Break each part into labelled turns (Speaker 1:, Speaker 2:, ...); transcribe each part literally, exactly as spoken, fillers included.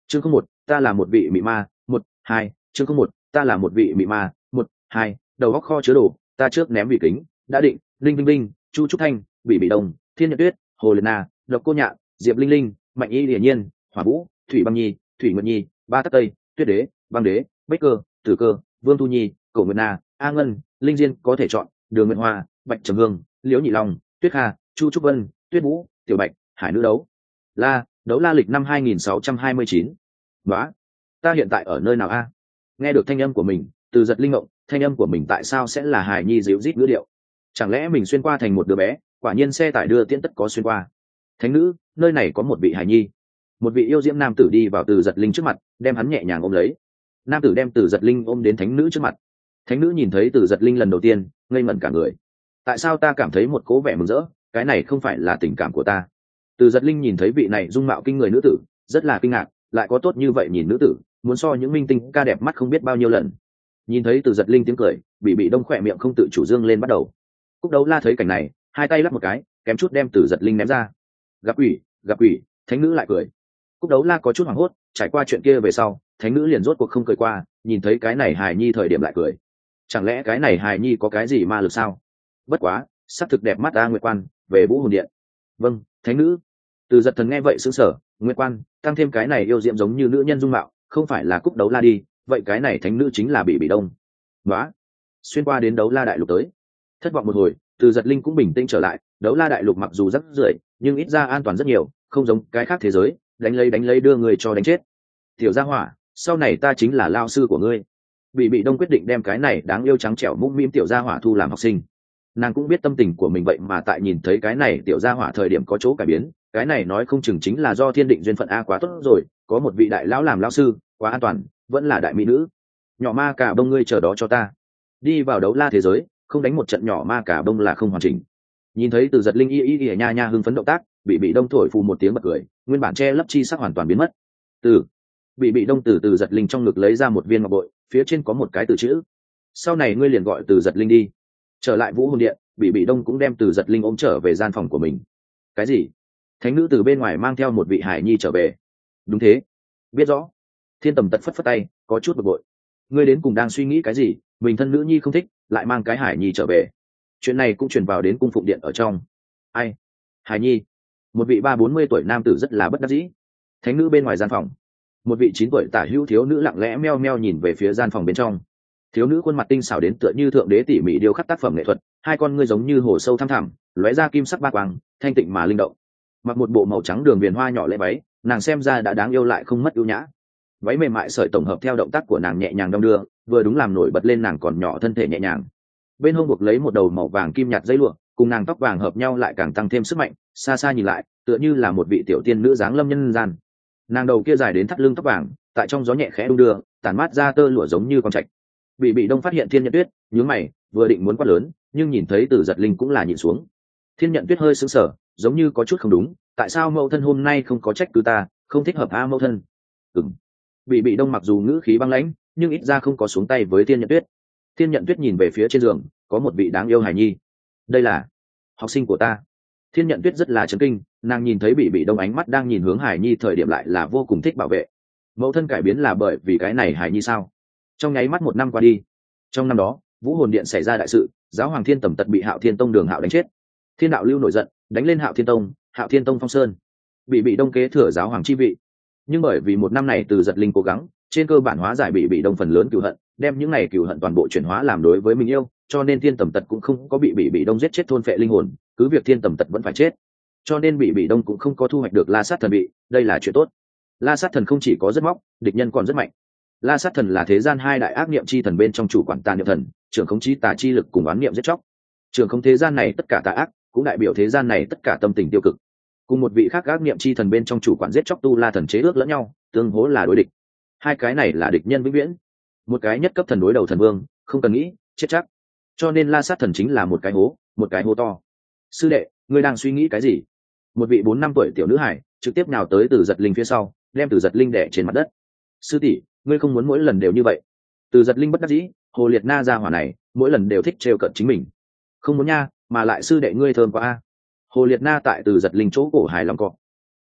Speaker 1: chương không một ta là một vị mị ma một hai chương không một ta là một vị mị ma một hai đầu góc kho chứa đồ ta trước ném vị kính đã định linh vinh linh chu trúc thanh bị bị đông thiên nhật tuyết hồ liệt na độc cô nhạn diệp linh linh mạnh y hiển nhiên hỏa vũ thủy băng nhi thủy nguyệt nhi ba tắc tây tuyết đế băng đế bích cơ tử cơ vương thu nhi cổ nguyệt na a ngân linh diên có thể chọn đường nguyệt hoa bạch trầm hương liễu nhị long tuyết kha chu trúc vân tuyết vũ tiểu bạch hải nữ đấu la đấu la lịch năm hai nghìn sáu trăm hai mươi chín. Đó, ta hiện tại ở nơi nào a? Nghe được thanh âm của mình, Từ Giật linh ngộng, thanh âm của mình tại sao sẽ là hài nhi dịu rít ngữ điệu? Chẳng lẽ mình xuyên qua thành một đứa bé? Quả nhiên xe tải đưa tiễn tất có xuyên qua. Thánh nữ, nơi này có một vị hài nhi. Một vị yêu diễm nam tử đi vào Từ Giật linh trước mặt, đem hắn nhẹ nhàng ôm lấy. Nam tử đem Từ Giật linh ôm đến thánh nữ trước mặt. Thánh nữ nhìn thấy Từ Giật linh lần đầu tiên, ngây ngẩn cả người. Tại sao ta cảm thấy một cố vẻ mừng rỡ? Cái này không phải là tình cảm của ta. Từ Giật linh nhìn thấy vị này dung mạo kinh người nữ tử, rất là kinh ngạc, lại có tốt như vậy nhìn nữ tử, muốn so những minh tinh ca đẹp mắt không biết bao nhiêu lần. Nhìn thấy Từ Giật linh tiếng cười, bị bị đông khỏe miệng không tự chủ dương lên bắt đầu. Cúc Đấu La thấy cảnh này, hai tay lắp một cái, kém chút đem Từ Giật linh ném ra. Gặp quỷ, gặp quỷ, thánh nữ lại cười. Cúc Đấu La có chút hoảng hốt, trải qua chuyện kia về sau, thánh nữ liền rốt cuộc không cười qua, nhìn thấy cái này hài nhi thời điểm lại cười. Chẳng lẽ cái này hài nhi có cái gì ma lực sao? Bất quá, sắc thực đẹp mắt ta Nguyệt Quan, về Vũ Hồn Điện. Vâng, thánh nữ. Từ Giật thần nghe vậy sững sờ, Nguyệt Quan, tăng thêm cái này yêu diệm giống như nữ nhân dung mạo, không phải là Cúc Đấu La đi, vậy cái này thánh nữ chính là Bị Bị Đông. Đó, xuyên qua đến Đấu La đại lục tới. Thất vọng một hồi, Từ Giật linh cũng bình tĩnh trở lại, Đấu La đại lục mặc dù rất rưởi, nhưng ít ra an toàn rất nhiều, không giống cái khác thế giới, đánh lấy đánh lấy đưa người cho đánh chết. Tiểu Gia Hỏa, sau này ta chính là lao sư của ngươi. Bị Bị Đông quyết định đem cái này đáng yêu trắng trẻo mũm mĩm Tiểu Gia Hỏa thu làm học sinh. Nàng cũng biết tâm tình của mình vậy mà tại nhìn thấy cái này Tiểu Gia Hỏa thời điểm có chỗ cải biến, cái này nói không chừng chính là do thiên định duyên phận a. Quá tốt rồi, có một vị đại lão làm lão sư, quá an toàn, vẫn là đại mỹ nữ. Nhỏ ma cả bông ngươi chờ đó cho ta. Đi vào Đấu La thế giới, không đánh một trận nhỏ ma cả bông là không hoàn chỉnh. Nhìn thấy Từ Giật linh y y y nha nha hưng phấn động tác, bị bị đông thổi phù một tiếng bật cười, nguyên bản che lấp chi sắc hoàn toàn biến mất. Từ bị bị đông từ Từ Giật linh trong ngực lấy ra một viên ngọc bội, phía trên có một cái từ chữ. Sau này ngươi liền gọi Từ Giật linh đi. Trở lại Vũ Hồn Điện, bị bị đông cũng đem Từ Giật linh ôm trở về gian phòng của mình. Cái gì? Thánh nữ từ bên ngoài mang theo một vị hải nhi trở về. Đúng thế, biết rõ. Thiên Tầm Tật phất phất tay, có chút bực bội. Ngươi đến cùng đang suy nghĩ cái gì? Mình thân nữ nhi không thích, lại mang cái hải nhi trở về. Chuyện này cũng truyền vào đến cung phụng điện ở trong. Ai? Hải nhi? Một vị ba bốn mươi tuổi nam tử rất là bất đắc dĩ. Thánh nữ bên ngoài gian phòng, một vị chín tuổi tả hữu thiếu nữ lặng lẽ meo meo nhìn về phía gian phòng bên trong. Thiếu nữ khuôn mặt tinh xảo đến tựa như thượng đế tỉ mỉ điêu khắc tác phẩm nghệ thuật, hai con ngươi giống như hồ sâu thăm thẳm, lóe ra kim sắc ba quang, thanh tịnh mà linh động. Mặc một bộ màu trắng đường viền hoa nhỏ lễ váy, nàng xem ra đã đáng yêu lại không mất ưu nhã. Váy mềm mại sợi tổng hợp theo động tác của nàng nhẹ nhàng đong đưa, vừa đúng làm nổi bật lên nàng còn nhỏ thân thể nhẹ nhàng. Bên hông buộc lấy một đầu màu vàng kim nhạt dây lụa, cùng nàng tóc vàng hợp nhau lại càng tăng thêm sức mạnh. Xa xa nhìn lại, tựa như là một vị tiểu tiên nữ dáng lâm nhân gian. Nàng đầu kia dài đến thắt lưng tóc vàng, tại trong gió nhẹ khẽ đung đưa, tản mát ra tơ lụa giống như con trạch. Bị bị đông phát hiện Thiên Nhận Tuyết, nhướng mày, vừa định muốn quát lớn, nhưng nhìn thấy Từ Giật linh cũng là nhìn xuống. Thiên Nhận Tuyết hơi sững sờ, giống như có chút không đúng, tại sao mẫu thân hôm nay không có trách cứ ta, không thích hợp a mẫu thân? Ừm. Bị bị đông mặc dù ngữ khí băng lãnh, nhưng ít ra không có xuống tay với Thiên Nhận Tuyết. Thiên Nhận Tuyết nhìn về phía trên giường, có một vị đáng yêu hài nhi. Đây là học sinh của ta. Thiên Nhận Tuyết rất là chấn kinh, nàng nhìn thấy bị bị đông ánh mắt đang nhìn hướng hài nhi thời điểm lại là vô cùng thích bảo vệ. Mẫu thân cải biến là bởi vì cái này hài nhi sao? Trong nháy mắt một năm qua đi, trong năm đó Vũ Hồn Điện xảy ra đại sự, giáo hoàng Thiên Tầm Tật bị Hạo Thiên Tông Đường Hạo đánh chết. Thiên đạo lưu nổi giận, đánh lên Hạo Thiên Tông, Hạo Thiên Tông phong sơn, bị bị đông kế thừa giáo hoàng chi vị. Nhưng bởi vì một năm này Từ Giật linh cố gắng, trên cơ bản hóa giải bị bị đông phần lớn cừu hận, đem những này cừu hận toàn bộ chuyển hóa làm đối với mình yêu, cho nên Thiên Tầm Tật cũng không có bị bị bị đông giết chết thôn phệ linh hồn, cứ việc Thiên Tầm Tật vẫn phải chết, cho nên bị bị đông cũng không có thu hoạch được La Sát Thần bị, đây là chuyện tốt. La Sát Thần không chỉ có rất móc, địch nhân còn rất mạnh. La Sát Thần là thế gian hai đại ác niệm chi thần bên trong chủ quản tà niệm thần, trưởng khống chí tà chi lực cùng oán niệm giết chóc. Trưởng khống thế gian này tất cả tà ác, cũng đại biểu thế gian này tất cả tâm tình tiêu cực. Cùng một vị khác ác niệm chi thần bên trong chủ quản giết chóc tu La Thần chế ước lẫn nhau, tương hỗ là đối địch. Hai cái này là địch nhân vĩnh viễn. Một cái nhất cấp thần đối đầu thần vương, không cần nghĩ, chết chắc. Cho nên La Sát Thần chính là một cái hố, một cái hố to. Sư đệ, ngươi đang suy nghĩ cái gì? Một vị bốn năm tuổi tiểu nữ hải trực tiếp nào tới Từ Giật linh phía sau, đem Từ Giật linh đè trên mặt đất. Sư tỷ, ngươi không muốn mỗi lần đều như vậy. Từ Giật linh bất đắc dĩ, hồ liệt na gia hỏa này mỗi lần đều thích trêu cợt chính mình. Không muốn nha, mà lại sư đệ ngươi thơm quá a. Hồ liệt na tại Từ Giật linh chỗ cổ hài lòng cọ.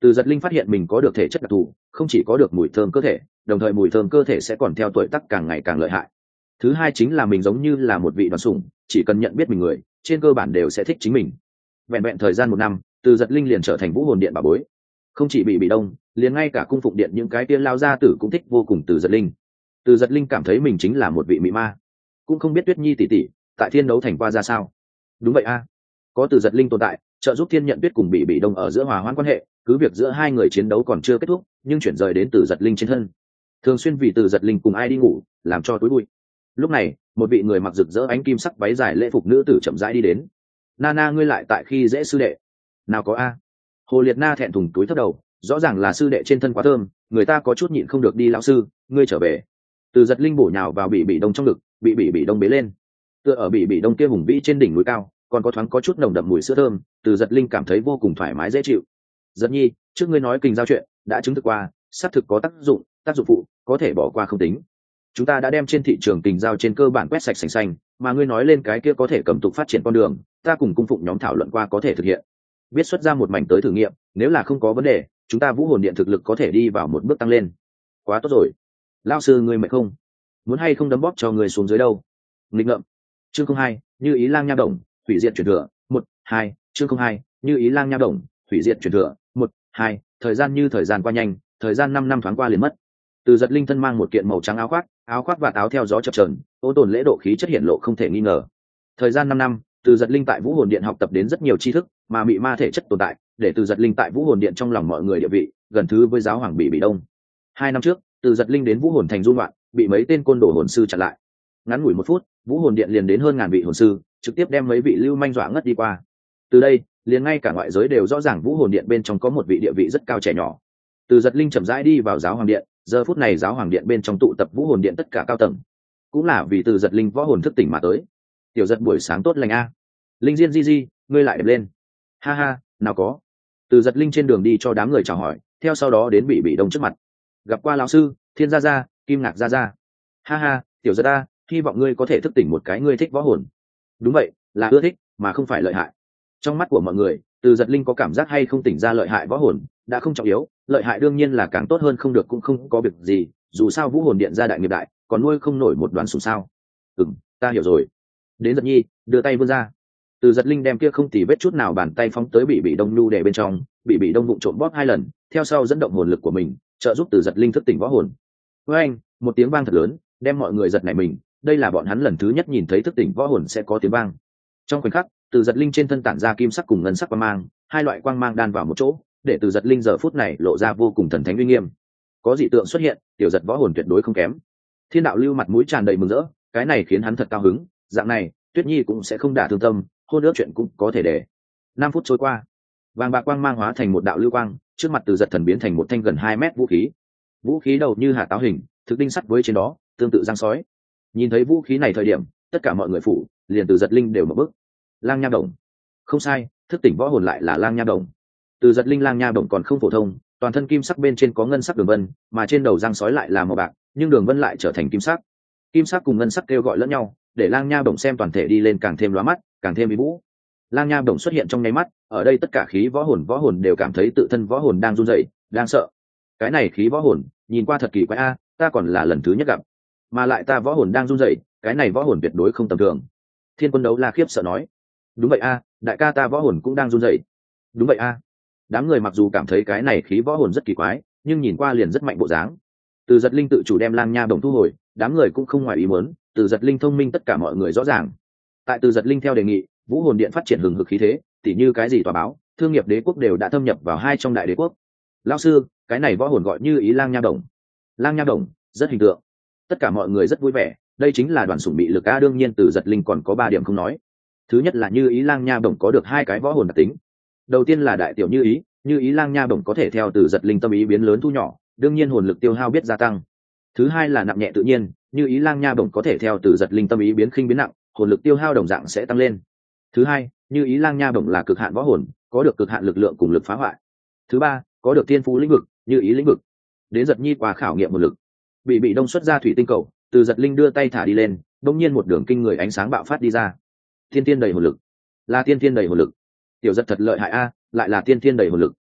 Speaker 1: Từ Giật Linh phát hiện mình có được thể chất đặc thù, không chỉ có được mùi thơm cơ thể, đồng thời mùi thơm cơ thể sẽ còn theo tuổi tác càng ngày càng lợi hại. Thứ hai chính là mình giống như là một vị đoàn sủng, chỉ cần nhận biết mình người, trên cơ bản đều sẽ thích chính mình. Vẹn vẹn thời gian một năm, Từ Giật Linh liền trở thành Vũ Hồn Điện bảo bối. Không chỉ bị bị đông, liền ngay cả cung phụng điện những cái tiên lao gia tử cũng thích vô cùng Từ Giật Linh. Từ Giật Linh cảm thấy mình chính là một vị mỹ ma. Cũng không biết Tuyết Nhi tỷ tỷ tại Thiên Đấu Thành qua ra sao. Đúng vậy a, có Từ Giật Linh tồn tại, trợ giúp Thiên Nhận Tuyết cùng bị bị đông ở giữa hòa hoãn quan hệ, cứ việc giữa hai người chiến đấu còn chưa kết thúc, nhưng chuyển rời đến Từ Giật Linh trên thân. Thường xuyên vì Từ Giật Linh cùng ai đi ngủ, làm cho tối bụi. Lúc này, một vị người mặc rực rỡ ánh kim sắc váy dài lễ phục nữ tử chậm rãi đi đến. Nana, ngươi lại tại khi dễ sư đệ? Nào có a. Hồ Liệt Na thẹn thùng túi thấp đầu, rõ ràng là sư đệ trên thân quá thơm, người ta có chút nhịn không được đi. Lão sư, ngươi trở về. Từ Giật Linh bổ nhào vào bị bị đông trong ngực, bị bị bị đông bế lên. Tựa ở bị bị đông kia hùng vĩ trên đỉnh núi cao, còn có thoáng có chút nồng đậm mùi sữa thơm. Từ Giật Linh cảm thấy vô cùng thoải mái dễ chịu. Giật Nhi, trước ngươi nói kình giao chuyện đã chứng thực qua, xác thực có tác dụng, tác dụng phụ có thể bỏ qua không tính. Chúng ta đã đem trên thị trường kình giao trên cơ bản quét sạch sành xanh, mà ngươi nói lên cái kia có thể cầm tục phát triển con đường, ta cùng cung phụng nhóm thảo luận qua có thể thực hiện. Biết xuất ra một mảnh tới thử nghiệm, nếu là không có vấn đề, chúng ta Vũ Hồn Điện thực lực có thể đi vào một bước tăng lên. Quá tốt rồi. Lão sư ngươi mệt không? Muốn hay không đấm bóp cho người xuống dưới đâu? Nghịch ngợm. Chương không hai, như ý lang nha động, hủy diệt truyền thừa. Một, hai, chương không hai, như ý lang nha động, hủy diệt truyền thừa. Một, hai, thời gian như thời gian qua nhanh, thời gian năm năm thoáng qua liền mất. Từ Giật Linh thân mang một kiện màu trắng áo khoác, áo khoác và áo theo gió chập chờn, ô tồn lễ độ khí chất hiện lộ không thể nghi ngờ. Thời gian năm năm, Từ Giật Linh tại Vũ Hồn Điện học tập đến rất nhiều tri thức, mà mị ma thể chất tồn tại, để Từ Giật Linh tại Vũ Hồn Điện trong lòng mọi người địa vị gần thứ với giáo hoàng Bị Bị Đông. Hai năm trước, Từ Giật Linh đến Vũ Hồn Thành du ngoạn, bị mấy tên côn đồ hồn sư chặn lại. Ngắn ngủi một phút, Vũ Hồn Điện liền đến hơn ngàn vị hồn sư, trực tiếp đem mấy vị lưu manh dọa ngất đi qua. Từ đây, liền ngay cả ngoại giới đều rõ ràng Vũ Hồn Điện bên trong có một vị địa vị rất cao trẻ nhỏ. Từ Giật Linh chậm rãi đi vào giáo hoàng điện, giờ phút này giáo hoàng điện bên trong tụ tập Vũ Hồn Điện tất cả cao tầng, cũng là vì Từ Giật Linh võ hồn thức tỉnh mà tới. Tiểu Giật buổi sáng tốt lành a. Linh Diên di di, ngươi lại đẹp lên. Ha ha, nào có. Từ Giật Linh trên đường đi cho đám người chào hỏi, theo sau đó đến Bị Bị Đông trước mặt. Gặp qua lão sư, Thiên gia gia, Kim Ngạc gia gia. Ha ha, Tiểu Giật a, hy vọng ngươi có thể thức tỉnh một cái ngươi thích võ hồn. Đúng vậy, là ưa thích, mà không phải lợi hại. Trong mắt của mọi người, Từ Giật Linh có cảm giác hay không tỉnh ra lợi hại võ hồn đã không trọng yếu, lợi hại đương nhiên là càng tốt hơn, không được cũng không có việc gì, dù sao Vũ Hồn Điện gia đại nghiệp đại, còn nuôi không nổi một đoàn sủng sao. Ừm, ta hiểu rồi. Đến Giật Nhi, đưa tay vươn ra. Từ Giật Linh đem kia không tì vết chút nào bàn tay phóng tới Bị Bị Đông nhu để bên trong, Bị Bị Đông vụng trộm bóp hai lần, theo sau dẫn động hồn lực của mình, trợ giúp Từ Giật Linh thức tỉnh võ hồn. Với anh, một tiếng vang thật lớn, đem mọi người giật nảy mình, đây là bọn hắn lần thứ nhất nhìn thấy thức tỉnh võ hồn sẽ có tiếng vang. Trong khoảnh khắc, Từ Giật Linh trên thân tản ra kim sắc cùng ngân sắc quang mang, hai loại quang mang đan vào một chỗ, để Từ Giật Linh giờ phút này lộ ra vô cùng thần thánh uy nghiêm. Có dị tượng xuất hiện, Tiểu Giật võ hồn tuyệt đối không kém. Thiên đạo lưu mặt mũi tràn đầy mừng rỡ, cái này khiến hắn thật cao hứng, dạng này, Tuyết Nhi cũng sẽ không đả thương tâm, hôn ước chuyện cũng có thể để. Năm phút trôi qua, vàng bạc quang mang hóa thành một đạo lưu quang, trước mặt Từ Giật thần biến thành một thanh gần hai mét vũ khí. Vũ khí đầu như hạt táo hình, thực đinh sắt với trên đó, tương tự giang sói. Nhìn thấy vũ khí này thời điểm, tất cả mọi người phủ, liền Từ Giật Linh đều mở bức. Lang nha động. Không sai, thức tỉnh võ hồn lại là lang nha động. Từ Giật Linh lang nha động còn không phổ thông, toàn thân kim sắc bên trên có ngân sắc đường vân, mà trên đầu răng sói lại là màu bạc, nhưng đường vân lại trở thành kim sắc. Kim sắc cùng ngân sắc kêu gọi lẫn nhau, để lang nha động xem toàn thể đi lên càng thêm lóa mắt, càng thêm uy vũ. Lang nha động xuất hiện trong nháy mắt, ở đây tất cả khí võ hồn võ hồn đều cảm thấy tự thân võ hồn đang run rẩy, đang sợ. Cái này khí võ hồn, nhìn qua thật kỳ quái a, ta còn là lần thứ nhất gặp, mà lại ta võ hồn đang run rẩy, cái này võ hồn tuyệt đối không tầm thường. Thiên Quân Đấu La khiếp sợ nói. Đúng vậy a, đại ca ta võ hồn cũng đang run rẩy. Đúng vậy a. Đám người mặc dù cảm thấy cái này khí võ hồn rất kỳ quái, nhưng nhìn qua liền rất mạnh bộ dáng. Từ Giật Linh tự chủ đem lang nha bổng thu hồi, đám người cũng không ngoài ý muốn, Từ Giật Linh thông minh tất cả mọi người rõ ràng. Tại Từ Giật Linh theo đề nghị, Vũ Hồn Điện phát triển hừng hực khí thế, tỉ như cái gì tòa báo, thương nghiệp đế quốc đều đã thâm nhập vào hai trong đại đế quốc. Lão sư, cái này võ hồn gọi như ý lang nha bổng. Lang nha bổng, rất hình tượng. Tất cả mọi người rất vui vẻ, đây chính là đoàn sủng bị lực a. Đương nhiên Từ Giật Linh còn có ba điểm không nói. Thứ nhất là như ý lang nha bổng có được hai cái võ hồn đặc tính. Đầu tiên là đại tiểu như ý, như ý lang nha bổng có thể theo Từ Giật Linh tâm ý biến lớn thu nhỏ, đương nhiên hồn lực tiêu hao biết gia tăng. Thứ hai là nặng nhẹ tự nhiên, như ý lang nha bổng có thể theo Từ Giật Linh tâm ý biến khinh biến nặng, hồn lực tiêu hao đồng dạng sẽ tăng lên. Thứ hai, như ý lang nha bổng là cực hạn võ hồn, có được cực hạn lực lượng cùng lực phá hoại. Thứ ba, có được thiên phú lĩnh vực, như ý lĩnh vực. Đến Giật Nhi qua khảo nghiệm một lực, bị bị đông xuất ra thủy tinh cầu, Từ Giật Linh đưa tay thả đi lên, đột nhiên một đường kinh người ánh sáng bạo phát đi ra. Thiên tiên đầy hồn lực, là tiên tiên đầy hồn lực. Tiểu Giật thật lợi hại a, lại là tiên tiên đầy hồn lực.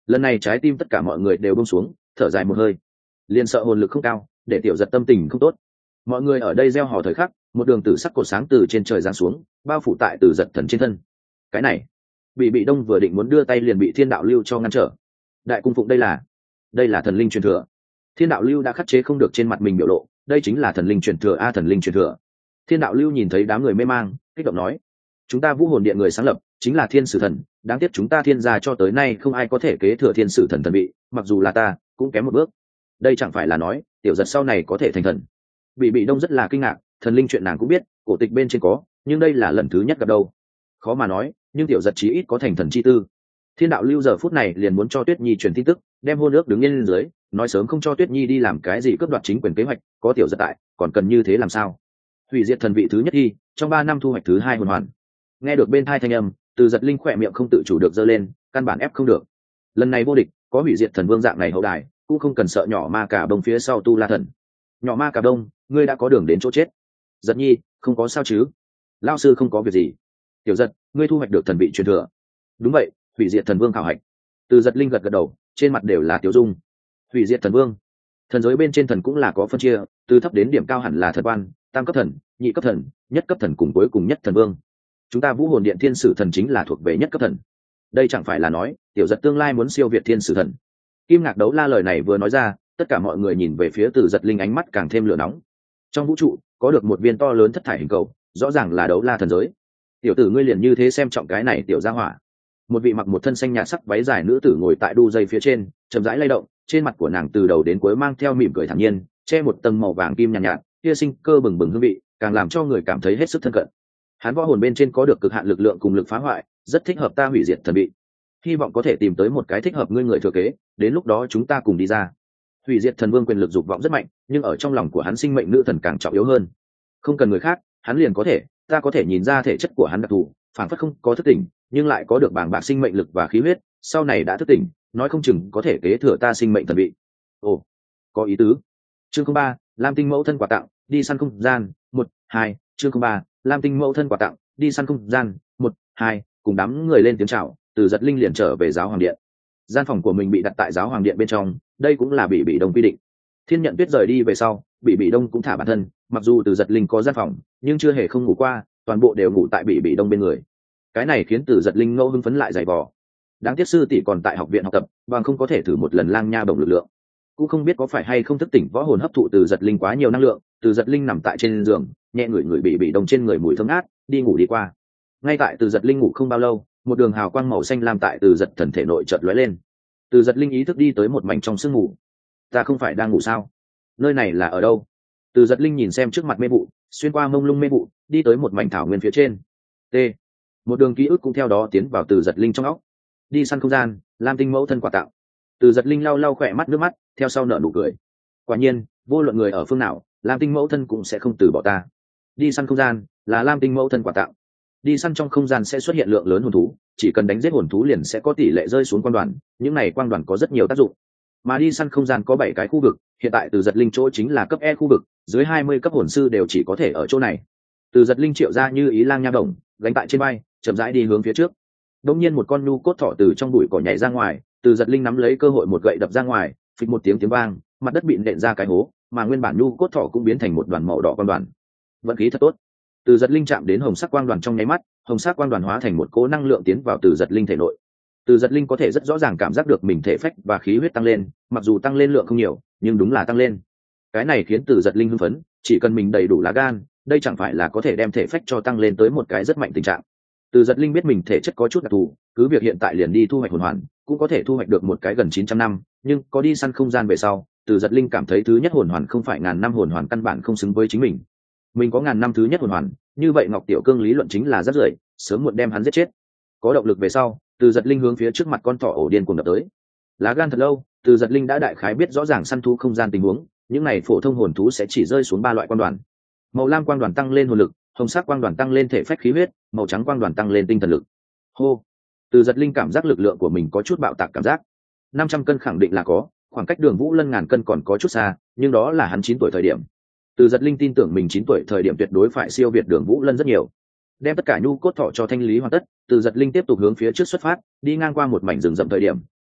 Speaker 1: lần này trái tim tất cả mọi người đều bông xuống, thở dài một hơi. Liền sợ hồn lực không cao, để tiểu giật tâm tình không tốt. Mọi người ở đây gieo hò thời khắc, một đường tử sắc cột sáng từ trên trời giáng xuống, bao phủ tại Từ Giật Thần trên thân. Cái này, bị bị đông vừa định muốn đưa tay liền bị Thiên Đạo Lưu cho ngăn trở. Đại cung phụng, đây là đây là thần linh truyền thừa. Thiên Đạo Lưu đã khắc chế không được trên mặt mình biểu lộ, đây chính là thần linh truyền thừa a, thần linh truyền thừa. Thiên Đạo Lưu nhìn thấy đám người mê mang, kích động nói: chúng ta Vũ Hồn Điện người sáng lập chính là Thiên Sử Thần, đáng tiếc chúng ta Thiên gia cho tới nay không ai có thể kế thừa Thiên Sử Thần thần vị, mặc dù là ta cũng kém một bước. Đây chẳng phải là nói tiểu giật sau này có thể thành thần. Bị bị đông rất là kinh ngạc, thần linh chuyện nàng cũng biết, cổ tịch bên trên có, nhưng đây là lần thứ nhất gặp đâu. Khó mà nói, nhưng tiểu giật chí ít có thành thần chi tư. Thiên Đạo Lưu giờ phút này liền muốn cho Tuyết Nhi truyền tin tức, đem hôn ước đứng lên dưới, nói sớm không cho Tuyết Nhi đi làm cái gì cướp đoạt chính quyền kế hoạch, có tiểu giật tại, còn cần như thế làm sao? Hủy diệt thần vị thứ nhất thi, trong ba năm thu hoạch thứ hai hồn hoàn. Nghe được bên tai thanh âm, Từ Giật Linh khỏe miệng không tự chủ được giơ lên, căn bản ép không được. Lần này vô địch, có hủy diệt thần vương dạng này hậu đài, cũng không cần sợ nhỏ ma cả đông phía sau tu la thần. Nhỏ ma cả đông, ngươi đã có đường đến chỗ chết. Giật Nhi, không có sao chứ? Lão sư không có việc gì. Tiểu Giật, ngươi thu hoạch được thần vị truyền thừa. Đúng vậy, hủy diệt thần vương khảo hạch. Từ Giật Linh gật gật đầu, trên mặt đều là tiểu dung. Hủy diệt thần vương, thần giới bên trên thần cũng là có phân chia, từ thấp đến điểm cao hẳn là thần quan, tam cấp thần, nhị cấp thần, nhất cấp thần cùng cuối cùng nhất thần vương. Chúng ta Vũ Hồn Điện Thiên Sử Thần chính là thuộc về nhất cấp thần. Đây chẳng phải là nói tiểu Giật tương lai muốn siêu việt Thiên Sử Thần. Kim Ngạc Đấu La lời này vừa nói ra, tất cả mọi người nhìn về phía Từ Giật Linh, ánh mắt càng thêm lửa nóng. Trong vũ trụ có được một viên to lớn thất thải hình cầu, rõ ràng là đấu la thần giới. Tiểu tử ngươi liền như thế xem trọng cái này tiểu gia hỏa? Một vị mặc một thân xanh nhạt sắc váy dài nữ tử ngồi tại đu dây phía trên, chậm rãi lay động, trên mặt của nàng từ đầu đến cuối mang theo mỉm cười thản nhiên, che một tầng màu vàng kim nhàn nhạt, nhạt, kia sinh cơ bừng bừng hương vị, càng làm cho người cảm thấy hết sức thân cận. Hắn võ hồn bên trên có được cực hạn lực lượng cùng lực phá hoại, rất thích hợp ta hủy diệt thần vị. Hy vọng có thể tìm tới một cái thích hợp ngươi người thừa kế, đến lúc đó chúng ta cùng đi ra. Hủy diệt thần vương quyền lực dục vọng rất mạnh, nhưng ở trong lòng của hắn sinh mệnh nữ thần càng trọng yếu hơn. Không cần người khác, hắn liền có thể, ta có thể nhìn ra thể chất của hắn đặc thù, phản phất không có thức tỉnh, nhưng lại có được bàng bạc sinh mệnh lực và khí huyết, sau này đã thức tỉnh, nói không chừng có thể kế thừa ta sinh mệnh thần vị. Ồ, có ý tứ. Chương không ba, Lam Tinh mẫu thân quà tặng, đi săn không gian, một, hai, chương không ba, Lam Tinh mẫu thân quà tặng, đi săn không gian, một, hai, cùng đám người lên tiếng chào, Từ Giật Linh liền trở về giáo hoàng điện. Gian phòng của mình bị đặt tại giáo hoàng điện bên trong, đây cũng là bị bị đông quy định. Thiên Nhận Tuyết rời đi về sau, bị bị đông cũng thả bản thân, mặc dù Từ Giật Linh có gian phòng, nhưng chưa hề không ngủ qua, toàn bộ đều ngủ tại bị bị đông bên người. Cái này khiến Từ Giật Linh ngẫu hưng phấn lại dày vò. Đáng tiếc sư tỷ còn tại học viện học tập, bằng không có thể thử một lần lang nha bổng lực lượng. Cũng không biết có phải hay không thức tỉnh võ hồn hấp thụ Từ Giật Linh quá nhiều năng lượng, Từ Giật Linh nằm tại trên giường, nhẹ ngửi người bị bị đông trên người mùi thơm ngát, đi ngủ đi qua. Ngay tại Từ Giật Linh ngủ không bao lâu, một đường hào quang màu xanh lam tại Từ Giật thần thể nội chợt lóe lên. Từ Giật Linh ý thức đi tới một mảnh trong sương ngủ. Ta không phải đang ngủ sao? Nơi này là ở đâu? Từ Giật Linh nhìn xem trước mặt mê vụ, xuyên qua mông lung mê vụ, đi tới một mảnh thảo nguyên phía trên. T. Một đường ký ức cũng theo đó tiến vào Từ Giật Linh trong óc. Đi săn không gian, Lam Tinh mẫu thân quà tặng. Từ Giật Linh lau lau khỏe mắt nước mắt, theo sau nở nụ cười. Quả nhiên, vô luận người ở phương nào, Lam Tinh mẫu thân cũng sẽ không từ bỏ ta. Đi săn không gian là Lam Tinh mẫu thân quà tặng. Đi săn trong không gian sẽ xuất hiện lượng lớn hồn thú, chỉ cần đánh giết hồn thú liền sẽ có tỷ lệ rơi xuống quang đoàn, những này quang đoàn có rất nhiều tác dụng. Mà đi săn không gian có bảy cái khu vực, hiện tại Từ Giật Linh chỗ chính là cấp E khu vực, dưới hai mươi cấp hồn sư đều chỉ có thể ở chỗ này. Từ Giật Linh triệu ra như ý lang nha đồng, gánh tại trên bay, chậm rãi đi hướng phía trước. Đột nhiên một con nhu cốt thỏ từ trong bụi cỏ nhảy ra ngoài, Từ Giật Linh nắm lấy cơ hội một gậy đập ra ngoài, phịch một tiếng tiếng vang, mặt đất bị nện ra cái hố, mà nguyên bản nhu cốt thỏ cũng biến thành một đoàn màu đỏ quang đoàn. Vận khí thật tốt. Từ Giật Linh chạm đến hồng sắc quang đoàn trong nháy mắt, hồng sắc quang đoàn hóa thành một cỗ năng lượng tiến vào Từ Giật Linh thể nội. Từ Giật Linh có thể rất rõ ràng cảm giác được mình thể phách và khí huyết tăng lên, mặc dù tăng lên lượng không nhiều, nhưng đúng là tăng lên. Cái này khiến Từ Giật Linh hưng phấn, chỉ cần mình đầy đủ lá gan, đây chẳng phải là có thể đem thể phách cho tăng lên tới một cái rất mạnh tình trạng. Từ Giật Linh biết mình thể chất có chút đặc thù, cứ việc hiện tại liền đi thu hoạch hồn hoàn, cũng có thể thu hoạch được một cái gần chín trăm năm, nhưng có đi săn không gian về sau, Từ Giật Linh cảm thấy thứ nhất hồn hoàn không phải ngàn năm hồn hoàn căn bản không xứng với chính mình. Mình có ngàn năm thứ nhất hồn hoàn, như vậy Ngọc Tiểu Cương lý luận chính là rất rưởi, sớm muộn đem hắn giết chết. Có động lực về sau, Từ Giật Linh hướng phía trước mặt con thỏ ổ điên cuồng đập tới. Lá gan thật lâu, Từ Giật Linh đã đại khái biết rõ ràng săn thú không gian tình huống, những này phổ thông hồn thú sẽ chỉ rơi xuống ba loại quan đoàn. Màu lam quang đoàn tăng lên hồn lực, hồng sắc quang đoàn tăng lên thể phách khí huyết, màu trắng quang đoàn tăng lên tinh thần lực. Hô. Từ Giật Linh cảm giác lực lượng của mình có chút bạo tạc cảm giác. năm trăm cân khẳng định là có, khoảng cách Đường Vũ Lân ngàn cân còn có chút xa, nhưng đó là hắn chín tuổi thời điểm. Từ Giật Linh tin tưởng mình chín tuổi thời điểm tuyệt đối phải siêu việt Đường Vũ Lân rất nhiều. Đem tất cả nhu cốt thỏ cho thanh lý hoàn tất, Từ Giật Linh tiếp tục hướng phía trước xuất phát, đi ngang qua một mảnh rừng rậm thời điểm,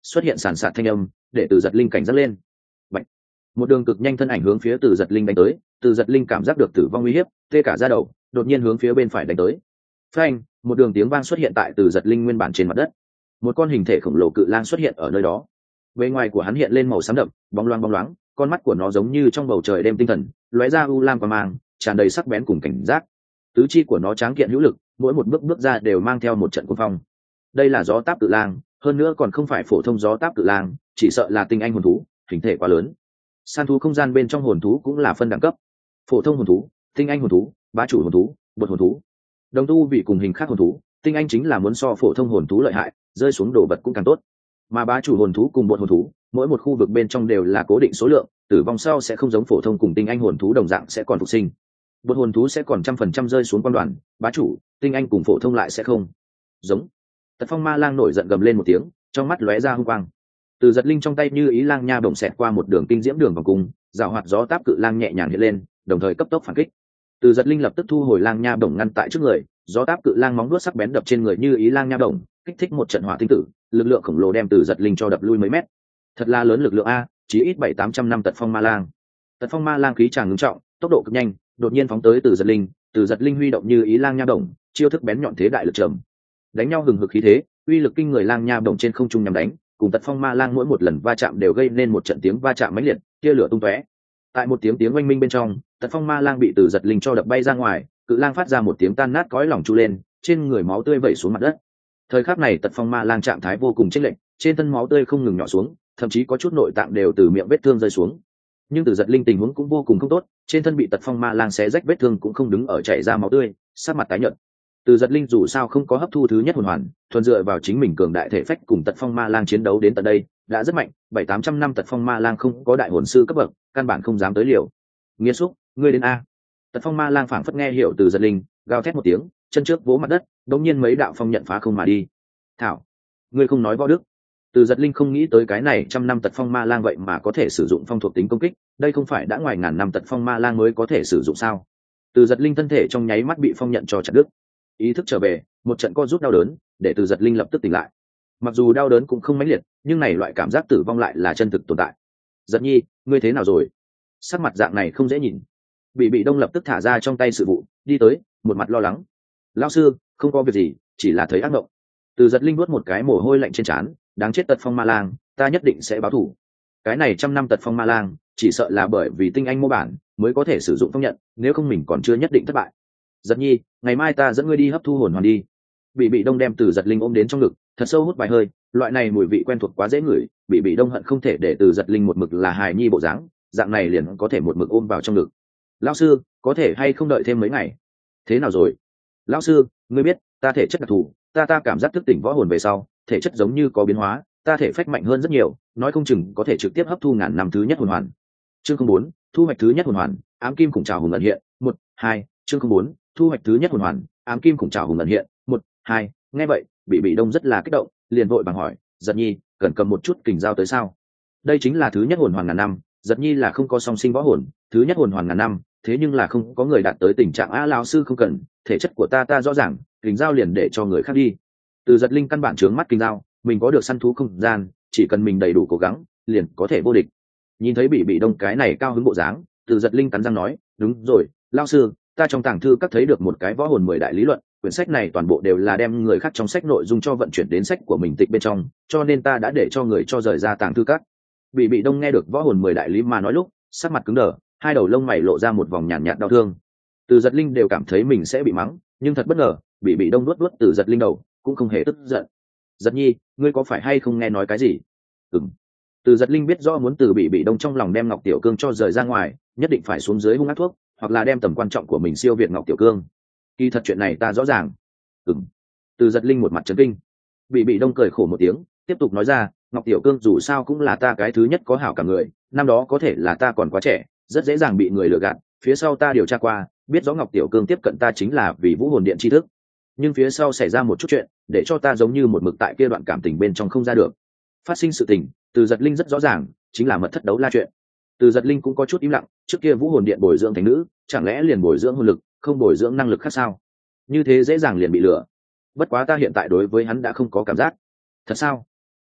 Speaker 1: xuất hiện sàn sạt thanh âm để Từ Giật Linh cảnh giác lên. Bạch. Một đường cực nhanh thân ảnh hướng phía Từ Giật Linh đánh tới. Từ Giật Linh cảm giác được tử vong uy hiếp, tê cả da đầu, đột nhiên hướng phía bên phải đánh tới. Phanh, một đường tiếng vang xuất hiện tại Từ Giật Linh nguyên bản trên mặt đất. Một con hình thể khổng lồ cự lang xuất hiện ở nơi đó. Bề ngoài của hắn hiện lên màu xám đậm, bóng loáng bóng loáng, con mắt của nó giống như trong bầu trời đêm tinh thần, lóe ra u lam và mang, tràn đầy sắc bén cùng cảnh giác. Tứ chi của nó tráng kiện hữu lực, mỗi một bước bước ra đều mang theo một trận cuồng phong. Đây là gió táp cự lang, hơn nữa còn không phải phổ thông gió táp cự lang, chỉ sợ là tinh anh hồn thú, hình thể quá lớn. Săn thú không gian bên trong hồn thú cũng là phân đẳng cấp, phổ thông hồn thú, tinh anh hồn thú, bá chủ hồn thú, bột hồn thú. Đồng tu vị cùng hình khác hồn thú, tinh anh chính là muốn so phổ thông hồn thú lợi hại, rơi xuống đồ vật cũng càng tốt. Mà bá chủ hồn thú cùng bột hồn thú, mỗi một khu vực bên trong đều là cố định số lượng, tử vong sau sẽ không giống phổ thông cùng tinh anh hồn thú đồng dạng sẽ còn phục sinh. Bột hồn thú sẽ còn trăm phần trăm rơi xuống quan đoàn, bá chủ, tinh anh cùng phổ thông lại sẽ không. Giống. Tật Phong Ma Lang nổi giận gầm lên một tiếng, trong mắt lóe ra hung quang. Từ Giật Linh trong tay như ý lang nha bổng xẹt qua một đường kinh diễm đường vòng cung, rào hoạt gió táp cự lang nhẹ nhàng hiện lên, đồng thời cấp tốc phản kích. Từ Giật Linh lập tức thu hồi lang nha bổng ngăn tại trước người, gió táp cự lang móng vuốt sắc bén đập trên người như ý lang nha bổng, kích thích một trận hỏa tinh tử, lực lượng khổng lồ đem Từ Giật Linh cho đập lui mấy mét. Thật là lớn lực lượng a, chỉ ít bảy tám trăm năm Tật Phong Ma Lang. Tật Phong Ma Lang khí tràng ngưng trọng, tốc độ cực nhanh, đột nhiên phóng tới Từ Giật Linh, Từ Giật Linh huy động như ý lang nha bổng, chiêu thức bén nhọn thế đại lực trầm. Đánh nhau hừng hực khí thế, uy lực kinh người lang nha bổng trên không trung nhằm đánh, cùng Tật Phong Ma Lang mỗi một lần va chạm đều gây nên một trận tiếng va chạm mãnh liệt, tia lửa tung tóe. Tại một tiếng tiếng oanh minh bên trong, Tật Phong Ma Lang bị Từ Giật Linh cho đập bay ra ngoài, cự lang phát ra một tiếng tan nát cõi lòng chu lên, trên người máu tươi vẩy xuống mặt đất. Thời khắc này Tật Phong Ma Lang trạng thái vô cùng chênh lệch, trên thân máu tươi không ngừng nhỏ xuống, thậm chí có chút nội tạng đều từ miệng vết thương rơi xuống. Nhưng Từ Giật Linh tình huống cũng vô cùng không tốt, trên thân bị Tật Phong Ma Lang xé rách vết thương cũng không đứng ở chảy ra máu tươi, sắc mặt tái nhợt. Từ Giật Linh dù sao không có hấp thu thứ nhất hồn hoàn, thuần dựa vào chính mình cường đại thể phách cùng Tật Phong Ma Lang chiến đấu đến tận đây, đã rất mạnh, bảy tám trăm năm Tật Phong Ma Lang không có đại hồn sư cấp bậc, căn bản không dám tới liều. Nghiên xúc, ngươi đến a. Tật Phong Ma Lang phảng phất nghe hiểu Từ Giật Linh, gào thét một tiếng, chân trước vỗ mặt đất, đột nhiên mấy đạo phong nhận phá không mà đi. Thảo, ngươi không nói võ đức. Từ Giật Linh không nghĩ tới cái này trăm năm Tật Phong Ma Lang vậy mà có thể sử dụng phong thuộc tính công kích, đây không phải đã ngoài ngàn năm Tật Phong Ma Lang mới có thể sử dụng sao? Từ Giật Linh thân thể trong nháy mắt bị phong nhận cho chặt đứt. Ý thức trở về, một trận co rút đau đớn, để Từ Giật Linh lập tức tỉnh lại. Mặc dù đau đớn cũng không mãnh liệt, nhưng này loại cảm giác tử vong lại là chân thực tồn tại. Giật Nhi, ngươi thế nào rồi? Sắc mặt dạng này không dễ nhìn. Bị Bị Đông lập tức thả ra trong tay sự vụ, đi tới, một mặt lo lắng. Lão sư, không có việc gì, chỉ là thấy ác mộng. Từ Giật Linh nuốt một cái mồ hôi lạnh trên trán, đáng chết Tật Phong Ma Lang, ta nhất định sẽ báo thù. Cái này trăm năm Tật Phong Ma Lang, chỉ sợ là bởi vì tinh anh mô bản mới có thể sử dụng phong nhận, nếu không mình còn chưa nhất định thất bại. Giật Nhi, ngày mai ta dẫn ngươi đi hấp thu hồn hoàn đi. Bị Bị Đông đem Từ Giật Linh ôm đến trong ngực, thật sâu hút vài hơi, loại này mùi vị quen thuộc quá dễ ngửi, Bị Bị Đông hận không thể để Từ Giật Linh một mực là hài nhi bộ dáng, dạng này liền có thể một mực ôm vào trong ngực. Lão sư, có thể hay không đợi thêm mấy ngày? Thế nào rồi? Lão sư, ngươi biết, ta thể chất đặc thù, ta ta cảm giác thức tỉnh võ hồn về sau, thể chất giống như có biến hóa, ta thể phách mạnh hơn rất nhiều, nói không chừng có thể trực tiếp hấp thu ngàn năm thứ nhất hồn hoàn. Chương không bốn, thu hoạch thứ nhất hồn hoàn, ám kim khủng trào hùng ẩn hiện, một, hai, chương không bốn, thu hoạch thứ nhất hồn hoàn, ám kim khủng trào hùng ẩn hiện, một, hai, nghe vậy, Bị Bị Đông rất là kích động, liền vội bằng hỏi, Giật Nhi, cần cầm một chút kình giao tới sao? Đây chính là thứ nhất hồn hoàn ngàn năm, Giật Nhi là không có song sinh võ hồn, thứ nhất hồn hoàn ngàn năm, thế nhưng là không có người đạt tới tình trạng a lão sư không cần, thể chất của ta ta rõ ràng, kình giao liền để cho người khác đi. Từ Giật Linh căn bản trướng mắt kình giao, mình có được săn thú không gian, chỉ cần mình đầy đủ cố gắng, liền có thể vô địch. Nhìn thấy Bị Bị Đông cái này cao hứng bộ dáng, Từ Giật Linh cắn răng nói, đúng rồi, lão sư, ta trong tàng thư các thấy được một cái võ hồn mười đại lý luận, quyển sách này toàn bộ đều là đem người khác trong sách nội dung cho vận chuyển đến sách của mình tịch bên trong, cho nên ta đã để cho người cho rời ra tàng thư các. Bị Bị Đông nghe được võ hồn mười đại lý mà nói lúc, sắc mặt cứng đờ, hai đầu lông mày lộ ra một vòng nhàn nhạt, nhạt đau thương. Từ Giật Linh đều cảm thấy mình sẽ bị mắng, nhưng thật bất ngờ, Bị Bị Đông nuốt nuốt Từ Giật Linh đầu, cũng không hề tức giận. Giật Nhi, ngươi có phải hay không nghe nói cái gì? Ừm. Từ Giật Linh biết rõ muốn từ Bị Bị Đông trong lòng đem Ngọc Tiểu Cương cho rời ra ngoài, nhất định phải xuống dưới hung ác thuốc, hoặc là đem tầm quan trọng của mình siêu việt Ngọc Tiểu Cương. Kỳ thật chuyện này ta rõ ràng. Ừm. Từ Giật Linh một mặt chấn kinh. Bị Bị Đông cười khổ một tiếng, tiếp tục nói ra, Ngọc Tiểu Cương dù sao cũng là ta cái thứ nhất có hảo cả người, năm đó có thể là ta còn quá trẻ, rất dễ dàng bị người lừa gạt, phía sau ta điều tra qua, biết rõ Ngọc Tiểu Cương tiếp cận ta chính là vì Vũ Hồn Điện tri thức, nhưng phía sau xảy ra một chút chuyện, để cho ta giống như một mực tại kia đoạn cảm tình bên trong không ra được. Phát sinh sự tình, Từ Giật Linh rất rõ ràng, chính là mật thất đấu la chuyện. Từ Giật Linh cũng có chút im lặng, trước kia Vũ Hồn Điện bồi dưỡng thành nữ, chẳng lẽ liền bồi dưỡng hồn lực, không bồi dưỡng năng lực khác sao? Như thế dễ dàng liền bị lừa. Bất quá ta hiện tại đối với hắn đã không có cảm giác. Thật sao?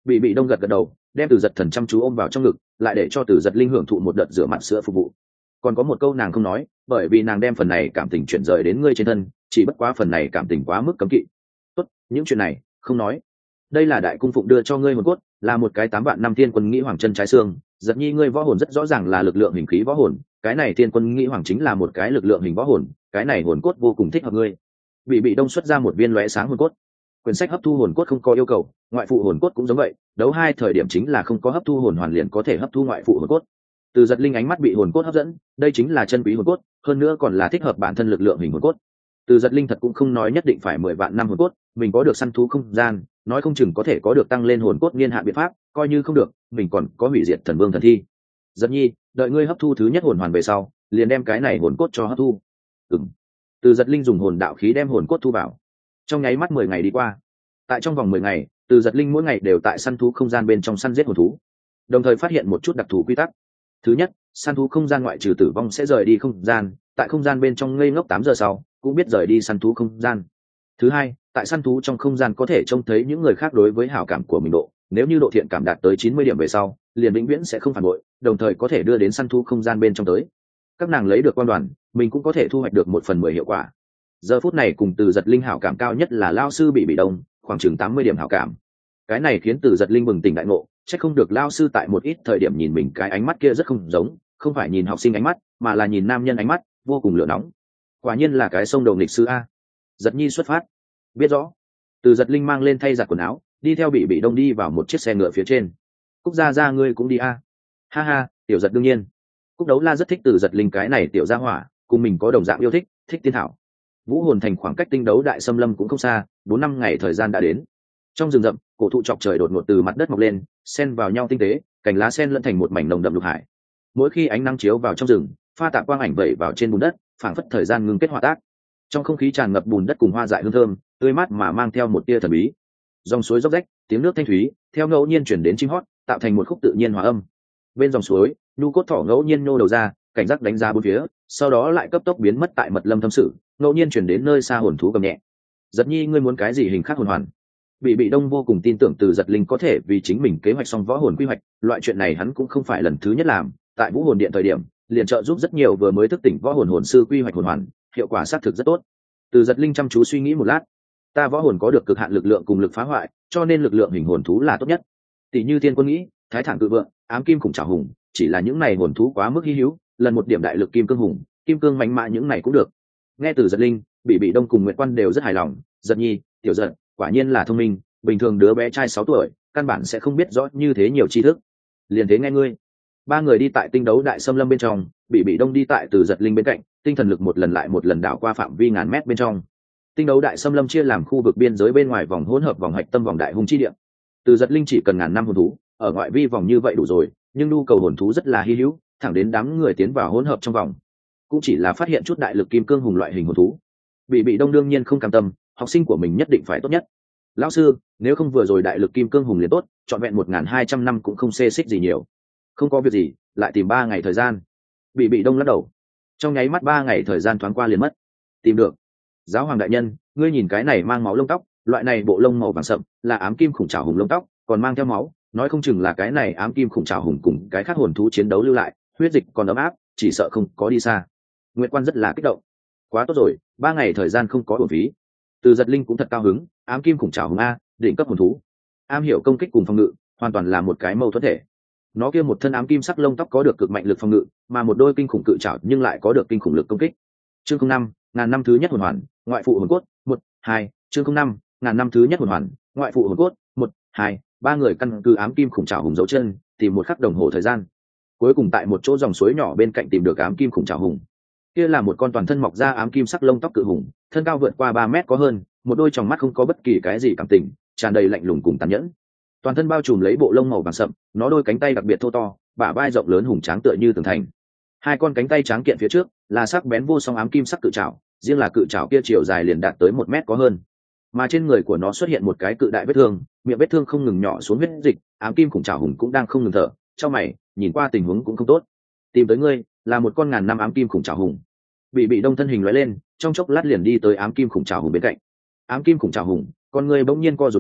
Speaker 1: bị bị đông gật gật đầu, đem Từ Dật Thần chăm chú ôm vào trong ngực, lại để cho Từ Dật Linh hưởng thụ một đợt rửa mặt sữa phục vụ. Còn có một câu nàng không nói, bởi vì nàng đem phần này cảm tình chuyển rời đến ngươi trên thân, chỉ bất quá phần này cảm tình quá mức cấm kỵ. Tốt, những chuyện này không nói. Đây là đại cung phụng đưa cho ngươi hồn cốt, là một cái tám vạn năm tiên quân nghĩ hoàng chân trái xương. Giật Nhi ngươi võ hồn rất rõ ràng là lực lượng hình khí võ hồn, cái này tiên quân nghĩ hoàng chính là một cái lực lượng hình võ hồn, cái này hồn cốt vô cùng thích hợp ngươi. Bị bị đông xuất ra một viên lóe sáng hồn cốt. Quyển sách hấp thu hồn cốt không có yêu cầu, ngoại phụ hồn cốt cũng giống vậy, đấu hai thời điểm chính là không có hấp thu hồn hoàn liền có thể hấp thu ngoại phụ hồn cốt. Từ Dật Linh ánh mắt bị hồn cốt hấp dẫn, đây chính là chân quý hồn cốt, hơn nữa còn là thích hợp bản thân lực lượng hình hồn cốt. Từ Dật Linh thật cũng không nói nhất định phải mười vạn năm hồn cốt, mình có được săn thú không gian, nói không chừng có thể có được tăng lên hồn cốt niên hạn biện pháp, coi như không được, mình còn có hủy diệt thần vương thần thi. Dật Nhi, đợi ngươi hấp thu thứ nhất hồn hoàn về sau, liền đem cái này hồn cốt cho hấp thu. Ừm. Từ Dật Linh dùng hồn đạo khí đem hồn cốt thu vào. Trong nháy mắt mười ngày đi qua. Tại trong vòng mười ngày, Từ Dật Linh mỗi ngày đều tại săn thú không gian bên trong săn giết hồn thú, đồng thời phát hiện một chút đặc thù quy tắc. Thứ nhất, săn thú không gian ngoại trừ tử vong sẽ rời đi không gian, tại không gian bên trong ngây ngốc tám giờ sau cũng biết rời đi săn thú không gian. Thứ hai, tại săn thú trong không gian có thể trông thấy những người khác đối với hảo cảm của mình độ, nếu như độ thiện cảm đạt tới chín mươi điểm về sau liền vĩnh viễn sẽ không phản bội, đồng thời có thể đưa đến săn thú không gian bên trong tới. Các nàng lấy được quan đoàn, mình cũng có thể thu hoạch được một phần mười hiệu quả. Giờ phút này cùng Từ Dật Linh hảo cảm cao nhất là lao sư bị bị đông, khoảng chừng tám mươi điểm hảo cảm. Cái này khiến Từ Dật Linh bừng tỉnh đại ngộ, chắc không được lao sư tại một ít thời điểm nhìn mình cái ánh mắt kia rất không giống, không phải nhìn học sinh ánh mắt mà là nhìn nam nhân ánh mắt, vô cùng lửa nóng. Quả nhiên là cái sông đầu nghịch sư a. Dật Nhi xuất phát. Biết rõ. Từ Dật Linh mang lên thay giặt quần áo, đi theo bị bị đông đi vào một chiếc xe ngựa phía trên. Cúc gia gia ngươi cũng đi a. Ha ha, tiểu Dật đương nhiên. Cúc Đấu La rất thích Từ Dật Linh cái này tiểu gia hỏa, cùng mình có đồng dạng yêu thích, thích tiên thảo. Vũ Hồn Thành khoảng cách Tinh Đấu Đại Xâm Lâm cũng không xa, bốn năm ngày thời gian đã đến. Trong rừng rậm, cổ thụ chọc trời đột ngột từ mặt đất mọc lên, xen vào nhau tinh tế, cành lá xen lẫn thành một mảnh nồng đậm lục hải. Mỗi khi ánh nắng chiếu vào trong rừng, pha tạp quang ảnh vẩy vào trên bùn đất, phảng phất thời gian ngừng kết hòa tác. Trong không khí tràn ngập bùn đất cùng hoa dại hương thơm, tươi mát mà mang theo một tia thần bí. Dòng suối róc rách, tiếng nước thanh thúy, theo ngẫu nhiên chuyển đến chim hót, tạo thành một khúc tự nhiên hòa âm. Bên dòng suối, nhu cốt thỏ ngẫu nhiên nhô đầu ra, cảnh giác đánh giá bốn phía, sau đó lại cấp tốc biến mất tại mật lâm thâm sự, ngẫu nhiên chuyển đến nơi xa hồn thú gầm nhẹ. Dật Nhi ngươi muốn cái gì hình khác hồn hoàn? Bị bị đông vô cùng tin tưởng Từ Dật Linh có thể vì chính mình kế hoạch xong võ hồn quy hoạch, loại chuyện này hắn cũng không phải lần thứ nhất làm, tại Vũ Hồn Điện thời điểm, liền trợ giúp rất nhiều vừa mới thức tỉnh võ hồn hồn sư quy hoạch hồn hoàn, hiệu quả xác thực rất tốt. Từ Dật Linh chăm chú suy nghĩ một lát, ta võ hồn có được cực hạn lực lượng cùng lực phá hoại, cho nên lực lượng hình hồn thú là tốt nhất. Tỷ như Thiên Quân Nghĩ, Thái Thản Cự Vượng, Ám Kim Khủng Trảo Hùng, chỉ là những này hồn thú quá mức hi hữu, lần một điểm đại lực Kim Cương Hùng, Kim Cương Mạnh Mã những này cũng được. Nghe Từ Dật Linh, bị bị đông cùng Nguyệt Quan đều rất hài lòng, Dật Nhi, tiểu Dật, quả nhiên là thông minh, bình thường đứa bé trai sáu tuổi, căn bản sẽ không biết rõ như thế nhiều tri thức. Liền thế nghe ngươi. Ba người đi tại Tinh Đấu Đại Xâm Lâm bên trong, bị bị đông đi tại Từ Dật Linh bên cạnh, tinh thần lực một lần lại một lần đảo qua phạm vi ngàn mét bên trong. Tinh Đấu Đại Xâm Lâm chia làm khu vực biên giới bên ngoài vòng hỗn hợp vòng hạch tâm vòng đại hung chi địa. Từ Dật Linh chỉ cần ngàn năm hồn thú, ở ngoại vi vòng như vậy đủ rồi, nhưng nhu cầu hồn thú rất là hi hữu, thẳng đến đám người tiến vào hỗn hợp trong vòng, cũng chỉ là phát hiện chút đại lực kim cương hùng loại hình hồn thú. Bị bị đông đương nhiên không cam tâm, học sinh của mình nhất định phải tốt nhất. Lão sư, nếu không vừa rồi đại lực kim cương hùng liền tốt, trọn vẹn một nghìn hai trăm năm cũng không xê xích gì nhiều. Không có việc gì, lại tìm ba ngày thời gian. Bị bị đông lắc đầu. Trong nháy mắt ba ngày thời gian thoáng qua liền mất. Tìm được. Giáo hoàng đại nhân, ngươi nhìn cái này mang máu lông tóc, loại này bộ lông màu vàng sậm, là ám kim khủng trảo hùng lông tóc, còn mang theo máu, nói không chừng là cái này ám kim khủng trảo hùng cùng cái khác hồn thú chiến đấu lưu lại, huyết dịch còn ấm áp, chỉ sợ không có đi xa. Nguyệt Quan rất là kích động. Quá tốt rồi, ba ngày thời gian không có uổng phí. Từ Dật Linh cũng thật cao hứng, ám kim khủng trảo hùng a, đỉnh cấp hồn thú, am hiểu công kích cùng phòng ngự, hoàn toàn là một cái mâu thuẫn thể. Nó kia một thân ám kim sắc lông tóc có được cực mạnh lực phòng ngự, mà một đôi kinh khủng cự trảo nhưng lại có được kinh khủng lực công kích. Chương không năm, ngàn năm thứ nhất hồn hoàn, ngoại phụ hồn cốt, một, hai. Chương không năm, ngàn năm thứ nhất hồn hoàn, ngoại phụ hồn cốt, một, hai. Ba người căn cứ ám kim khủng trảo hùng dấu chân, tìm một khắc đồng hồ thời gian. Cuối cùng tại một chỗ dòng suối nhỏ bên cạnh tìm được ám kim khủng trảo hùng. Kia là một con toàn thân mọc ra ám kim sắc lông tóc cự hùng, thân cao vượt qua ba mét có hơn, một đôi tròng mắt không có bất kỳ cái gì cảm tình, tràn đầy lạnh lùng cùng tàn nhẫn. Toàn thân bao trùm lấy bộ lông màu vàng sậm, nó đôi cánh tay đặc biệt thô to, bả vai rộng lớn hùng tráng tựa như tường thành. Hai con cánh tay tráng kiện phía trước là sắc bén vô song ám kim sắc cự trảo, riêng là cự trảo kia chiều dài liền đạt tới một mét có hơn. Mà trên người của nó xuất hiện một cái cự đại vết thương, miệng vết thương không ngừng nhỏ xuống huyết dịch, ám kim khủng trảo hùng cũng đang không ngừng thở. Trong mày, nhìn qua tình huống cũng không tốt. Tìm tới ngươi, là một con ngàn năm ám kim khủng trảo hùng. Bị bị đông thân hình lóe lên, trong chốc lát liền đi tới ám kim khủng trảo hùng bên cạnh. Ám kim khủng trảo hùng, con ngươi bỗng nhiên co rụt lại,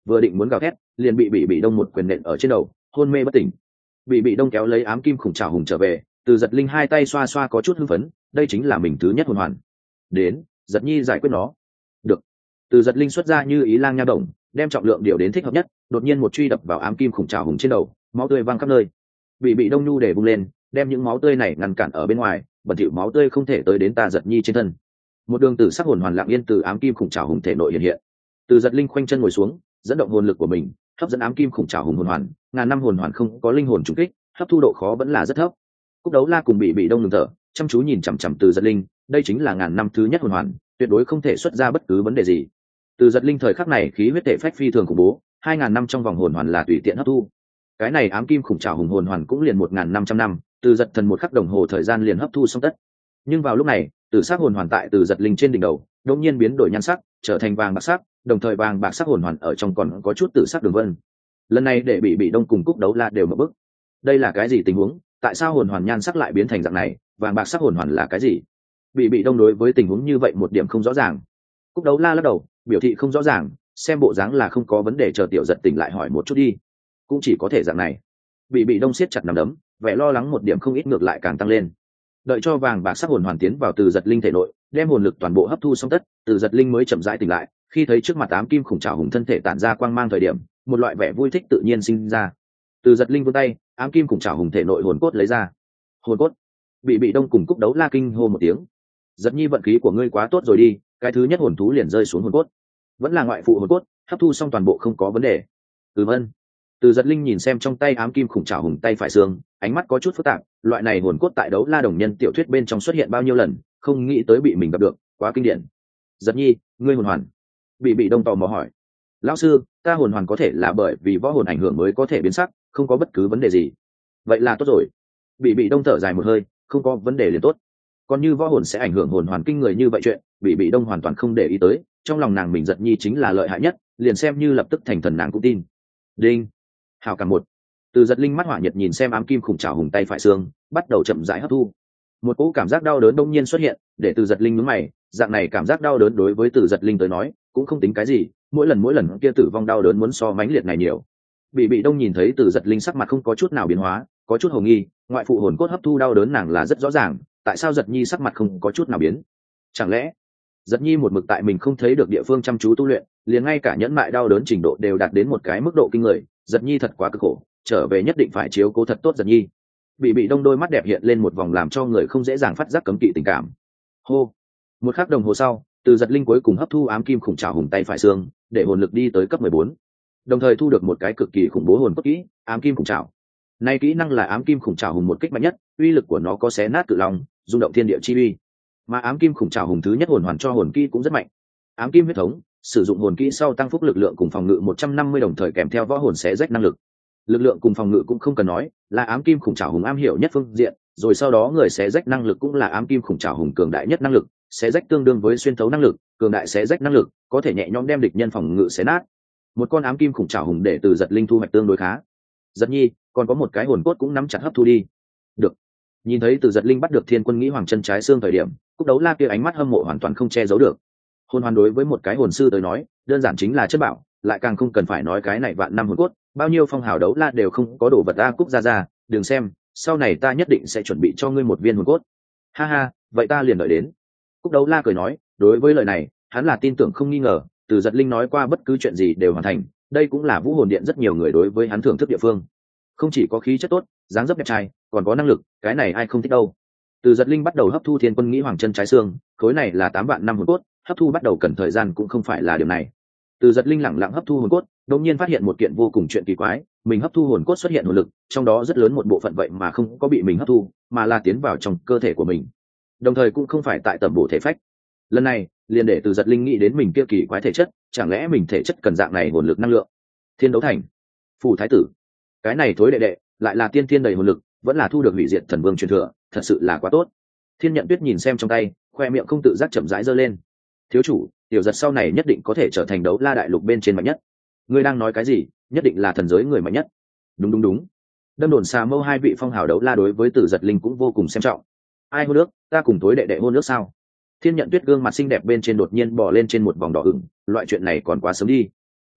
Speaker 1: vừa định muốn gào thét liền bị bị bị đông một quyền nện ở trên đầu, hôn mê bất tỉnh. Bị bị đông kéo lấy ám kim khủng trảo hùng trở về, từ giật linh hai tay xoa xoa có chút hưng phấn, đây chính là mình thứ nhất hồn hoàn. Đến, giật nhi giải quyết nó. Được. Từ giật linh xuất ra như ý lang nha động, đem trọng lượng điều đến thích hợp nhất, đột nhiên một truy đập vào ám kim khủng trảo hùng trên đầu, máu tươi văng khắp nơi. Bị bị đông nhu để vung lên, đem những máu tươi này ngăn cản ở bên ngoài, bẩn thỉu máu tươi không thể tới đến ta giật nhi trên thân. Một đường tử sắc hồn hoàn lặng yên từ ám kim khủng trảo hùng thể nội hiện hiện. Từ giật linh khoanh chân ngồi xuống, dẫn động hồn lực của mình, hấp dẫn ám kim khủng trảo hùng hồn hoàn, ngàn năm hồn hoàn không có linh hồn trùng kích, hấp thu độ khó vẫn là rất thấp. Cúc Đấu La cùng bị bị đông ngừng thở, chăm chú nhìn chằm chằm Từ Giật Linh, đây chính là ngàn năm thứ nhất hồn hoàn, tuyệt đối không thể xuất ra bất cứ vấn đề gì. Từ Giật Linh thời khắc này khí huyết thể phách phi thường khủng bố, hai ngàn năm trong vòng hồn hoàn là tùy tiện hấp thu. Cái này ám kim khủng trảo hùng hồn hoàn cũng liền một ngàn năm trăm năm, Từ Giật thần một khắc đồng hồ thời gian liền hấp thu xong tất. Nhưng vào lúc này, tử sắc hồn hoàn tại Từ Giật Linh trên đỉnh đầu, đột nhiên biến đổi nhan sắc, trở thành vàng bạc sắc, đồng thời vàng bạc sắc hồn hoàn ở trong còn có chút tử sắc đường vân. Lần này để bị bị đông cùng Cúc Đấu La đều mở bức. Đây là cái gì tình huống? Tại sao hồn hoàn nhan sắc lại biến thành dạng này? Vàng bạc sắc hồn hoàn là cái gì? Bị bị đông đối với tình huống như vậy một điểm không rõ ràng. Cúc Đấu La lắc đầu, biểu thị không rõ ràng, xem bộ dáng là không có vấn đề, chờ tiểu giật tỉnh lại hỏi một chút đi. Cũng chỉ có thể dạng này. Bị bị đông siết chặt nắm đấm, vẻ lo lắng một điểm không ít ngược lại càng tăng lên. Đợi cho vàng bạc sắc hồn hoàn tiến vào Từ Giật Linh thể nội, đem hồn lực toàn bộ hấp thu xong tất, Từ Giật Linh mới chậm rãi tỉnh lại, khi thấy trước mặt ám kim khủng trảo hùng thân thể tản ra quang mang thời điểm, một loại vẻ vui thích tự nhiên sinh ra. Từ Giật Linh vươn tay, ám kim khủng trảo hùng thể nội hồn cốt lấy ra. Hồn cốt? Bị bị đông cùng Cúc Đấu La kinh hô một tiếng. Giật nhi vận khí của ngươi quá tốt rồi đi, cái thứ nhất hồn thú liền rơi xuống hồn cốt. Vẫn là ngoại phụ hồn cốt, hấp thu xong toàn bộ không có vấn đề. Từ vân. Từ Giật Linh nhìn xem trong tay ám kim khủng trảo hùng tay phải xương, ánh mắt có chút phức tạp, loại này hồn cốt tại Đấu La đồng nhân tiểu thuyết bên trong xuất hiện bao nhiêu lần, không nghĩ tới bị mình gặp được, quá kinh điển. Giật nhi, ngươi hồn hoàn? Bị bị đông tò mò hỏi. Lão sư, ta hồn hoàn có thể là bởi vì võ hồn ảnh hưởng mới có thể biến sắc, không có bất cứ vấn đề gì. Vậy là tốt rồi. Bị bị đông thở dài một hơi, không có vấn đề liền tốt. Còn như võ hồn sẽ ảnh hưởng hồn hoàn kinh người như vậy chuyện, bị bị đông hoàn toàn không để ý tới, trong lòng nàng mình Giật nhi chính là lợi hại nhất, liền xem như lập tức thành thần nàng cũng tin. Đinh. Hào cảm một. Từ Giật Linh mắt hỏa nhiệt nhìn xem ám kim khủng trảo hùng tay phải xương, bắt đầu chậm rãi hấp thu. Một cỗ cảm giác đau đớn đông nhiên xuất hiện, để Từ Giật Linh nhướng mày, dạng này cảm giác đau đớn đối với Từ Giật Linh tới nói, cũng không tính cái gì, mỗi lần mỗi lần kia tử vong đau đớn muốn so mãnh liệt này nhiều. Bị bị đông nhìn thấy Từ Giật Linh sắc mặt không có chút nào biến hóa, có chút hồ nghi, ngoại phụ hồn cốt hấp thu đau đớn nàng là rất rõ ràng, tại sao Giật nhi sắc mặt không có chút nào biến? Chẳng lẽ Giật nhi một mực tại mình không thấy được địa phương chăm chú tu luyện, liền ngay cả nhẫn mại đau đớn trình độ đều đạt đến một cái mức độ kinh người, Giật nhi thật quá cực khổ, trở về nhất định phải chiếu cố thật tốt Giật nhi. Bị bị đông đôi mắt đẹp hiện lên một vòng làm cho người không dễ dàng phát giác cấm kỵ tình cảm. Hô. Một khắc đồng hồ sau, Từ Giật Linh cuối cùng hấp thu ám kim khủng trảo hùng tay phải xương, để hồn lực đi tới cấp mười bốn, đồng thời thu được một cái cực kỳ khủng bố hồn cốt kỹ, ám kim khủng trảo. Này kỹ năng là ám kim khủng trảo hùng một kích mạnh nhất, uy lực của nó có xé nát cự long, rung động thiên địa chi uy. Mà ám kim khủng trảo hùng thứ nhất hồn hoàn cho hồn kỹ cũng rất mạnh. Ám kim huyết thống, sử dụng hồn kỹ sau tăng phúc lực lượng cùng phòng ngự một trăm năm mươi đồng thời kèm theo võ hồn xé rách năng lực. Lực lượng cùng phòng ngự cũng không cần nói, là ám kim khủng trảo hùng am hiểu nhất phương diện, rồi sau đó người xé rách năng lực cũng là ám kim khủng trảo hùng cường đại nhất năng lực, xé rách tương đương với xuyên thấu năng lực, cường đại xé rách năng lực, có thể nhẹ nhõm đem địch nhân phòng ngự xé nát. Một con ám kim khủng trảo hùng để Từ Giật Linh thu hoạch tương đối khá. Giật nhi, còn có một cái hồn cốt cũng nắm chặt hấp thu đi. Được. Nhìn thấy Từ Giật Linh bắt được Thiên Quân Nghĩ Hoàng chân trái xương thời điểm, Cúc Đấu La kia ánh mắt hâm mộ hoàn toàn không che giấu được. Hồn hoàn đối với một cái hồn sư tới nói, đơn giản chính là chất bảo, lại càng không cần phải nói cái này vạn năm hồn cốt, bao nhiêu phong hào Đấu La đều không có đồ vật a. Cúc ra ra, đừng xem, sau này ta nhất định sẽ chuẩn bị cho ngươi một viên hồn cốt. Ha ha, vậy ta liền đợi đến. Cúc Đấu La cười nói, đối với lời này, hắn là tin tưởng không nghi ngờ, Từ Giật Linh nói qua bất cứ chuyện gì đều hoàn thành, đây cũng là Vũ Hồn Điện rất nhiều người đối với hắn thưởng thức địa phương. Không chỉ có khí chất tốt, dáng dấp đẹp trai, còn có năng lực, cái này ai không thích đâu. Từ Giật Linh bắt đầu hấp thu Thiên Quân Nghĩ Hoàng chân trái xương, khối này là tám vạn năm hồn cốt, hấp thu bắt đầu cần thời gian cũng không phải là điều này. Từ Giật Linh lẳng lặng hấp thu hồn cốt, đột nhiên phát hiện một kiện vô cùng chuyện kỳ quái, mình hấp thu hồn cốt xuất hiện hồn lực, trong đó rất lớn một bộ phận vậy mà không có bị mình hấp thu, mà là tiến vào trong cơ thể của mình. Đồng thời cũng không phải tại tầm bổ thể phách. Lần này, liền để Từ Giật Linh nghĩ đến mình kia kỳ quái thể chất, chẳng lẽ mình thể chất cần dạng này hồn lực năng lượng? Thiên Đấu Thành, Phù Thái tử, cái này thối đệ đệ, lại là tiên tiên đầy hồn lực, vẫn là thu được hủy diệt thần vương truyền thừa, thật sự là quá tốt. Thiên Nhận Tuyết nhìn xem trong tay, khoe miệng không tự giác chậm rãi giơ lên. Thiếu chủ, tiểu giật sau này nhất định có thể trở thành Đấu La đại lục bên trên mạnh nhất. Ngươi đang nói cái gì? Nhất định là thần giới người mạnh nhất. Đúng đúng đúng. Đâm đồn xà mâu hai vị phong hào Đấu La đối với Từ Giật Linh cũng vô cùng xem trọng. Ai hôn nước, ta cùng thối đệ đệ hôn nước sao? Thiên Nhận Tuyết gương mặt xinh đẹp bên trên đột nhiên bỏ lên trên một vòng đỏ ửng, loại chuyện này còn quá sớm đi.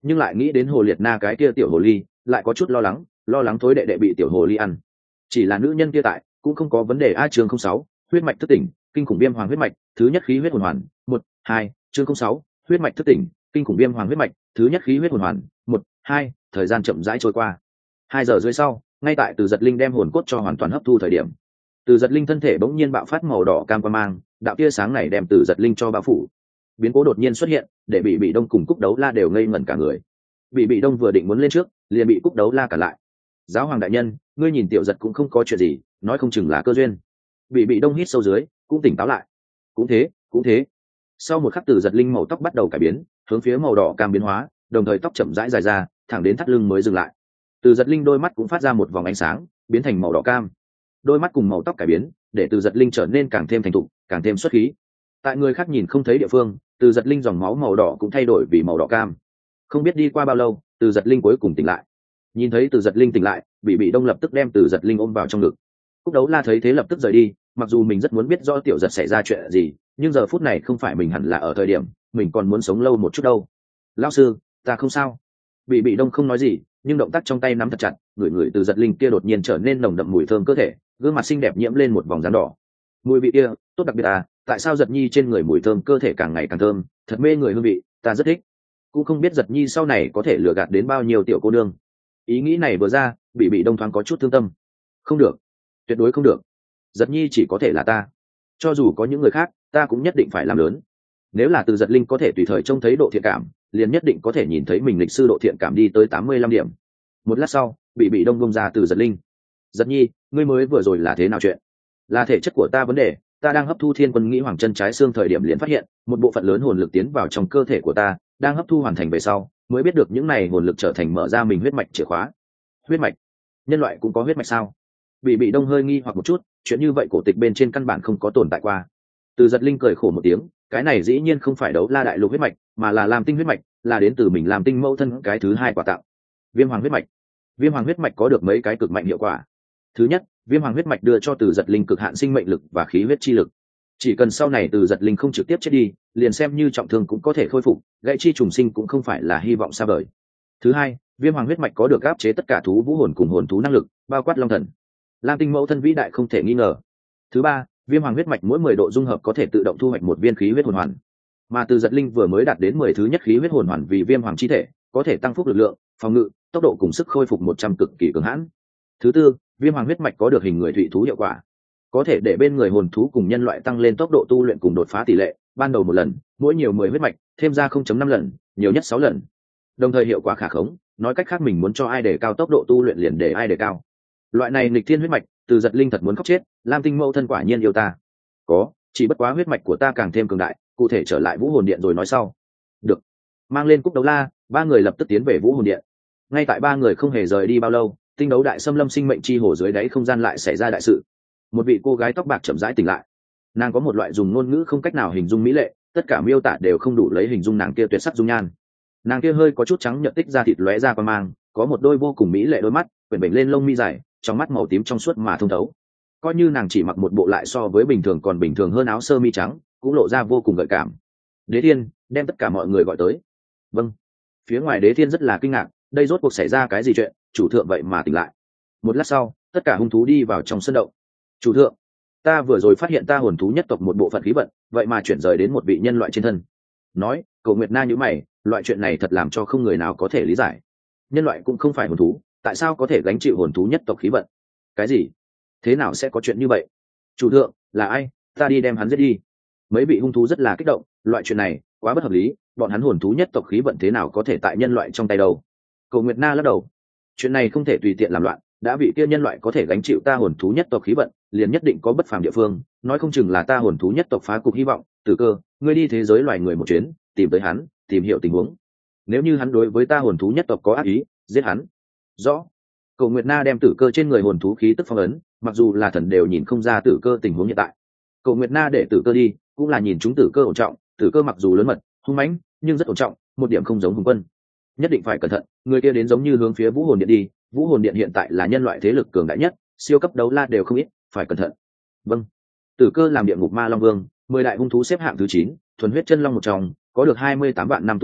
Speaker 1: nhưng lại nghĩ đến hồ liệt na cái kia tiểu hồ ly, lại có chút lo lắng, lo lắng thối đệ đệ bị tiểu hồ ly ăn. Chỉ là nữ nhân kia tại cũng không có vấn đề. A chương không sáu, huyết mạch thức tỉnh, kinh khủng viêm hoàng huyết mạch, thứ nhất khí huyết hồn hoàn, một, hai, chương không sáu, huyết mạch thức tỉnh, kinh khủng viêm hoàng huyết mạch, thứ nhất khí huyết hồn hoàn, một, hai, thời gian chậm rãi trôi qua. Hai giờ dưới sau, ngay tại Từ Giật Linh đem hồn cốt cho hoàn toàn hấp thu thời điểm, Từ Giật Linh thân thể bỗng nhiên bạo phát màu đỏ cam quang mang, đạo tia sáng này đem Từ Giật Linh cho bao phủ. Biến cố đột nhiên xuất hiện, để bị bị đông cùng Cúc Đấu La đều ngây ngẩn cả người. Bị bị đông vừa định muốn lên trước, liền bị Cúc Đấu La cản lại. Giáo hoàng đại nhân, ngươi nhìn tiểu giật cũng không có chuyện gì, nói không chừng là cơ duyên. Bị bị đông hít sâu dưới, cũng tỉnh táo lại. Cũng thế, cũng thế. Sau một khắc Từ Giật Linh màu tóc bắt đầu cải biến, hướng phía màu đỏ cam biến hóa, đồng thời tóc chậm rãi dài ra, thẳng đến thắt lưng mới dừng lại. Từ Giật Linh đôi mắt cũng phát ra một vòng ánh sáng, biến thành màu đỏ cam. Đôi mắt cùng màu tóc cải biến, để Từ Giật Linh trở nên càng thêm thành thục, càng thêm xuất khí. Tại người khác nhìn không thấy địa phương, Từ Giật Linh dòng máu màu đỏ cũng thay đổi vì màu đỏ cam. Không biết đi qua bao lâu, Từ Giật Linh cuối cùng tỉnh lại. Nhìn thấy Từ Giật Linh tỉnh lại, bị bị đông lập tức đem Từ Giật Linh ôm vào trong ngực. Cúc Đấu La thấy thế lập tức rời đi, mặc dù mình rất muốn biết do tiểu giật xảy ra chuyện gì, nhưng giờ phút này không phải mình hẳn là ở thời điểm, mình còn muốn sống lâu một chút đâu. Lão sư, ta không sao. Bị bị đông không nói gì, nhưng động tác trong tay nắm thật chặt, người người Từ Giật Linh kia đột nhiên trở nên nồng đậm mùi thơm cơ thể, gương mặt xinh đẹp nhiễm lên một vòng dáng đỏ. Mùi vị kia tốt đặc biệt à, tại sao Giật Nhi trên người mùi thơm cơ thể càng ngày càng thơm, thật mê người hương vị, ta rất thích. Cũng không biết Giật Nhi sau này có thể lừa gạt đến bao nhiêu tiểu cô nương. Ý nghĩ này vừa ra, bị bị đông thoáng có chút thương tâm. Không được, tuyệt đối không được. Giật Nhi chỉ có thể là ta, cho dù có những người khác, ta cũng nhất định phải làm lớn. Nếu là Từ Giật Linh có thể tùy thời trông thấy độ thiện cảm, liền nhất định có thể nhìn thấy mình lịch sư độ thiện cảm đi tới tám mươi lăm điểm. Một lát sau, bị bị đông bông ra Từ Giật Linh. Giật Nhi, ngươi mới vừa rồi là thế nào chuyện? Là thể chất của ta vấn đề, ta đang hấp thu thiên quân nghĩ hoàng chân trái xương thời điểm liền phát hiện một bộ phận lớn hồn lực tiến vào trong cơ thể của ta, đang hấp thu hoàn thành về sau mới biết được những này hồn lực trở thành mở ra mình huyết mạch chìa khóa. Huyết mạch? Nhân loại cũng có huyết mạch sao? Bị bị đông hơi nghi hoặc một chút, chuyện như vậy cổ tịch bên trên căn bản không có tồn tại qua. Từ Giật Linh cười khổ một tiếng, cái này dĩ nhiên không phải Đấu La đại lục huyết mạch, mà là Lam Tinh huyết mạch, là đến từ mình làm tinh mẫu thân cái thứ hai quà tặng. Viêm hoàng huyết mạch. Viêm hoàng huyết mạch có được mấy cái cực mạnh hiệu quả. Thứ nhất, viêm hoàng huyết mạch đưa cho Từ Giật Linh cực hạn sinh mệnh lực và khí huyết chi lực. Chỉ cần sau này Từ Giật Linh không trực tiếp chết đi, liền xem như trọng thương cũng có thể khôi phục, gãy chi trùng sinh cũng không phải là hy vọng xa vời. Thứ hai, viêm hoàng huyết mạch có được áp chế tất cả thú vũ hồn cùng hồn thú năng lực, bao quát long thần. Lam Tinh mẫu thân vĩ đại không thể nghi ngờ. Thứ ba, viêm hoàng huyết mạch mỗi mười độ dung hợp có thể tự động thu hoạch một viên khí huyết hồn hoàn, mà Từ Giật Linh vừa mới đạt đến mười thứ nhất khí huyết hồn hoàn vì viêm hoàng chi thể, có thể tăng phúc lực lượng, phòng ngự, tốc độ cùng sức khôi phục một trăm cực kỳ cường hãn. Thứ tư, viêm hoàng huyết mạch có được hình người thủy thú hiệu quả, có thể để bên người hồn thú cùng nhân loại tăng lên tốc độ tu luyện cùng đột phá tỷ lệ, ban đầu một lần, mỗi nhiều mười huyết mạch, thêm ra không chấm năm lần, nhiều nhất sáu lần. Đồng thời hiệu quả khả khống, nói cách khác mình muốn cho ai để cao tốc độ tu luyện liền để ai để cao. Loại này nghịch thiên huyết mạch, Từ Giật Linh thật muốn khóc chết, Lam Tinh mẫu thân quả nhiên yêu ta. Có, chỉ bất quá huyết mạch của ta càng thêm cường đại, cụ thể trở lại Vũ Hồn Điện rồi nói sau. Được. Mang lên Cúc Đấu La, ba người lập tức tiến về Vũ Hồn Điện. Ngay tại ba người không hề rời đi bao lâu, tinh đấu đại xâm lâm sinh mệnh chi hồ dưới đáy không gian lại xảy ra đại sự. Một vị cô gái tóc bạc chậm rãi tỉnh lại. Nàng có một loại dùng ngôn ngữ không cách nào hình dung mỹ lệ, tất cả miêu tả đều không đủ lấy hình dung nàng kia tuyệt sắc dung nhan. Nàng kia hơi có chút trắng nhợt tích ra thịt lóe ra qua mang, có một đôi vô cùng mỹ lệ đôi mắt, quyển bệnh lên lông mi dài, trong mắt màu tím trong suốt mà thông thấu. Coi như nàng chỉ mặc một bộ lại so với bình thường còn bình thường hơn áo sơ mi trắng, cũng lộ ra vô cùng gợi cảm. Đế Thiên, đem tất cả mọi người gọi tới. Vâng. Phía ngoài Đế Thiên rất là kinh ngạc, đây rốt cuộc xảy ra cái gì chuyện, chủ thượng vậy mà tỉnh lại. Một lát sau, tất cả hung thú đi vào trong sân động. Chủ thượng, ta vừa rồi phát hiện ta hồn thú nhất tộc một bộ phận khí vận, vậy mà chuyển rời đến một vị nhân loại trên thân. Nói, Cổ Nguyệt Na nhíu mày, loại chuyện này thật làm cho không người nào có thể lý giải. Nhân loại cũng không phải hồn thú, tại sao có thể gánh chịu hồn thú nhất tộc khí vận? Cái gì? Thế nào sẽ có chuyện như vậy? Chủ thượng, là ai? Ta đi đem hắn giết đi. Mấy vị hung thú rất là kích động, loại chuyện này quá bất hợp lý, bọn hắn hồn thú nhất tộc khí vận thế nào có thể tại nhân loại trong tay đâu? Cổ Nguyệt Na lắc đầu, chuyện này không thể tùy tiện làm loạn, đã vị kia nhân loại có thể gánh chịu ta hồn thú nhất tộc khí vận, liền nhất định có bất phàm địa phương, nói không chừng là ta hồn thú nhất tộc phá cục hy vọng. Tử Cơ, ngươi đi thế giới loài người một chuyến, tìm tới hắn, tìm hiểu tình huống. Nếu như hắn đối với ta hồn thú nhất tộc có ác ý, giết hắn. Rõ. Cổ Nguyệt Na đem Tử Cơ trên người hồn thú khí tức phong ấn, mặc dù là thần đều nhìn không ra Tử Cơ tình huống hiện tại. Cổ Nguyệt Na để Tử Cơ đi, cũng là nhìn chúng Tử Cơ ổn trọng, Tử Cơ mặc dù lớn mật, hung mãnh, nhưng rất ổn trọng, một điểm không giống Hùng Quân. Nhất định phải cẩn thận, người kia đến giống như hướng phía Vũ Hồn Điện đi, Vũ Hồn Điện hiện tại là nhân loại thế lực cường đại nhất, siêu cấp đấu la đều không ít, phải cẩn thận. Vâng. Tử Cơ làm địa ngục ma long vương, mười đại hung thú xếp hạng thứ chín, thuần huyết chân long một trong, có được hai mươi tám vạn năm tu vi,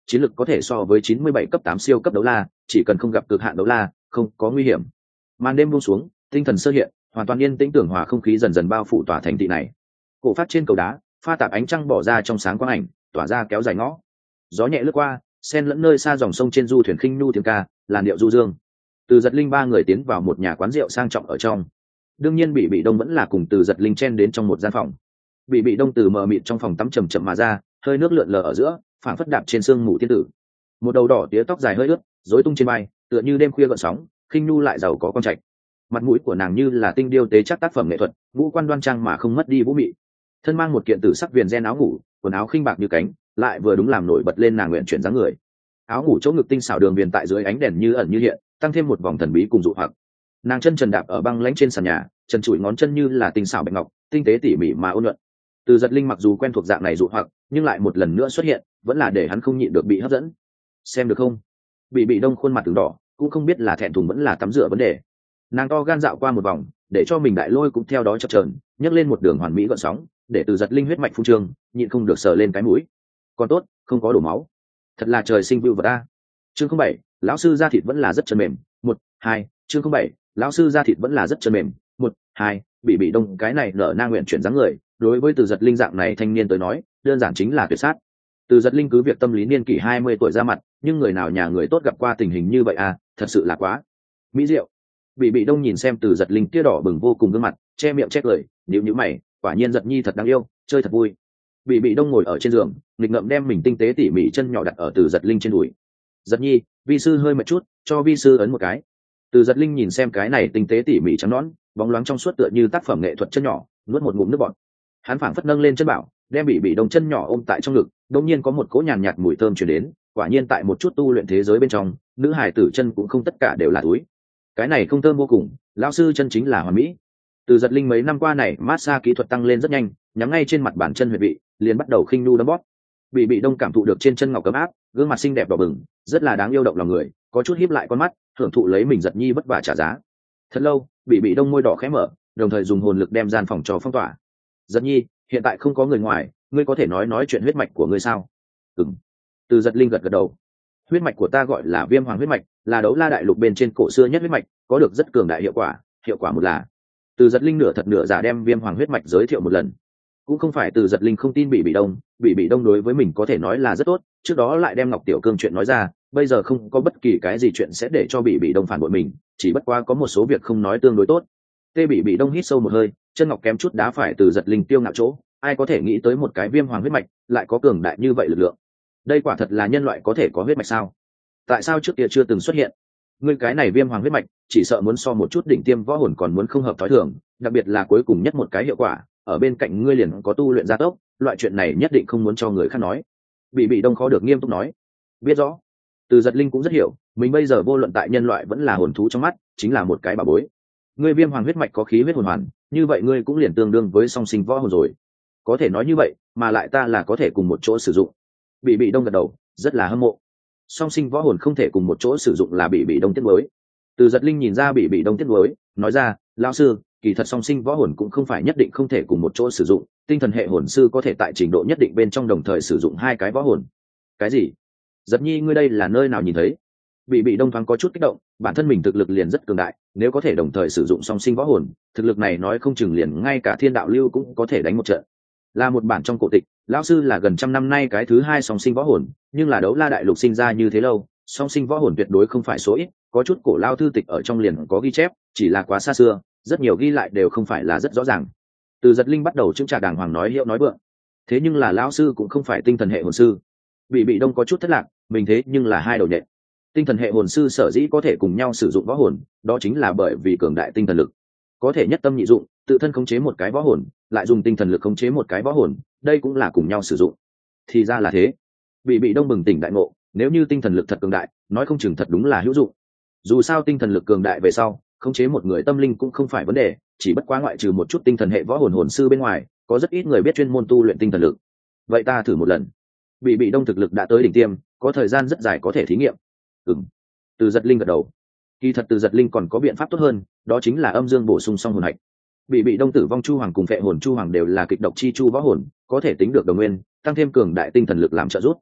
Speaker 1: chiến lực có thể so với chín mươi bảy cấp tám siêu cấp đấu la, chỉ cần không gặp cực hạn đấu la không có nguy hiểm. Màn đêm buông xuống, tinh thần sơ hiện, hoàn toàn yên tĩnh tưởng hòa không khí dần dần bao phủ tòa thành thị này. Cổ phát trên cầu đá, pha tạp ánh trăng bỏ ra trong sáng quang ảnh, tỏa ra kéo dài ngõ. Gió nhẹ lướt qua, xen lẫn nơi xa dòng sông trên du thuyền khinh nhu tiếng ca, làn điệu du dương. Từ Giật Linh ba người tiến vào một nhà quán rượu sang trọng ở trong. Đương nhiên bị bị đông vẫn là cùng Từ Giật Linh chen đến trong một gian phòng. Bị bị đông từ mờ mịt trong phòng tắm chậm chậm mà ra, hơi nước lượn lờ ở giữa, phảng phất đạp trên sương mù tiên tử. Một đầu đỏ tía tóc dài hơi ướt, rối tung trên vai, tựa như đêm khuya gợn sóng, khinh nhu lại giàu có con trạch. Mặt mũi của nàng như là tinh điêu tế chắc tác phẩm nghệ thuật, ngũ quan đoan trang mà không mất đi vũ mị. Thân mang một kiện tử sắc viền ren áo ngủ, quần áo khinh bạc như cánh, lại vừa đúng làm nổi bật lên nàng nguyện chuyển dáng người. Áo ngủ chỗ ngực tinh xảo đường viền tại dưới ánh đèn như ẩn như hiện, tăng thêm một vòng thần bí cùng dụ hoặc. Nàng chân trần đạp ở băng lãnh trên sàn nhà, chân chuỗi ngón chân như là tinh xảo bạch ngọc, tinh tế tỉ mỉ mà ôn nhuận. Từ Giật Linh mặc dù quen thuộc dạng này dụ hoặc, nhưng lại một lần nữa xuất hiện, vẫn là để hắn không nhịn được bị hấp dẫn. Xem được không? Bị bị đông khuôn mặt từng đỏ, cũng không biết là thẹn thùng vẫn là tắm rửa vấn đề. Nàng to gan dạo qua một vòng, để cho mình đại lôi cũng theo đó chập chờn, nhấc lên một đường hoàn mỹ gợn sóng, để Từ Giật Linh huyết mạch phun trương, nhịn không được sờ lên cái mũi. Còn tốt, không có đổ máu. Thật là trời sinh vưu vật a. Chương không bảy, lão sư da thịt vẫn là rất chân mềm. Một, hai, chương không bảy, lão sư da thịt vẫn là rất chân mềm. Một, hai, bị bị đông cái này nở na nguyện chuyển dáng người, đối với Từ Giật Linh dạng này thanh niên tới nói, đơn giản chính là tuyệt sát. Từ Giật Linh cứ việc tâm lý niên kỷ hai mươi tuổi ra mặt, nhưng người nào nhà người tốt gặp qua tình hình như vậy à, thật sự là quá mỹ diệu. Bị bị đông nhìn xem Từ Giật Linh kia đỏ bừng vô cùng gương mặt, che miệng che lời, nhíu nhíu mày, quả nhiên Giật Nhi thật đáng yêu, chơi thật vui. Bị bị đông ngồi ở trên giường, nghịch ngợm đem mình tinh tế tỉ mỉ chân nhỏ đặt ở Từ Giật Linh trên đùi. Giật Nhi, vi sư hơi mệt chút, cho vi sư ấn một cái. Từ Giật Linh nhìn xem cái này tinh tế tỉ mỉ trắng nõn, bóng loáng trong suốt tựa như tác phẩm nghệ thuật chân nhỏ, nuốt một ngụm nước bọt. Hắn phảng phất nâng lên chân bảo, đem bị bị đông chân nhỏ ôm tại trong ngực, đột nhiên có một cỗ nhàn nhạt mùi thơm truyền đến, quả nhiên tại một chút tu luyện thế giới bên trong, nữ hài tử chân cũng không tất cả đều là túi. Cái này không thơm vô cùng, lão sư chân chính là hoàn mỹ. Từ Giật Linh mấy năm qua này, massage kỹ thuật tăng lên rất nhanh, nhắm ngay trên mặt bàn chân huyệt vị, liền bắt đầu khinh nu đấm bóp. Bị bị đông cảm thụ được trên chân ngọc cấm áp, gương mặt xinh đẹp đỏ bừng, rất là đáng yêu động lòng người, có chút híp lại con mắt, hưởng thụ lấy mình Giật Nhi vất vả trả giá. Thật lâu, bị bị đông môi đỏ khẽ mở, đồng thời dùng hồn lực đem gian phòng cho phong tỏa. Giật Nhi, hiện tại không có người ngoài, ngươi có thể nói nói chuyện huyết mạch của ngươi sao? Ừm. Từ Giật Linh gật gật đầu. Huyết mạch của ta gọi là Viêm Hoàng huyết mạch, là đấu la đại lục bên trên cổ xưa nhất huyết mạch, có được rất cường đại hiệu quả. Hiệu quả một là, Từ Giật Linh nửa thật nửa giả đem Viêm Hoàng huyết mạch giới thiệu một lần. Cũng không phải Từ Giật Linh không tin bị bị đông, bị bị đông đối với mình có thể nói là rất tốt, trước đó lại đem Ngọc Tiểu Cương chuyện nói ra, bây giờ không có bất kỳ cái gì chuyện sẽ để cho bị bị đông phản bội mình, chỉ bất quá có một số việc không nói tương đối tốt. Tê bị bị đông hít sâu một hơi, chân ngọc kém chút đá phải Từ Giật Linh tiêu ngạo chỗ, ai có thể nghĩ tới một cái Viêm Hoàng huyết mạch lại có cường đại như vậy lực lượng. Đây quả thật là nhân loại có thể có huyết mạch sao? Tại sao trước kia chưa từng xuất hiện? Ngươi cái này Viêm Hoàng huyết mạch chỉ sợ muốn so một chút đỉnh tiêm võ hồn còn muốn không hợp thói thường, đặc biệt là cuối cùng nhất một cái hiệu quả, ở bên cạnh ngươi liền có tu luyện gia tốc, loại chuyện này nhất định không muốn cho người khác nói. Bị bị đông khó được nghiêm túc nói. Biết rõ. Từ Giật Linh cũng rất hiểu, mình bây giờ vô luận tại nhân loại vẫn là hồn thú trong mắt, chính là một cái bảo bối. Ngươi Viêm Hoàng huyết mạch có khí huyết hồn hoàn, như vậy ngươi cũng liền tương đương với song sinh võ hồn rồi. Có thể nói như vậy, mà lại ta là có thể cùng một chỗ sử dụng. Bị bị đông gật đầu, rất là hâm mộ. Song sinh võ hồn không thể cùng một chỗ sử dụng là bị bị đông tiếc nuối. Từ Giật Linh nhìn ra bị bị đông tiếc nuối, nói ra, lão sư, kỳ thật song sinh võ hồn cũng không phải nhất định không thể cùng một chỗ sử dụng, tinh thần hệ hồn sư có thể tại trình độ nhất định bên trong đồng thời sử dụng hai cái võ hồn. Cái gì? Giật Nhi ngươi đây là nơi nào nhìn thấy? Bị bị đông thoáng có chút kích động, bản thân mình thực lực liền rất cường đại, nếu có thể đồng thời sử dụng song sinh võ hồn, thực lực này nói không chừng liền ngay cả thiên đạo lưu cũng có thể đánh một trận. Là một bản trong cổ tịch, lão sư là gần trăm năm nay cái thứ hai song sinh võ hồn, nhưng là đấu la đại lục sinh ra như thế lâu, song sinh võ hồn tuyệt đối không phải số ít, có chút cổ lao thư tịch ở trong liền có ghi chép, chỉ là quá xa xưa, rất nhiều ghi lại đều không phải là rất rõ ràng. Từ Giật Linh bắt đầu chứng trả đàng hoàng nói hiệu nói vượng. Thế nhưng là lão sư cũng không phải tinh thần hệ hồn sư. Bị bị đông có chút thất lạc, mình thế nhưng là hai đầu nhện. Tinh thần hệ hồn sư sở dĩ có thể cùng nhau sử dụng võ hồn, đó chính là bởi vì cường đại tinh thần lực. Có thể nhất tâm nhị dụng, tự thân khống chế một cái võ hồn, lại dùng tinh thần lực khống chế một cái võ hồn, đây cũng là cùng nhau sử dụng. Thì ra là thế. Bị bị đông bừng tỉnh đại ngộ, nếu như tinh thần lực thật cường đại, nói không chừng thật đúng là hữu dụng. Dù sao tinh thần lực cường đại về sau, khống chế một người tâm linh cũng không phải vấn đề, chỉ bất quá ngoại trừ một chút tinh thần hệ võ hồn hồn sư bên ngoài, có rất ít người biết chuyên môn tu luyện tinh thần lực. Vậy ta thử một lần. Bị bị đông thực lực đã tới đỉnh tiêm, có thời gian rất dài có thể thí nghiệm. Ừm. Từ Giật Linh gật đầu. Kỳ thật Từ Giật Linh còn có biện pháp tốt hơn, đó chính là âm dương bổ sung song hồn hạch. Bị bị đông tử vong chu hoàng cùng phệ hồn chu hoàng đều là kịch độc chi chu võ hồn, có thể tính được đồng nguyên, tăng thêm cường đại tinh thần lực làm trợ giúp.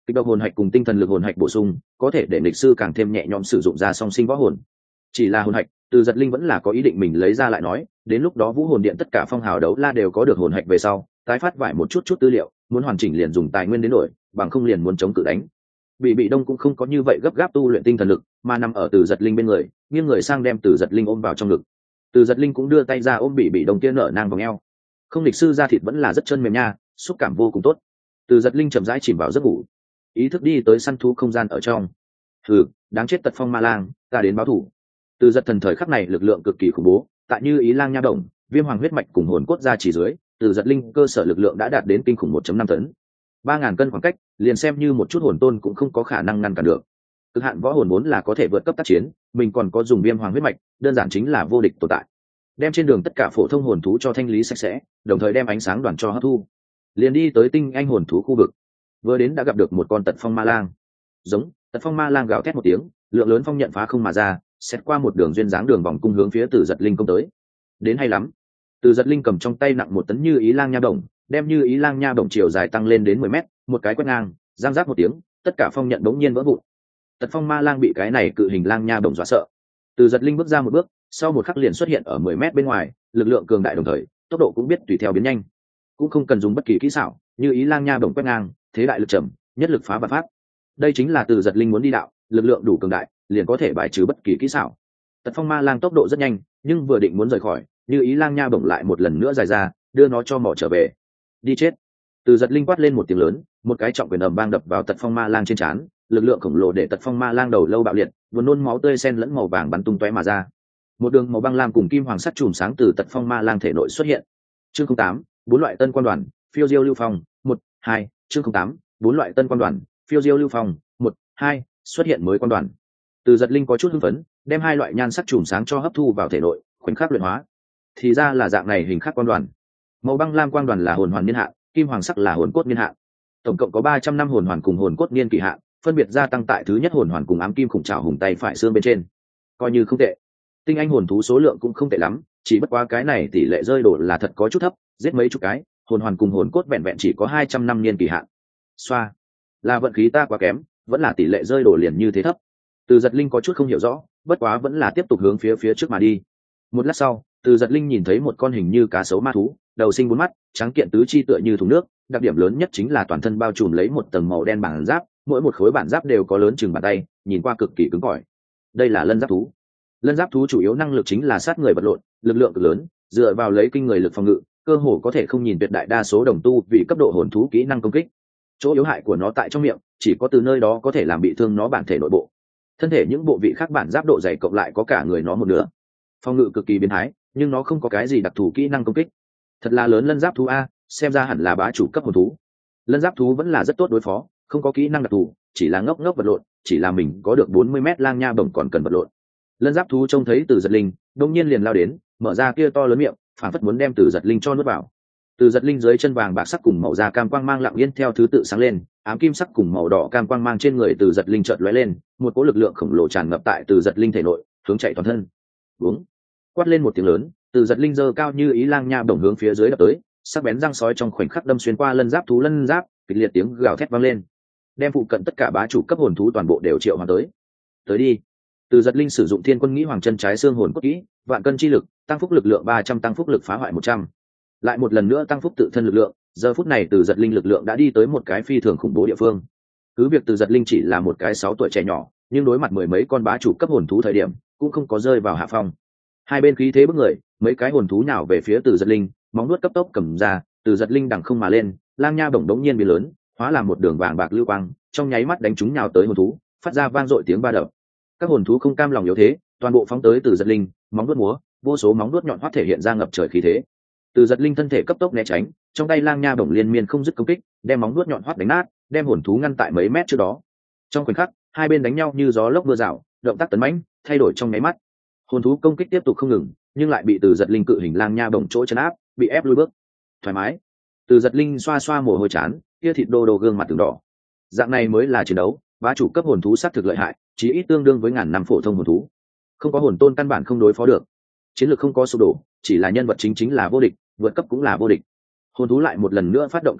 Speaker 1: kịch độc hồn hạch cùng tinh thần lực hồn hạch bổ sung có thể để lịch sư càng thêm nhẹ nhõm sử dụng ra song sinh võ hồn. Chỉ là hồn hạch, Từ Giật Linh vẫn là có ý định mình lấy ra lại nói, đến lúc đó vũ hồn điện tất cả phong hào đấu la đều có được hồn hạch về sau, tái phát vải một chút chút tư liệu, muốn hoàn chỉnh liền dùng tài nguyên đến đổi, bằng không liền muốn chống cự đánh. Bị Bị Đông cũng không có như vậy gấp gáp tu luyện tinh thần lực, mà nằm ở Từ Giật Linh bên người, nghiêng người sang đem Từ Giật Linh ôm vào trong ngực. Từ Giật Linh cũng đưa tay ra ôm Bị Bị Đông kia nở nang vòng eo. Không lịch sư da thịt vẫn là rất chân mềm nha, xúc cảm vô cùng tốt. Từ Giật Linh chậm rãi chìm vào giấc ngủ, ý thức đi tới săn thú không gian ở trong. Hừ, đáng chết tật phong ma lang, ta đến báo thủ. Từ Giật thần thời khắc này lực lượng cực kỳ khủng bố, tại như ý lang nha động, viêm hoàng huyết mạch cùng hồn cốt ra chỉ dưới, Từ Giật Linh cơ sở lực lượng đã đạt đến kinh khủng một phẩy năm tấn. ba ngàn cân khoảng cách, liền xem như một chút hồn tôn cũng không có khả năng ngăn cản được. Cực hạn võ hồn vốn là có thể vượt cấp tác chiến, mình còn có dùng viêm hoàng huyết mạch, đơn giản chính là vô địch tồn tại. Đem trên đường tất cả phổ thông hồn thú cho thanh lý sạch sẽ, đồng thời đem ánh sáng đoàn cho hấp thu. Liền đi tới tinh anh hồn thú khu vực. Vừa đến đã gặp được một con tật phong ma lang. Giống, tật phong ma lang gào thét một tiếng, lượng lớn phong nhận phá không mà ra, xét qua một đường duyên dáng đường vòng cung hướng phía Từ Giật Linh công tới. Đến hay lắm. Từ Giật Linh cầm trong tay nặng một tấn như ý lang nha đồng, đem như ý lang nha đồng chiều dài tăng lên đến mười mét, một cái quét ngang, giang rác một tiếng, tất cả phong nhận đống nhiên vỡ vụn. Tật phong ma lang bị cái này cự hình lang nha đồng dọa sợ. Từ Giật Linh bước ra một bước, sau một khắc liền xuất hiện ở mười mét bên ngoài, lực lượng cường đại đồng thời, tốc độ cũng biết tùy theo biến nhanh. Cũng không cần dùng bất kỳ kỹ xảo, như ý lang nha đồng quét ngang, thế đại lực trầm, nhất lực phá vạn pháp. Đây chính là Từ Giật Linh muốn đi đạo, lực lượng đủ cường đại, liền có thể bài trừ bất kỳ kỹ xảo. Tật phong ma lang tốc độ rất nhanh, nhưng vừa định muốn rời khỏi, như ý lang nha bổng lại một lần nữa dài ra, đưa nó cho mỏ trở về. Đi chết. Từ Giật Linh quát lên một tiếng lớn, một cái trọng quyền ầm vang đập vào tật phong ma lang trên trán, lực lượng khổng lồ để tật phong ma lang đầu lâu bạo liệt, buồn nôn máu tươi xen lẫn màu vàng bắn tung tóe mà ra. Một đường màu băng lam cùng kim hoàng sắt chùm sáng từ tật phong ma lang thể nội xuất hiện. Chương không tám, bốn loại tân quan đoàn, phiêu diêu lưu phong, một, hai, chương không tám, bốn loại tân quan đoàn, phiêu diêu lưu phong, một, hai, xuất hiện mới quan đoàn. Từ Giật Linh có chút hưng phấn, đem hai loại nhan sắc chùm sáng cho hấp thu vào thể nội, khoảnh khắc luyện hóa. Thì ra là dạng này hình khắc quan đoàn. Màu băng lam quang đoàn là hồn hoàn niên hạn, kim hoàng sắc là hồn cốt niên hạn. Tổng cộng có ba trăm năm hồn hoàn cùng hồn cốt niên kỳ hạn, phân biệt gia tăng tại thứ nhất hồn hoàn cùng ám kim khủng trảo hùng tay phải xương bên trên. Coi như không tệ. Tinh anh hồn thú số lượng cũng không tệ lắm, chỉ bất quá cái này tỷ lệ rơi đổ là thật có chút thấp, giết mấy chục cái, hồn hoàn cùng hồn cốt vẹn vẹn chỉ có hai trăm năm niên kỳ hạn. Xoa, là vận khí ta quá kém, vẫn là tỷ lệ rơi đổ liền như thế thấp. Từ Giật Linh có chút không hiểu rõ, bất quá vẫn là tiếp tục hướng phía phía trước mà đi. Một lát sau, Từ Giật Linh nhìn thấy một con hình như cá sấu ma thú, đầu sinh bốn mắt, trắng kiện tứ chi tựa như thùng nước, đặc điểm lớn nhất chính là toàn thân bao trùm lấy một tầng màu đen bản giáp, mỗi một khối bản giáp đều có lớn chừng bàn tay, nhìn qua cực kỳ cứng cỏi. Đây là lân giáp thú. Lân giáp thú chủ yếu năng lực chính là sát người vật lộn, lực lượng cực lớn, dựa vào lấy kinh người lực phòng ngự, cơ hồ có thể không nhìn tuyệt đại đa số đồng tu vì cấp độ hồn thú kỹ năng công kích. Chỗ yếu hại của nó tại trong miệng, chỉ có từ nơi đó có thể làm bị thương nó bản thể nội bộ. Thân thể những bộ vị khác bản giáp độ dày cộng lại có cả người nó một nửa. Phòng ngự cực kỳ biến thái, nhưng nó không có cái gì đặc thù kỹ năng công kích. Thật là lớn lân giáp thú a, xem ra hẳn là bá chủ cấp hồn thú. Lân giáp thú vẫn là rất tốt đối phó, không có kỹ năng đặc thù, chỉ là ngốc ngốc vật lộn, chỉ là mình có được bốn mươi mét lang nha bổng còn cần vật lộn. Lân giáp thú trông thấy Từ Giật Linh, đột nhiên liền lao đến, mở ra kia to lớn miệng, phản phất muốn đem Từ Giật Linh cho nuốt vào. Từ Giật Linh dưới chân vàng bạc sắc cùng màu da cam quang mang lặng yên theo thứ tự sáng lên, ám kim sắc cùng màu đỏ cam quang mang trên người Từ Giật Linh chợt lóe lên, một cỗ lực lượng khổng lồ tràn ngập tại Từ Giật Linh thể nội, hướng chạy toàn thân. Uống. Quát lên một tiếng lớn, Từ Giật Linh giơ cao như ý lang nha bổng hướng phía dưới đập tới, sắc bén răng sói trong khoảnh khắc đâm xuyên qua lân giáp thú lân giáp, kịch liệt tiếng gào thét vang lên, đem phụ cận tất cả bá chủ cấp hồn thú toàn bộ đều triệu hoán tới. Tới đi. Từ Giật Linh sử dụng Thiên Quân Nghĩ Hoàng chân trái xương hồn cốt kỹ, vạn cân chi lực, tăng phúc lực lượng ba trăm, tăng phúc lực phá hoại một trăm. Lại một lần nữa tăng phúc tự thân lực lượng, giờ phút này Từ Giật Linh lực lượng đã đi tới một cái phi thường khủng bố địa phương. Cứ việc Từ Giật Linh chỉ là một cái sáu tuổi trẻ nhỏ, nhưng đối mặt mười mấy con bá chủ cấp hồn thú thời điểm, cũng không có rơi vào hạ phong. Hai bên khí thế bức người, mấy cái hồn thú nhào về phía Từ Giật Linh, móng nuốt cấp tốc cầm ra, Từ Giật Linh đằng không mà lên, lang nha bổng đống nhiên biến lớn, hóa làm một đường vàng bạc lưu quang, trong nháy mắt đánh trúng nhào tới hồn thú, phát ra vang dội tiếng ba đập. Các hồn thú không cam lòng yếu thế, toàn bộ phóng tới Từ Giật Linh, móng nuốt múa, vô số móng nuốt nhọn hoắt thể hiện ra ngập trời khí thế. Từ Giật Linh thân thể cấp tốc né tránh, trong tay lang nha bổng liên miên không dứt công kích, đem móng nuốt nhọn hoắt đánh nát, đem hồn thú ngăn tại mấy mét trước đó. Trong khoảnh khắc, hai bên đánh nhau như gió lốc mưa rào, động tác tấn mãnh, thay đổi trong nháy mắt. Hồn thú công kích tiếp tục không ngừng, nhưng lại bị Từ Giật Linh cự hình lang nha bổng chỗ chấn áp, bị ép lui bước. Thoải mái. Từ Giật Linh xoa xoa mồ hôi chán, kia thịt đô đô gương mặt từng đỏ. Dạng này mới là chiến đấu, bá chủ cấp hồn thú sát thực lợi hại, chí ít tương đương với ngàn năm phổ thông hồn thú. Không có hồn tôn căn bản không đối phó được. Chiến lược không có sụp đổ, chỉ là nhân vật chính chính là vô địch, vượt cấp cũng là vô địch. Hồn thú lại một lần nữa phát động công kích,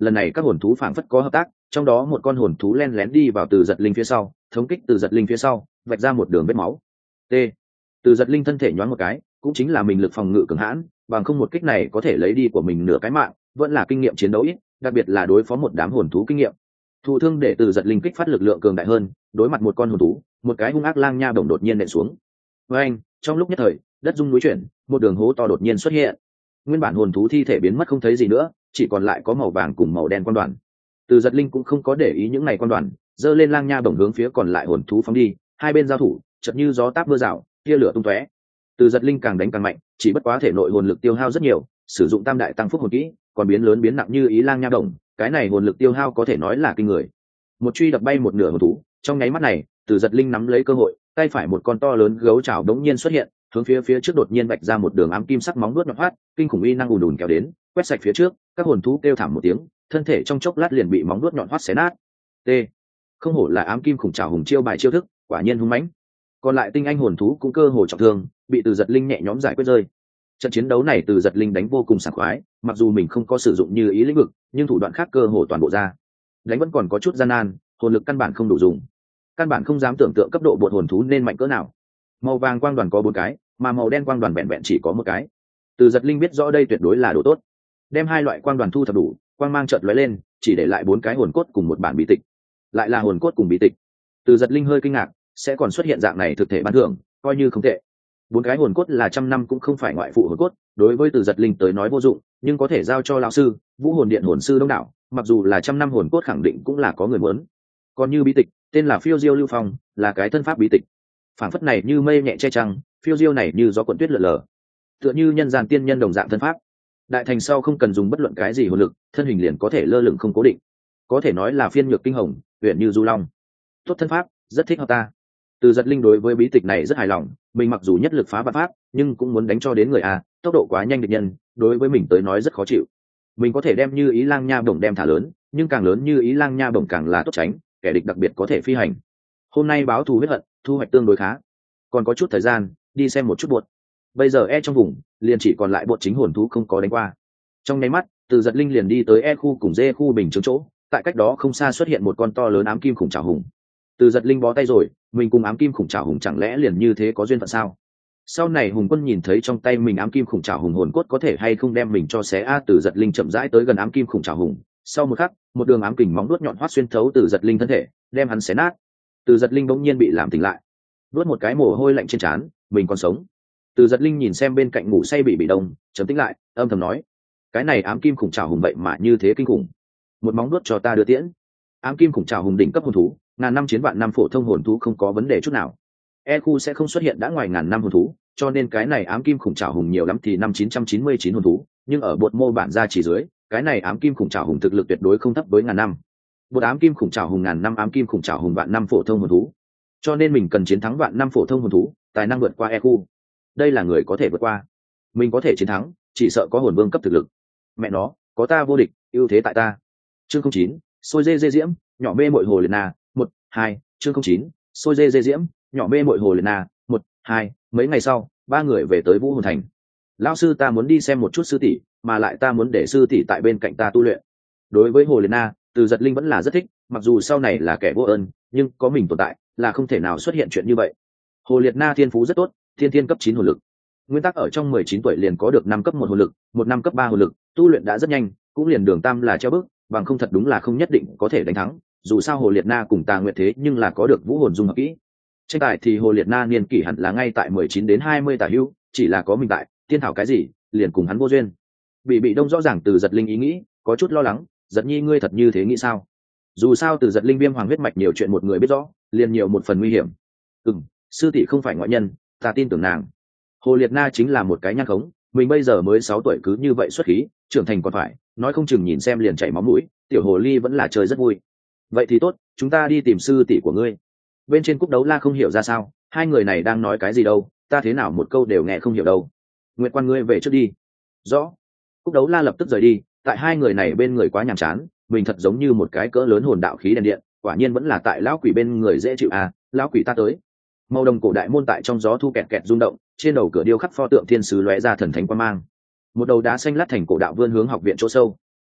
Speaker 1: lần này các hồn thú phảng phất có hợp tác, trong đó một con hồn thú len lén đi vào Từ Giật Linh phía sau, thống kích Từ Giật Linh phía sau, vạch ra một đường vết máu. T. Từ Giật Linh thân thể nhoáng một cái, cũng chính là mình lực phòng ngự cường hãn, bằng không một kích này có thể lấy đi của mình nửa cái mạng, vẫn là kinh nghiệm chiến đấu ít, đặc biệt là đối phó một đám hồn thú kinh nghiệm. Thụ thương để Từ Giật Linh kích phát lực lượng cường đại hơn, đối mặt một con hồn thú, một cái hung ác lang nha bổng đột nhiên nện xuống. Với anh, trong lúc nhất thời, đất rung núi chuyển, một đường hố to đột nhiên xuất hiện. Nguyên bản hồn thú thi thể biến mất không thấy gì nữa, chỉ còn lại có màu vàng cùng màu đen quan đoàn. Từ Giật Linh cũng không có để ý những này quan đoàn, giơ lên lang nha bổng hướng phía còn lại hồn thú phóng đi, hai bên giao thủ, chợt như gió táp mưa rào, tia lửa tung tóe. Từ Giật Linh càng đánh càng mạnh, chỉ bất quá thể nội hồn lực tiêu hao rất nhiều, sử dụng tam đại tăng phúc hồn kỹ, còn biến lớn biến nặng như ý lang nha bổng, cái này hồn lực tiêu hao có thể nói là kinh người. Một truy đập bay một nửa hồn thú, trong nháy mắt này, Từ Giật Linh nắm lấy cơ hội, tay phải một con to lớn gấu trảo đống nhiên xuất hiện, hướng phía phía trước đột nhiên vạch ra một đường ám kim sắc móng vuốt nhọn hoắt, kinh khủng uy năng ùn ùn kéo đến, quét sạch phía trước, các hồn thú kêu thảm một tiếng, thân thể trong chốc lát liền bị móng vuốt nhọn hoắt xé nát. T. Không hổ là ám kim khủng trảo hùng chiêu bài chiêu thức, quả nhiên hung mãnh. Còn lại tinh anh hồn thú cũng cơ hồ trọng thương, bị Từ Giật Linh nhẹ nhõm giải quyết rơi. Trận chiến đấu này Từ Giật Linh đánh vô cùng sảng khoái, mặc dù mình không có sử dụng như ý lĩnh vực, nhưng thủ đoạn khác cơ hồ toàn bộ ra. Đánh vẫn còn có chút gian nan, hồn lực căn bản không đủ dùng, căn bản không dám tưởng tượng cấp độ bột hồn thú nên mạnh cỡ nào. Màu vàng quang đoàn có bốn cái, mà màu đen quang đoàn vẹn vẹn chỉ có một cái. Từ Giật Linh biết rõ đây tuyệt đối là đồ tốt, đem hai loại quang đoàn thu thập đủ, quang mang chợt lóe lên, chỉ để lại bốn cái hồn cốt cùng một bản bí tịch. Lại là hồn cốt cùng bí tịch. Từ Giật Linh hơi kinh ngạc, sẽ còn xuất hiện dạng này thực thể ban thưởng, coi như không tệ. Bốn cái hồn cốt là trăm năm cũng không phải ngoại phụ hồn cốt, đối với Từ Giật Linh tới nói vô dụng, nhưng có thể giao cho lão sư, Vũ Hồn Điện hồn sư đông đảo, mặc dù là trăm năm hồn cốt khẳng định cũng là có người muốn. Còn như bí tịch, tên là Phiêu Diêu Lưu Phong, là cái thân pháp bí tịch. Phảng phất này như mây nhẹ che trăng, phiêu diêu này như gió cuộn tuyết lượn lờ, tựa như nhân gian tiên nhân đồng dạng thân pháp. Đại thành sau không cần dùng bất luận cái gì hồn lực, thân hình liền có thể lơ lửng không cố định, có thể nói là phiên nhược kinh hồng, uyển như du long. Tốt thân pháp, rất thích hợp ta. Từ Giật Linh đối với bí tịch này rất hài lòng, mình mặc dù nhất lực phá vạn pháp, nhưng cũng muốn đánh cho đến người a, tốc độ quá nhanh địch nhân, đối với mình tới nói rất khó chịu. Mình có thể đem như ý lang nha bổng đem thả lớn, nhưng càng lớn như ý lang nha bổng càng là tốt tránh, kẻ địch đặc biệt có thể phi hành. Hôm nay báo thù huyết hận, thu hoạch tương đối khá, còn có chút thời gian đi xem một chút bột. Bây giờ e trong vùng liền chỉ còn lại bột chính hồn thú không có đánh qua. Trong nháy mắt Từ Giật Linh liền đi tới e khu cùng d khu bình chứng chỗ, tại cách đó không xa xuất hiện một con to lớn ám kim khủng trảo hùng. Từ Giật Linh bó tay rồi, mình cùng ám kim khủng trảo hùng chẳng lẽ liền như thế có duyên phận sao? Sau này hùng quân nhìn thấy trong tay mình ám kim khủng trảo hùng hồn cốt có thể hay không đem mình cho xé a. Từ Giật Linh chậm rãi tới gần ám kim khủng trảo hùng, sau một khắc một đường ám kình móng đuốt nhọn hoắt xuyên thấu Từ Giật Linh thân thể, đem hắn xé nát. Từ Giật Linh bỗng nhiên bị làm tỉnh lại, đuốt một cái mồ hôi lạnh trên trán, mình còn sống. Từ Giật Linh nhìn xem bên cạnh ngủ say bị bị đông, trầm tĩnh lại, âm thầm nói: cái này ám kim khủng trảo hùng vậy mà như thế kinh khủng, một móng đuốt cho ta đưa tiễn. Ám kim khủng trảo hùng đỉnh cấp hồn thú, ngàn năm chiến vạn năm phổ thông hồn thú không có vấn đề chút nào. E khu sẽ không xuất hiện đã ngoài ngàn năm hồn thú, cho nên cái này ám kim khủng trảo hùng nhiều lắm thì năm chín trăm chín mươi chín hồn thú, nhưng ở bột mô bản ra chỉ dưới, cái này ám kim khủng trảo hùng thực lực tuyệt đối không thấp với ngàn năm. Bột ám kim khủng trảo hùng ngàn năm, ám kim khủng trảo hùng vạn năm phổ thông hồn thú, cho nên mình cần chiến thắng vạn năm phổ thông hồn thú, tài năng vượt qua E khu. Đây là người có thể vượt qua, mình có thể chiến thắng, chỉ sợ có hồn vương cấp thực lực. Mẹ nó, có ta vô địch, ưu thế tại ta. Chương không chín, sôi dê dê diễm, nhỏ mê mội hồ liệt na, một, hai. Chương không chín, sôi dê dê diễm, nhỏ mê mội hồ liệt na, một, hai. Mấy ngày sau, ba người về tới Vũ Hồn Thành. Lão sư, ta muốn đi xem một chút sư tỷ, mà lại ta muốn để sư tỷ tại bên cạnh ta tu luyện. Đối với hồ liệt na, Từ Giật Linh vẫn là rất thích, mặc dù sau này là kẻ vô ơn, nhưng có mình tồn tại là không thể nào xuất hiện chuyện như vậy. Hồ liệt na thiên phú rất tốt, thiên thiên cấp chín hồn lực, nguyên tắc ở trong mười chín tuổi liền có được năm cấp một hồn lực, một năm cấp ba hồn lực, tu luyện đã rất nhanh, cũng liền đường tam là treo bước, bằng không thật đúng là không nhất định có thể đánh thắng. Dù sao hồ liệt na cùng Tà Nguyệt thế nhưng là có được vũ hồn dung hợp kỹ. Tranh tài thì hồ liệt na niên kỷ hẳn là ngay tại mười chín đến hai mươi tả hữu, chỉ là có mình tại, tiên thảo cái gì, liền cùng hắn vô duyên. Bị bị đông rõ ràng Từ Giật Linh ý nghĩ, có chút lo lắng, Giật Nhi ngươi thật như thế nghĩ sao? Dù sao Từ Giật Linh viêm hoàng huyết mạch nhiều chuyện một người biết rõ, liền nhiều một phần nguy hiểm. Ừm, sư tỷ không phải ngoại nhân, ta tin tưởng nàng. Hồ liệt na chính là một cái nhan khống, mình bây giờ mới sáu tuổi cứ như vậy xuất khí, trưởng thành còn phải, nói không chừng nhìn xem liền chảy máu mũi, tiểu hồ ly vẫn là chơi rất vui. Vậy thì tốt, chúng ta đi tìm sư tỷ của ngươi. Bên trên Cúc Đấu La không hiểu ra sao, hai người này đang nói cái gì đâu, ta thế nào một câu đều nghe không hiểu đâu. Nguyệt Quan ngươi về trước đi. Rõ. Cúc Đấu La lập tức rời đi, tại hai người này bên người quá nhàm chán, mình thật giống như một cái cỡ lớn hồn đạo khí đèn điện, quả nhiên vẫn là tại lão quỷ bên người dễ chịu à, lão quỷ ta tới. Màu đồng cổ đại môn tại trong gió thu kẹt kẹt rung động, trên đầu cửa điêu khắc pho tượng thiên sứ lóe ra thần thánh quang mang. Một đầu đá xanh lát thành cổ đạo vươn hướng học viện chỗ sâu.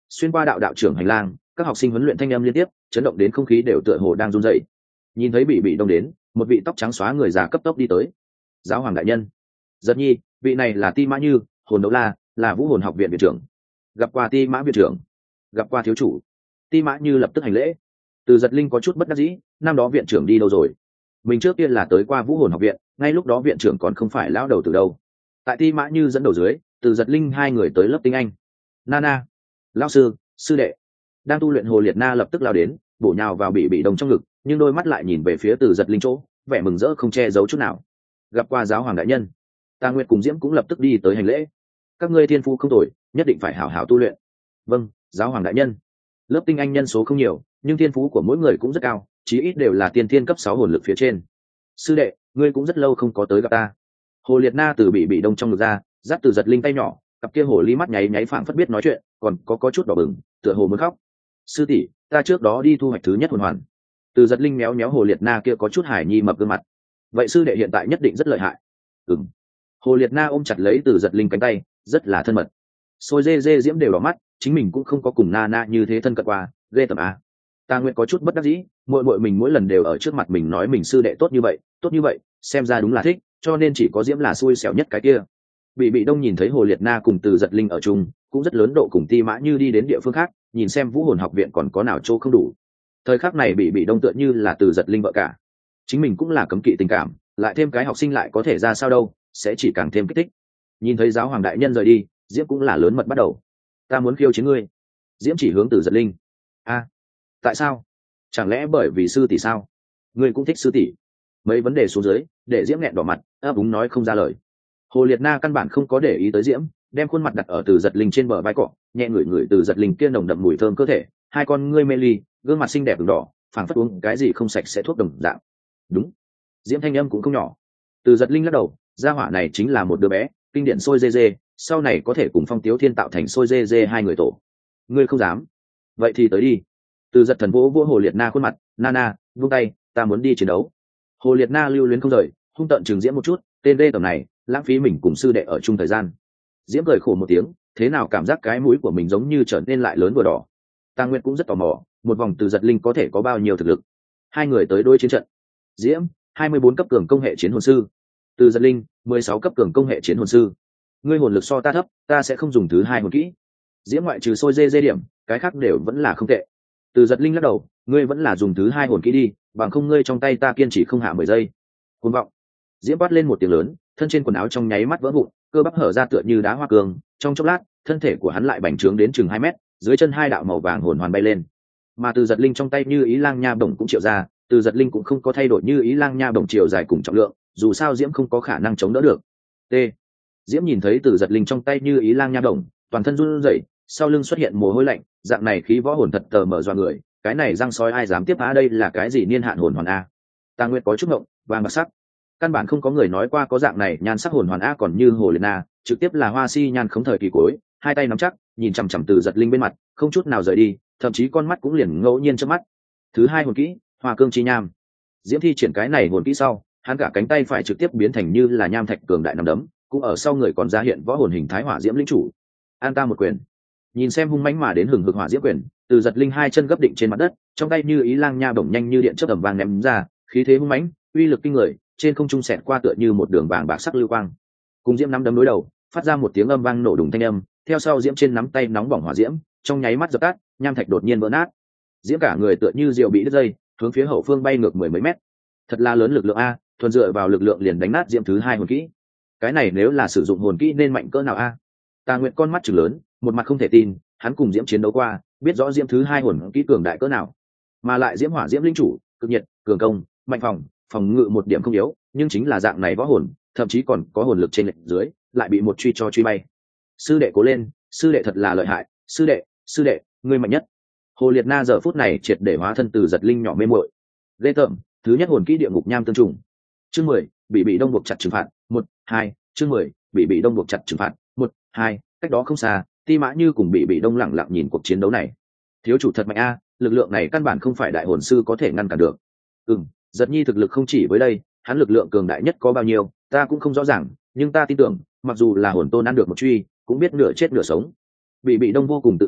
Speaker 1: xuyên qua đạo đạo trưởng hành lang, các học sinh huấn luyện thanh âm liên tiếp chấn động đến không khí đều tựa hồ đang run rẩy. Nhìn thấy bị bị đông đến, một vị tóc trắng xóa người già cấp tốc đi tới. Giáo hoàng đại nhân. Giật nhi, vị này là Ti Mã Như, hồn đấu la, là vũ hồn học viện viện trưởng. Gặp qua Ti Mã viện trưởng. Gặp qua thiếu chủ. Ti Mã Như lập tức hành lễ. Từ Giật Linh có chút bất đắc dĩ, năm đó viện trưởng đi đâu rồi? Mình trước tiên là tới qua vũ hồn học viện, ngay lúc đó viện trưởng còn không phải lão đầu từ đâu. Tại Ti Mã Như dẫn đầu dưới, Từ Giật Linh hai người tới lớp tiếng Anh. Nana, lão sư, sư đệ. Đang tu luyện Hồ Liệt Na lập tức lao đến, bổ nhào vào bị bị đông trong ngực, nhưng đôi mắt lại nhìn về phía Từ Giật Linh chỗ, vẻ mừng rỡ không che giấu chút nào. Gặp qua giáo hoàng đại nhân. Tà Nguyệt cùng Diễm cũng lập tức đi tới hành lễ. Các ngươi thiên phu không tồi, nhất định phải hảo hảo tu luyện. Vâng, giáo hoàng đại nhân. Lớp tinh anh nhân số không nhiều, nhưng thiên phú của mỗi người cũng rất cao, chí ít đều là tiên thiên cấp sáu hồn lực phía trên. Sư đệ, ngươi cũng rất lâu không có tới gặp ta. Hồ Liệt Na từ bị bị đông trong ngực ra, dắt Từ Giật Linh tay nhỏ, cặp kia hồ ly mắt nháy nháy phảng phất biết nói chuyện, còn có có chút đỏ bừng, tựa hồ muốn khóc. Sư tỷ, ta trước đó đi thu hoạch thứ nhất hồn hoàn. Từ Giật Linh méo méo Hồ Liệt Na kia có chút hải nhi mập gương mặt. Vậy sư đệ hiện tại nhất định rất lợi hại. Ừm. Hồ Liệt Na ôm chặt lấy Từ Giật Linh cánh tay, rất là thân mật. Sôi dê dê Diễm đều đỏ mắt, chính mình cũng không có cùng Na Na như thế thân cận qua, ghê tởm à. Ta nguyện có chút bất đắc dĩ, muội muội mình mỗi lần đều ở trước mặt mình nói mình sư đệ tốt như vậy, tốt như vậy, xem ra đúng là thích, cho nên chỉ có Diễm là xui xẻo nhất cái kia. Bị bị đông nhìn thấy Hồ Liệt Na cùng Từ Giật Linh ở chung, cũng rất lớn độ cùng Ti Mã Như đi đến địa phương khác, nhìn xem vũ hồn học viện còn có nào chỗ không đủ. Thời khắc này bị bị đông tựa như là Từ Giật Linh vợ cả, chính mình cũng là cấm kỵ tình cảm, lại thêm cái học sinh lại có thể ra sao đâu, sẽ chỉ càng thêm kích thích. Nhìn thấy giáo hoàng đại nhân rời đi, Diễm cũng là lớn mật bắt đầu. Ta muốn khiêu chiến ngươi. Diễm chỉ hướng Từ Giật Linh. A, tại sao? Chẳng lẽ bởi vì sư tỷ sao? Ngươi cũng thích sư tỷ? Mấy vấn đề xuống dưới, để Diễm nghẹn đỏ mặt, ấp úng nói không ra lời. Hồ Liệt Na căn bản không có để ý tới Diễm, đem khuôn mặt đặt ở Từ Giật Linh trên bờ vai cọ, nhẹ ngửi ngửi Từ Giật Linh kia nồng đậm mùi thơm cơ thể, hai con ngươi mê ly, gương mặt xinh đẹp ửng đỏ, phảng phất uống cái gì không sạch sẽ thuốc đồng dạng. Đúng. Diễm thanh âm cũng không nhỏ. Từ Giật Linh lắc đầu, gia hỏa này chính là một đứa bé, kinh điển sôi dê dê, sau này có thể cùng Phong Tiếu Thiên tạo thành sôi dê dê hai người tổ. Ngươi không dám? Vậy thì tới đi. Từ Giật thần vỗ vỗ Hồ Liệt Na khuôn mặt, Nana, buông tay, ta muốn đi chiến đấu. Hồ Liệt Na lưu luyến không rời, hung tợn trừng Diễm một chút, tên đê tầm này, lãng phí mình cùng sư đệ ở chung thời gian. Diễm cười khổ một tiếng, thế nào cảm giác cái mũi của mình giống như trở nên lại lớn vừa đỏ. Tàng Nguyệt cũng rất tò mò, một vòng Từ Giật Linh có thể có bao nhiêu thực lực. Hai người tới đôi chiến trận. Diễm, hai mươi bốn cấp cường công hệ chiến hồn sư. Từ Giật Linh, mười sáu cấp cường công hệ chiến hồn sư. Ngươi hồn lực so ta thấp, ta sẽ không dùng thứ hai hồn kỹ. Diễm ngoại trừ sôi dê dê điểm, cái khác đều vẫn là không tệ. Từ Giật Linh lắc đầu, ngươi vẫn là dùng thứ hai hồn kỹ đi, bằng không ngươi trong tay ta kiên trì không hạ mười giây. Cuồng vọng. Diễm quát lên một tiếng lớn, thân trên quần áo trong nháy mắt vỡ vụn, cơ bắp hở ra tựa như đá hoa cương, trong chốc lát, thân thể của hắn lại bành trướng đến chừng hai mét, dưới chân hai đạo màu vàng hồn hoàn bay lên. Mà Từ Giật Linh trong tay Như Ý Lang Nha bổng cũng triệu ra, Từ Giật Linh cũng không có thay đổi Như Ý Lang Nha bổng chiều dài cùng trọng lượng, dù sao Diễm không có khả năng chống đỡ được. T. Diễm nhìn thấy Từ Giật Linh trong tay Như Ý Lang Nha bổng, toàn thân run rẩy, sau lưng xuất hiện mồ hôi lạnh, dạng này khí võ hồn thật tờ mở doa người, cái này răng sói ai dám tiếp phá, đây là cái gì niên hạn hồn hoàn a? Tà Nguyệt có chút ngộng, vàng bạc sắc. Căn bản không có người nói qua có dạng này nhan sắc hồn hoàn a, còn như Hồ Liệt Na, trực tiếp là hoa si nhan khống thời kỳ cuối, hai tay nắm chắc, nhìn chằm chằm Từ Giật Linh bên mặt, không chút nào rời đi, thậm chí con mắt cũng liền ngẫu nhiên chớp mắt. Thứ hai hồn kỹ, Hoa Cương Chi Nham. Diễm thi triển cái này hồn kỹ sau, hắn cả cánh tay phải trực tiếp biến thành như là nham thạch cường đại nằm đấm, cũng ở sau người còn ra hiện võ hồn hình thái hỏa diễm linh chủ. An ta một quyền. Nhìn xem hung mãnh mà đến hừng hực hỏa diễm quyền, Từ Giật Linh hai chân gấp định trên mặt đất, trong tay Như Ý Lang Nha bổng nhanh như điện chớp ầm vang ném ra, khí thế hung mãnh, uy lực kinh người, trên không trung xẹt qua tựa như một đường vàng bạc sắc lưu quang. Cùng Diễm nắm đấm đối đầu, phát ra một tiếng âm vang nổ đùng thanh âm, theo sau Diễm trên nắm tay nóng bỏng hỏa diễm, trong nháy mắt dập tắt, nham thạch đột nhiên vỡ nát. Diễm cả người tựa như diều bị đứt dây, hướng phía hậu phương bay ngược mười mấy mét. Thật là lớn lực lượng a, thuần dựa vào lực lượng liền đánh nát Diễm thứ hai hồn kỹ. Cái này nếu là sử dụng hồn kỹ nên mạnh cỡ nào a? Tà Nguyệt con mắt trừng lớn, một mặt không thể tin, hắn cùng Diễm chiến đấu qua, biết rõ Diễm thứ hai hồn kỹ cường đại cỡ nào. Mà lại Diễm hỏa diễm linh chủ, cực nhiệt, cường công, mạnh phòng, phòng ngự một điểm không yếu, nhưng chính là dạng này võ hồn, thậm chí còn có hồn lực trên lệch dưới, lại bị một truy cho truy bay. Sư đệ cố lên, sư đệ thật là lợi hại, sư đệ, sư đệ, ngươi mạnh nhất. Hồ Liệt Na giờ phút này triệt để hóa thân Từ Giật Linh nhỏ mê muội. Ghê tởm, thứ nhất hồn kỹ địa ngục nham tương trùng. Chương mười, bị bị đông buộc chặt trừng phạt, một, hai, chương mười, bị bị đông buộc chặt trừng phạt, một, hai, cách đó không xa, Ti Mã Như cùng bị bị đông lặng lặng nhìn cuộc chiến đấu này. Thiếu chủ thật mạnh a, lực lượng này căn bản không phải đại hồn sư có thể ngăn cản được. Ừm, Giật Nhi thực lực không chỉ với đây, hắn lực lượng cường đại nhất có bao nhiêu, ta cũng không rõ ràng, nhưng ta tin tưởng, mặc dù là hồn tôn ăn được một truy, cũng biết nửa chết nửa sống. Bị bị đông vô cùng tự tin,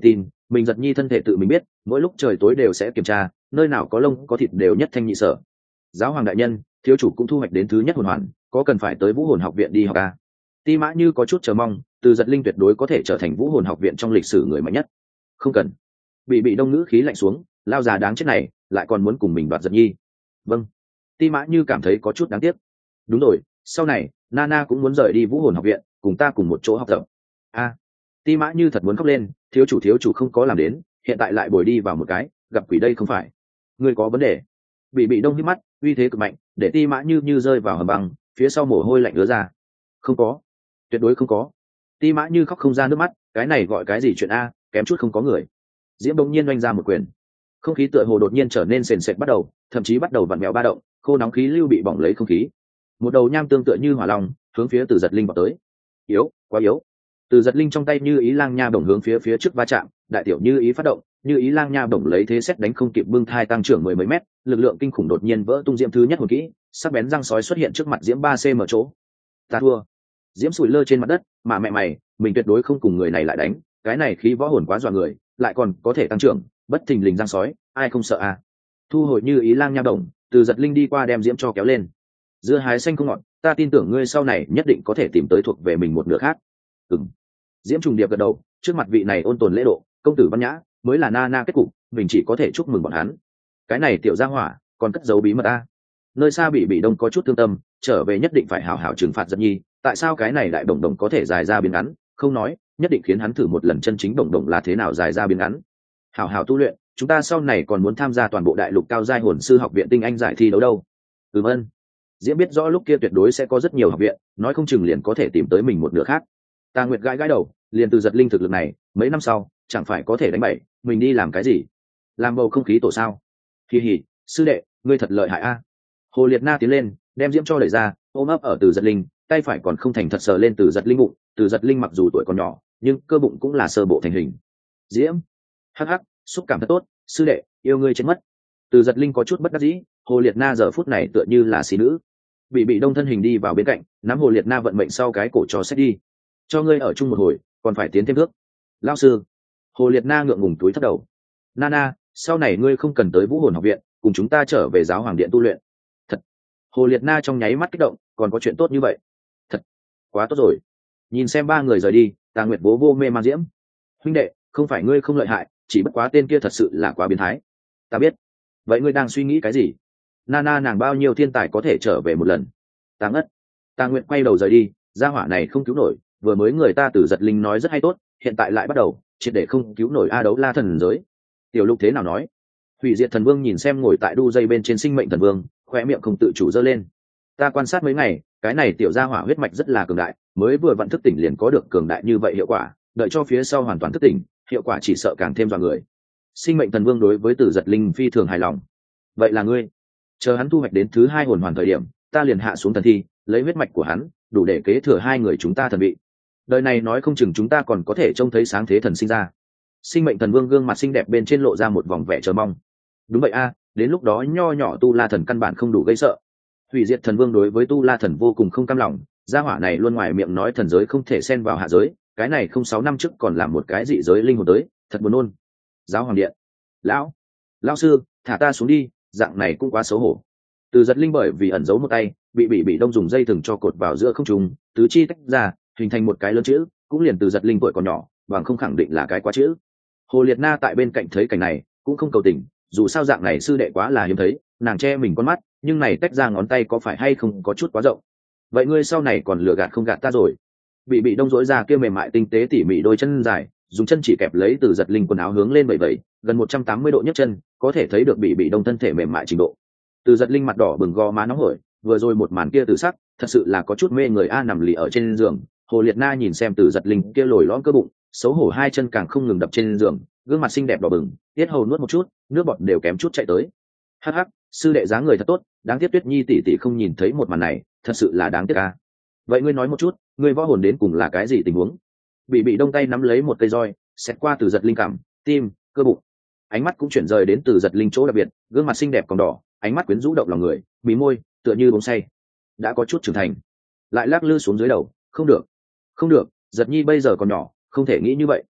Speaker 1: mình giật nhi thân thể tự mình biết, mỗi lúc trời tối đều sẽ kiểm tra, nơi nào có lông có thịt đều nhất thanh nhị sở. Giáo hoàng đại nhân, thiếu chủ cũng thu hoạch đến thứ nhất hồn hoàn, có cần phải tới vũ hồn học viện đi học à? Ti Mã Như có chút chờ mong, Từ Giật Linh tuyệt đối có thể trở thành vũ hồn học viện trong lịch sử người mạnh nhất. Không cần. Bị bị đông ngữ khí lạnh xuống, lao già đáng chết này lại còn muốn cùng mình đoạt Giật nhi. Vâng. Ti Mã Như cảm thấy có chút đáng tiếc. Đúng rồi, sau này Nana cũng muốn rời đi vũ hồn học viện, cùng ta cùng một chỗ học tập. A. À, Ti Mã Như thật muốn khóc lên, thiếu chủ thiếu chủ không có làm đến, hiện tại lại bồi đi vào một cái, gặp quỷ đây không phải. Ngươi có vấn đề. Bị bị đông hít mắt, uy thế cực mạnh, để Ti Mã Như như rơi vào hầm băng, phía sau mồ hôi lạnh ứa ra. Không có, tuyệt đối không có. Ti Mã Như khóc không ra nước mắt, cái này gọi cái gì chuyện a, kém chút không có người. Diễm Đông Nhiên oanh ra một quyền, không khí tựa hồ đột nhiên trở nên sền sệt bắt đầu, thậm chí bắt đầu vặn vẹo ba động, khô nóng khí lưu bị bỏng lấy không khí. Một đầu nham tương tựa như hỏa long, hướng phía Từ Giật Linh vào tới. Yếu, quá yếu. Từ Giật Linh trong tay Như Ý Lang Nha bổng hướng phía phía trước va chạm, đại tiểu Như Ý phát động, Như Ý Lang Nha bổng lấy thế xét đánh không kịp bưng thai tăng trưởng mười mấy mét, lực lượng kinh khủng đột nhiên vỡ tung diễm thứ nhất hồn kỹ, sắc bén răng sói xuất hiện trước mặt diễm ba cm chỗ. Ta thua. Diễm sủi lơ trên mặt đất, mà mẹ mày, mình tuyệt đối không cùng người này lại đánh, cái này khí võ hồn quá dọa người, lại còn có thể tăng trưởng, bất thình lình răng sói, ai không sợ à? Thu hồi Như Ý Lang Nha bổng, Từ Giật Linh đi qua đem diễm cho kéo lên. Dưa hái xanh không ngọt, ta tin tưởng ngươi sau này nhất định có thể tìm tới thuộc về mình một nửa khác. Ừm. Diễm trùng điệp gật đầu, trước mặt vị này ôn tồn lễ độ, công tử văn nhã, mới là na na kết cục, mình chỉ có thể chúc mừng bọn hắn. Cái này tiểu gia hỏa, còn cất giấu bí mật a. Nơi xa bị bị đông có chút thương tâm, trở về nhất định phải hảo hảo trừng phạt Giật nhi, tại sao cái này đại đồng đồng có thể dài ra biến ngắn, không nói, nhất định khiến hắn thử một lần chân chính đồng đồng là thế nào dài ra biến ngắn. Hảo hảo tu luyện, chúng ta sau này còn muốn tham gia toàn bộ đại lục cao giai hồn sư học viện tinh anh giải thi đấu đâu. Ừm ân. Diễm biết rõ lúc kia tuyệt đối sẽ có rất nhiều học viện, nói không chừng liền có thể tìm tới mình một nửa khác. Tà Nguyệt gãi gãi đầu, liền Từ Giật Linh thực lực này, mấy năm sau chẳng phải có thể đánh bại mình đi làm cái gì? Làm bầu không khí tổ sao? Kỳ hỉ, sư đệ, ngươi thật lợi hại a. Hồ Liệt Na tiến lên, đem Diễm cho đẩy ra, ôm ấp ở Từ Giật Linh, tay phải còn không thành thật sờ lên Từ Giật Linh bụng, Từ Giật Linh mặc dù tuổi còn nhỏ, nhưng cơ bụng cũng là sơ bộ thành hình. Diễm, hắc hắc, xúc cảm thật tốt, sư đệ, yêu ngươi chết mất. Từ Giật Linh có chút bất đắc dĩ, Hồ Liệt Na giờ phút này tựa như là xí nữ. Bị bị đông thân hình đi vào bên cạnh, nắm Hồ Liệt Na vận mệnh sau cái cổ cho xét đi. Cho ngươi ở chung một hồi, còn phải tiến thêm bước. Lão sư. Hồ Liệt Na ngượng ngùng túi thấp đầu. Nana, sau này ngươi không cần tới vũ hồn học viện, cùng chúng ta trở về giáo hoàng điện tu luyện. Thật. Hồ Liệt Na trong nháy mắt kích động, còn có chuyện tốt như vậy. Thật. Quá tốt rồi. Nhìn xem ba người rời đi, Tà Nguyệt bố vô mê man Diễm. Huynh đệ, không phải ngươi không lợi hại, chỉ bất quá tên kia thật sự là quá biến thái. Ta biết. Vậy ngươi đang suy nghĩ cái gì? Nana nàng bao nhiêu thiên tài có thể trở về một lần? Ta ngất. Tà Nguyệt quay đầu rời đi, gia hỏa này không cứu nổi, vừa mới người ta Từ Giật Linh nói rất hay tốt, hiện tại lại bắt đầu triệt để không cứu nổi a đấu la thần giới. Tiểu Lục thế nào nói? Hủy Diệt Thần Vương nhìn xem ngồi tại đu dây bên trên Sinh Mệnh Thần Vương, khóe miệng không tự chủ giơ lên. Ta quan sát mấy ngày, cái này tiểu gia hỏa huyết mạch rất là cường đại, mới vừa vận thức tỉnh liền có được cường đại như vậy hiệu quả, đợi cho phía sau hoàn toàn thức tỉnh, hiệu quả chỉ sợ càng thêm dọa người. Sinh Mệnh Thần Vương đối với Từ Giật Linh phi thường hài lòng. Vậy là ngươi, chờ hắn thu hoạch đến thứ hai hồn hoàn thời điểm, ta liền hạ xuống thần thi, lấy huyết mạch của hắn, đủ để kế thừa hai người chúng ta thần vị. Đời này nói không chừng chúng ta còn có thể trông thấy sáng thế thần sinh ra. Sinh Mệnh Thần Vương gương mặt xinh đẹp bên trên lộ ra một vòng vẻ chờ mong. Đúng vậy a, đến lúc đó nho nhỏ Tu La thần căn bản không đủ gây sợ. Hủy Diệt Thần Vương đối với Tu La thần vô cùng không cam lòng, gia hỏa này luôn ngoài miệng nói thần giới không thể xen vào hạ giới, cái này không sáu năm trước còn làm một cái dị giới linh hồn tới, thật buồn nôn. Giáo hoàng điện, lão, lão sư, thả ta xuống đi, dạng này cũng quá xấu hổ. Từ Giật Linh bởi vì ẩn giấu một tay, bị bị bị đông dùng dây thừng cho cột vào giữa không trung, tứ chi tách ra, hình thành một cái lớn chữ, cũng liền Từ Giật Linh tuổi còn nhỏ, bằng không khẳng định là cái quá chữ. Hồ Liệt Na tại bên cạnh thấy cảnh này, cũng không cầu tình, dù sao dạng này sư đệ quá là hiếm thấy, nàng che mình con mắt, nhưng này tách ra ngón tay có phải hay không có chút quá rộng. Vậy ngươi sau này còn lừa gạt không gạt ta rồi? Bị bị đông rỗi ra kia mềm mại tinh tế tỉ mỉ đôi chân dài, dùng chân chỉ kẹp lấy Từ Giật Linh quần áo hướng lên bảy bảy, gần một trăm tám mươi độ nhấc chân, có thể thấy được bị bị đông thân thể mềm mại trình độ. Từ Giật Linh mặt đỏ bừng gò má nóng hổi, vừa rồi một màn kia từ sắc, thật sự là có chút mê người a. Nằm lì ở trên giường, Hồ Liệt Na nhìn xem Từ Giật Linh kia lồi lõm cơ bụng, xấu hổ hai chân càng không ngừng đập trên giường, gương mặt xinh đẹp đỏ bừng, tiết hầu nuốt một chút, nước bọt đều kém chút chạy tới. Hắc hắc, sư đệ dáng người thật tốt, đáng tiếc Tuyết Nhi tỷ tỷ không nhìn thấy một màn này, thật sự là đáng tiếc a. Vậy ngươi nói một chút, ngươi võ hồn đến cùng là cái gì tình huống? Bị bị đông tay nắm lấy một cây roi, xẹt qua Từ Giật Linh cằm, tim, cơ bụng. Ánh mắt cũng chuyển rời đến Từ Giật Linh chỗ đặc biệt, gương mặt xinh đẹp còn đỏ, ánh mắt quyến rũ động lòng người, mí môi tựa như bóng say, đã có chút trưởng thành, lại lắc lư xuống dưới đầu. Không được, không được, Giật Nhi bây giờ còn nhỏ, không thể nghĩ như vậy.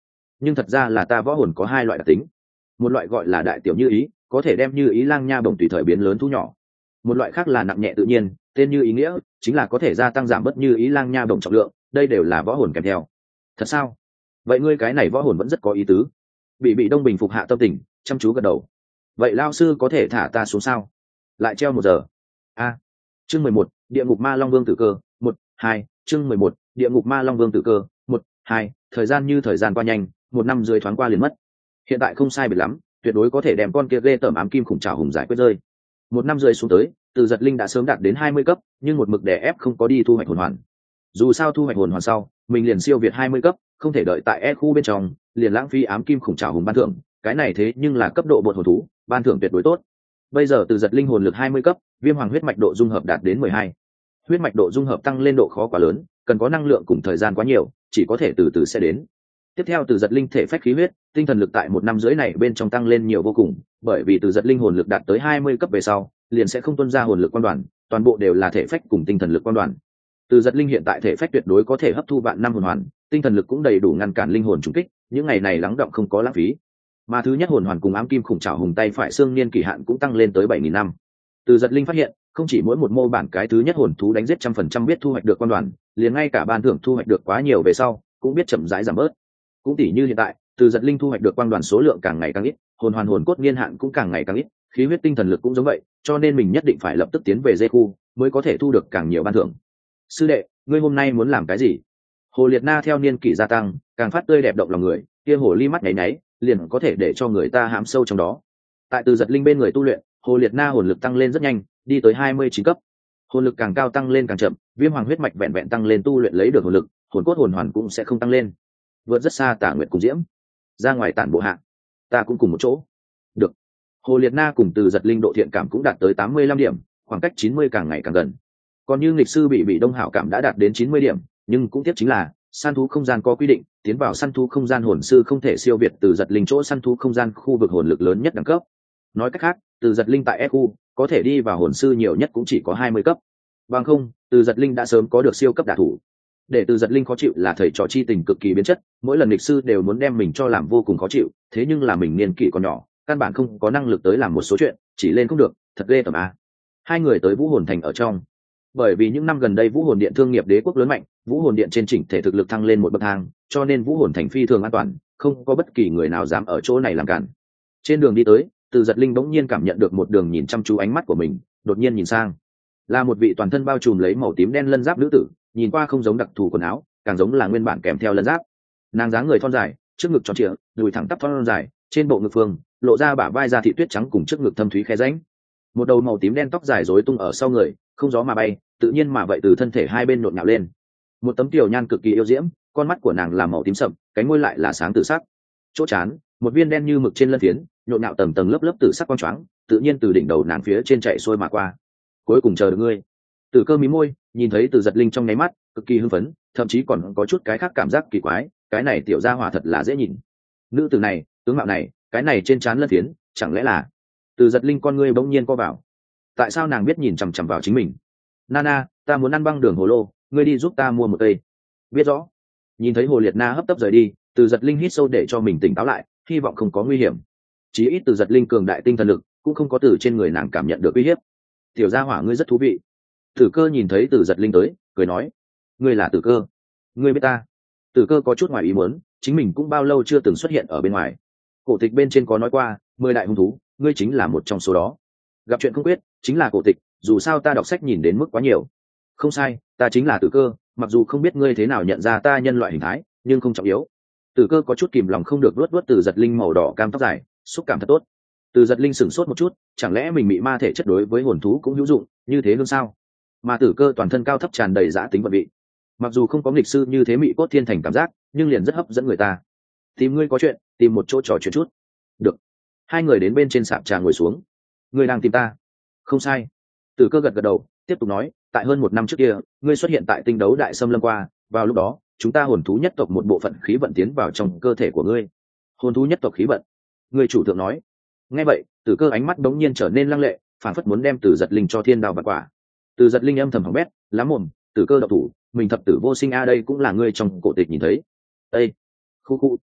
Speaker 1: nhưng thật ra là ta võ hồn có hai loại đặc tính. Một loại gọi là đại tiểu như ý, có thể đem như ý lang nha bổng tùy thời biến lớn thu nhỏ. Một loại khác là nặng nhẹ tự nhiên, tên như ý nghĩa, chính là có thể gia tăng giảm bớt như ý lang nha bổng trọng lượng, đây đều là võ hồn kèm theo. Thật sao? Vậy ngươi cái này võ hồn vẫn rất có ý tứ. Bị bị đông bình phục hạ tâm tình, chăm chú gật đầu. Vậy lao sư có thể thả ta xuống sao? Lại treo một giờ. A. Chương mười một, địa ngục ma long vương tử cơ, một, hai, chương mười một, địa ngục ma long vương tử cơ, một, hai, thời gian như thời gian qua nhanh, một năm dưới thoáng qua liền mất. Hiện tại không sai biệt lắm, tuyệt đối có thể đem con kia ghê tởm ám kim khủng trảo hùng giải quyết rơi. Một năm rơi xuống tới, Từ Giật Linh đã sớm đạt đến hai mươi cấp, nhưng một mực đè ép không có đi thu hoạch hồn hoàn. Dù sao thu hoạch hồn hoàn sau, mình liền siêu việt hai mươi cấp, không thể đợi tại E khu bên trong, liền lãng phí ám kim khủng trảo hùng ban thưởng, cái này thế nhưng là cấp độ bột hồn thú, ban thưởng tuyệt đối tốt. Bây giờ Từ Giật Linh hồn lực hai mươi cấp, viêm hoàng huyết mạch độ dung hợp đạt đến mười hai. Huyết mạch độ dung hợp tăng lên độ khó quá lớn, cần có năng lượng cùng thời gian quá nhiều, chỉ có thể từ từ sẽ đến. Tiếp theo Từ Giật Linh thể phách khí huyết, tinh thần lực tại một năm rưỡi này bên trong tăng lên nhiều vô cùng, bởi vì Từ Giật Linh hồn lực đạt tới hai mươi cấp về sau, liền sẽ không tuôn ra hồn lực quan đoàn, toàn bộ đều là thể phách cùng tinh thần lực quan đoàn. Từ Giật Linh hiện tại thể phách tuyệt đối có thể hấp thu vạn năm hồn hoàn, tinh thần lực cũng đầy đủ ngăn cản linh hồn trùng kích, những ngày này lắng động không có lãng phí. Mà thứ nhất hồn hoàn cùng ám kim khủng trảo hùng tay phải xương niên kỳ hạn cũng tăng lên tới bảy nghìn năm. Từ Giật Linh phát hiện, không chỉ mỗi một mô bản cái thứ nhất hồn thú đánh giết trăm phần trăm biết thu hoạch được quan đoàn, liền ngay cả ban thưởng thu hoạch được quá nhiều về sau, cũng biết chậm rãi giảm bớt. Cũng tỉ như hiện tại, Từ Giật Linh thu hoạch được quan đoàn số lượng càng ngày càng ít, hồn hoàn hồn cốt niên hạn cũng càng ngày càng ít, khí huyết tinh thần lực cũng giống vậy, cho nên mình nhất định phải lập tức tiến về dê khu, mới có thể thu được càng nhiều ban thưởng. Sư đệ, ngươi hôm nay muốn làm cái gì? Hồ Liệt Na theo niên kỷ gia tăng, càng phát tươi đẹp động lòng người, kia hồ ly mắt nháy nháy, liền có thể để cho người ta hãm sâu trong đó. Tại Từ Giật Linh bên người tu luyện, Hồ Liệt Na hồn lực tăng lên rất nhanh, đi tới hai mươi chín cấp. Hồn lực càng cao tăng lên càng chậm, viêm hoàng huyết mạch vẹn vẹn tăng lên tu luyện lấy được hồn lực, hồn cốt hồn hoàn cũng sẽ không tăng lên. Vượt rất xa Tả Nguyệt cùng Diễm. Ra ngoài tản bộ hạ, ta cũng cùng một chỗ. Được. Hồ Liệt Na cùng Từ Giật Linh độ thiện cảm cũng đạt tới tám mươi lăm điểm, khoảng cách chín mươi càng ngày càng gần. Còn như nghịch sư bị bị đông hảo cảm đã đạt đến chín mươi điểm, nhưng cũng tiếp chính là săn thú không gian có quy định, tiến vào săn thú không gian hồn sư không thể siêu việt Từ Giật Linh chỗ săn thú không gian khu vực hồn lực lớn nhất đẳng cấp. Nói cách khác, Từ Giật Linh tại E khu có thể đi vào hồn sư nhiều nhất cũng chỉ có hai mươi cấp. Bằng không, Từ Giật Linh đã sớm có được siêu cấp đả thủ. Để Từ Giật Linh khó chịu là thầy trò chi tình cực kỳ biến chất, mỗi lần nghịch sư đều muốn đem mình cho làm vô cùng khó chịu, thế nhưng là mình niên kỷ còn nhỏ, căn bản không có năng lực tới làm một số chuyện, chỉ lên không được, thật ghê tởm a. Hai người tới Vũ Hồn Thành ở trong. Bởi vì những năm gần đây Vũ Hồn Điện thương nghiệp đế quốc lớn mạnh, Vũ Hồn Điện trên chỉnh thể thực lực thăng lên một bậc thang, cho nên Vũ Hồn Thành phi thường an toàn, không có bất kỳ người nào dám ở chỗ này làm cản. Trên đường đi tới, Từ Giật Linh bỗng nhiên cảm nhận được một đường nhìn chăm chú ánh mắt của mình, đột nhiên nhìn sang, là một vị toàn thân bao trùm lấy màu tím đen lân giáp nữ tử, nhìn qua không giống đặc thù quần áo, càng giống là nguyên bản kèm theo lân giáp. Nàng dáng người thon dài, trước ngực tròn trịa, đùi thẳng tắp thon dài, trên bộ ngực phương lộ ra bả vai da thị tuyết trắng cùng trước ngực thâm thúy khe rãnh. Một đầu màu tím đen tóc dài rối tung ở sau người, không gió mà bay, tự nhiên mà vậy từ thân thể hai bên nhộn nhạo lên. Một tấm tiểu nhan cực kỳ yêu diễm, con mắt của nàng là màu tím sậm, cánh môi lại là sáng tử sắc. Chỗ trán, một viên đen như mực trên lân phiến, nhộn nhạo tầng tầng lớp lớp tử sắc quang choáng, tự nhiên từ đỉnh đầu nàng phía trên chạy xuôi mà qua. Cuối cùng chờ được ngươi. Tử Cơ mí môi, nhìn thấy Từ Giật Linh trong nháy mắt, cực kỳ hưng phấn, thậm chí còn có chút cái khác cảm giác kỳ quái, cái này tiểu gia hỏa thật là dễ nhìn. Nữ tử này, tướng mạo này, cái này trên trán lân phiến, chẳng lẽ là... Từ Giật Linh con ngươi bỗng nhiên co vào. Tại sao nàng biết nhìn chằm chằm vào chính mình? Nana, ta muốn ăn băng đường hồ lô, ngươi đi giúp ta mua một cây. Biết rõ. Nhìn thấy Hồ Liệt Na hấp tấp rời đi, Từ Giật Linh hít sâu để cho mình tỉnh táo lại, hy vọng không có nguy hiểm. Chí ít Từ Giật Linh cường đại tinh thần lực, cũng không có từ trên người nàng cảm nhận được uy hiếp. Tiểu gia hỏa ngươi rất thú vị. Tử Cơ nhìn thấy Từ Giật Linh tới, cười nói, ngươi là Tử Cơ, ngươi biết ta. Tử Cơ có chút ngoài ý muốn, chính mình cũng bao lâu chưa từng xuất hiện ở bên ngoài. Cổ tịch bên trên có nói qua, mười đại hung thú, ngươi chính là một trong số đó. Gặp chuyện không quyết, chính là cổ tịch, dù sao ta đọc sách nhìn đến mức quá nhiều. Không sai, ta chính là Tử Cơ, mặc dù không biết ngươi thế nào nhận ra ta nhân loại hình thái, nhưng không trọng yếu. Tử Cơ có chút kìm lòng không được luốt luốt Từ Giật Linh màu đỏ cam tóc dài, xúc cảm thật tốt. Từ Giật Linh sửng sốt một chút, chẳng lẽ mình bị ma thể chất đối với hồn thú cũng hữu dụng, như thế luôn sao? Mà Tử Cơ toàn thân cao thấp tràn đầy dã tính vận vị, mặc dù không có nghịch sư như thế mị cốt thiên thành cảm giác, nhưng liền rất hấp dẫn người ta. Tìm ngươi có chuyện, tìm một chỗ trò chuyện chút. Được. Hai người đến bên trên sạp trà ngồi xuống. Ngươi đang tìm ta? Không sai. Tử Cơ gật gật đầu, tiếp tục nói, tại hơn một năm trước kia, ngươi xuất hiện tại tinh đấu đại xâm lâm qua, vào lúc đó, chúng ta hồn thú nhất tộc một bộ phận khí vận tiến vào trong cơ thể của ngươi. Hồn thú nhất tộc khí vận? Người chủ thượng nói. Nghe vậy, Tử Cơ ánh mắt đống nhiên trở nên lăng lệ, phản phất muốn đem Từ Giật Linh cho thiên đao vạn quả. Từ Giật Linh âm thầm hỏng bét, lắm mồm, Tử Cơ độc thủ, mình thập tử vô sinh a, đây cũng là ngươi trong cổ tịch nhìn thấy. Ê, khu khu.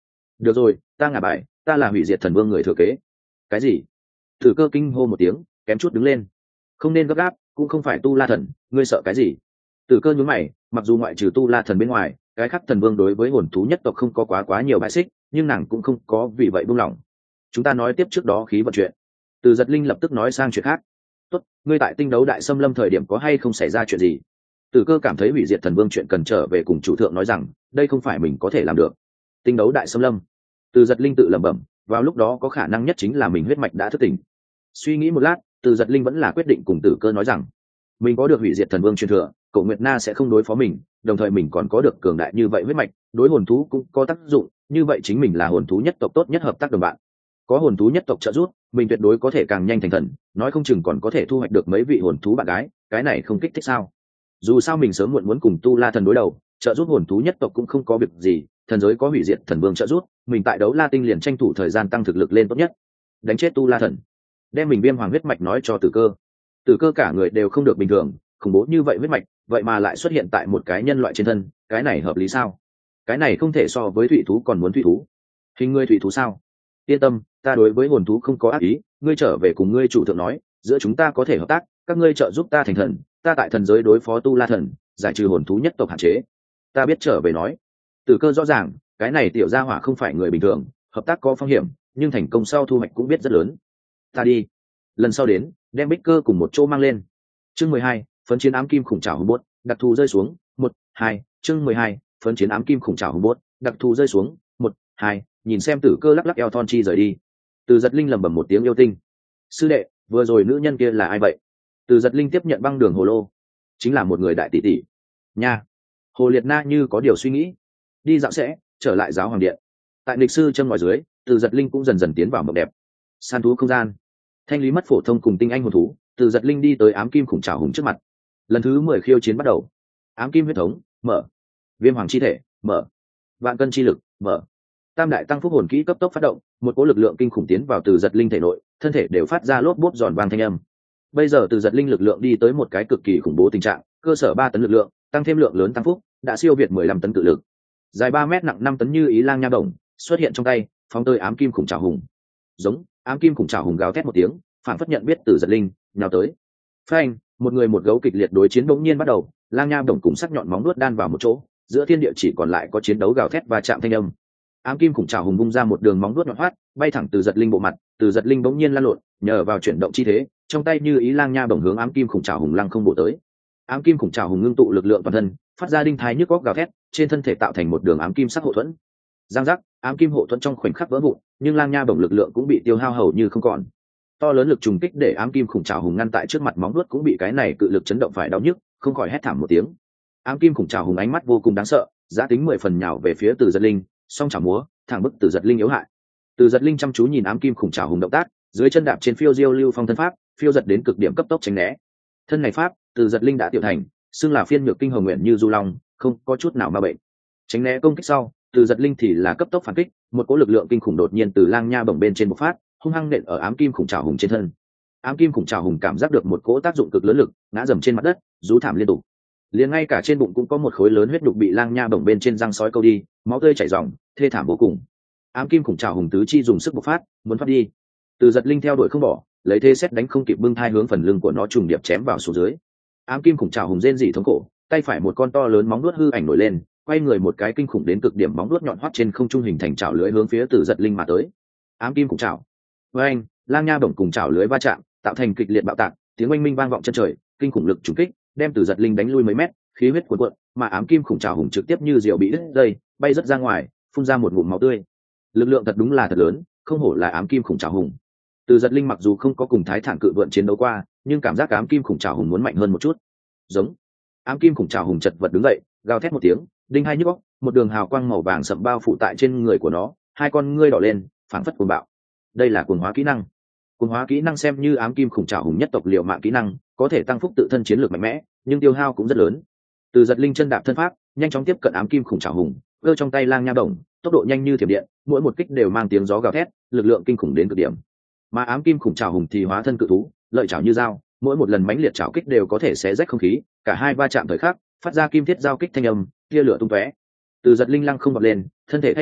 Speaker 1: được rồi, ta ngả bài, ta là hủy diệt thần vương người thừa kế. Cái gì? Tử Cơ kinh hô một tiếng, kém chút đứng lên. Không nên gấp gáp, cũng không phải tu la thần, ngươi sợ cái gì? Tử Cơ nhướng mày, mặc dù ngoại trừ tu la thần bên ngoài, cái khác thần vương đối với hồn thú nhất tộc không có quá quá nhiều bài xích, nhưng nàng cũng không có vì vậy buông lỏng. Chúng ta nói tiếp trước đó khí vận chuyện. Từ Giật Linh lập tức nói sang chuyện khác. Tốt, ngươi tại tinh đấu đại xâm lâm thời điểm có hay không xảy ra chuyện gì? Tử Cơ cảm thấy hủy diệt thần vương chuyện cần trở về cùng chủ thượng nói rằng, đây không phải mình có thể làm được. Tinh đấu đại xâm lâm. Từ Giật Linh tự lẩm bẩm, vào lúc đó có khả năng nhất chính là mình huyết mạch đã thức tỉnh. Suy nghĩ một lát, Từ Giật Linh vẫn là quyết định cùng Tử Cơ nói rằng, mình có được hủy diệt thần vương truyền thừa, Cổ Nguyệt Na sẽ không đối phó mình, đồng thời mình còn có được cường đại như vậy huyết mạch, đối hồn thú cũng có tác dụng, như vậy chính mình là hồn thú nhất tộc tốt nhất hợp tác đồng bạn. Có hồn thú nhất tộc trợ giúp, mình tuyệt đối có thể càng nhanh thành thần, nói không chừng còn có thể thu hoạch được mấy vị hồn thú bạn gái, cái này không kích thích sao? Dù sao mình sớm muộn muốn cùng tu la thần đối đầu, trợ giúp hồn thú nhất tộc cũng không có việc gì, thần giới có hủy diệt thần vương trợ giúp, mình tại đấu la tinh liền tranh thủ thời gian tăng thực lực lên tốt nhất, đánh chết tu la thần, đem mình viêm hoàng huyết mạch nói cho Tử Cơ. Tử Cơ cả người đều không được bình thường, khủng bố như vậy huyết mạch, vậy mà lại xuất hiện tại một cái nhân loại trên thân, cái này hợp lý sao? Cái này không thể so với thủy thú còn muốn thủy thú. Hình ngươi thủy thú sao? Yên tâm, ta đối với hồn thú không có ác ý, ngươi trở về cùng ngươi chủ thượng nói, giữa chúng ta có thể hợp tác, các ngươi trợ giúp ta thành thần, ta tại thần giới đối phó tu la thần, giải trừ hồn thú nhất tộc hạn chế. Ta biết trở về nói. Tử Cơ rõ ràng, cái này tiểu gia hỏa không phải người bình thường, hợp tác có phong hiểm, nhưng thành công sau thu hoạch cũng biết rất lớn. Ta đi. Lần sau đến, đem Bích Cơ cùng một chỗ mang lên. Chương mười hai, phấn chiến ám kim khủng trảo hung bốt, đặc thù rơi xuống. Một, hai, chương mười hai, phấn chiến ám kim khủng trảo hung bốt, đặc thù rơi xuống. Một, hai, nhìn xem Tử Cơ lắc lắc eo thon chi rời đi. Từ Giật Linh lẩm bẩm một tiếng yêu tinh. Sư đệ, vừa rồi nữ nhân kia là ai vậy? Từ Giật Linh tiếp nhận băng đường hồ lô, chính là một người đại tỷ tỷ. Nha. Hồ Liệt Na như có điều suy nghĩ, đi dạo sẽ trở lại giáo hoàng điện. Tại lịch sư châm ngoài dưới, Từ Giật Linh cũng dần dần tiến vào mộng đẹp. San thú không gian, thanh lý mất phổ thông cùng tinh anh hồn thú, Từ Giật Linh đi tới ám kim khủng trảo hùng trước mặt. Lần thứ mười khiêu chiến bắt đầu. Ám kim huyết thống mở, viêm hoàng chi thể mở, vạn cân chi lực mở, tam đại tăng phúc hồn kỹ cấp tốc phát động, một cỗ lực lượng kinh khủng tiến vào Từ Giật Linh thể nội, thân thể đều phát ra lốp bốp giòn vang thanh âm. Bây giờ Từ Giật Linh lực lượng đi tới một cái cực kỳ khủng bố tình trạng, cơ sở ba tấn lực lượng, tăng thêm lượng lớn tăng phúc, đã siêu việt mười lăm tấn tự lực. Dài ba mét nặng năm tấn như ý lang nha đồng xuất hiện trong tay, phóng tới ám kim khủng trảo hùng. Giống, ám kim khủng trảo hùng gào thét một tiếng, phản phất nhận biết Từ Giật Linh, nhào tới. Phanh, một người một gấu kịch liệt đối chiến bỗng nhiên bắt đầu, lang nha đồng cùng sắc nhọn móng nuốt đan vào một chỗ, giữa thiên địa chỉ còn lại có chiến đấu gào thét và chạm thanh âm. Ám kim khủng trảo hùng bung ra một đường móng nuốt nhọn hoắt, bay thẳng Từ Giật Linh bộ mặt, Từ Giật Linh bỗng nhiên lăn lộn, nhờ vào chuyển động chi thế, trong tay như ý lang nha bổng hướng ám kim khủng trảo hùng lăng không bổ tới. Ám kim khủng trảo hùng ngưng tụ lực lượng toàn thân, phát ra đinh thái nhức góc gào thét, trên thân thể tạo thành một đường ám kim sắc hộ thuẫn. Giang giác, ám kim hộ thuẫn trong khoảnh khắc vỡ vụn, nhưng lang nha bổng lực lượng cũng bị tiêu hao hầu như không còn. To lớn lực trùng kích để ám kim khủng trảo hùng ngăn tại trước mặt móng vuốt cũng bị cái này cự lực chấn động phải đau nhức, không khỏi hét thảm một tiếng. Ám kim khủng trảo hùng ánh mắt vô cùng đáng sợ, giá tính mười phần nhào về phía Từ Giật Linh, song chảo múa, thẳng bức Từ Giật Linh yếu hại. Từ Giật Linh chăm chú nhìn ám kim khủng trảo hùng động tác, dưới chân đạp trên phiêu diêu lưu phong thân pháp, phiêu giật đến cực điểm cấp tốc tránh né. Thân này pháp, Từ Giật Linh đã tiểu thành, xưng là phiên nhược kinh hồng nguyện như du long, không có chút nào ma bệnh. Tránh né công kích sau, Từ Giật Linh thì là cấp tốc phản kích, một cỗ lực lượng kinh khủng đột nhiên từ lang nha bổng bên trên bộc phát, hung hăng nện ở ám kim khủng trảo hùng trên thân. Ám kim khủng trảo hùng cảm giác được một cỗ tác dụng cực lớn lực, ngã dầm trên mặt đất, rú thảm liên tục. Liền ngay cả trên bụng cũng có một khối lớn huyết đục bị lang nha bổng bên trên răng sói câu đi, máu tươi chảy ròng, thê thảm vô cùng. Ám kim khủng trảo hùng tứ chi dùng sức bộc phát, muốn thoát đi. Từ Giật Linh theo đuổi không bỏ, lấy thế xét đánh không kịp bưng thai hướng phần lưng của nó trùng điệp chém vào xuống dưới. Ám kim khủng trảo hùng rên rỉ thống khổ, tay phải một con to lớn móng vuốt hư ảnh nổi lên, quay người một cái kinh khủng đến cực điểm móng vuốt nhọn hoắt trên không trung hình thành chảo lưới hướng phía Từ Giật Linh mà tới. Ám kim khủng trảo. Với anh, lang nha bổng cùng chảo lưới va chạm, tạo thành kịch liệt bạo tạc, tiếng oanh minh vang vọng chân trời, kinh khủng lực trùng kích, đem Từ Giật Linh đánh lui mấy mét, khí huyết cuồn cuộn, mà ám kim khủng trảo hùng trực tiếp như diều bị đứt dây, bay rất ra ngoài, phun ra một ngụm máu tươi. Lực lượng thật đúng là thật lớn, không hổ là ám kim khủng trảo hùng. Từ Giật Linh mặc dù không có cùng Thái Thản cự vượn chiến đấu qua, nhưng cảm giác ám kim khủng trảo hùng muốn mạnh hơn một chút. Giống. Ám kim khủng trảo hùng chật vật đứng dậy, gào thét một tiếng, đinh hai nhức óc, một đường hào quang màu vàng sậm bao phủ tại trên người của nó, hai con ngươi đỏ lên, phảng phất cuồng bạo. Đây là cuồng hóa kỹ năng. Cuồng hóa kỹ năng xem như ám kim khủng trảo hùng nhất tộc liều mạng kỹ năng, có thể tăng phúc tự thân chiến lược mạnh mẽ, nhưng tiêu hao cũng rất lớn. Từ Giật Linh chân đạp thân pháp, nhanh chóng tiếp cận ám kim khủng trảo hùng, giơ trong tay lang nha bổng, tốc độ nhanh như thiểm điện, mỗi một kích đều mang tiếng gió gào thét, lực lượng kinh khủng đến cực điểm. Mà ám kim khủng trảo hùng thì hóa thân cự thú, lợi chảo như dao, mỗi một lần mãnh liệt chảo kích đều có thể xé rách không khí, cả hai va chạm thời khắc, phát ra kim thiết giao kích thanh âm, tia lửa tung tóe. Từ Giật Linh lăng không vọt lên, thân thể thay đổi,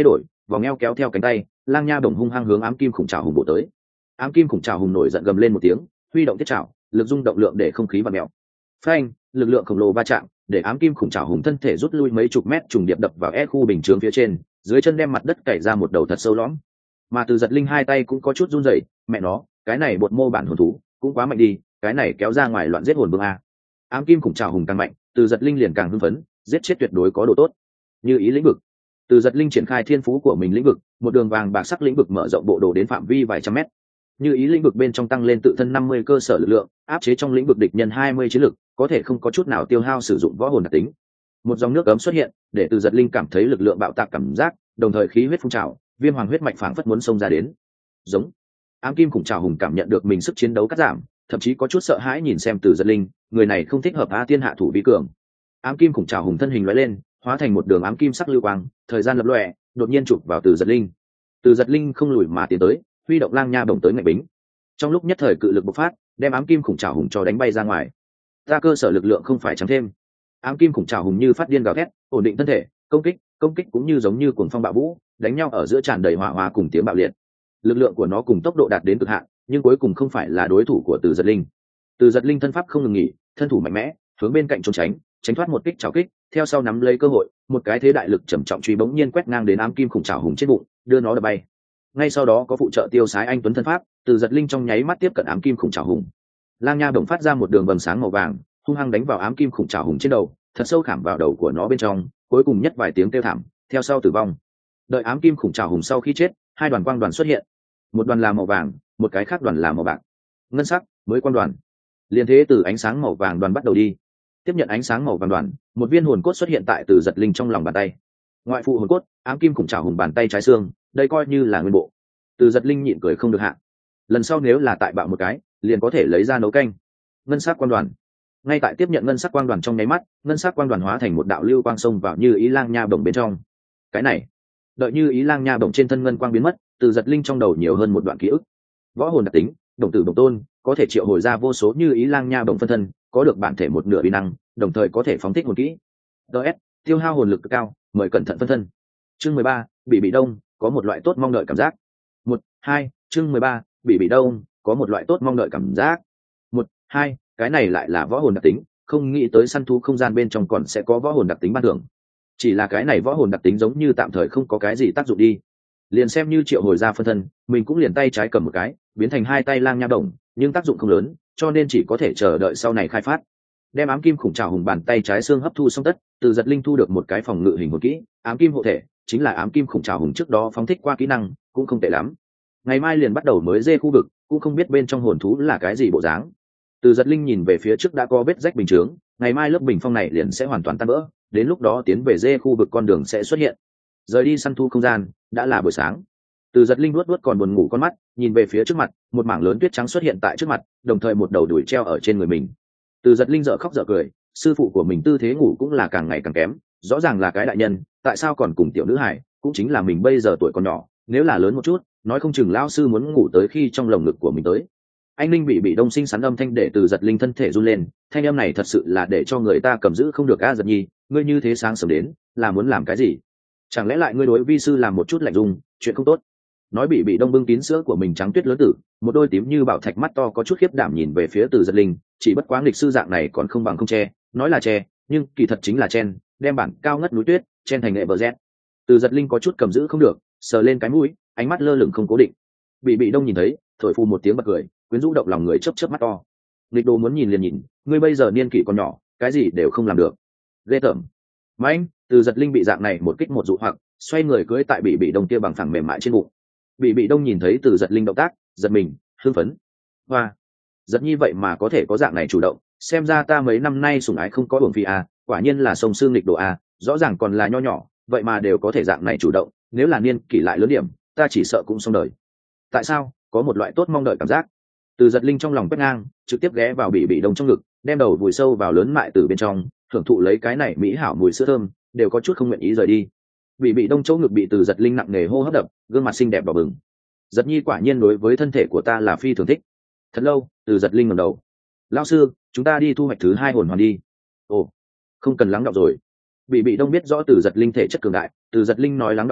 Speaker 1: vòng eo kéo theo cánh tay, lang nha bổng hung hăng hướng ám kim khủng trảo hùng bổ tới. Ám kim khủng trảo hùng nổi giận gầm lên một tiếng, huy động tiết trảo, lực dung động lượng để không khí vặn mèo. Phanh, lực lượng khổng lồ va chạm, để ám kim khủng trảo hùng thân thể rút lui mấy chục mét, trùng điệp đập vào e khu bình chướng phía trên, dưới chân đem mặt đất cày ra một đầu thật sâu lõm. Mà Từ Giật Linh hai tay cũng có chút run rẩy, mẹ nó, cái này bột mô bản hồn thú, cũng quá mạnh đi, cái này kéo ra ngoài loạn giết hồn vương a. Ám kim khủng trảo hùng càng mạnh, Từ Giật Linh liền càng hưng phấn, giết chết tuyệt đối có độ tốt. Như ý lĩnh vực. Từ Giật Linh triển khai thiên phú của mình lĩnh vực, một đường vàng bạc sắc lĩnh vực mở rộng bộ đồ đến phạm vi vài trăm mét. Như ý lĩnh vực bên trong tăng lên tự thân năm mươi cơ sở lực lượng, áp chế trong lĩnh vực địch nhân hai mươi chiến lực, có thể không có chút nào tiêu hao sử dụng võ hồn đặc tính. Một dòng nước ấm xuất hiện, để Từ Giật Linh cảm thấy lực lượng bạo tạc cảm giác, đồng thời khí huyết phun trào, viêm hoàng huyết mạch phảng phất muốn xông ra đến. Giống. Ám kim khủng trảo hùng cảm nhận được mình sức chiến đấu cắt giảm, thậm chí có chút sợ hãi nhìn xem Từ Giật Linh, người này không thích hợp a tiên hạ thủ vi cường. Ám kim khủng trảo hùng thân hình lóe lên, hóa thành một đường ám kim sắc lưu quang, thời gian lập lòe, đột nhiên chụp vào Từ Giật Linh. Từ Giật Linh không lùi mà tiến tới, huy động lang nha bổng tới ngạch bính. Trong lúc nhất thời cự lực bộc phát, đem ám kim khủng trảo hùng cho đánh bay ra ngoài. Ta cơ sở lực lượng không phải trắng thêm. Ám kim khủng trảo hùng như phát điên gào thét, ổn định thân thể, công kích, công kích cũng như giống như cuồng phong bạo vũ, đánh nhau ở giữa tràn đầy hỏa hoa cùng tiếng bạo liệt. Lực lượng của nó cùng tốc độ đạt đến cực hạn, nhưng cuối cùng không phải là đối thủ của Từ Giật Linh. Từ Giật Linh thân pháp không ngừng nghỉ, thân thủ mạnh mẽ, hướng bên cạnh trốn tránh, tránh thoát một kích trảo kích, theo sau nắm lấy cơ hội, một cái thế đại lực trầm trọng truy bỗng nhiên quét ngang đến ám kim khủng trảo hùng trên bụng, đưa nó đập bay. Ngay sau đó có phụ trợ tiêu sái anh tuấn thân pháp, Từ Giật Linh trong nháy mắt tiếp cận ám kim khủng trảo hùng. Lang nha bổng phát ra một đường vầng sáng màu vàng, hung hăng đánh vào ám kim khủng trảo hùng trên đầu, thật sâu khảm vào đầu của nó bên trong, cuối cùng nhất vài tiếng kêu thảm, theo sau tử vong. Đợi ám kim khủng trảo hùng sau khi chết, hai đoàn quang đoàn xuất hiện, một đoàn là màu vàng, một cái khác đoàn là màu bạc. Ngân sắc, mới quang đoàn. Liên thế từ ánh sáng màu vàng đoàn bắt đầu đi. Tiếp nhận ánh sáng màu vàng đoàn, một viên hồn cốt xuất hiện tại Từ Giật Linh trong lòng bàn tay. Ngoại phụ hồn cốt, ám kim khủng trảo hùng bàn tay trái xương, đây coi như là nguyên bộ. Từ Giật Linh nhịn cười không được hạ. Lần sau nếu là tại bạo một cái, liền có thể lấy ra nấu canh. Ngân sắc quang đoàn. Ngay tại tiếp nhận ngân sắc quang đoàn trong nháy mắt, ngân sắc quang đoàn hóa thành một đạo lưu quang xông vào Như Ý lang nha bổng bên trong. Cái này, đợi Như Ý lang nha bổng trên thân ngân quang biến mất, Từ Giật Linh trong đầu nhiều hơn một đoạn ký ức. Võ hồn đặc tính, đồng tử đồng tôn, có thể triệu hồi ra vô số Như Ý lang nha bổng phân thân, có được bản thể một nửa uy năng, đồng thời có thể phóng thích hồn kỹ. ds tiêu hao hồn lực cực cao, mời cẩn thận phân thân. Chương mười ba, bị bị đông, có một loại tốt mong đợi cảm giác. Một, hai, chương mười ba, bị bị đông, có một loại tốt mong đợi cảm giác. Một, hai, cái này lại là võ hồn đặc tính, không nghĩ tới săn thú không gian bên trong còn sẽ có võ hồn đặc tính ban thưởng. Chỉ là cái này võ hồn đặc tính giống như tạm thời không có cái gì tác dụng đi. Liền xem như triệu hồi ra phân thân, mình cũng liền tay trái cầm một cái, biến thành hai tay lang nha đồng, nhưng tác dụng không lớn, cho nên chỉ có thể chờ đợi sau này khai phát. Đem ám kim khủng trảo hùng bàn tay trái xương hấp thu xong tất, Từ Giật Linh thu được một cái phòng ngự hình hồn kỹ, ám kim hộ thể, chính là ám kim khủng trảo hùng trước đó phóng thích qua kỹ năng, cũng không tệ lắm. Ngày mai liền bắt đầu mới dê khu vực, cũng không biết bên trong hồn thú là cái gì bộ dáng. Từ Giật Linh nhìn về phía trước đã có vết rách bình chướng, ngày mai lớp bình phong này liền sẽ hoàn toàn tan vỡ, đến lúc đó tiến về dê khu vực con đường sẽ xuất hiện. Rời đi săn thu không gian, đã là buổi sáng. Từ Giật Linh luốt luốt còn buồn ngủ con mắt, nhìn về phía trước mặt, một mảng lớn tuyết trắng xuất hiện tại trước mặt, đồng thời một đầu đuổi treo ở trên người mình. Từ Giật Linh dở khóc dở cười, sư phụ của mình tư thế ngủ cũng là càng ngày càng kém, rõ ràng là cái đại nhân, tại sao còn cùng tiểu nữ hài, cũng chính là mình bây giờ tuổi còn nhỏ, nếu là lớn một chút, nói không chừng lão sư muốn ngủ tới khi trong lồng ngực của mình tới. Anh Linh bị bị đông sinh sắn âm thanh để Từ Giật Linh thân thể run lên, thanh âm này thật sự là để cho người ta cầm giữ không được. A Giật Nhi, ngươi như thế sáng sớm đến, là muốn làm cái gì? Chẳng lẽ lại ngươi đối vi sư làm một chút lạnh dung, chuyện không tốt? Nói bị bị đông bưng kín sữa của mình trắng tuyết lớn tử, một đôi tím như bảo thạch mắt to có chút khiếp đảm nhìn về phía Từ Giật Linh, chỉ bất quá nghịch sư dạng này còn không bằng không che, nói là che, nhưng kỳ thật chính là chen, đem bản cao ngất núi tuyết, chen thành nghệ bờ rét. Từ Giật Linh có chút cầm giữ không được, sờ lên cái mũi, ánh mắt lơ lửng không cố định. Bị bị đông nhìn thấy, thổi phù một tiếng bật cười, quyến rũ động lòng người chớp chớp mắt to. Nghịch đồ muốn nhìn liền nhìn, ngươi bây giờ niên kỷ còn nhỏ, cái gì đều không làm được. Ghê tởm. Mạnh, Từ Giật Linh bị dạng này một kích một dụ hoặc, xoay người cưỡi tại bị bị đông kia bằng phẳng mềm mại trên bụng. Bị bị đông nhìn thấy Từ Giật Linh động tác, giật mình, hưng phấn. Hoa, Giật Nhi vậy mà có thể có dạng này chủ động, xem ra ta mấy năm nay sủng ái không có uổng phí à, quả nhiên là sông xương nghịch đồ à, rõ ràng còn là nho nhỏ, vậy mà đều có thể dạng này chủ động, nếu là niên kỷ lại lớn điểm, ta chỉ sợ cũng xong đời. Tại sao? Có một loại tốt mong đợi cảm giác. Từ Giật Linh trong lòng quét ngang, trực tiếp ghé vào bị bị đông trong ngực, đem đầu vùi sâu vào lớn mại từ bên trong, thưởng thụ lấy cái này mỹ hảo mùi sữa thơm, đều có chút không nguyện ý rời đi. Bị bị đông chỗ ngực bị Từ Giật Linh nặng nề hô hấp đập, gương mặt xinh đẹp đỏ bừng. Giật Nhi quả nhiên đối với thân thể của ta là phi thường thích. Thật lâu, Từ Giật Linh ngẩng đầu. Lão sư, chúng ta đi thu hoạch thứ hai hồn hoàn đi. Ồ, không cần lắng đọng rồi. Bị bị đông biết rõ Từ Giật Linh thể chất cường đại, Từ Giật Linh nói lắng đọng chuyện,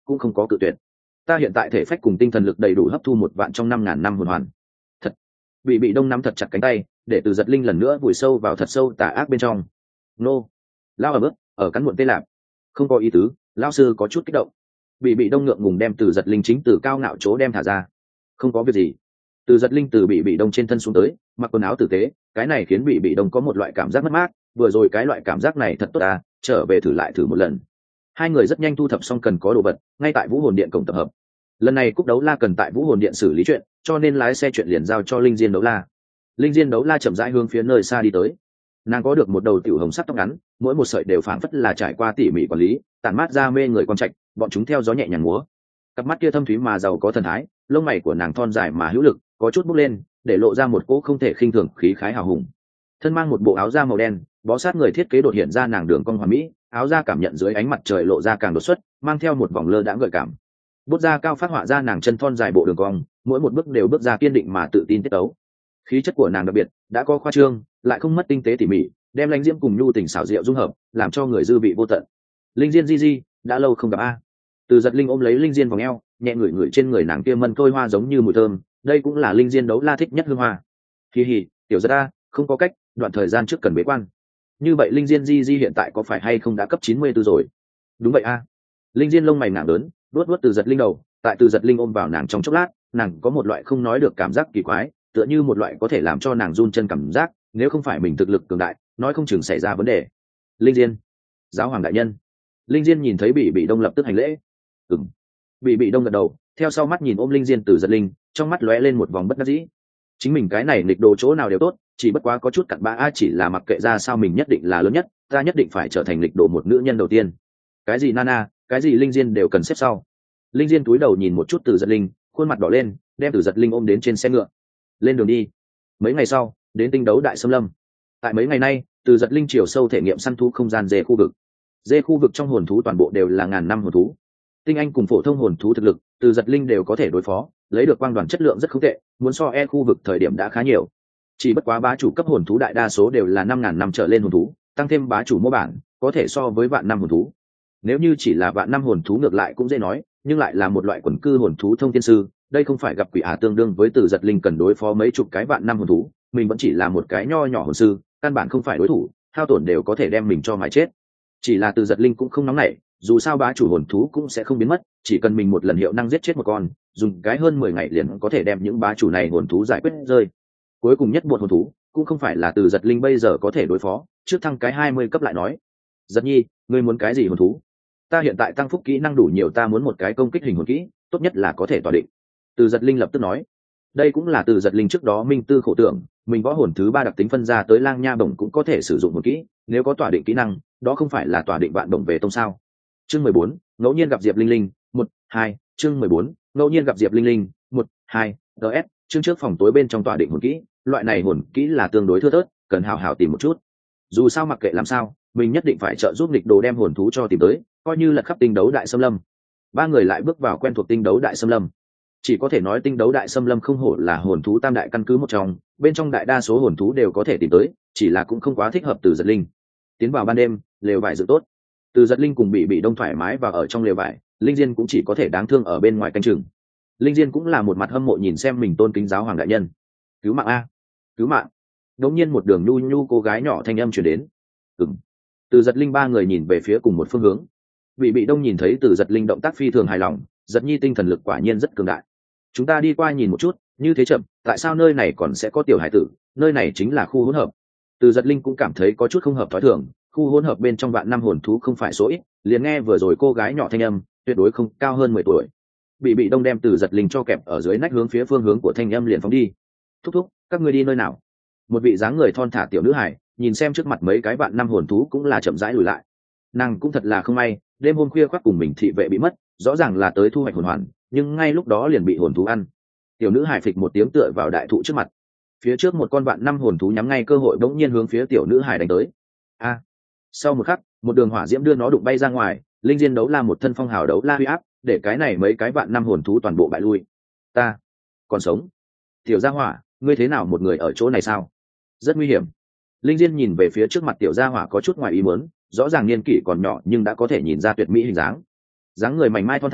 Speaker 1: cũng không có cự tuyệt. Ta hiện tại thể phách cùng tinh thần lực đầy đủ hấp thu một vạn trong năm ngàn năm hồn hoàn. Thật. Bị bị đông nắm thật chặt cánh tay, để Từ Giật Linh lần nữa vùi sâu vào thật sâu tà ác bên trong. Nô. Lao ở bước, ở cắn muộn tê lạp. Không có ý tứ, lão sư có chút kích động. Bị bị đông ngượng ngùng đem Từ Giật Linh chính từ cao ngạo chỗ đem thả ra. Không có việc gì. Từ Giật Linh từ bị bị đông trên thân xuống tới, mặc quần áo tử tế, cái này khiến bị bị đông có một loại cảm giác mất mát, vừa rồi cái loại cảm giác này thật tốt à, trở về thử lại thử một lần. Hai người rất nhanh thu thập xong cần có đồ vật, ngay tại Vũ Hồn Điện cổng tập hợp. Lần này Cúc Đấu La cần tại Vũ Hồn Điện xử lý chuyện, cho nên lái xe chuyện liền giao cho Linh Diên Đấu La. Linh Diên Đấu La chậm rãi hướng phía nơi xa đi tới. Nàng có được một đầu tiểu hồng sắc tóc ngắn, mỗi một sợi đều phảng phất là trải qua tỉ mỉ quản lý, tản mát ra mê người quan trạch, bọn chúng theo gió nhẹ nhàng múa. Cặp mắt kia thâm thúy mà giàu có thần thái, lông mày của nàng thon dài mà hữu lực, có chút bốc lên, để lộ ra một cỗ không thể khinh thường khí khái hào hùng. Thân mang một bộ áo da màu đen, bó sát người thiết kế đột hiện ra nàng đường cong hoàn mỹ, áo da cảm nhận dưới ánh mặt trời lộ ra càng đột xuất, mang theo một vòng lơ đãng gợi cảm. Bút da cao phát họa ra nàng chân thon dài bộ đường cong, mỗi một bước đều bước ra kiên định mà tự tin tiết tấu. Khí chất của nàng đặc biệt, đã có khoa trương, lại không mất tinh tế tỉ mỉ, đem lãnh diễm cùng nhu tình xảo diệu dung hợp, làm cho người dư vị vô tận. Linh Diên di di, đã lâu không gặp a. Từ Giật Linh ôm lấy Linh Diên vòng eo, nhẹ ngửi ngửi trên người nàng kia mân tôi hoa giống như mùi thơm, đây cũng là Linh Diên Đấu La thích nhất hương hoa. Hi hi, tiểu Giật a, không có cách, đoạn thời gian trước cần bế quan. Như vậy Linh Diên di di hiện tại có phải hay không đã cấp chín mươi tư rồi? Đúng vậy a. Linh Diên lông mày nặng lớn, luốt luốt Từ Giật Linh đầu, tại Từ Giật Linh ôm vào nàng trong chốc lát, nàng có một loại không nói được cảm giác kỳ quái, tựa như một loại có thể làm cho nàng run chân cảm giác, nếu không phải mình thực lực cường đại, nói không chừng xảy ra vấn đề. Linh Diên, giáo hoàng đại nhân. Linh Diên nhìn thấy bị bị đông lập tức hành lễ. Ừm. Bị bị đông gật đầu, theo sau mắt nhìn ôm Linh Diên Từ Giật Linh, trong mắt lóe lên một vòng bất đắc dĩ. Chính mình cái này nghịch đồ chỗ nào đều tốt, chỉ bất quá có chút cặn bã a, chỉ là mặc kệ ra sao mình nhất định là lớn nhất, ta nhất định phải trở thành nghịch đồ một nữ nhân đầu tiên. Cái gì Nana, cái gì Linh Diên đều cần xếp sau. Linh Diên túi đầu nhìn một chút Từ Giật Linh, khuôn mặt đỏ lên, đem Từ Giật Linh ôm đến trên xe ngựa. Lên đường đi. Mấy ngày sau, đến tinh đấu đại xâm lâm. Tại mấy ngày nay, Từ Giật Linh chiều sâu thể nghiệm săn thú không gian dê khu vực. Dê khu vực trong hồn thú toàn bộ đều là ngàn năm hồn thú. Tinh anh cùng phổ thông hồn thú thực lực, Từ Giật Linh đều có thể đối phó, lấy được quang đoàn chất lượng rất không tệ, muốn so e khu vực thời điểm đã khá nhiều. Chỉ bất quá bá chủ cấp hồn thú đại đa số đều là năm ngàn năm trở lên hồn thú, tăng thêm bá chủ mô bản, có thể so với vạn năm hồn thú. Nếu như chỉ là vạn năm hồn thú ngược lại cũng dễ nói, nhưng lại là một loại quần cư hồn thú thông thiên sư, đây không phải gặp quỷ ả tương đương với Từ Giật Linh cần đối phó mấy chục cái vạn năm hồn thú, mình vẫn chỉ là một cái nho nhỏ hồn sư, căn bản không phải đối thủ, hao tổn đều có thể đem mình cho mái chết. Chỉ là Từ Giật Linh cũng không nóng nảy, dù sao bá chủ hồn thú cũng sẽ không biến mất, chỉ cần mình một lần hiệu năng giết chết một con, dùng cái hơn mười ngày liền có thể đem những bá chủ này hồn thú giải quyết rơi. Cuối cùng nhất buộc hồn thú cũng không phải là Từ Giật Linh bây giờ có thể đối phó, trước thăng cái hai mươi cấp lại nói. Giật nhi, ngươi muốn cái gì hồn thú? Ta hiện tại tăng phúc kỹ năng đủ nhiều, ta muốn một cái công kích hình hồn kỹ, tốt nhất là có thể tỏa định. Từ Giật Linh lập tức nói. Đây cũng là Từ Giật Linh trước đó minh tư khổ tưởng, mình võ hồn thứ ba đặc tính phân ra tới lang nha bổng cũng có thể sử dụng hồn kỹ, nếu có tỏa định kỹ năng, đó không phải là tỏa định vạn bổng về tông sao? Chương mười bốn, ngẫu nhiên gặp Diệp Linh Linh, một, hai, chương mười bốn, ngẫu nhiên gặp Diệp Linh Linh, một, hai, ds, chương trước phòng tối bên trong tỏa định hồn kỹ, loại này hồn kỹ là tương đối thưa thớt, cần hào hào tìm một chút. Dù sao mặc kệ làm sao, mình nhất định phải trợ giúp nghịch đồ đem hồn thú cho tìm tới, coi như là khắp tinh đấu đại xâm lâm. Ba người lại bước vào quen thuộc tinh đấu đại xâm lâm. Chỉ có thể nói tinh đấu đại xâm lâm không hổ là hồn thú tam đại căn cứ một trong, bên trong đại đa số hồn thú đều có thể tìm tới, chỉ là cũng không quá thích hợp Từ Giật Linh. Tiến vào ban đêm, lều vải dựng tốt. Từ Giật Linh cùng bị bị đông thoải mái và ở trong lều vải, Linh Diên cũng chỉ có thể đáng thương ở bên ngoài canh chừng. Linh Diên cũng là một mặt hâm mộ nhìn xem mình tôn kính giáo hoàng đại nhân. Cứu mạng a, cứu mạng. Đột nhiên một đường nhu nhu cô gái nhỏ thanh âm truyền đến. Ừm. Từ Giật Linh ba người nhìn về phía cùng một phương hướng. Bị bị đông nhìn thấy Từ Giật Linh động tác phi thường hài lòng, Giật nhi tinh thần lực quả nhiên rất cường đại. Chúng ta đi qua nhìn một chút, như thế chậm, tại sao nơi này còn sẽ có tiểu hải tử, nơi này chính là khu hỗn hợp. Từ Giật Linh cũng cảm thấy có chút không hợp thói thường, khu hỗn hợp bên trong vạn năm hồn thú không phải số ít, liền nghe vừa rồi cô gái nhỏ thanh âm, tuyệt đối không cao hơn mười tuổi. Bị bị đông đem Từ Giật Linh cho kẹp ở dưới nách hướng phía phương hướng của thanh âm liền phóng đi. Thúc thúc, các ngươi đi nơi nào? Một vị dáng người thon thả tiểu nữ hải, nhìn xem trước mặt mấy cái vạn năm hồn thú cũng là chậm rãi lùi lại. Nàng cũng thật là không may, đêm hôm khuya khoác cùng mình thị vệ bị mất, rõ ràng là tới thu hoạch hồn hoàn, nhưng ngay lúc đó liền bị hồn thú ăn. Tiểu nữ hải phịch một tiếng tựa vào đại thụ trước mặt. Phía trước một con vạn năm hồn thú nhắm ngay cơ hội bỗng nhiên hướng phía tiểu nữ hải đánh tới. A! Sau một khắc, một đường hỏa diễm đưa nó đụng bay ra ngoài, Linh Diên Đấu La một thân phong hào đấu la huy áp, để cái này mấy cái vạn năm hồn thú toàn bộ bại lui. Ta còn sống. Tiểu gia hỏa, ngươi thế nào một người ở chỗ này sao? Rất nguy hiểm. Linh Diên nhìn về phía trước mặt tiểu gia hỏa có chút ngoài ý muốn, rõ ràng niên kỷ còn nhỏ nhưng đã có thể nhìn ra tuyệt mỹ hình dáng. Dáng người mảnh mai thon thả,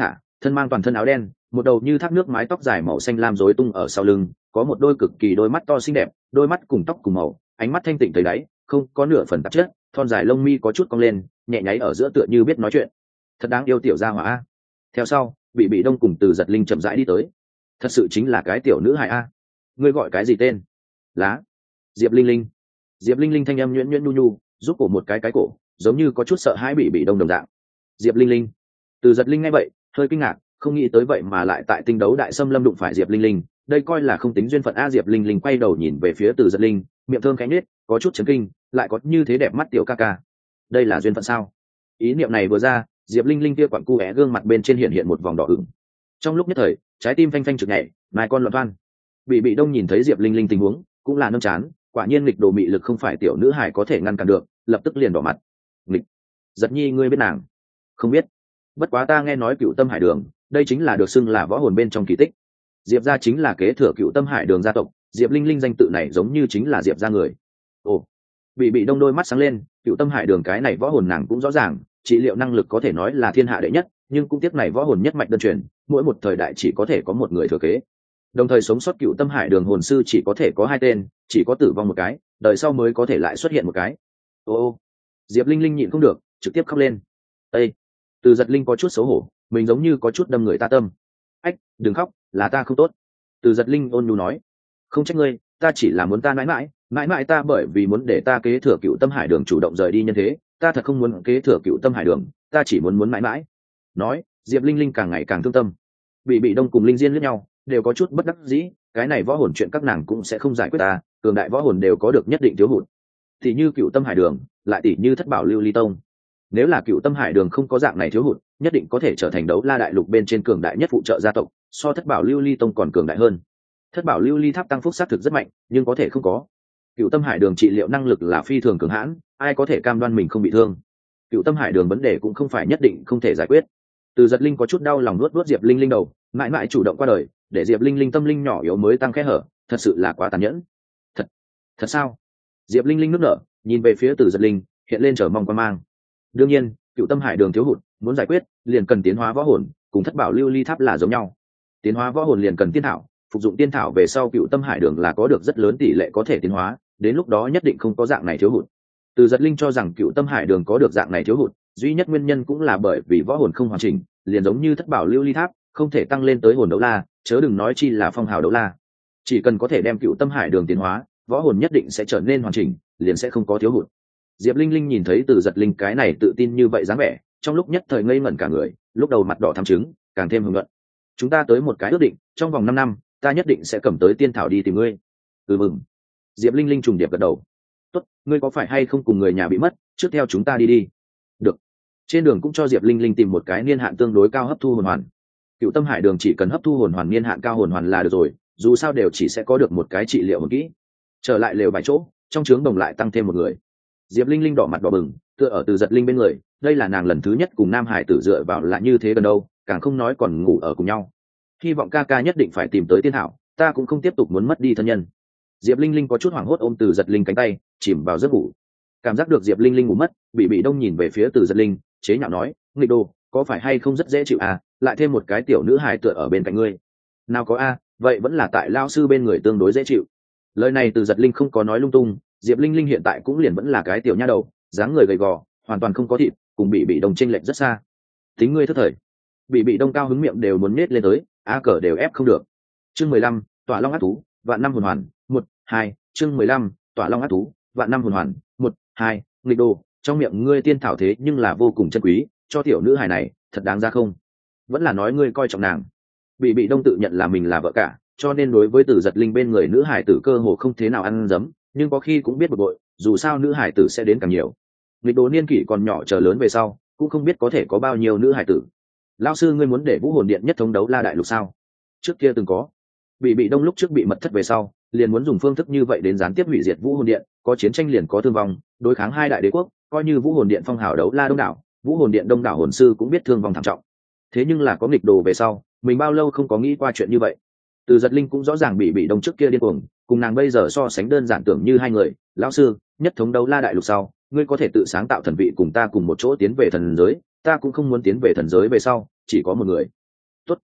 Speaker 1: thân mang toàn thân áo đen, một đầu như thác nước mái tóc dài màu xanh lam rối tung ở sau lưng, có một đôi cực kỳ đôi mắt to xinh đẹp, đôi mắt cùng tóc cùng màu, ánh mắt thanh tịnh thấy đáy, không có nửa phần tạp chất, thon dài lông mi có chút cong lên, nhẹ nháy ở giữa tựa như biết nói chuyện. Thật đáng yêu tiểu gia hỏa. Theo sau, bị bị đông cùng Từ Giật Linh chậm rãi đi tới. Thật sự chính là cái tiểu nữ hài a. Ngươi gọi cái gì tên? Lá. Diệp Linh Linh. Diệp Linh Linh thanh âm nhuyễn nhuyễn nhu nhu, giúp cổ một cái cái cổ, giống như có chút sợ hãi bị bị đông đồng dạng. Diệp Linh Linh. Từ Giật Linh nghe vậy, hơi kinh ngạc, không nghĩ tới vậy mà lại tại tinh đấu đại xâm lâm đụng phải Diệp Linh Linh, đây coi là không tính duyên phận a. Diệp Linh Linh quay đầu nhìn về phía Từ Giật Linh, miệng thơm khẽ nhếch, có chút chấn kinh, lại có như thế đẹp mắt tiểu ca ca. Đây là duyên phận sao? Ý niệm này vừa ra, Diệp Linh Linh kia quặn cu é gương mặt bên trên hiện hiện một vòng đỏ ửng. Trong lúc nhất thời, trái tim phanh phanh trực nhảy, mai con loạn toan. Bị bị đông nhìn thấy Diệp Linh Linh tình huống, cũng là nâng chán, quả nhiên nghịch đồ mị lực không phải tiểu nữ hài có thể ngăn cản được, lập tức liền đỏ mặt. Nghịch. Giật Nhi ngươi biết nàng? Không biết. Bất quá ta nghe nói Cựu Tâm Hải Đường, đây chính là được xưng là võ hồn bên trong kỳ tích. Diệp gia chính là kế thừa Cựu Tâm Hải Đường gia tộc, Diệp Linh Linh danh tự này giống như chính là Diệp gia người. Ồ. Bị bị đông đôi mắt sáng lên, Cựu Tâm Hải Đường cái này võ hồn nàng cũng rõ ràng, trị liệu năng lực có thể nói là thiên hạ đệ nhất, nhưng cũng tiếc này võ hồn nhất mạch đơn truyền, mỗi một thời đại chỉ có thể có một người thừa kế. Đồng thời sống sót Cựu Tâm Hải Đường hồn sư chỉ có thể có hai tên, chỉ có tử vong một cái, đời sau mới có thể lại xuất hiện một cái. Ô, Diệp Linh Linh nhịn không được, trực tiếp khóc lên. Ê, Từ Giật Linh có chút xấu hổ, mình giống như có chút đâm người ta tâm. Ách, đừng khóc, là ta không tốt. Từ Giật Linh ôn nhu nói, không trách ngươi, ta chỉ là muốn ta mãi mãi, mãi mãi ta bởi vì muốn để ta kế thừa Cựu Tâm Hải Đường chủ động rời đi nhân thế, ta thật không muốn kế thừa Cựu Tâm Hải Đường, ta chỉ muốn muốn mãi mãi. Nói, Diệp Linh Linh càng ngày càng thương tâm. Bị bị đông cùng Linh Diên lẫn nhau, đều có chút bất đắc dĩ, cái này võ hồn chuyện các nàng cũng sẽ không giải quyết ta, cường đại võ hồn đều có được nhất định thiếu hụt. Thì như Cựu Tâm Hải Đường, lại tỷ như Thất Bảo Lưu Ly Tông. Nếu là Cựu Tâm Hải Đường không có dạng này thiếu hụt, nhất định có thể trở thành đấu la đại lục bên trên cường đại nhất phụ trợ gia tộc, so Thất Bảo Lưu Ly Tông còn cường đại hơn. Thất Bảo Lưu Ly Tháp tăng phúc sát thực rất mạnh, nhưng có thể không có. Cựu Tâm Hải Đường trị liệu năng lực là phi thường cường hãn, ai có thể cam đoan mình không bị thương. Cựu Tâm Hải Đường vấn đề cũng không phải nhất định không thể giải quyết. Từ Giật Linh có chút đau lòng nuốt nuốt Diệp Linh Linh đầu, mãi mãi chủ động qua đời, để Diệp Linh Linh tâm linh nhỏ yếu mới tăng kẽ hở, thật sự là quá tàn nhẫn. Thật, thật sao? Diệp Linh Linh nước nở, nhìn về phía Từ Giật Linh, hiện lên chờ mong quan mang. Đương nhiên, Cựu Tâm Hải Đường thiếu hụt, muốn giải quyết, liền cần tiến hóa võ hồn, cùng Thất Bảo Lưu Ly Tháp là giống nhau. Tiến hóa võ hồn liền cần tiên thảo, phục dụng tiên thảo về sau Cựu Tâm Hải Đường là có được rất lớn tỷ lệ có thể tiến hóa, đến lúc đó nhất định không có dạng này thiếu hụt. Từ Giật Linh cho rằng Cựu Tâm Hải Đường có được dạng này thiếu hụt, duy nhất nguyên nhân cũng là bởi vì võ hồn không hoàn chỉnh, liền giống như Thất Bảo Lưu Ly Tháp, không thể tăng lên tới hồn đấu la, chớ đừng nói chi là phong hào đấu la. Chỉ cần có thể đem Cựu Tâm Hải Đường tiến hóa, võ hồn nhất định sẽ trở nên hoàn chỉnh, liền sẽ không có thiếu hụt. Diệp Linh Linh nhìn thấy Từ Giật Linh cái này tự tin như vậy dáng vẻ, trong lúc nhất thời ngây ngẩn cả người, lúc đầu mặt đỏ thắm trứng, càng thêm hưng luận. Chúng ta tới một cái ước định, trong vòng năm năm, ta nhất định sẽ cầm tới tiên thảo đi tìm ngươi. Ừ mừng. Diệp Linh Linh trùng điệp gật đầu. Tốt, ngươi có phải hay không cùng người nhà bị mất, trước theo chúng ta đi đi. Được. Trên đường cũng cho Diệp Linh Linh tìm một cái niên hạn tương đối cao hấp thu hồn hoàn. Cựu Tâm Hải Đường chỉ cần hấp thu hồn hoàn niên hạn cao hồn hoàn là được rồi, dù sao đều chỉ sẽ có được một cái trị liệu hồn kỹ. Trở lại lều vài chỗ, trong trướng đồng lại tăng thêm một người. Diệp Linh Linh đỏ mặt đỏ bừng, tựa ở Từ Giật Linh bên người, đây là nàng lần thứ nhất cùng Nam Hải Tử dựa vào lại như thế gần đâu, càng không nói còn ngủ ở cùng nhau. Hy vọng ca ca nhất định phải tìm tới tiên thảo, ta cũng không tiếp tục muốn mất đi thân nhân. Diệp Linh Linh có chút hoảng hốt ôm Từ Giật Linh cánh tay, chìm vào giấc ngủ. Cảm giác được Diệp Linh Linh ngủ mất, bị bị đông nhìn về phía Từ Giật Linh, chế nhạo nói, nghịch đồ, có phải hay không rất dễ chịu à, lại thêm một cái tiểu nữ hài tựa ở bên cạnh ngươi. Nào có a, vậy vẫn là tại lao sư bên người tương đối dễ chịu. Lời này Từ Giật Linh không có nói lung tung, Diệp Linh Linh hiện tại cũng liền vẫn là cái tiểu nha đầu, dáng người gầy gò, hoàn toàn không có thịt, cùng bị bị đông chênh lệch rất xa. Tính ngươi thất thời. Bị bị đông cao hứng miệng đều muốn nết lên tới, a cờ đều ép không được. Chương mười lăm, Tỏa Long ác thú, vạn năm hồn hoàn, một, hai, chương mười lăm, Tỏa Long ác thú, vạn năm hồn hoàn, một, hai, nghịch đồ, trong miệng ngươi tiên thảo thế nhưng là vô cùng chân quý, cho tiểu nữ hài này, thật đáng ra không? Vẫn là nói ngươi coi trọng nàng. Bị bị đông tự nhận là mình là vợ cả, cho nên đối với Từ Giật Linh bên người nữ hài tử cơ hồ không thế nào ăn dấm, nhưng có khi cũng biết bực bội, dù sao nữ hài tử sẽ đến càng nhiều. Nghịch đồ niên kỷ còn nhỏ chờ lớn về sau, cũng không biết có thể có bao nhiêu nữ hài tử. Lão sư ngươi muốn để Vũ Hồn Điện nhất thống đấu la đại lục sao? Trước kia từng có. Bị bị đông lúc trước bị mật thất về sau, liền muốn dùng phương thức như vậy đến gián tiếp hủy diệt Vũ Hồn Điện, có chiến tranh liền có thương vong, đối kháng hai đại đế quốc, coi như Vũ Hồn Điện phong hào đấu la đông đảo, Vũ Hồn Điện đông đảo hồn sư cũng biết thương vong thảm trọng. Thế nhưng là có nghịch đồ về sau, mình bao lâu không có nghĩ qua chuyện như vậy. Từ Giật Linh cũng rõ ràng bị bị đông trước kia điên cuồng, cùng nàng bây giờ so sánh đơn giản tưởng như hai người. Lão sư, nhất thống đấu la đại lục sau, ngươi có thể tự sáng tạo thần vị cùng ta cùng một chỗ tiến về thần giới, ta cũng không muốn tiến về thần giới về sau, chỉ có một người.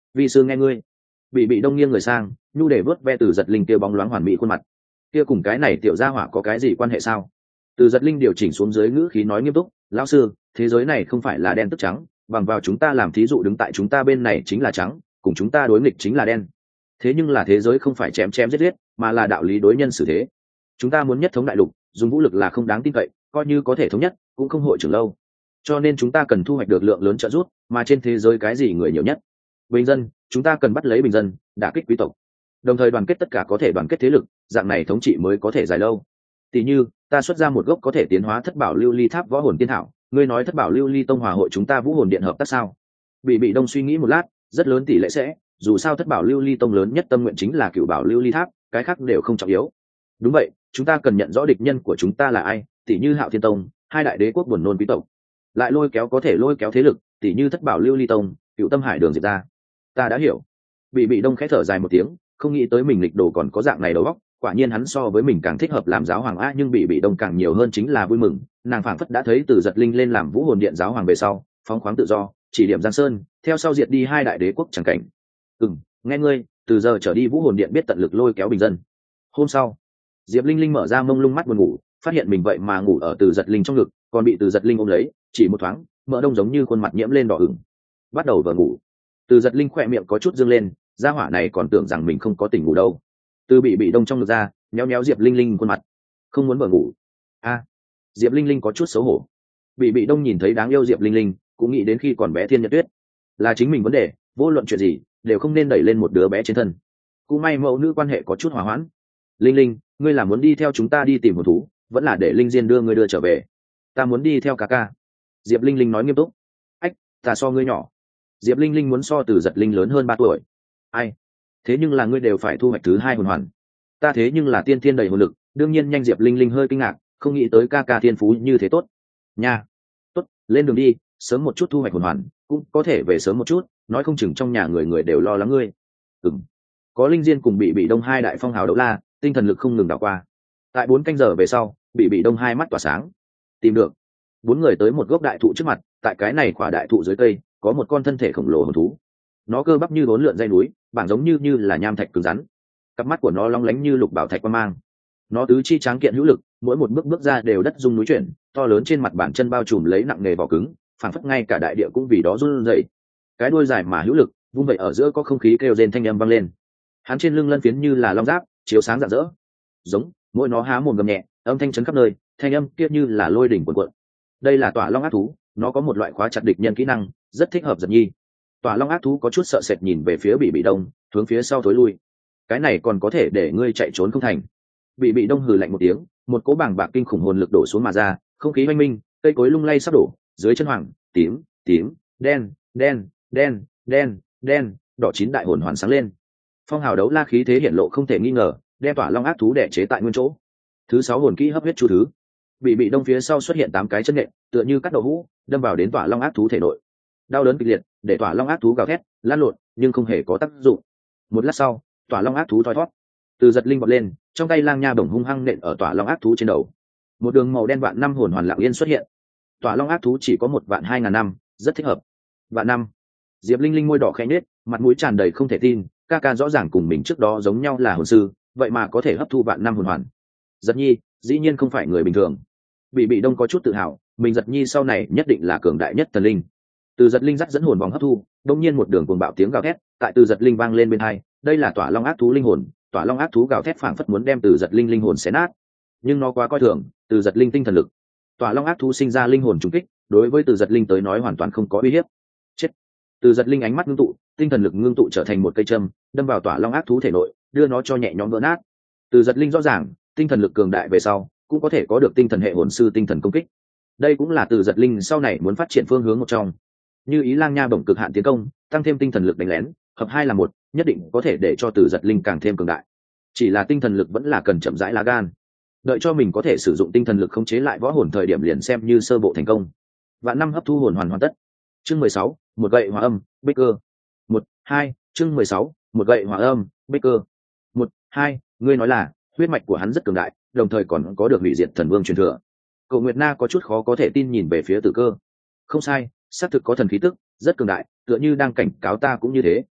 Speaker 1: vi sư nghe ngươi. Bị bị đông nghiêng người sang, nhu để vớt ve Từ Giật Linh kia bóng loáng hoàn mỹ khuôn mặt. Kia cùng cái này tiểu gia hỏa có cái gì quan hệ sao? Từ Giật Linh điều chỉnh xuống dưới ngữ khí nói nghiêm túc, lão sư, thế giới này không phải là đen tức trắng, bằng vào chúng ta làm thí dụ đứng tại chúng ta bên này chính là trắng, cùng chúng ta đối nghịch chính là đen. Thế nhưng là thế giới không phải chém chém giết giết, mà là đạo lý đối nhân xử thế. Chúng ta muốn nhất thống đại lục, dùng vũ lực là không đáng tin cậy, coi như có thể thống nhất, cũng không hội trưởng lâu. Cho nên chúng ta cần thu hoạch được lượng lớn trợ giúp, mà trên thế giới cái gì người nhiều nhất? Bình dân, chúng ta cần bắt lấy bình dân, đả kích quý tộc, đồng thời đoàn kết tất cả có thể đoàn kết thế lực, dạng này thống trị mới có thể dài lâu. Tỷ như ta xuất ra một gốc có thể tiến hóa thất bảo lưu ly tháp võ hồn tiên thảo, ngươi nói thất bảo lưu ly tông hòa hội chúng ta vũ hồn điện hợp tác sao? Bị bị đông suy nghĩ một lát, rất lớn tỷ lệ sẽ, dù sao thất bảo lưu ly tông lớn nhất tâm nguyện chính là cựu bảo lưu ly tháp, cái khác đều không trọng yếu. Đúng vậy, chúng ta cần nhận rõ địch nhân của chúng ta là ai, tỷ như Hạo Thiên tông, hai đại đế quốc buồn nôn quý tộc, lại lôi kéo có thể lôi kéo thế lực, tỷ như thất bảo lưu ly tông, cựu tâm hải đường diệt ra. Ta đã hiểu. Bị bị đông khẽ thở dài một tiếng, không nghĩ tới mình lịch đồ còn có dạng này đầu óc, quả nhiên hắn so với mình càng thích hợp làm giáo hoàng a. Nhưng bị bị đông càng nhiều hơn chính là vui mừng, nàng phảng phất đã thấy Từ Giật Linh lên làm vũ hồn điện giáo hoàng về sau, phóng khoáng tự do, chỉ điểm Giang Sơn, theo sau diệt đi hai đại đế quốc chẳng cảnh. Ừm, nghe ngươi, từ giờ trở đi vũ hồn điện biết tận lực lôi kéo bình dân. Hôm sau, Diệp Linh Linh mở ra mông lung mắt buồn ngủ, phát hiện mình vậy mà ngủ ở Từ Giật Linh trong ngực, còn bị Từ Giật Linh ôm lấy, chỉ một thoáng, mỡ đông giống như khuôn mặt nhiễm lên đỏ ửng. Bắt đầu vừa ngủ. Từ Giật Linh khỏe miệng có chút dương lên, gia hỏa này còn tưởng rằng mình không có tỉnh ngủ đâu. Từ bị bị đông trong ngực ra, nhéo nhéo Diệp Linh Linh khuôn mặt, không muốn vừa ngủ. A, Diệp Linh Linh có chút xấu hổ. Bị bị đông nhìn thấy đáng yêu Diệp Linh Linh, cũng nghĩ đến khi còn bé Thiên Nhật Tuyết, là chính mình vấn đề, vô luận chuyện gì đều không nên đẩy lên một đứa bé trên thân. Cũng may mẫu nữ quan hệ có chút hòa hoãn. Linh Linh, ngươi là muốn đi theo chúng ta đi tìm hồn thú, vẫn là để Linh Diên đưa ngươi đưa trở về? Ta muốn đi theo ca ca. Diệp Linh Linh nói nghiêm túc. Ách, ta so ngươi nhỏ. Diệp Linh Linh muốn so Từ Giật Linh lớn hơn ba tuổi. Ai? Thế nhưng là ngươi đều phải thu hoạch thứ hai hồn hoàn. Ta thế nhưng là tiên thiên đầy hồn lực, đương nhiên nhanh. Diệp Linh Linh hơi kinh ngạc, không nghĩ tới ca ca thiên phú như thế tốt. Nha. Tốt, lên đường đi, sớm một chút thu hoạch hồn hoàn, cũng có thể về sớm một chút, nói không chừng trong nhà người người đều lo lắng ngươi. Ừm. Có Linh Diên cùng bị bị đông hai đại phong hào đấu la, tinh thần lực không ngừng đảo qua. Tại bốn canh giờ về sau, bị bị đông hai mắt tỏa sáng. Tìm được. Bốn người tới một gốc đại thụ trước mặt, tại cái này quả đại thụ dưới cây, có một con thân thể khổng lồ hồn thú. Nó cơ bắp như bốn lượn dây núi, bảng giống như như là nham thạch cứng rắn. Cặp mắt của nó long lánh như lục bảo thạch quang mang. Nó tứ chi tráng kiện hữu lực, mỗi một bước bước ra đều đất rung núi chuyển, to lớn trên mặt bàn chân bao trùm lấy nặng nghề vỏ cứng, phảng phất ngay cả đại địa cũng vì đó run rẩy. Cái đuôi dài mà hữu lực, vung vậy ở giữa có không khí kêu rên thanh âm vang lên. Hắn trên lưng lân phiến như là long giáp, chiếu sáng rạng rỡ. Giống, mỗi nó há mồm gầm nhẹ, âm thanh chấn khắp nơi, thanh âm kia như là lôi đỉnh cuồn cuộn. Đây là Tỏa Long ác thú, nó có một loại khóa chặt địch nhân kỹ năng, rất thích hợp Giật Nhi. Tỏa Long ác thú có chút sợ sệt nhìn về phía Bị Bị Đông, hướng phía sau thối lui. Cái này còn có thể để ngươi chạy trốn không thành? Bị Bị Đông hừ lạnh một tiếng, một cỗ bảng bạc kinh khủng hồn lực đổ xuống mà ra, không khí oanh minh, cây cối lung lay sắp đổ, dưới chân hoàng, tím, tím, đen, đen, đen, đen, đen, đỏ chín đại hồn hoàn sáng lên. Phong hào đấu la khí thế hiển lộ không thể nghi ngờ, đem Tỏa Long ác thú đè chế tại nguyên chỗ. Thứ sáu hồn kỹ hấp huyết chu thứ. Bị Bị Đông phía sau xuất hiện tám cái chân nện, tựa như cắt đậu hũ, đâm vào đến Tỏa Long ác thú thể nội. Đau đớn kịch liệt, để Tỏa Long ác thú gào thét, lan lộn, nhưng không hề có tác dụng. Một lát sau, Tỏa Long ác thú thoi thoát, Từ Giật Linh vọt lên, trong tay lang nha bổng hung hăng nện ở Tỏa Long ác thú trên đầu. Một đường màu đen vạn năm hồn hoàn lặng yên xuất hiện. Tỏa Long ác thú chỉ có một vạn hai ngàn năm, rất thích hợp. Vạn năm. Diệp Linh Linh môi đỏ khẽ nhếch, mặt mũi tràn đầy không thể tin, ca ca rõ ràng cùng mình trước đó giống nhau là hồn sư, vậy mà có thể hấp thu vạn năm hồn hoàn. Giật Nhi, dĩ nhiên không phải người bình thường. Bị Bị Đông có chút tự hào, mình Giật Nhi sau này nhất định là cường đại nhất thần linh. Từ Giật Linh dắt dẫn hồn vòng hấp thu, đột nhiên một đường cuồng bạo tiếng gào thét, tại Từ Giật Linh vang lên bên tai, đây là Tỏa Long ác thú linh hồn, Tỏa Long ác thú gào thét phảng phất muốn đem Từ Giật Linh linh hồn xé nát. Nhưng nó quá coi thường Từ Giật Linh tinh thần lực. Tỏa Long ác thú sinh ra linh hồn trùng kích, đối với Từ Giật Linh tới nói hoàn toàn không có uy hiếp. Chết. Từ Giật Linh ánh mắt ngưng tụ, tinh thần lực ngưng tụ trở thành một cây châm, đâm vào Tỏa Long ác thú thể nội, đưa nó cho nhẹ nhõm vỡ nát. Từ Giật Linh rõ ràng, tinh thần lực cường đại về sau, cũng có thể có được tinh thần hệ hồn sư tinh thần công kích. Đây cũng là Từ Giật Linh sau này muốn phát triển phương hướng một trong. Như ý lang nha bổng cực hạn tiến công, tăng thêm tinh thần lực đánh lén, hợp hai là một, nhất định có thể để cho Từ Giật Linh càng thêm cường đại. Chỉ là tinh thần lực vẫn là cần chậm rãi lá gan. Đợi cho mình có thể sử dụng tinh thần lực khống chế lại võ hồn thời điểm liền xem như sơ bộ thành công. Vạn năm hấp thu hồn hoàn hoàn tất. Chương mười sáu, một gậy hỏa âm, Bích Cơ. một, hai, chương mười sáu, một gậy hỏa âm, Bích Cơ. một, hai, ngươi nói là huyết mạch của hắn rất cường đại, đồng thời còn có được hủy diệt thần vương truyền thừa. Cậu Nguyệt Na có chút khó có thể tin nhìn về phía Tử Cơ. Không sai, xác thực có thần khí tức, rất cường đại, tựa như đang cảnh cáo ta cũng như thế.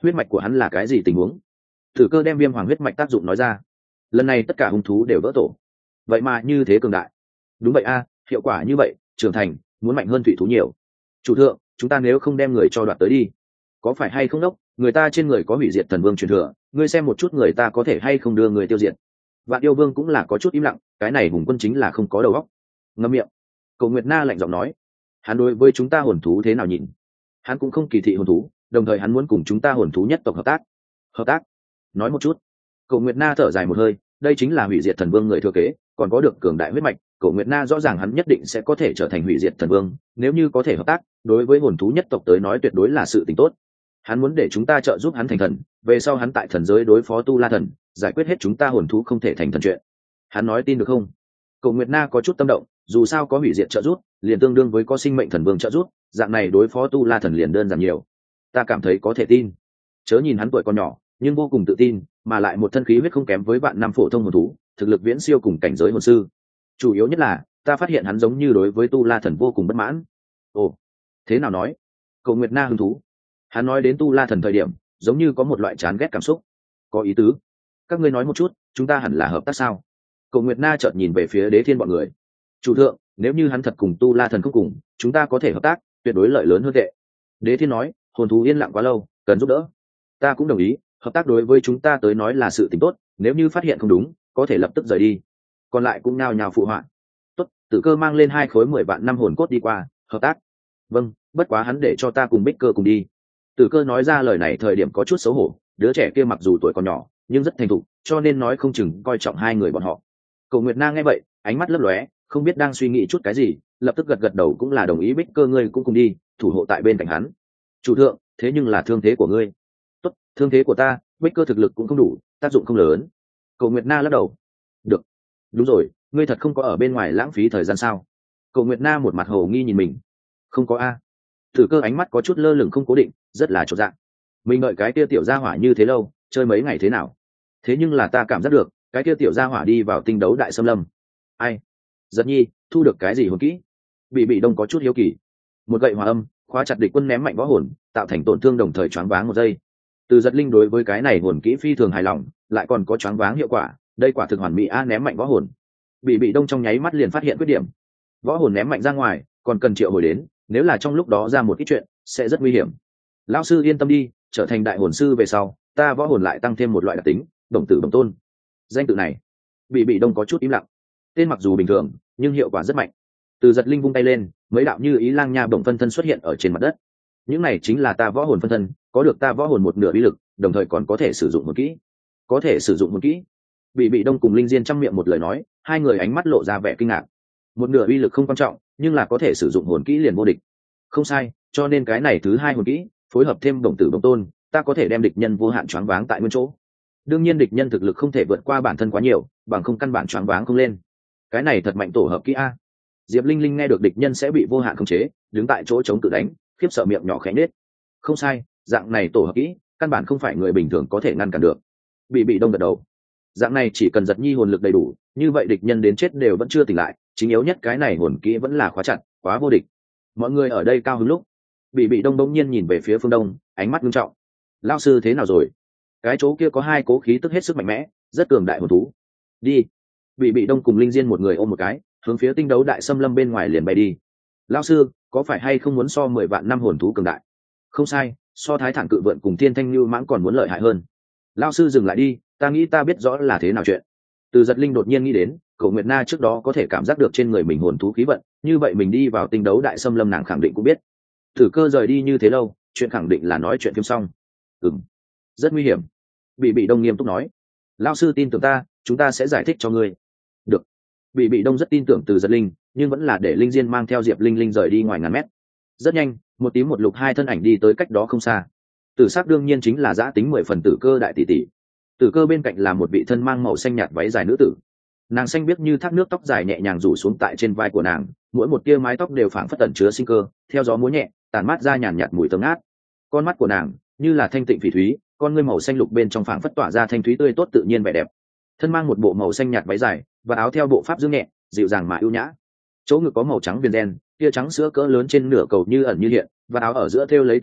Speaker 1: huyết mạch của hắn là cái gì tình huống? Tử Cơ đem viêm hoàng huyết mạch tác dụng nói ra. Lần này tất cả hung thú đều vỡ tổ. Vậy mà như thế cường đại. Đúng vậy a, hiệu quả như vậy, trưởng thành muốn mạnh hơn thủy thú nhiều. Chủ thượng, chúng ta nếu không đem người cho đoạt tới đi, có phải hay không đốc? Người ta trên người có hủy diệt thần vương truyền thừa, ngươi xem một chút người ta có thể hay không đưa người tiêu diệt. Vạn Yêu Vương cũng là có chút im lặng, cái này hùng quân chính là không có đầu óc. Ngậm miệng. Cổ Nguyệt Na lạnh giọng nói, hắn đối với chúng ta hồn thú thế nào nhìn? Hắn cũng không kỳ thị hồn thú, đồng thời hắn muốn cùng chúng ta hồn thú nhất tộc hợp tác. Hợp tác? Nói một chút. Cổ Nguyệt Na thở dài một hơi, đây chính là hủy diệt thần vương người thừa kế, còn có được cường đại huyết mạch, Cổ Nguyệt Na rõ ràng hắn nhất định sẽ có thể trở thành hủy diệt thần vương, nếu như có thể hợp tác, đối với hồn thú nhất tộc tới nói tuyệt đối là sự tình tốt. Hắn muốn để chúng ta trợ giúp hắn thành thần, về sau hắn tại thần giới đối phó Tu La thần, giải quyết hết chúng ta hồn thú không thể thành thần chuyện. Hắn nói tin được không? Cổ Nguyệt Na có chút tâm động, dù sao có hủy diệt trợ giúp, liền tương đương với có sinh mệnh thần vương trợ giúp, dạng này đối phó Tu La thần liền đơn giản nhiều. Ta cảm thấy có thể tin. Chớ nhìn hắn tuổi còn nhỏ, nhưng vô cùng tự tin, mà lại một thân khí huyết không kém với vạn năm phổ thông hồn thú, thực lực viễn siêu cùng cảnh giới hồn sư. Chủ yếu nhất là, ta phát hiện hắn giống như đối với Tu La thần vô cùng bất mãn. Ồ, thế nào nói? Cổ Nguyệt Na hứng thú. Hắn nói đến Tu La thần thời điểm, giống như có một loại chán ghét cảm xúc. Có ý tứ. Các ngươi nói một chút, chúng ta hẳn là hợp tác sao? Cổ Nguyệt Na chợt nhìn về phía Đế Thiên bọn người. Chủ thượng, nếu như hắn thật cùng Tu La thần không cùng, chúng ta có thể hợp tác, tuyệt đối lợi lớn hơn tệ. Đế Thiên nói, hồn thú yên lặng quá lâu, cần giúp đỡ. Ta cũng đồng ý, hợp tác đối với chúng ta tới nói là sự tình tốt, nếu như phát hiện không đúng, có thể lập tức rời đi. Còn lại cũng nao nhào phụ họa. Tốt, Tử Cơ mang lên hai khối mười vạn năm hồn cốt đi qua, hợp tác. Vâng, bất quá hắn để cho ta cùng Bích Cơ cùng đi. Tử Cơ nói ra lời này thời điểm có chút xấu hổ, đứa trẻ kia mặc dù tuổi còn nhỏ, nhưng rất thành thục, cho nên nói không chừng coi trọng hai người bọn họ. Cổ Nguyệt Na nghe vậy, ánh mắt lấp lóe, không biết đang suy nghĩ chút cái gì, lập tức gật gật đầu cũng là đồng ý Bích Cơ ngươi cũng cùng đi, thủ hộ tại bên cạnh hắn. Chủ thượng, thế nhưng là thương thế của ngươi. Tốt, thương thế của ta, Bích Cơ thực lực cũng không đủ, tác dụng không lớn. Cổ Nguyệt Na lắc đầu. Được. Đúng rồi, ngươi thật không có ở bên ngoài lãng phí thời gian sao? Cổ Nguyệt Na một mặt hồ nghi nhìn mình. Không có a. Tử Cơ ánh mắt có chút lơ lửng không cố định, rất là chột dạ. Mình đợi cái kia tiểu gia hỏa như thế lâu, chơi mấy ngày thế nào? Thế nhưng là ta cảm giác được, cái kia tiểu gia hỏa đi vào tinh đấu đại xâm lâm. Ai? Giật Nhi, thu được cái gì hồn kỹ? Bị Bị Đông có chút hiếu kỳ. Một gậy hỏa âm, khóa chặt địch quân ném mạnh võ hồn, tạo thành tổn thương đồng thời choáng váng một giây. Từ Giật Linh đối với cái này hồn kỹ phi thường hài lòng, lại còn có choáng váng hiệu quả, đây quả thực hoàn mỹ a ném mạnh võ hồn. Bị Bị Đông trong nháy mắt liền phát hiện khuyết điểm. Võ hồn ném mạnh ra ngoài, còn cần triệu hồi đến, nếu là trong lúc đó ra một ít chuyện, sẽ rất nguy hiểm. Lão sư yên tâm đi, trở thành đại hồn sư về sau, ta võ hồn lại tăng thêm một loại đặc tính, đồng tử đồng tôn. Danh tự này, Bị Bị Đông có chút im lặng. Tên mặc dù bình thường, nhưng hiệu quả rất mạnh. Từ Giật Linh vung tay lên, mấy đạo như ý lang nha bổng phân thân xuất hiện ở trên mặt đất. Những này chính là ta võ hồn phân thân, có được ta võ hồn một nửa bí lực, đồng thời còn có thể sử dụng một kỹ. Có thể sử dụng một kỹ. Bị Bị Đông cùng Linh Diên trăm miệng một lời nói, hai người ánh mắt lộ ra vẻ kinh ngạc. Một nửa uy lực không quan trọng, nhưng là có thể sử dụng hồn kỹ liền vô địch. Không sai, cho nên cái này thứ hai hồn kỹ, phối hợp thêm đồng tử đồng tôn, ta có thể đem địch nhân vô hạn choáng váng tại nguyên chỗ. Đương nhiên địch nhân thực lực không thể vượt qua bản thân quá nhiều, bằng không căn bản choáng váng không lên. Cái này thật mạnh tổ hợp kỹ a. Diệp Linh Linh nghe được địch nhân sẽ bị vô hạn khống chế, đứng tại chỗ chống tự đánh, khiếp sợ miệng nhỏ khẽ nhếch. Không sai, dạng này tổ hợp kỹ, căn bản không phải người bình thường có thể ngăn cản được. Bị Bị Đông gật đầu. Dạng này chỉ cần Giật Nhi hồn lực đầy đủ, như vậy địch nhân đến chết đều vẫn chưa tỉnh lại, chính yếu nhất cái này hồn kỹ vẫn là khóa chặt, quá vô địch. Mọi người ở đây cao hứng lúc, Bị Bị Đông bỗng nhiên nhìn về phía phương đông, ánh mắt nghiêm trọng. Lão sư thế nào rồi? Cái chỗ kia có hai cố khí tức hết sức mạnh mẽ, rất cường đại hồn thú. Đi. Bị Bị Đông cùng Linh Diên một người ôm một cái, hướng phía tinh đấu đại xâm lâm bên ngoài liền bay đi. Lão sư, có phải hay không muốn so mười vạn năm hồn thú cường đại? Không sai, so Thái Thản cự vượn cùng Thiên Thanh Nưu mãng còn muốn lợi hại hơn. Lão sư dừng lại đi, ta nghĩ ta biết rõ là thế nào chuyện. Từ Giật Linh đột nhiên nghĩ đến, Cổ Nguyệt Na trước đó có thể cảm giác được trên người mình hồn thú khí vận, như vậy mình đi vào tinh đấu đại xâm lâm nàng khẳng định cũng biết. Tử Cơ rời đi như thế lâu, chuyện khẳng định là nói chuyện phim xong. Ừm, rất nguy hiểm. Bị Bị Đông nghiêm túc nói. Lão sư tin tưởng ta, chúng ta sẽ giải thích cho ngươi. Được. Bị Bị Đông rất tin tưởng Từ Giật Linh, nhưng vẫn là để Linh Diên mang theo Diệp Linh Linh rời đi ngoài ngàn mét. Rất nhanh, một tím một lục hai thân ảnh đi tới cách đó không xa. Tử Sắc đương nhiên chính là giã tính mười phần Tử Cơ đại tỷ tỷ. Tử Cơ bên cạnh là một vị thân mang màu xanh nhạt váy dài nữ tử. Nàng xanh biếc như thác nước, tóc dài nhẹ nhàng rủ xuống tại trên vai của nàng, mỗi một tia mái tóc đều phảng phất tẩn chứa sinh cơ, theo gió múa nhẹ, tàn mát ra nhàn nhạt mùi thơm ngát. Con mắt của nàng như là thanh tịnh phỉ thúy, con ngươi màu xanh lục bên trong phảng phất tỏa ra thanh thúy tươi tốt tự nhiên vẻ đẹp. Thân mang một bộ màu xanh nhạt váy dài và áo theo bộ pháp dương nhẹ, dịu dàng mà ưu nhã. Chỗ ngực có màu trắng viền đen, tia trắng sữa cỡ lớn trên nửa cầu như ẩn như hiện, và áo ở giữa thêu lấy tơ bạc,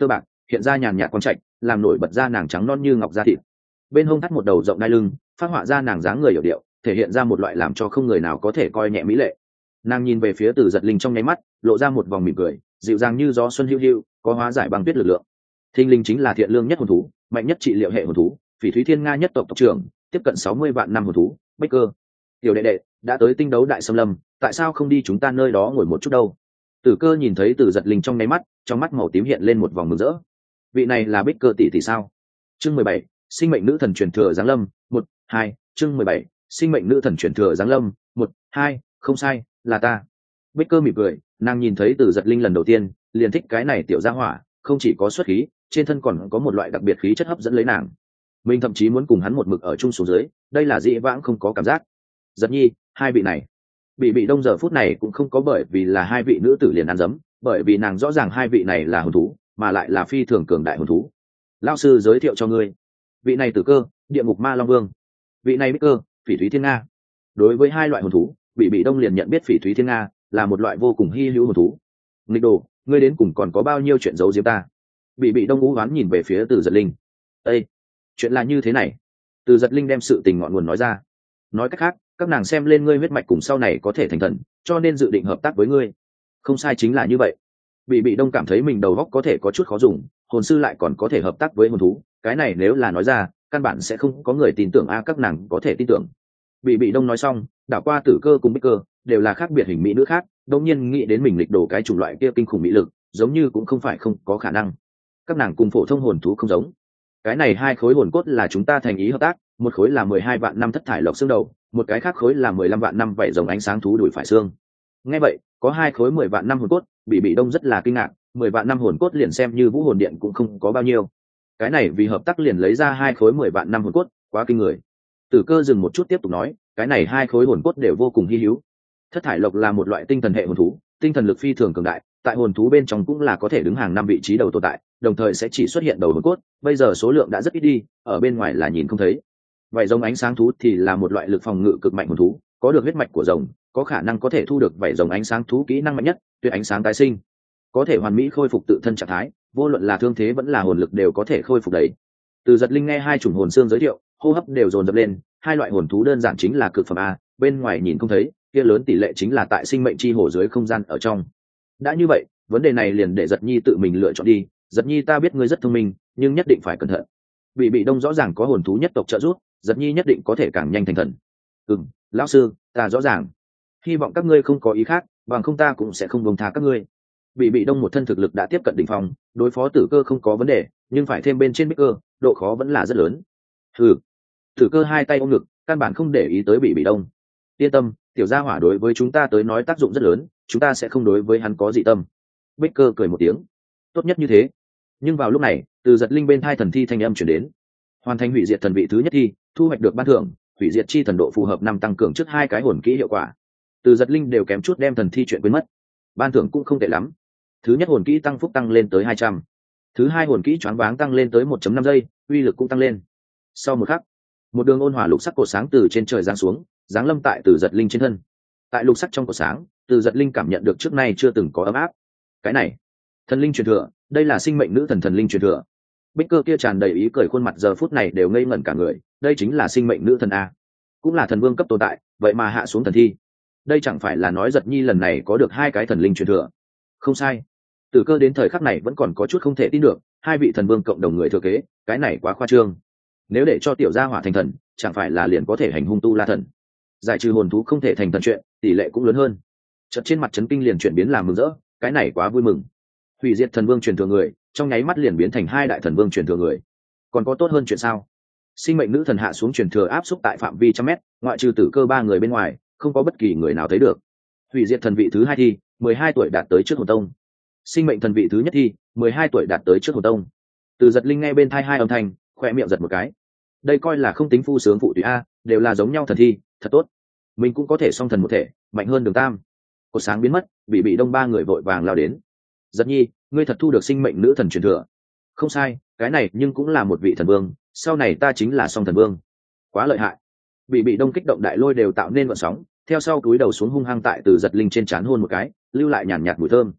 Speaker 1: hiện ra nhàn nhạt quang trạch, làm nổi bật ra nàng trắng non như ngọc da thịt. Bên hông thắt một đầu rộng đai lưng, phát họa ra nàng dáng người hiểu điệu, thể hiện ra một loại làm cho không người nào có thể coi nhẹ mỹ lệ. Nàng nhìn về phía Từ Giật Linh trong nháy mắt, lộ ra một vòng mỉm cười, dịu dàng như gió xuân hiu hiu, có hóa giải băng tuyết lực lượng. Thinh linh chính là thiện lương nhất hồn thú, mạnh nhất trị liệu hệ hồn thú, Phỉ Thúy Thiên Nga nhất tộc tộc trưởng, tiếp cận sáu mươi vạn năm hồn thú, Bích Cơ. Tiểu đệ đệ, đã tới tinh đấu đại xâm lâm, tại sao không đi chúng ta nơi đó ngồi một chút đâu? Tử Cơ nhìn thấy Từ Giật Linh trong nháy mắt, trong mắt màu tím hiện lên một vòng mừng rỡ. Vị này là Bích Cơ tỷ tỷ sao? Chương mười bảy, sinh mệnh nữ thần truyền thừa giáng lâm, một, hai, chương mười bảy, sinh mệnh nữ thần truyền thừa giáng lâm, một, hai, không sai, là ta. Bích Cơ mỉm cười, nàng nhìn thấy Từ Giật Linh lần đầu tiên, liền thích cái này tiểu gia hỏa, không chỉ có xuất khí, trên thân còn có một loại đặc biệt khí chất hấp dẫn lấy nàng. Mình thậm chí muốn cùng hắn một mực ở chung xuống dưới, đây là dĩ vãng không có cảm giác. Giật Nhi, hai vị này, bị bị đông giờ phút này cũng không có bởi vì là hai vị nữ tử liền ăn dấm, bởi vì nàng rõ ràng hai vị này là hồn thú, mà lại là phi thường cường đại hồn thú. Lão sư giới thiệu cho ngươi, vị này Tử Cơ, địa ngục ma long vương, vị này Bích Cơ, Phỉ Thúy Thiên Nga. Đối với hai loại hồn thú, bị bị đông liền nhận biết Phỉ Thúy Thiên Nga là một loại vô cùng hy hữu hồn thú. Nghịch đồ, ngươi đến cùng còn có bao nhiêu chuyện giấu giếm ta? Bị bị đông ú oán nhìn về phía Từ Giật Linh. Ê, chuyện là như thế này. Từ Giật Linh đem sự tình ngọn nguồn nói ra. Nói cách khác, các nàng xem lên ngươi huyết mạch cùng sau này có thể thành thần, cho nên dự định hợp tác với ngươi. Không sai, chính là như vậy. Bị bị đông cảm thấy mình đầu óc có thể có chút khó dùng, hồn sư lại còn có thể hợp tác với hồn thú, cái này nếu là nói ra, căn bản sẽ không có người tin tưởng a các nàng có thể tin tưởng. Bị bị đông nói xong, đảo qua Tử Cơ cùng Bích Cơ, đều là khác biệt hình mỹ nữ khác, đột nhiên nghĩ đến mình lịch đồ cái chủng loại kia kinh khủng mỹ lực, giống như cũng không phải không có khả năng. Các nàng cùng phổ thông hồn thú không giống. Cái này hai khối hồn cốt là chúng ta thành ý hợp tác, một khối là mười hai vạn năm thất thải lộc xương đầu, một cái khác khối là mười lăm vạn năm vảy rồng ánh sáng thú đùi phải xương. Nghe vậy, có hai khối mười vạn năm hồn cốt, bị bị đông rất là kinh ngạc, mười vạn năm hồn cốt liền xem như vũ hồn điện cũng không có bao nhiêu. Cái này vì hợp tác liền lấy ra hai khối mười vạn năm hồn cốt, quá kinh người. Tử Cơ dừng một chút tiếp tục nói, cái này hai khối hồn cốt đều vô cùng hi hữu. Thất thải lộc là một loại tinh thần hệ hồn thú, tinh thần lực phi thường cường đại, tại hồn thú bên trong cũng là có thể đứng hàng năm vị trí đầu tồn tại, đồng thời sẽ chỉ xuất hiện đầu hồn cốt, bây giờ số lượng đã rất ít đi, ở bên ngoài là nhìn không thấy. Vậy rồng ánh sáng thú thì là một loại lực phòng ngự cực mạnh hồn thú, có được huyết mạch của rồng, có khả năng có thể thu được vảy rồng ánh sáng thú kỹ năng mạnh nhất, tuyệt ánh sáng tái sinh, có thể hoàn mỹ khôi phục tự thân trạng thái, vô luận là thương thế vẫn là hồn lực đều có thể khôi phục đấy. Từ Giật Linh nghe hai chủng hồn xương giới thiệu, hô hấp đều dồn dập lên, hai loại hồn thú đơn giản chính là cực phẩm a, bên ngoài nhìn không thấy, kia lớn tỷ lệ chính là tại sinh mệnh chi hồ dưới không gian ở trong. Đã như vậy, vấn đề này liền để Giật Nhi tự mình lựa chọn đi, Giật Nhi ta biết ngươi rất thông minh, nhưng nhất định phải cẩn thận. Bị bị đông rõ ràng có hồn thú nhất tộc trợ giúp, Giật Nhi nhất định có thể càng nhanh thành thần. Ừm, lão sư, ta rõ ràng. Hy vọng các ngươi không có ý khác, bằng không ta cũng sẽ không buông tha các ngươi. Bị bị đông một thân thực lực đã tiếp cận đỉnh phong, đối phó Tử Cơ không có vấn đề, nhưng phải thêm bên trên Bích Cơ, độ khó vẫn là rất lớn. Ừ. Tử Cơ hai tay ôm ngực, căn bản không để ý tới bị bị đông. Yên tâm, tiểu gia hỏa đối với chúng ta tới nói tác dụng rất lớn, chúng ta sẽ không đối với hắn có dị tâm. Bích Cơ cười một tiếng. Tốt nhất như thế. Nhưng vào lúc này, Từ Giật Linh bên thai thần thi thanh âm chuyển đến. Hoàn thành hủy diệt thần vị thứ nhất thi, thu hoạch được ban thưởng, hủy diệt chi thần độ phù hợp năm tăng cường trước hai cái hồn kỹ hiệu quả. Từ Giật Linh đều kém chút đem thần thi chuyện quên mất. Ban thưởng cũng không tệ lắm. Thứ nhất hồn kỹ tăng phúc tăng lên tới hai trăm. Thứ hai hồn kỹ choáng váng tăng lên tới một phẩy năm giây, uy lực cũng tăng lên. Sau một khắc, một đường ôn hòa lục sắc cột sáng từ trên trời giáng xuống, giáng lâm tại Từ Giật Linh trên thân. Tại lục sắc trong cột sáng, Từ Giật Linh cảm nhận được trước nay chưa từng có ấm áp. Cái này, thần linh truyền thừa, đây là sinh mệnh nữ thần thần linh truyền thừa. Bích Cơ kia tràn đầy ý cười khuôn mặt giờ phút này đều ngây ngẩn cả người, đây chính là sinh mệnh nữ thần a, cũng là thần vương cấp tồn tại, vậy mà hạ xuống thần thi. Đây chẳng phải là nói Giật Nhi lần này có được hai cái thần linh truyền thừa? Không sai. Tử Cơ đến thời khắc này vẫn còn có chút không thể tin được, hai vị thần vương cộng đồng người thừa kế, cái này quá khoa trương. Nếu để cho tiểu gia hỏa thành thần, chẳng phải là liền có thể hành hung tu la thần? Giải trừ hồn thú không thể thành thần chuyện, tỷ lệ cũng lớn hơn. Chợt trên mặt chấn kinh liền chuyển biến làm mừng rỡ, cái này quá vui mừng. Hủy diệt thần vương truyền thừa người, trong nháy mắt liền biến thành hai đại thần vương truyền thừa người. Còn có tốt hơn chuyện sao? Sinh mệnh nữ thần hạ xuống truyền thừa áp xúc tại phạm vi trăm mét, ngoại trừ Tử Cơ ba người bên ngoài, không có bất kỳ người nào thấy được. Hủy diệt thần vị thứ hai thi, mười hai tuổi đạt tới trước hồn tông. Sinh mệnh thần vị thứ nhất thi, mười hai tuổi đạt tới trước hồn tông. Từ Giật Linh nghe bên thai hai âm thanh, khoe miệng giật một cái. Đây coi là không tính phu sướng phụ tùy a, đều là giống nhau thần thi, thật tốt. Mình cũng có thể song thần một thể, mạnh hơn Đường Tam. Cột sáng biến mất, bị bị đông ba người vội vàng lao đến. Giật Nhi, ngươi thật thu được sinh mệnh nữ thần truyền thừa? Không sai, cái này nhưng cũng là một vị thần vương, sau này ta chính là song thần vương. Quá lợi hại. Bị bị đông kích động đại lôi đều tạo nên vận sóng, theo sau túi đầu xuống hung hăng tại Từ Giật Linh trên trán hôn một cái, lưu lại nhàn nhạt mùi thơm.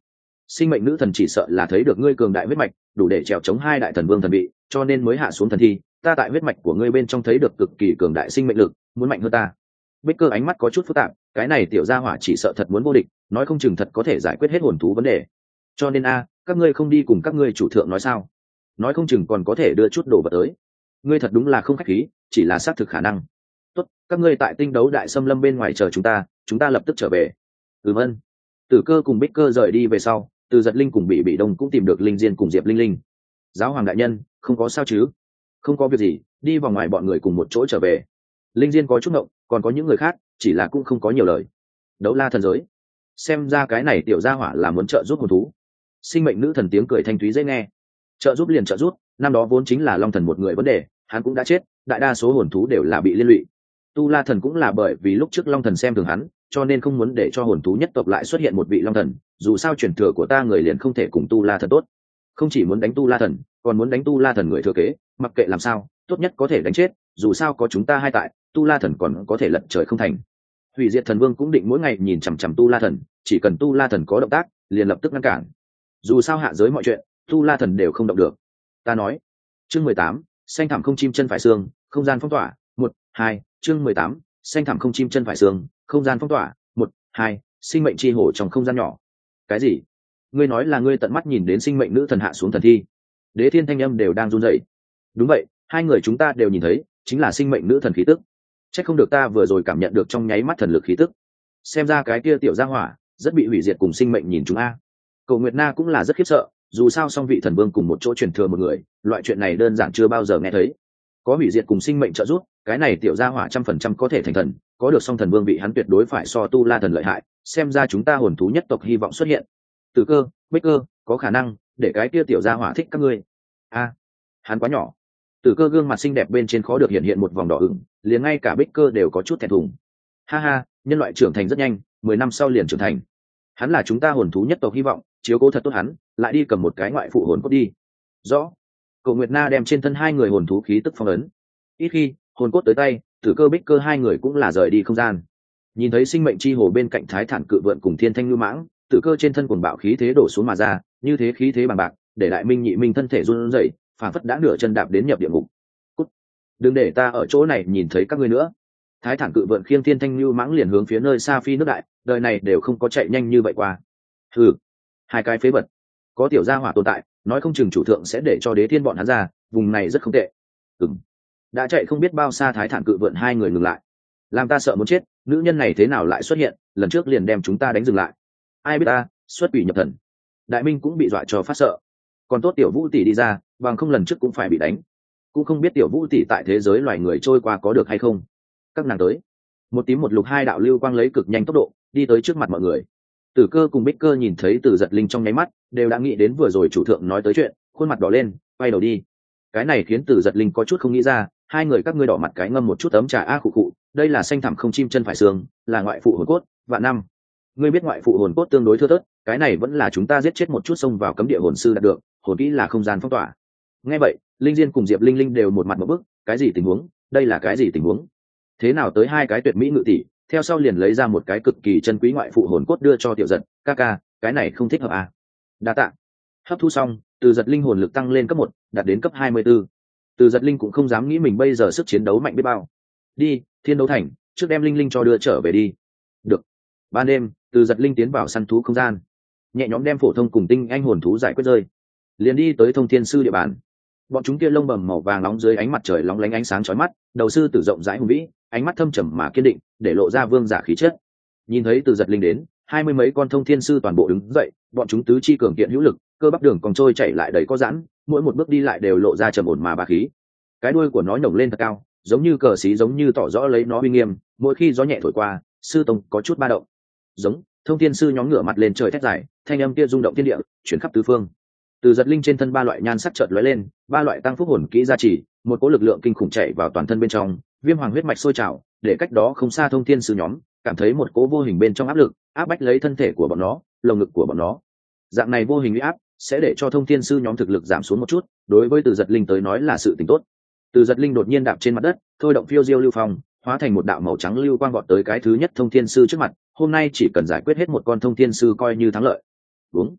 Speaker 1: sinh mệnh nữ thần chỉ sợ là thấy được ngươi cường đại huyết mạch đủ để trèo chống hai đại thần vương thần vị, cho nên mới hạ xuống thần thi. Ta tại huyết mạch của ngươi bên trong thấy được cực kỳ cường đại sinh mệnh lực, muốn mạnh hơn ta. Bích Cơ ánh mắt có chút phức tạp, cái này tiểu gia hỏa chỉ sợ thật muốn vô địch, nói không chừng thật có thể giải quyết hết hồn thú vấn đề. Cho nên a, các ngươi không đi cùng các ngươi chủ thượng nói sao? Nói không chừng còn có thể đưa chút đồ vật tới. Ngươi thật đúng là không khách khí, chỉ là xác thực khả năng. Tốt, các ngươi tại tinh đấu đại xâm lâm bên ngoài chờ chúng ta, chúng ta lập tức trở về. Ừm ân. Tử Cơ cùng Bích Cơ rời đi về sau, Từ Giật Linh cùng Bị Bị Đông cũng tìm được Linh Diên cùng Diệp Linh Linh. Giáo hoàng đại nhân, không có sao chứ? Không có việc gì, đi vào ngoài bọn người cùng một chỗ trở về. Linh Diên có chút ngộng, còn có những người khác, chỉ là cũng không có nhiều lời. Đấu la thần giới, xem ra cái này tiểu gia hỏa là muốn trợ giúp hồn thú. Sinh mệnh nữ thần tiếng cười thanh thúy dễ nghe. Trợ giúp liền trợ giúp, năm đó vốn chính là Long thần một người vấn đề, hắn cũng đã chết, đại đa số hồn thú đều là bị liên lụy. Tu La thần cũng là bởi vì lúc trước Long thần xem thường hắn, cho nên không muốn để cho hồn thú nhất tộc lại xuất hiện một vị Long thần, dù sao truyền thừa của ta người liền không thể cùng Tu La thần tốt. Không chỉ muốn đánh Tu La thần, còn muốn đánh Tu La thần người thừa kế, mặc kệ làm sao, tốt nhất có thể đánh chết, dù sao có chúng ta hai tại, Tu La thần còn có thể lật trời không thành. Hủy diệt thần vương cũng định mỗi ngày nhìn chằm chằm Tu La thần, chỉ cần Tu La thần có động tác, liền lập tức ngăn cản. Dù sao hạ giới mọi chuyện, Tu La thần đều không động được. Ta nói. Chương mười tám, xanh thảm không chim chân phải xương, không gian phong tỏa. Một, hai. Chương mười tám, xanh thảm không chim chân phải xương, không gian phong tỏa. Một, hai. Sinh mệnh chi hổ trong không gian nhỏ. Cái gì? Ngươi nói là ngươi tận mắt nhìn đến sinh mệnh nữ thần hạ xuống thần thi? Đế Thiên thanh âm đều đang run rẩy. Đúng vậy, hai người chúng ta đều nhìn thấy, chính là sinh mệnh nữ thần khí tức. Chắc không được ta vừa rồi cảm nhận được trong nháy mắt thần lực khí tức. Xem ra cái kia tiểu gia hỏa rất bị hủy diệt cùng sinh mệnh nhìn chúng a. Cầu Nguyệt Na cũng là rất khiếp sợ, dù sao song vị thần vương cùng một chỗ truyền thừa một người, loại chuyện này đơn giản chưa bao giờ nghe thấy. Có hủy diệt cùng sinh mệnh trợ giúp, cái này tiểu gia hỏa trăm phần trăm có thể thành thần, có được song thần vương vị hắn tuyệt đối phải so Tu La thần lợi hại, xem ra chúng ta hồn thú nhất tộc hy vọng xuất hiện. Tử Cơ, Bích Cơ, có khả năng để cái kia tiểu gia hỏa thích các ngươi. A, hắn quá nhỏ. Tử Cơ gương mặt xinh đẹp bên trên khó được hiện hiện một vòng đỏ ửng, liền ngay cả Bích Cơ đều có chút thẹn thùng. Ha ha, nhân loại trưởng thành rất nhanh, mười năm sau liền trưởng thành. Hắn là chúng ta hồn thú nhất tộc hy vọng, chiếu cố thật tốt hắn, lại đi cầm một cái ngoại phụ hồn cốt đi. Rõ. Cậu Nguyệt Na đem trên thân hai người hồn thú khí tức phong ấn. Ít khi hồn cốt tới tay, Tử Cơ Bích Cơ hai người cũng là rời đi không gian. Nhìn thấy sinh mệnh chi hồ bên cạnh Thái Thản cự vượn cùng Thiên Thanh Lưu Mãng, Tử Cơ trên thân cuồng bạo khí thế đổ xuống mà ra, như thế khí thế bằng bạc, để Đại Minh Nhị Minh thân thể run rẩy, phản phất đã nửa chân đạp đến nhập địa ngục. Cút. Đừng để ta ở chỗ này nhìn thấy các ngươi nữa. Thái Thản cự vượn khiêng Thiên Thanh Lưu Mãng liền hướng phía nơi xa phi nước đại, đời này đều không có chạy nhanh như vậy qua. Hừ, hai cái phế vật, có tiểu gia hỏa tồn tại, nói không chừng chủ thượng sẽ để cho Đế Thiên bọn hắn ra, vùng này rất không tệ. Ừm. Đã chạy không biết bao xa Thái Thản cự vượn hai người ngừng lại. Làm ta sợ muốn chết, nữ nhân này thế nào lại xuất hiện, lần trước liền đem chúng ta đánh dừng lại. Ai biết ta, xuất quỷ nhập thần. Đại Minh cũng bị dọa cho phát sợ. Còn tốt tiểu Vũ tỷ đi ra, bằng không lần trước cũng phải bị đánh. Cũng không biết tiểu Vũ tỷ tại thế giới loài người trôi qua có được hay không. Các nàng tới. Một tím một lục hai đạo lưu quang lấy cực nhanh tốc độ, đi tới trước mặt mọi người. Tử Cơ cùng Bích Cơ nhìn thấy Từ Giật Linh trong nháy mắt, đều đã nghĩ đến vừa rồi chủ thượng nói tới chuyện, khuôn mặt đỏ lên, quay đầu đi. Cái này khiến Từ Giật Linh có chút không nghĩ ra, hai người các ngươi đỏ mặt cái ngâm một chút ấm trà a khụ khụ, đây là xanh thẳm không chim chân phải xương, là ngoại phụ hồn cốt, vạn năm. Ngươi biết ngoại phụ hồn cốt tương đối thưa thớt, cái này vẫn là chúng ta giết chết một chút xông vào cấm địa hồn sư đạt được, hồn kỹ là không gian phong tỏa. Nghe vậy, Linh Diên cùng Diệp Linh Linh đều một mặt một bức, cái gì tình huống, đây là cái gì tình huống? Thế nào tới hai cái tuyệt mỹ ngự tỷ, theo sau liền lấy ra một cái cực kỳ chân quý ngoại phụ hồn cốt đưa cho Tiểu Giật, ca ca, cái này không thích hợp à? Đa tạ. Hấp thu xong, Từ Giật linh hồn lực tăng lên cấp một, đạt đến cấp hai mươi bốn. Từ Giật linh cũng không dám nghĩ mình bây giờ sức chiến đấu mạnh biết bao. Đi, Thiên Đấu Thành, trước đem Linh Linh cho đưa trở về đi. Được. Ban đêm, Từ Giật linh tiến vào săn thú không gian, nhẹ nhõm đem phổ thông cùng tinh anh hồn thú giải quyết rơi, liền đi tới Thông Thiên sư địa bàn. Bọn chúng kia lông bầm màu vàng nóng dưới ánh mặt trời lóng lánh ánh sáng chói mắt, đầu sư tử rộng rãi hùng vĩ, ánh mắt thâm trầm mà kiên định, để lộ ra vương giả khí chất. Nhìn thấy Từ Giật linh đến, hai mươi mấy con thông thiên sư toàn bộ đứng dậy, bọn chúng tứ chi cường kiện hữu lực, cơ bắp đường còn trôi chảy lại đầy có giãn, mỗi một bước đi lại đều lộ ra trầm ổn mà bá khí. Cái đuôi của nó nhổng lên thật cao, giống như cờ xí, giống như tỏ rõ lấy nó uy nghiêm, mỗi khi gió nhẹ thổi qua, sư tông có chút ba động. Giống, thông thiên sư nhóm ngửa mặt lên trời thét dài, thanh âm kia rung động thiên địa, chuyển khắp tứ phương. Từ Giật linh trên thân ba loại nhan sắc chợt lóe lên, ba loại tăng phúc hồn kỹ gia trì, một cỗ lực lượng kinh khủng chạy vào toàn thân bên trong, viêm hoàng huyết mạch sôi trào, để cách đó không xa thông thiên sư nhóm cảm thấy một cỗ vô hình bên trong áp lực, áp bách lấy thân thể của bọn nó, lồng ngực của bọn nó. Dạng này vô hình uy áp sẽ để cho thông thiên sư nhóm thực lực giảm xuống một chút, đối với Từ Giật linh tới nói là sự tình tốt. Từ Giật linh đột nhiên đạp trên mặt đất, thôi động phiêu diêu lưu phong, hóa thành một đạo màu trắng lưu quang vọt tới cái thứ nhất thông thiên sư trước mặt. Hôm nay chỉ cần giải quyết hết một con thông thiên sư coi như thắng lợi. Đúng.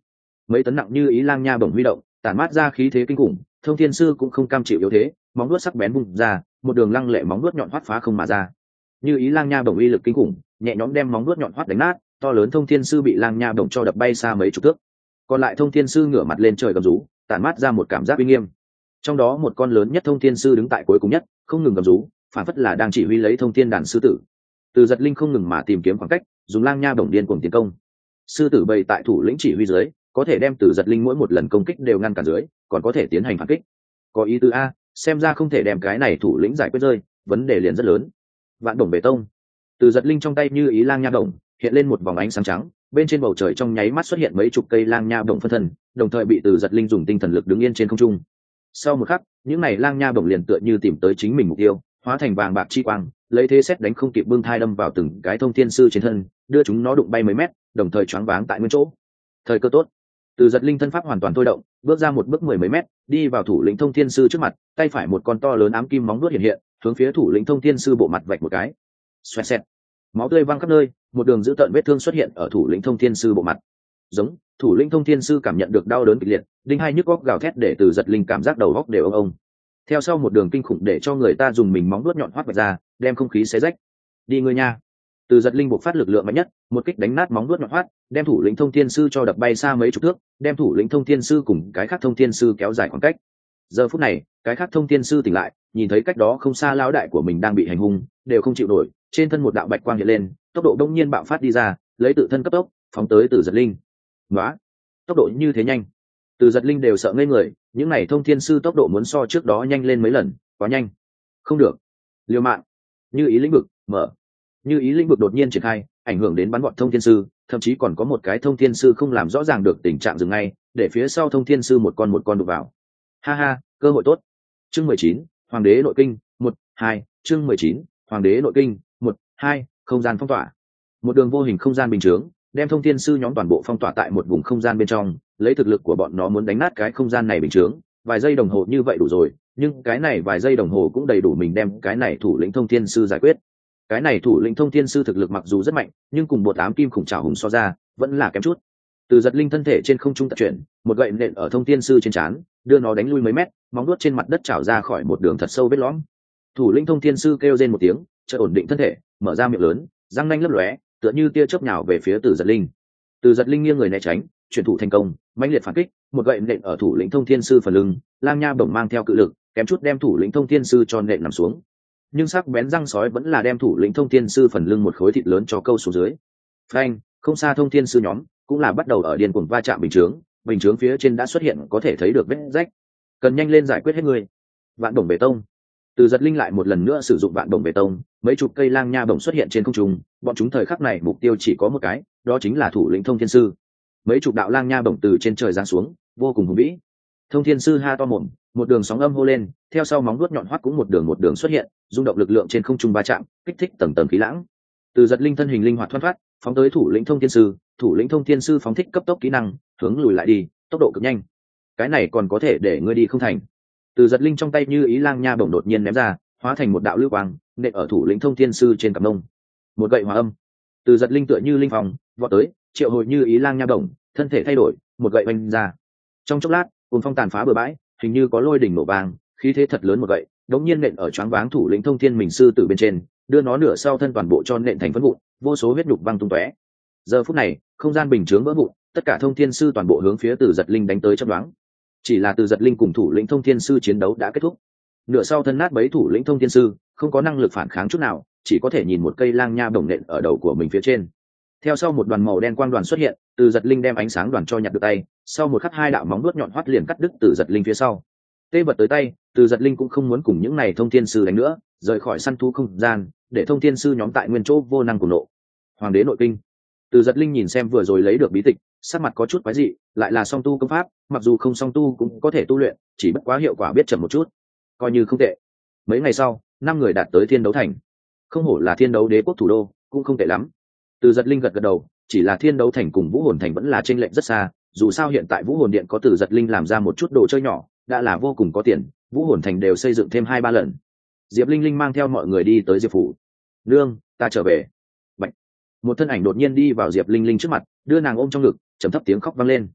Speaker 1: mấy tấn nặng như ý lang nha bổng huy động, tản mát ra khí thế kinh khủng. Thông thiên sư cũng không cam chịu yếu thế, móng vuốt sắc bén bung ra, một đường lăng lệ móng vuốt nhọn hoắt phá không mà ra. Như ý lang nha bổng uy lực kinh khủng, nhẹ nhõm đem móng vuốt nhọn hoắt đánh nát, to lớn thông thiên sư bị lang nha bổng cho đập bay xa mấy chục thước. Còn lại thông thiên sư ngửa mặt lên trời gầm rú, tản mát ra một cảm giác uy nghiêm. Trong đó một con lớn nhất thông thiên sư đứng tại cuối cùng nhất, không ngừng gầm rú, phản phất là đang chỉ huy lấy thông thiên đàn sư tử. Từ Giật Linh không ngừng mà tìm kiếm khoảng cách, dùng lang nha bổng điên cuồng tiến công. Sư tử bầy tại thủ lĩnh chỉ huy dưới, có thể đem Từ Giật Linh mỗi một lần công kích đều ngăn cản dưới, còn có thể tiến hành phản kích. Có ý tứ a, xem ra không thể đem cái này thủ lĩnh giải quyết rơi, vấn đề liền rất lớn. Vạn đồng bể tông. Từ Giật Linh trong tay như ý lang nha bổng hiện lên một vòng ánh sáng trắng, bên trên bầu trời trong nháy mắt xuất hiện mấy chục cây lang nha bổng phân thân, đồng thời bị Từ Giật Linh dùng tinh thần lực đứng yên trên không trung. Sau một khắc, những này lang nha bổng liền tựa như tìm tới chính mình mục tiêu, hóa thành vàng bạc chi quang, lấy thế xét đánh không kịp bưng thai đâm vào từng cái thông thiên sư trên thân, đưa chúng nó đụng bay mấy mét, đồng thời choáng váng tại nguyên chỗ. Thời cơ tốt. Từ Giật Linh thân pháp hoàn toàn thôi động, bước ra một bước mười mấy mét, đi vào thủ lĩnh thông thiên sư trước mặt, tay phải một con to lớn ám kim móng vuốt hiện hiện, hướng phía thủ lĩnh thông thiên sư bộ mặt vạch một cái. Xoẹt xẹt. Máu tươi văng khắp nơi, một đường dữ tợn vết thương xuất hiện ở thủ lĩnh thông thiên sư bộ mặt. Giống, thủ lĩnh thông thiên sư cảm nhận được đau đớn kịch liệt, đinh hai nhức góc gào thét để Từ Giật Linh cảm giác đầu góc đều ông ông. Theo sau một đường kinh khủng để cho người ta dùng mình móng vuốt nhọn hoắt vạch ra, đem không khí xé rách. Đi ngươi nha. Từ Giật Linh buộc phát lực lượng mạnh nhất, một kích đánh nát móng vuốt nhọn hoắt, đem thủ lĩnh thông thiên sư cho đập bay xa mấy chục thước, đem thủ lĩnh thông thiên sư cùng cái khác thông thiên sư kéo dài khoảng cách. Giờ phút này, cái khác thông thiên sư tỉnh lại, nhìn thấy cách đó không xa lão đại của mình đang bị hành hung, đều không chịu nổi, trên thân một đạo bạch quang hiện lên, tốc độ đông nhiên bạo phát đi ra, lấy tự thân cấp tốc phóng tới Từ Giật Linh. Nóa, tốc độ như thế nhanh, Từ Giật Linh đều sợ ngây người, những này thông thiên sư tốc độ muốn so trước đó nhanh lên mấy lần, quá nhanh. Không được, liều mạng. Như ý lĩnh vực mở. Như ý lĩnh vực đột nhiên triển khai, ảnh hưởng đến bắn bọn thông thiên sư, thậm chí còn có một cái thông thiên sư không làm rõ ràng được tình trạng dừng ngay, để phía sau thông thiên sư một con một con đụng vào. Ha ha, cơ hội tốt. Chương mười chín, Hoàng đế nội kinh, một, hai, chương mười chín, Hoàng đế nội kinh, một, hai, không gian phong tỏa. Một đường vô hình không gian bình chướng, đem thông thiên sư nhóm toàn bộ phong tỏa tại một vùng không gian bên trong, lấy thực lực của bọn nó muốn đánh nát cái không gian này bình chướng, vài giây đồng hồ như vậy đủ rồi, nhưng cái này vài giây đồng hồ cũng đầy đủ mình đem cái này thủ lĩnh thông thiên sư giải quyết. Cái này thủ lĩnh thông thiên sư thực lực mặc dù rất mạnh, nhưng cùng bột ám kim khủng trảo hùng so ra, vẫn là kém chút. Từ Giật Linh thân thể trên không trung tật chuyển, một gậy nện ở thông thiên sư trên trán, đưa nó đánh lui mấy mét, móng vuốt trên mặt đất trào ra khỏi một đường thật sâu vết lõm. Thủ lĩnh thông thiên sư kêu rên một tiếng, chợt ổn định thân thể, mở ra miệng lớn, răng nanh lấp lóe, tựa như tia chớp nhào về phía Từ Giật Linh. Từ Giật Linh nghiêng người né tránh, chuyển thủ thành công, mãnh liệt phản kích, một gậy nện ở thủ lĩnh thông thiên sư phần lưng, lang nha bổng mang theo cự lực, kém chút đem thủ lĩnh thông thiên sư cho nện nằm xuống. Nhưng sắc bén răng sói vẫn là đem thủ lĩnh thông thiên sư phần lưng một khối thịt lớn cho câu xuống dưới. Phanh, không xa thông thiên sư nhóm cũng là bắt đầu ở điên cuồng va chạm bình chướng, bình chướng phía trên đã xuất hiện có thể thấy được vết rách. Cần nhanh lên giải quyết hết người. Vạn đồng bể tông. Từ Giật Linh lại một lần nữa sử dụng vạn đồng bể tông, mấy chục cây lang nha bổng xuất hiện trên không trung, bọn chúng thời khắc này mục tiêu chỉ có một cái, đó chính là thủ lĩnh thông thiên sư. Mấy chục đạo lang nha bổng từ trên trời giáng xuống, vô cùng hùng vĩ. Thông thiên sư ha to mồm, một đường sóng âm hô lên, theo sau móng vuốt nhọn hoắt cũng một đường một đường xuất hiện, rung động lực lượng trên không trung va chạm, kích thích tầng tầng khí lãng. Từ Giật Linh thân hình linh hoạt thoăn thoắt, phóng tới thủ lĩnh thông thiên sư, thủ lĩnh thông thiên sư phóng thích cấp tốc kỹ năng, hướng lùi lại đi, tốc độ cực nhanh. Cái này còn có thể để ngươi đi không thành. Từ Giật Linh trong tay như ý lang nha bổng đột nhiên ném ra, hóa thành một đạo lưu quang, nện ở thủ lĩnh thông thiên sư trên cặp mông. Một gậy hòa âm. Từ Giật Linh tựa như linh phòng, vọt tới, triệu hồi như ý lang nha bổng, thân thể thay đổi, một gậy vung ra. Trong chốc lát, cuồng phong tàn phá bừa bãi, hình như có lôi đỉnh nổ vang, khí thế thật lớn một gậy, đống nhiên nện ở choáng váng thủ lĩnh thông thiên mình sư tử bên trên, đưa nó nửa sau thân toàn bộ cho nện thành phấn vụn, vô số huyết nhục văng tung tóe. Giờ phút này, không gian bình chướng vỡ vụn, tất cả thông thiên sư toàn bộ hướng phía Từ Giật Linh đánh tới chớp nhoáng. Chỉ là Từ Giật Linh cùng thủ lĩnh thông thiên sư chiến đấu đã kết thúc. Nửa sau thân nát bấy thủ lĩnh thông thiên sư, không có năng lực phản kháng chút nào, chỉ có thể nhìn một cây lang nha bổng nện ở đầu của mình phía trên. Theo sau một đoàn màu đen quang đoàn xuất hiện, Từ Giật Linh đem ánh sáng đoàn cho nhặt được tay, sau một khắc hai đạo móng vuốt nhọn hoắt liền cắt đứt Từ Giật Linh phía sau. Tê vật tới tay, Từ Giật Linh cũng không muốn cùng những này thông thiên sư đánh nữa, rời khỏi săn thú không gian, để thông thiên sư nhóm tại nguyên chỗ vô năng cùng nộ. Hoàng đế nội kinh. Từ Giật Linh nhìn xem vừa rồi lấy được bí tịch, sắc mặt có chút quái dị, lại là song tu công pháp, mặc dù không song tu cũng có thể tu luyện, chỉ bất quá hiệu quả biết chậm một chút, coi như không tệ. Mấy ngày sau, năm người đạt tới Thiên Đấu Thành. Không hổ là Thiên Đấu Đế quốc thủ đô, cũng không tệ lắm. Từ Giật Linh gật gật đầu, chỉ là Thiên Đấu Thành cùng Vũ Hồn Thành vẫn là chênh lệch rất xa, dù sao hiện tại Vũ Hồn Điện có Từ Giật Linh làm ra một chút đồ chơi nhỏ, đã là vô cùng có tiền, Vũ Hồn Thành đều xây dựng thêm hai ba lần. Diệp Linh Linh mang theo mọi người đi tới Diệp phủ. "Nương, ta trở về." Bạch. Một thân ảnh đột nhiên đi vào Diệp Linh Linh trước mặt, đưa nàng ôm trong ngực, trầm thấp tiếng khóc vang lên.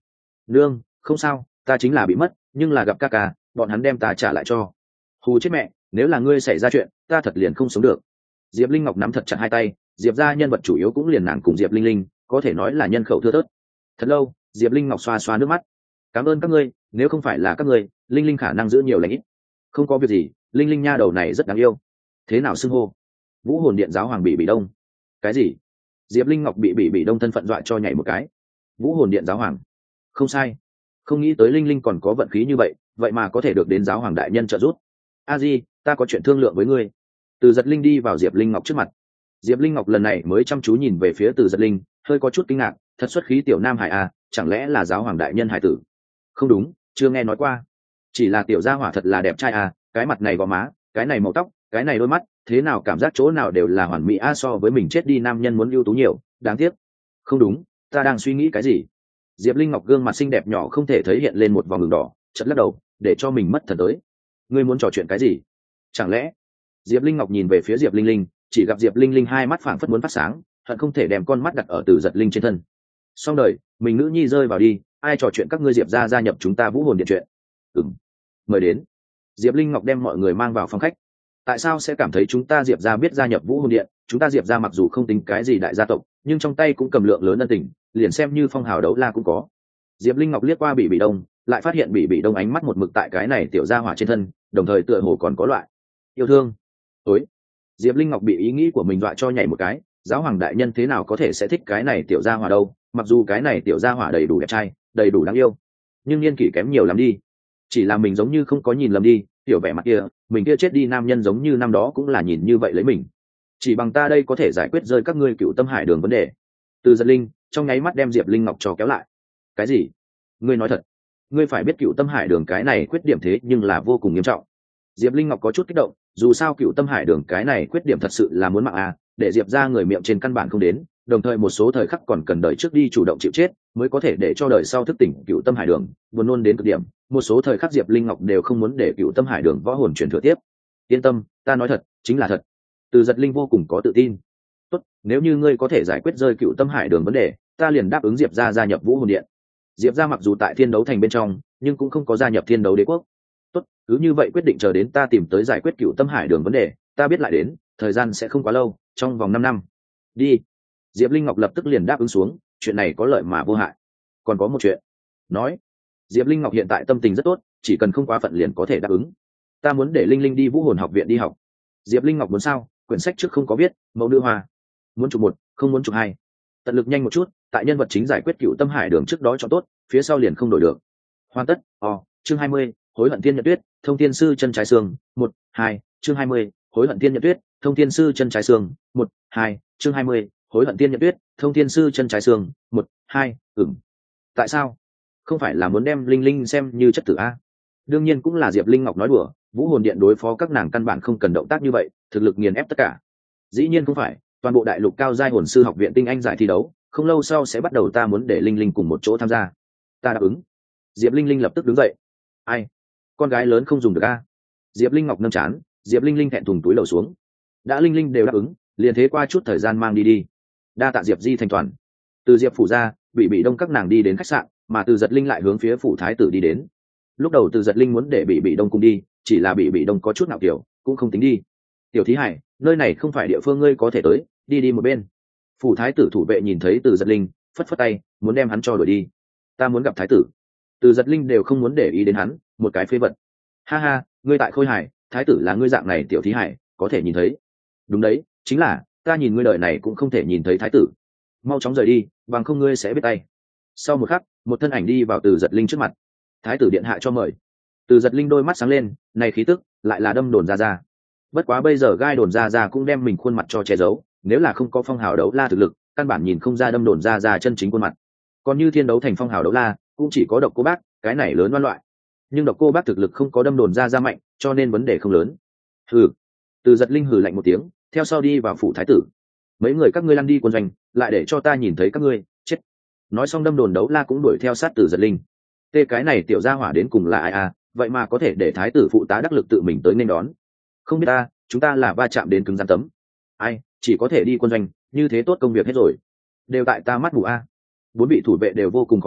Speaker 1: nương không sao, ta chính là bị mất, nhưng là gặp ca ca, bọn hắn đem ta trả lại cho. Hù chết mẹ, nếu là ngươi xảy ra chuyện ta thật liền không sống được. Diệp Linh Ngọc nắm thật chặt hai tay, Diệp ra nhân vật chủ yếu cũng liền nàng cùng Diệp Linh Linh, có thể nói là nhân khẩu thưa thớt. Thật lâu, Diệp Linh Ngọc xoa xoa nước mắt. Cảm ơn các ngươi, nếu không phải là các ngươi, Linh Linh khả năng giữ nhiều lãnh ít. Không có việc gì, Linh Linh nha đầu này rất đáng yêu. Thế nào xưng hô? Vũ hồn điện giáo hoàng bị bị đông. Cái gì? Diệp Linh Ngọc bị bị bị đông thân phận dọa cho nhảy một cái. Vũ hồn điện giáo hoàng? Không sai. Không nghĩ tới Linh Linh còn có vận khí như vậy, vậy mà có thể được đến giáo hoàng đại nhân trợ giúp. A Di, ta có chuyện thương lượng với ngươi. Từ Giật Linh đi vào Diệp Linh Ngọc trước mặt. Diệp Linh Ngọc lần này mới chăm chú nhìn về phía Từ Giật Linh, hơi có chút kinh ngạc, thật xuất khí tiểu nam hải à, chẳng lẽ là giáo hoàng đại nhân hải tử? Không đúng, chưa nghe nói qua. Chỉ là tiểu gia hỏa thật là đẹp trai à, cái mặt này gò má, cái này màu tóc, cái này đôi mắt, thế nào cảm giác chỗ nào đều là hoàn mỹ a, so với mình chết đi nam nhân muốn ưu tú nhiều, đáng tiếc. Không đúng, ta đang suy nghĩ cái gì? Diệp Linh Ngọc gương mặt xinh đẹp nhỏ không thể thấy hiện lên một vòng đường đỏ, chợt lắc đầu, để cho mình mất thần tới. Ngươi muốn trò chuyện cái gì? Chẳng lẽ? Diệp Linh Ngọc nhìn về phía Diệp Linh Linh, chỉ gặp Diệp Linh Linh hai mắt phảng phất muốn phát sáng, hận không thể đem con mắt đặt ở Từ Giật Linh trên thân. Xong đời, mình nữ nhi rơi vào đi, ai trò chuyện các ngươi Diệp gia gia nhập chúng ta Vũ hồn điện chuyện? Ừm, mời đến. Diệp Linh Ngọc đem mọi người mang vào phòng khách. Tại sao sẽ cảm thấy chúng ta Diệp gia biết gia nhập Vũ hồn điện? Chúng ta Diệp gia mặc dù không tính cái gì đại gia tộc, nhưng trong tay cũng cầm lượng lớn ân tình, liền xem như phong hào đấu la cũng có. Diệp Linh Ngọc liếc qua Bị Bị Đông, lại phát hiện Bị Bị Đông ánh mắt một mực tại cái này tiểu gia hỏa trên thân, đồng thời tựa hồ còn có loại yêu thương. Ối, Diệp Linh Ngọc bị ý nghĩ của mình dọa cho nhảy một cái, giáo hoàng đại nhân thế nào có thể sẽ thích cái này tiểu gia hỏa đâu? Mặc dù cái này tiểu gia hỏa đầy đủ đẹp trai, đầy đủ đáng yêu, nhưng niên kỷ kém nhiều lắm đi. Chỉ là mình giống như không có nhìn lầm đi, tiểu vẻ mặt kia, mình kia chết đi nam nhân giống như năm đó cũng là nhìn như vậy lấy mình. Chỉ bằng ta đây có thể giải quyết rơi các ngươi Cựu Tâm Hải Đường vấn đề. Từ Giật Linh trong nháy mắt đem Diệp Linh Ngọc cho kéo lại. Cái gì? Ngươi nói thật? Ngươi phải biết Cựu Tâm Hải Đường cái này khuyết điểm thế nhưng là vô cùng nghiêm trọng. Diệp Linh Ngọc có chút kích động, dù sao Cựu Tâm Hải Đường cái này khuyết điểm thật sự là muốn mạng à, để Diệp ra người miệng trên căn bản không đến, đồng thời một số thời khắc còn cần đời trước đi chủ động chịu chết mới có thể để cho đời sau thức tỉnh Cựu Tâm Hải Đường, buồn nôn đến cực điểm. Một số thời khắc Diệp Linh Ngọc đều không muốn để Cựu Tâm Hải Đường võ hồn truyền thừa tiếp. Yên tâm, ta nói thật, chính là thật. Từ Giật Linh vô cùng có tự tin. Tốt, nếu như ngươi có thể giải quyết rơi Cựu Tâm Hải Đường vấn đề, ta liền đáp ứng Diệp ra gia nhập Vũ hồn điện. Diệp ra mặc dù tại Thiên Đấu Thành bên trong, nhưng cũng không có gia nhập Thiên Đấu Đế quốc. Tốt, cứ như vậy quyết định chờ đến ta tìm tới giải quyết Cựu Tâm Hải Đường vấn đề, ta biết lại đến, thời gian sẽ không quá lâu, trong vòng năm năm. Đi. Diệp Linh Ngọc lập tức liền đáp ứng xuống, chuyện này có lợi mà vô hại. Còn có một chuyện. Nói. Diệp Linh Ngọc hiện tại tâm tình rất tốt, chỉ cần không quá phận liền có thể đáp ứng. Ta muốn để Linh Linh đi Vũ hồn học viện đi học. Diệp Linh Ngọc muốn sao? Quyển sách trước không có viết, mẫu nữ hoa. Muốn chụp một, không muốn chụp hai. Tận lực nhanh một chút, tại nhân vật chính giải quyết Cựu Tâm Hải Đường trước đó cho tốt, phía sau liền không đổi được. Hoàn tất. Ồ, chương hai mươi, hối hận thiên nhật tuyết, thông thiên sư chân trái xương, một, hai, chương hai mươi, hối hận thiên nhật tuyết, thông thiên sư chân trái xương, một, hai, chương hai mươi, hối hận thiên nhật tuyết, thông thiên sư chân trái xương, một, hai, ừm. Tại sao? Không phải là muốn đem Linh Linh xem như chất tử a? Đương nhiên cũng là Diệp Linh Ngọc nói đùa, Vũ hồn điện đối phó các nàng căn bản không cần động tác như vậy, thực lực nghiền ép tất cả. Dĩ nhiên không phải, toàn bộ đại lục cao giai hồn sư học viện tinh anh giải thi đấu, không lâu sau sẽ bắt đầu, ta muốn để Linh Linh cùng một chỗ tham gia. Ta đáp ứng. Diệp Linh Linh lập tức đứng dậy. Ai? Con gái lớn không dùng được a? Diệp Linh Ngọc nâng chán, Diệp Linh Linh thẹn thùng túi đầu xuống. Đã Linh Linh đều đáp ứng, liền thế qua chút thời gian mang đi đi. Đa tạ Diệp Di thành toàn. Từ Diệp phủ ra, Bị Bị Đông các nàng đi đến khách sạn, mà Từ Giật Linh lại hướng phía phủ thái tử đi đến. Lúc đầu Từ Giật Linh muốn để Bị Bị Đông cùng đi, chỉ là Bị Bị Đông có chút nào kiểu, cũng không tính đi. Tiểu Thí Hải, nơi này không phải địa phương ngươi có thể tới, đi đi một bên. Phủ thái tử thủ vệ nhìn thấy Từ Giật Linh, phất phất tay, muốn đem hắn cho đuổi đi. Ta muốn gặp thái tử. Từ Giật Linh đều không muốn để ý đến hắn, một cái phế vật. Ha ha, ngươi tại Khôi Hải, thái tử là ngươi dạng này Tiểu Thí Hải, có thể nhìn thấy. Đúng đấy, chính là, ta nhìn ngươi đời này cũng không thể nhìn thấy thái tử. Mau chóng rời đi, bằng không ngươi sẽ biết tay. Sau một khắc, một thân ảnh đi vào Từ Giật Linh trước mặt. Thái tử điện hạ cho mời. Từ Giật Linh đôi mắt sáng lên, này khí tức, lại là Đâm Đồn Gia Gia. Bất quá bây giờ Gai Đồn Gia Gia cũng đem mình khuôn mặt cho che giấu, nếu là không có phong hào đấu la thực lực, căn bản nhìn không ra Đâm Đồn Gia Gia chân chính khuôn mặt. Còn như Thiên Đấu Thành phong hào đấu la, cũng chỉ có Độc Cô Bác, cái này lớn oan loại. Nhưng Độc Cô Bác thực lực không có Đâm Đồn Gia Gia mạnh, cho nên vấn đề không lớn. Hừ. Từ Giật Linh hừ lạnh một tiếng, theo sau đi vào phủ thái tử. Mấy người các ngươi lăn đi quân doanh, lại để cho ta nhìn thấy các ngươi chết. Nói xong Đâm Đồn đấu la cũng đuổi theo sát Từ Giật Linh. Tê cái này tiểu gia hỏa đến cùng là ai à, vậy mà có thể để thái tử phụ tá đắc lực tự mình tới nên đón. Không biết ta, chúng ta là va chạm đến cứng rắn tấm. Ai, chỉ có thể đi quân doanh, như thế tốt công việc hết rồi. Đều tại ta mắt mù a. Bốn vị thủ vệ đều vô cùng khó chịu,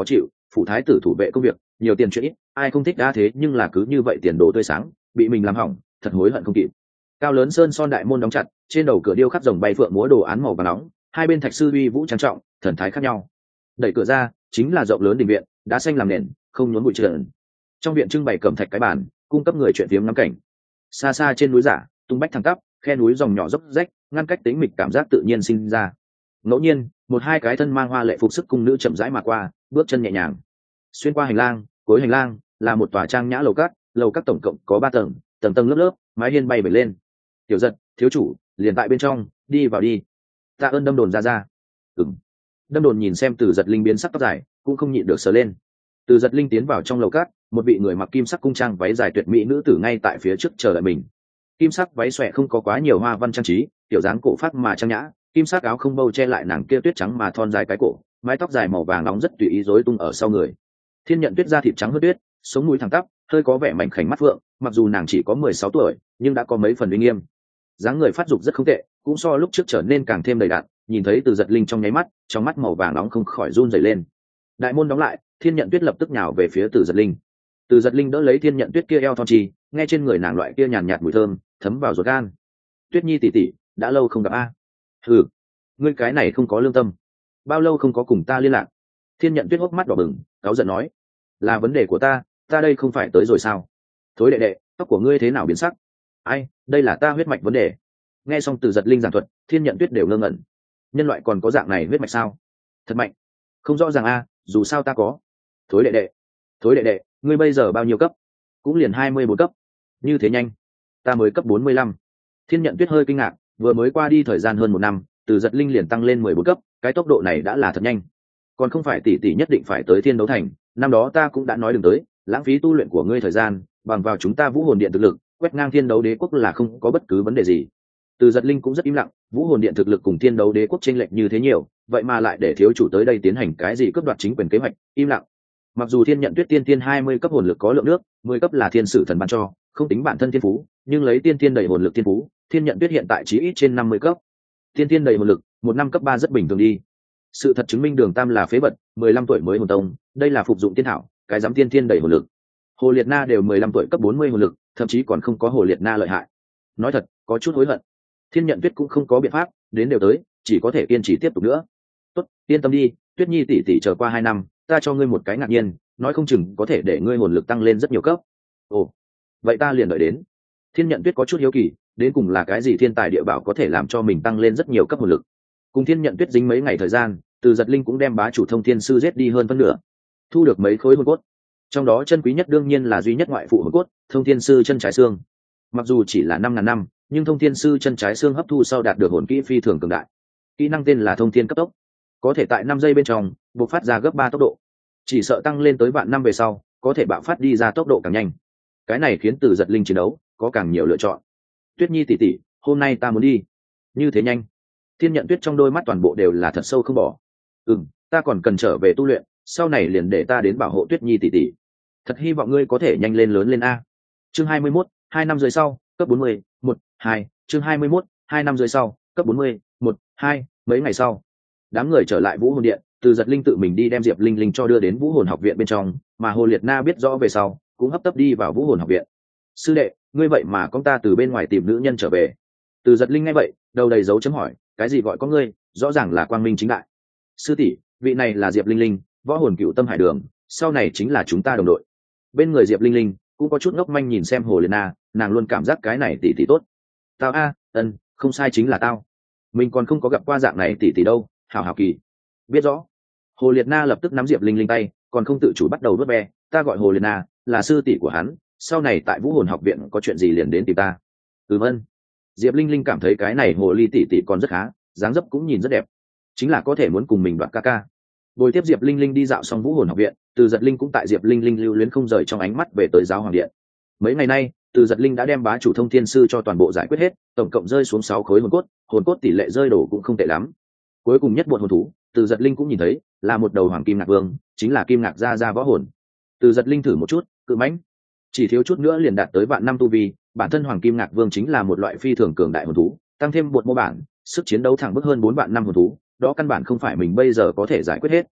Speaker 1: phủ thái tử thủ vệ công việc nhiều tiền chuyện ít, ai không thích đa thế, nhưng là cứ như vậy tiền đồ tươi sáng bị mình làm hỏng, thật hối hận không kịp. Cao lớn sơn son đại môn đóng chặt, trên đầu cửa điêu khắc rồng bay phượng múa đồ án màu vàng nóng, hai bên thạch sư uy vũ trang trọng, thần thái khác nhau. Đẩy cửa ra chính là rộng lớn đình viện, đá xanh làm nền, không nhốn bụi trần. Trong viện trưng bày cẩm thạch cái bàn, cung cấp người chuyện phiếm ngắm cảnh. Xa xa trên núi giả tung bách thẳng tắp, khe núi dòng nhỏ dốc rách, ngăn cách tĩnh mịch cảm giác tự nhiên sinh ra. Ngẫu nhiên một hai cái thân mang hoa lệ phục sức cung nữ chậm rãi mà qua, bước chân nhẹ nhàng xuyên qua hành lang. Cuối hành lang là một tòa trang nhã lầu cát, lầu các tổng cộng có ba tầng, tầng tầng lớp lớp, mái hiên bay bể lên. Tiểu Giật, thiếu chủ liền tại bên trong, đi vào đi. Tạ ơn Đâm Đồn ra ra. Ừm. Đâm Đồn nhìn xem Từ Giật Linh biến sắc tóc dài, cũng không nhịn được sờ lên. Từ Giật Linh tiến vào trong lầu cát, một vị người mặc kim sắc cung trang váy dài tuyệt mỹ nữ tử ngay tại phía trước chờ đợi mình. Kim sắc váy xòe không có quá nhiều hoa văn trang trí, kiểu dáng cổ phát mà trang nhã, kim sắc áo không bâu che lại nàng kia tuyết trắng mà thon dài cái cổ, mái tóc dài màu vàng nóng rất tùy ý rối tung ở sau người. Thiên Nhận Tuyết da thịt trắng hơn tuyết, sống mũi thẳng tắp, hơi có vẻ mảnh khảnh mắt phượng, mặc dù nàng chỉ có mười sáu tuổi, nhưng đã có mấy phần uy nghiêm. Dáng người phát dục rất không tệ, cũng so lúc trước trở nên càng thêm đầy đặn. Nhìn thấy Từ Giật Linh trong nháy mắt, trong mắt màu vàng nóng không khỏi run rẩy lên. Đại môn đóng lại, Thiên Nhận Tuyết lập tức nhào về phía Từ Giật Linh. Từ Giật Linh đỡ lấy Thiên Nhận Tuyết kia eo thon trì, nghe trên người nàng loại kia nhàn nhạt mùi thơm thấm vào ruột gan. Tuyết Nhi tỷ tỷ, đã lâu không gặp a. Ừ, ngươi cái này không có lương tâm, bao lâu không có cùng ta liên lạc? Thiên Nhận Tuyết hốc mắt đỏ bừng, cáu giận nói, là vấn đề của ta, ta đây không phải tới rồi sao? Thối đệ đệ, tóc của ngươi thế nào biến sắc? Ai, đây là ta huyết mạch vấn đề. Nghe xong Từ Giật Linh giảng thuật, Thiên Nhận Tuyết đều ngơ ngẩn. Nhân loại còn có dạng này huyết mạch sao? Thật mạnh. Không rõ ràng a, dù sao ta có. Thối đệ đệ, thối đệ đệ, ngươi bây giờ bao nhiêu cấp? Cũng liền hai mươi bốn cấp. Như thế nhanh? Ta mới cấp bốn mươi lăm. Thiên Nhận Tuyết hơi kinh ngạc, vừa mới qua đi thời gian hơn một năm, Từ Giật Linh liền tăng lên mười bốn cấp, cái tốc độ này đã là thật nhanh. Còn không phải tỷ tỷ nhất định phải tới Thiên Đấu Thành, năm đó ta cũng đã nói đừng tới, lãng phí tu luyện của ngươi thời gian, bằng vào chúng ta Vũ Hồn Điện thực lực, quét ngang Thiên Đấu Đế quốc là không có bất cứ vấn đề gì. Từ Giật Linh cũng rất im lặng, Vũ Hồn Điện thực lực cùng Thiên Đấu Đế quốc chênh lệch như thế nhiều, vậy mà lại để thiếu chủ tới đây tiến hành cái gì cướp đoạt chính quyền kế hoạch, im lặng. Mặc dù Thiên Nhận Tuyết tiên tiên hai mươi cấp hồn lực có lượng nước, mười cấp là thiên sử thần ban cho, không tính bản thân thiên phú, nhưng lấy tiên tiên đầy hồn lực thiên phú, Thiên Nhận Tuyết hiện tại chỉ ít trên năm mươi cấp. Tiên tiên đầy hồn lực, một năm cấp ba rất bình thường đi. Sự thật chứng minh Đường Tam là phế vật, mười lăm tuổi mới hồn tông, đây là phục dụng tiên thảo, cái dám tiên tiên đầy hồn lực. Hồ Liệt Na đều mười lăm tuổi cấp bốn mươi hồn lực, thậm chí còn không có Hồ Liệt Na lợi hại. Nói thật, có chút hối hận. Thiên Nhận Tuyết cũng không có biện pháp, đến đều tới, chỉ có thể kiên trì tiếp tục nữa. Tốt, yên tâm đi, Tuyết Nhi tỷ tỷ chờ qua hai năm, ta cho ngươi một cái ngạc nhiên, nói không chừng có thể để ngươi hồn lực tăng lên rất nhiều cấp. Ồ, vậy ta liền đợi đến. Thiên Nhận Tuyết có chút hiếu kỳ, đến cùng là cái gì thiên tài địa bảo có thể làm cho mình tăng lên rất nhiều cấp hồn lực. Cùng Thiên Nhận Tuyết dính mấy ngày thời gian, Từ Giật Linh cũng đem bá chủ Thông Thiên sư giết đi hơn phân nửa, thu được mấy khối hồn cốt. Trong đó chân quý nhất đương nhiên là duy nhất ngoại phụ hồn cốt, Thông Thiên sư chân trái xương. Mặc dù chỉ là năm ngàn năm, nhưng Thông Thiên sư chân trái xương hấp thu sau đạt được hồn kỹ phi thường cường đại. Kỹ năng tên là Thông Thiên cấp tốc, có thể tại năm giây bên trong bộc phát ra gấp ba tốc độ. Chỉ sợ tăng lên tới vạn năm về sau, có thể bạo phát đi ra tốc độ càng nhanh. Cái này khiến Từ Giật Linh chiến đấu có càng nhiều lựa chọn. Tuyết Nhi tỷ tỷ, hôm nay ta muốn đi. Như thế nhanh? Thiên Nhận Tuyết trong đôi mắt toàn bộ đều là thật sâu không bỏ. Ừm, ta còn cần trở về tu luyện, sau này liền để ta đến bảo hộ Tuyết Nhi tỷ tỷ. Thật hy vọng ngươi có thể nhanh lên lớn lên a. Chương hai mươi mốt, hai năm rưỡi sau, cấp bốn mươi, một, hai, chương hai mươi mốt, hai năm rưỡi sau, cấp bốn mươi, một, hai, mấy ngày sau. Đám người trở lại Vũ Hồn Điện, Từ Giật Linh tự mình đi đem Diệp Linh Linh cho đưa đến Vũ Hồn Học viện bên trong, mà Hồ Liệt Na biết rõ về sau, cũng hấp tấp đi vào Vũ Hồn Học viện. Sư đệ, ngươi vậy mà con ta từ bên ngoài tìm nữ nhân trở về. Từ Giật Linh nghe vậy, đầu đầy dấu chấm hỏi, cái gì gọi có ngươi, rõ ràng là quang minh chính đại. Sư tỷ, vị này là Diệp Linh Linh, võ hồn cựu tâm hải đường, sau này chính là chúng ta đồng đội. Bên người Diệp Linh Linh cũng có chút ngốc manh nhìn xem Hồ Liệt Na, nàng luôn cảm giác cái này tỷ tỷ tốt. Tao a, ân, không sai chính là tao. Mình còn không có gặp qua dạng này tỷ tỷ đâu, hào hào kỳ. Biết rõ. Hồ Liệt Na lập tức nắm Diệp Linh Linh tay, còn không tự chủ bắt đầu đốt ve, ta gọi Hồ Liệt Na, là sư tỷ của hắn, sau này tại Vũ Hồn Học viện có chuyện gì liền đến tìm ta. Ừm ân. Diệp Linh Linh cảm thấy cái này hồ ly tỷ tỷ còn rất khá, dáng dấp cũng nhìn rất đẹp, chính là có thể muốn cùng mình đoạt ca ca. Bồi tiếp Diệp Linh Linh đi dạo xong Vũ Hồn Học viện, Từ Giật Linh cũng tại Diệp Linh Linh lưu luyến không rời trong ánh mắt về tới Giáo Hoàng Điện. Mấy ngày nay, Từ Giật Linh đã đem bá chủ Thông Thiên sư cho toàn bộ giải quyết hết, tổng cộng rơi xuống sáu khối hồn cốt, hồn cốt tỷ lệ rơi đổ cũng không tệ lắm. Cuối cùng nhất buồn hồn thú, Từ Giật Linh cũng nhìn thấy, là một đầu hoàng kim ngạc vương, chính là kim ngạc gia gia võ hồn. Từ Giật Linh thử một chút, cự mãnh, chỉ thiếu chút nữa liền đạt tới vạn năm tu vi, bản thân hoàng kim ngạc vương chính là một loại phi thường cường đại hồn thú, tăng thêm bột mô bản, sức chiến đấu thẳng bức hơn bốn vạn năm hồn thú, đó căn bản không phải mình bây giờ có thể giải quyết hết.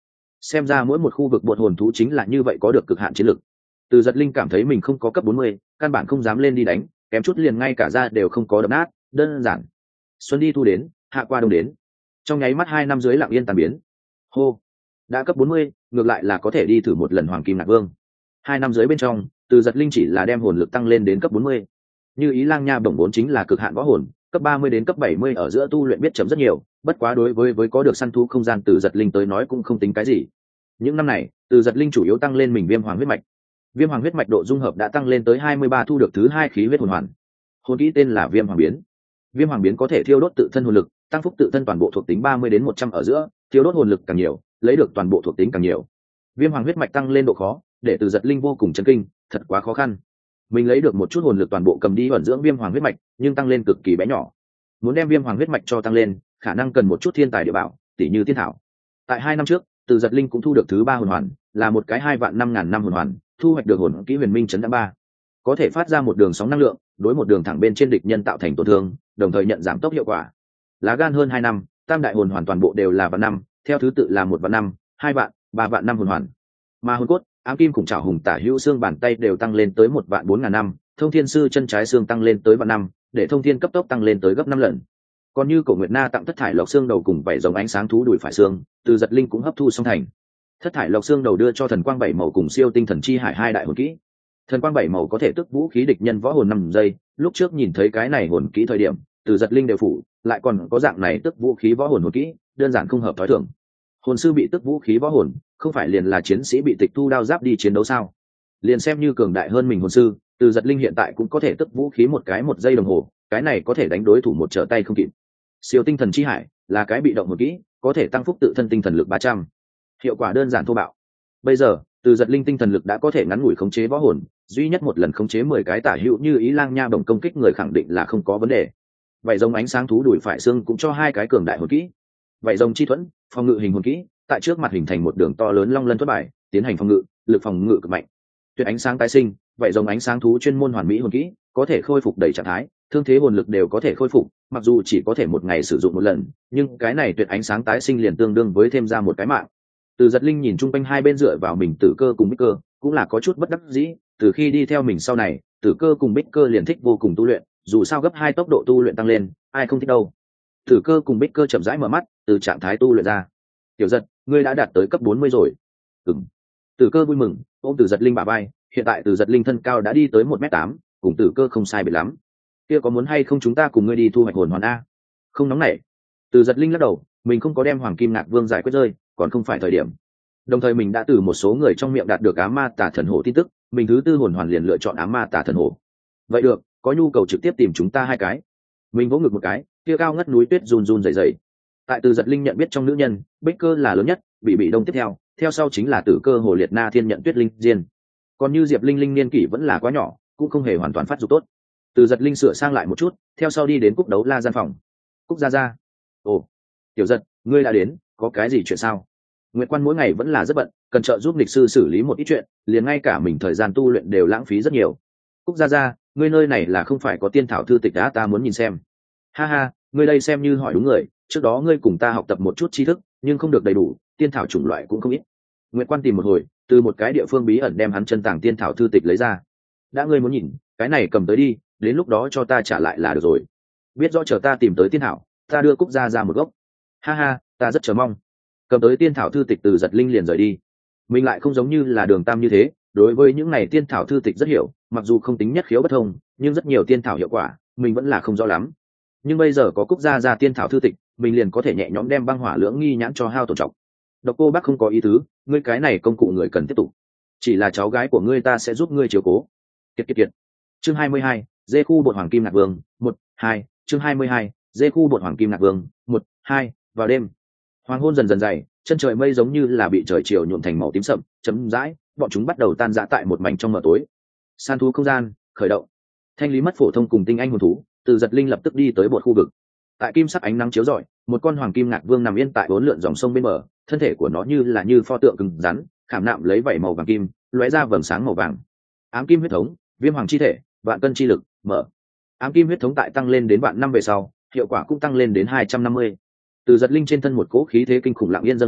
Speaker 1: xem ra mỗi một khu vực bột hồn thú chính là như vậy, có được cực hạn chiến lực. Từ Giật Linh cảm thấy mình không có cấp bốn mươi, căn bản không dám lên đi đánh, kém chút liền ngay cả ra đều không có đập nát. Đơn giản xuân đi thu đến, hạ qua đông đến, trong nháy mắt hai năm dưới lặng yên tàn biến. Hô, đã cấp bốn mươi, ngược lại là có thể đi thử một lần Hoàng Kim Ngạc Vương. Hai năm dưới bên trong, Từ Giật Linh chỉ là đem hồn lực tăng lên đến cấp bốn mươi. Như Ý Lang Nha bổng vốn chính là cực hạn võ hồn, cấp ba mươi đến cấp bảy mươi ở giữa tu luyện biết chậm rất nhiều, bất quá đối với với có được săn thú không gian Từ Giật Linh tới nói cũng không tính cái gì. Những năm này, Từ Giật Linh chủ yếu tăng lên mình Viêm Hoàng huyết mạch. Viêm Hoàng huyết mạch độ dung hợp đã tăng lên tới hai mươi ba, thu được thứ hai khí huyết hồn hoàn. Hồn kỹ tên là Viêm Hoàng biến. Viêm Hoàng biến có thể thiêu đốt tự thân hồn lực, tăng phúc tự thân toàn bộ thuộc tính ba mươi đến một trăm ở giữa, thiêu đốt hồn lực càng nhiều, lấy được toàn bộ thuộc tính càng nhiều. Viêm Hoàng huyết mạch tăng lên độ khó, để Từ Giật Linh vô cùng chấn kinh, thật quá khó khăn. Mình lấy được một chút hồn lực toàn bộ cầm đi ẩn dưỡng Viêm Hoàng huyết mạch, nhưng tăng lên cực kỳ bé nhỏ. Muốn đem Viêm Hoàng huyết mạch cho tăng lên, khả năng cần một chút thiên tài địa bảo, tỷ như tiên thảo. Tại hai năm trước, Từ Giật Linh cũng thu được thứ ba hồn hoàn, là một cái hai vạn năm ngàn năm hồn hoàn, thu hoạch được hồn kỹ Huyền Minh Chấn Đãng ba, có thể phát ra một đường sóng năng lượng, đối một đường thẳng bên trên địch nhân tạo thành tổn thương, đồng thời nhận giảm tốc hiệu quả. Lá gan hơn hai năm, tam đại hồn hoàn toàn bộ đều là vạn năm, theo thứ tự là một vạn năm, hai vạn, ba vạn năm hồn hoàn. Mà hồn cốt, ám kim cùng trảo hùng tả hữu xương bàn tay đều tăng lên tới một vạn bốn ngàn năm, thông thiên sư chân trái xương tăng lên tới vạn năm, để thông thiên cấp tốc tăng lên tới gấp năm lần. Còn như cổ nguyệt na tặng thất thải lộc xương đầu cùng bảy dòng ánh sáng thú đùi phải xương, Từ Giật Linh cũng hấp thu xong thành. Thất thải lộc xương đầu đưa cho thần quang bảy màu cùng siêu tinh thần chi hải hai đại hồn kỹ. Thần quang bảy màu có thể tức vũ khí địch nhân võ hồn năm giây, lúc trước nhìn thấy cái này hồn kỹ thời điểm, Từ Giật Linh đều phủ, lại còn có dạng này tức vũ khí võ hồn hồn kỹ, đơn giản không hợp thói thường. Hồn sư bị tức vũ khí võ hồn, không phải liền là chiến sĩ bị tịch thu đao giáp đi chiến đấu sao? Liền xem như cường đại hơn mình hồn sư, Từ Giật Linh hiện tại cũng có thể tức vũ khí một cái một giây đồng hồ, cái này có thể đánh đối thủ một trở tay không kịp. Siêu tinh thần chi hải là cái bị động hồn kỹ, có thể tăng phúc tự thân tinh thần lực ba trăm. Hiệu quả đơn giản thô bạo. Bây giờ, Từ Giật Linh tinh thần lực đã có thể ngắn ngủi khống chế võ hồn, duy nhất một lần khống chế mười cái tả hữu Như Ý Lang Nha đồng công kích người khẳng định là không có vấn đề. Vậy giống ánh sáng thú đùi phải xương cũng cho hai cái cường đại hồn kỹ. Vậy giống chi thuẫn, phòng ngự hình hồn kỹ, tại trước mặt hình thành một đường to lớn long lân thoát bài, tiến hành phòng ngự, lực phòng ngự cực mạnh. Tuyệt ánh sáng tái sinh, vậy giống ánh sáng thú chuyên môn hoàn mỹ hồn kỹ, có thể khôi phục đầy trạng thái, thương thế hồn lực đều có thể khôi phục, mặc dù chỉ có thể một ngày sử dụng một lần, nhưng cái này tuyệt ánh sáng tái sinh liền tương đương với thêm ra một cái mạng. Từ Giật Linh nhìn chung quanh hai bên dựa vào mình Tử Cơ cùng Bích Cơ, cũng là có chút bất đắc dĩ, từ khi đi theo mình sau này, Tử Cơ cùng Bích Cơ liền thích vô cùng tu luyện, dù sao gấp hai tốc độ tu luyện tăng lên, ai không thích đâu. Tử Cơ cùng Bích Cơ chậm rãi mở mắt, từ trạng thái tu luyện ra. Tiểu Giật, ngươi đã đạt tới cấp bốn mươi rồi. Ừm. Tử Cơ vui mừng, ôm Từ Giật Linh bả vai, hiện tại Từ Giật Linh thân cao đã đi tới một mét tám, cùng Tử Cơ không sai biệt lắm. Kia có muốn hay không chúng ta cùng ngươi đi thu hoạch hồn hoàn a? Không nóng nảy. Từ Giật Linh lắc đầu, mình không có đem Hoàng Kim Ngạc Vương giải quyết rơi, còn không phải thời điểm. Đồng thời mình đã từ một số người trong miệng đạt được ám ma tà thần hổ tin tức, mình thứ tư hồn hoàn liền lựa chọn ám ma tà thần hổ. Vậy được, có nhu cầu trực tiếp tìm chúng ta hai cái. Mình vỗ ngực một cái, kia cao ngất núi tuyết run run rẩy rẩy. Tại Từ Giật Linh nhận biết trong nữ nhân, Bích Cơ là lớn nhất, bị bị đông tiếp theo, theo sau chính là Tử Cơ Hồ Liệt Na Thiên nhận Tuyết Linh Diên. Còn như Diệp Linh Linh niên kỷ vẫn là quá nhỏ, cũng không hề hoàn toàn phát dục tốt. Từ Giật Linh sửa sang lại một chút, theo sau đi đến Cúc Đấu La gian phòng. Cúc gia gia. Ồ, Tiểu Giật, ngươi đã đến, có cái gì chuyện sao? Nguyệt Quan mỗi ngày vẫn là rất bận, cần trợ giúp lịch sư xử lý một ít chuyện, liền ngay cả mình thời gian tu luyện đều lãng phí rất nhiều. Cúc gia gia, ngươi nơi này là không phải có tiên thảo thư tịch đã, ta muốn nhìn xem. Ha ha, ngươi đây xem như hỏi đúng người, trước đó ngươi cùng ta học tập một chút tri thức, nhưng không được đầy đủ, tiên thảo chủng loại cũng không ít. Nguyệt Quan tìm một hồi, từ một cái địa phương bí ẩn đem hắn chân tàng tiên thảo thư tịch lấy ra. Đã ngươi muốn nhìn, cái này cầm tới đi, đến lúc đó cho ta trả lại là được rồi. Biết rõ chờ ta tìm tới tiên thảo, ta đưa Cúc gia gia một gốc. Ha ha, ta rất chờ mong. Cầm tới tiên thảo thư tịch, Từ Giật Linh liền rời đi. Mình lại không giống như là Đường Tam như thế, đối với những này tiên thảo thư tịch rất hiểu, mặc dù không tính nhất khiếu bất thông, nhưng rất nhiều tiên thảo hiệu quả mình vẫn là không rõ lắm. Nhưng bây giờ có Cúc gia gia tiên thảo thư tịch, mình liền có thể nhẹ nhõm đem băng hỏa lưỡng nghi nhãn cho hao tổn trọng. Độc Cô Bác không có ý tứ, ngươi cái này công cụ người cần tiếp tục, chỉ là cháu gái của ngươi ta sẽ giúp ngươi chiếu cố. Kiệt kiệt kiệt. Chương hai mươi hai, dê khu bột Hoàng Kim Ngạc Vương, một, hai, chương hai mươi hai, dê khu bột Hoàng Kim Ngạc Vương, một, hai, vào đêm. Hoàng hôn dần dần dày, chân trời mây giống như là bị trời chiều nhuộm thành màu tím sậm, chấm dãi, bọn chúng bắt đầu tan rã tại một mảnh trong mờ tối. San thú không gian khởi động. Thanh lý mất phổ thông cùng tinh anh hồn thú, Từ Giật Linh lập tức đi tới một khu vực. Tại kim sắc ánh nắng chiếu rọi, một con Hoàng Kim Ngạc Vương nằm yên tại bốn lượn dòng sông bên bờ, thân thể của nó như là như pho tượng cứng rắn, khảm nạm lấy vảy màu vàng kim, lóe ra vầng sáng màu vàng. Ám kim huyết thống, viêm hoàng chi thể, vạn cân chi lực, mở. Ám kim huyết thống tại tăng lên đến vạn năm về sau, hiệu quả cũng tăng lên đến hai trăm năm mươi. Từ Giật Linh trên thân một cỗ khí thế kinh khủng lặng yên dâng lên,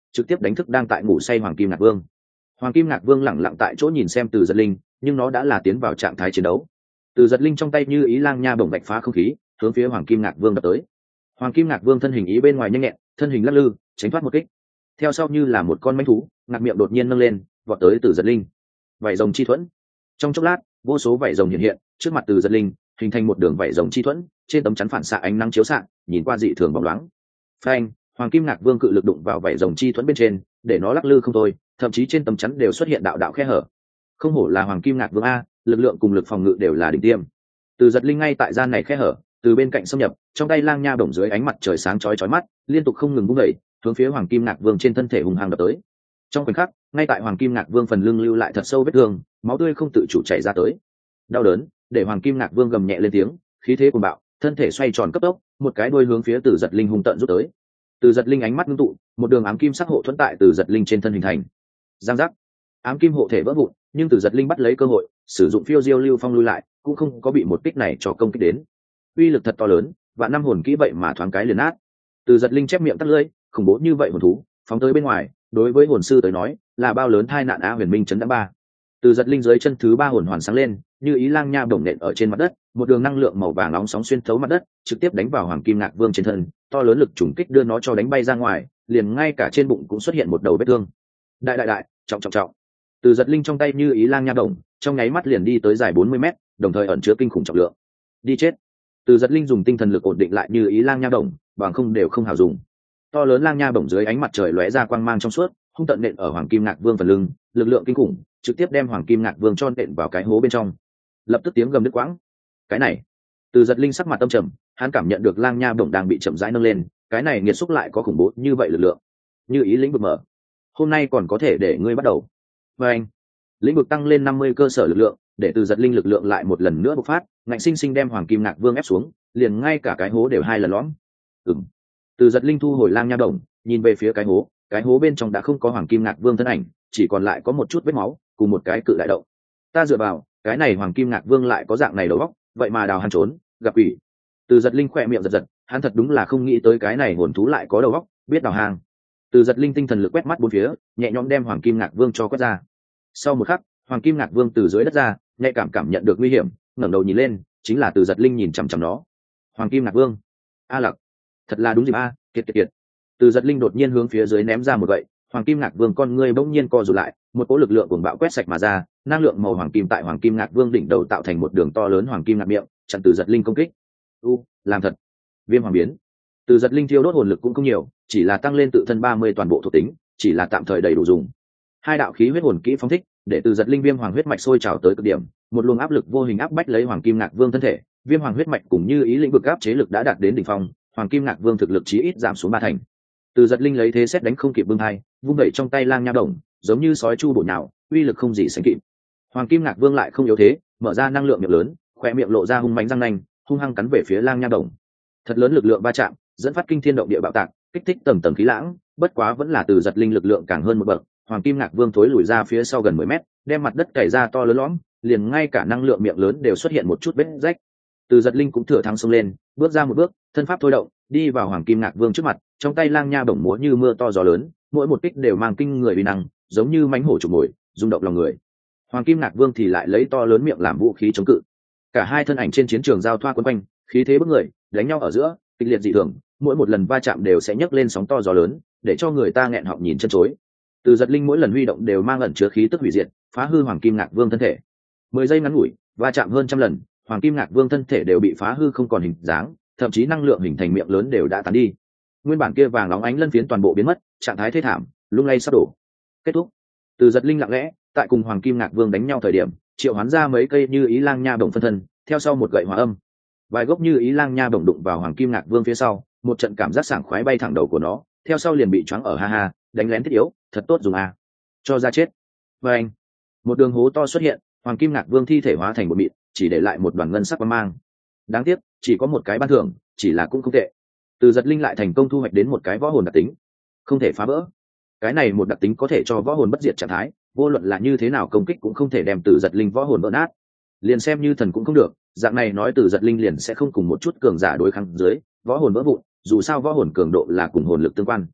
Speaker 1: trực tiếp đánh thức đang tại ngủ say hoàng kim ngạc vương. Hoàng kim ngạc vương lẳng lặng tại chỗ nhìn xem Từ Giật Linh, nhưng nó đã là tiến vào trạng thái chiến đấu. Từ Giật Linh trong tay như ý lang nha bổng bạch phá không khí, hướng phía hoàng kim ngạc vương đập tới. Hoàng kim ngạc vương thân hình ý bên ngoài nhanh nhẹn, thân hình lắc lư, tránh thoát một kích. Theo sau như là một con mãnh thú, ngạc miệng đột nhiên nâng lên, vọt tới Từ Giật Linh. Vảy rồng chi thuẫn. Trong chốc lát, vô số vảy rồng hiện hiện trước mặt Từ Giật Linh, hình thành một đường vảy rồng chi thuẫn, trên tấm chắn phản xạ ánh nắng chiếu xạ, nhìn qua dị thường bóng loáng. Phanh, hoàng kim ngạc vương cự lực đụng vào vảy rồng chi thuẫn bên trên, để nó lắc lư không thôi, thậm chí trên tấm chắn đều xuất hiện đạo đạo khe hở. Không hổ là hoàng kim ngạc vương a, lực lượng cùng lực phòng ngự đều là đỉnh tiêm. Từ Giật Linh ngay tại gian này khe hở, từ bên cạnh xâm nhập, trong tay lang nha bổng dưới ánh mặt trời sáng chói chói mắt, liên tục không ngừng vung đẩy, hướng phía hoàng kim ngạc vương trên thân thể hùng hăng đập tới. Trong khoảnh khắc, ngay tại hoàng kim ngạc vương phần lưng lưu lại thật sâu vết thương, máu tươi không tự chủ chảy ra tới. Đau đớn để hoàng kim ngạc vương gầm nhẹ lên tiếng, khí thế cuồng bạo, thân thể xoay tròn cấp tốc, một cái đuôi hướng phía Từ Giật Linh hung tận rút tới. Từ Giật Linh ánh mắt ngưng tụ, một đường ám kim sắc hộ thuẫn tại Từ Giật Linh trên thân hình thành. Giang giác, ám kim hộ thể vỡ vụn, nhưng Từ Giật Linh bắt lấy cơ hội, sử dụng phiêu diêu lưu phong lui lại, cũng không có bị một kích này cho công kích đến. Uy lực thật to lớn, và năm hồn kỹ vậy mà thoáng cái liền nát. Từ Giật Linh chép miệng tắt lưỡi, khủng bố như vậy hồn thú, phóng tới bên ngoài, đối với hồn sư tới nói, là bao lớn tai nạn á. Huyền Minh chấn đã ba. Từ Giật Linh dưới chân thứ ba hồn hoàn sáng lên, như ý lang nha bổng nện ở trên mặt đất, một đường năng lượng màu vàng nóng sóng xuyên thấu mặt đất, trực tiếp đánh vào hoàng kim ngạc vương trên thân, to lớn lực trùng kích đưa nó cho đánh bay ra ngoài, liền ngay cả trên bụng cũng xuất hiện một đầu vết thương. Đại đại đại, trọng trọng trọng. Từ Giật Linh trong tay như ý lang nha bổng, trong nháy mắt liền đi tới dài bốn mươi mét, đồng thời ẩn chứa kinh khủng trọng lượng. Đi chết. Từ Giật Linh dùng tinh thần lực ổn định lại như ý lang nha bổng, bằng không đều không hảo dùng. To lớn lang nha bổng dưới ánh mặt trời lóe ra quang mang trong suốt, hung tận nện ở hoàng kim ngạc vương phần lưng, lực lượng kinh khủng, trực tiếp đem hoàng kim ngạc vương cho nện vào cái hố bên trong. Lập tức tiếng gầm đứt quãng. Cái này, Từ Giật Linh sắc mặt âm trầm, hắn cảm nhận được lang nha bổng đang bị chậm rãi nâng lên, cái này nghiệt xúc lại có khủng bố như vậy lực lượng. Như ý lĩnh vực mở, hôm nay còn có thể để ngươi bắt đầu. Và anh, lĩnh vực tăng lên năm mươi cơ sở lực lượng, để Từ Giật Linh lực lượng lại một lần nữa bộc phát, ngạnh sinh sinh đem hoàng kim ngạc vương ép xuống, liền ngay cả cái hố đều hai lần lõm. Ừm. Từ Giật Linh thu hồi lang nha bổng, nhìn về phía cái hố, cái hố bên trong đã không có hoàng kim ngạc vương thân ảnh, chỉ còn lại có một chút vết máu cùng một cái cự đại động. Ta dựa vào, cái này hoàng kim ngạc vương lại có dạng này đầu óc, vậy mà đào hắn trốn, gặp quỷ. Từ Giật Linh khỏe miệng giật giật, hắn thật đúng là không nghĩ tới cái này hồn thú lại có đầu óc, biết đào hang. Từ Giật Linh tinh thần lực quét mắt bốn phía, nhẹ nhõm đem hoàng kim ngạc vương cho quét ra. Sau một khắc, hoàng kim ngạc vương từ dưới đất ra, nhạy cảm cảm nhận được nguy hiểm, ngẩng đầu nhìn lên, chính là Từ Giật Linh nhìn chằm chằm nó. Hoàng kim ngạc vương, a lặc, thật là đúng dịp a, kiệt kiệt kiệt. Từ Giật Linh đột nhiên hướng phía dưới ném ra một gậy, hoàng kim ngạc vương con ngươi bỗng nhiên co rụt lại, một cỗ lực lượng cuồng bạo quét sạch mà ra, năng lượng màu hoàng kim tại hoàng kim ngạc vương đỉnh đầu tạo thành một đường to lớn hoàng kim ngạc miệng, chặn Từ Giật Linh công kích. U, làm thật. Viêm hoàng biến. Từ Giật Linh thiêu đốt hồn lực cũng không nhiều, chỉ là tăng lên tự thân ba mươi toàn bộ thuộc tính, chỉ là tạm thời đầy đủ dùng. Hai đạo khí huyết hồn kỹ phóng thích, để Từ Giật Linh viêm hoàng huyết mạch sôi trào tới cực điểm, một luồng áp lực vô hình áp bách lấy hoàng kim ngạc vương thân thể, viêm hoàng huyết mạch cùng như ý lĩnh vực áp chế lực đã đạt đến đỉnh phong, hoàng kim ngạc vương thực lực chí ít giảm xuống ba thành. Từ Giật Linh lấy thế xét đánh không kịp bưng hai, vung đẩy trong tay lang nha bổng, giống như sói chu bổ nhào, uy lực không gì sánh kịp. Hoàng kim ngạc vương lại không yếu thế, mở ra năng lượng miệng lớn, khoe miệng lộ ra hung mãnh răng nanh, hung hăng cắn về phía lang nha bổng. Thật lớn lực lượng va chạm, dẫn phát kinh thiên động địa bạo tạc, kích thích tầng tầng khí lãng, bất quá vẫn là Từ Giật Linh lực lượng càng hơn một bậc, hoàng kim ngạc vương thối lùi ra phía sau gần mười mét, đem mặt đất cày ra to lớn lõm, liền ngay cả năng lượng miệng lớn đều xuất hiện một chút vết rách. Từ Giật Linh cũng thừa thắng xông lên, bước ra một bước, thân pháp thôi động, đi vào hoàng kim ngạc vương trước mặt, trong tay lang nha bổng múa như mưa to gió lớn, mỗi một kích đều mang kinh người uy năng, giống như mãnh hổ trục mồi, rung động lòng người. Hoàng kim ngạc vương thì lại lấy to lớn miệng làm vũ khí chống cự. Cả hai thân ảnh trên chiến trường giao thoa quấn quanh, khí thế bức người, đánh nhau ở giữa, kịch liệt dị thường, mỗi một lần va chạm đều sẽ nhấc lên sóng to gió lớn, để cho người ta nghẹn họng nhìn chân chối. Từ Giật Linh mỗi lần huy động đều mang ẩn chứa khí tức hủy diệt, phá hư hoàng kim ngạc vương thân thể. Mười giây ngắn ngủi, va chạm hơn trăm lần, hoàng kim ngạc vương thân thể đều bị phá hư không còn hình dáng, thậm chí năng lượng hình thành miệng lớn đều đã tán đi. Nguyên bản kia vàng óng ánh lân phiến toàn bộ biến mất, trạng thái thê thảm, lung lay sắp đổ. Kết thúc. Từ Giật Linh lặng lẽ tại cùng hoàng kim ngạc vương đánh nhau thời điểm, triệu hoán ra mấy cây như ý lang nha bổng phân thân, theo sau một gậy hòa âm, vài gốc như ý lang nha bổng đụng vào hoàng kim ngạc vương phía sau, một trận cảm giác sảng khoái bay thẳng đầu của nó, theo sau liền bị choáng ở ha ha, đánh lén thiết yếu, thật tốt dùng à. Cho ra chết. Và anh, một đường hố to xuất hiện, hoàng kim ngạc vương thi thể hóa thành một mịn, chỉ để lại một đoàn ngân sắc quang mang. Đáng tiếc, chỉ có một cái ban thưởng, chỉ là cũng không tệ. Từ Giật Linh lại thành công thu hoạch đến một cái võ hồn đặc tính, không thể phá vỡ. Cái này một đặc tính có thể cho võ hồn bất diệt trạng thái, vô luận là như thế nào công kích cũng không thể đem Từ Giật Linh võ hồn vỡ nát. Liền xem như thần cũng không được, dạng này nói Từ Giật Linh liền sẽ không cùng một chút cường giả đối kháng dưới võ hồn vỡ vụn, dù sao võ hồn cường độ là cùng hồn lực tương quan.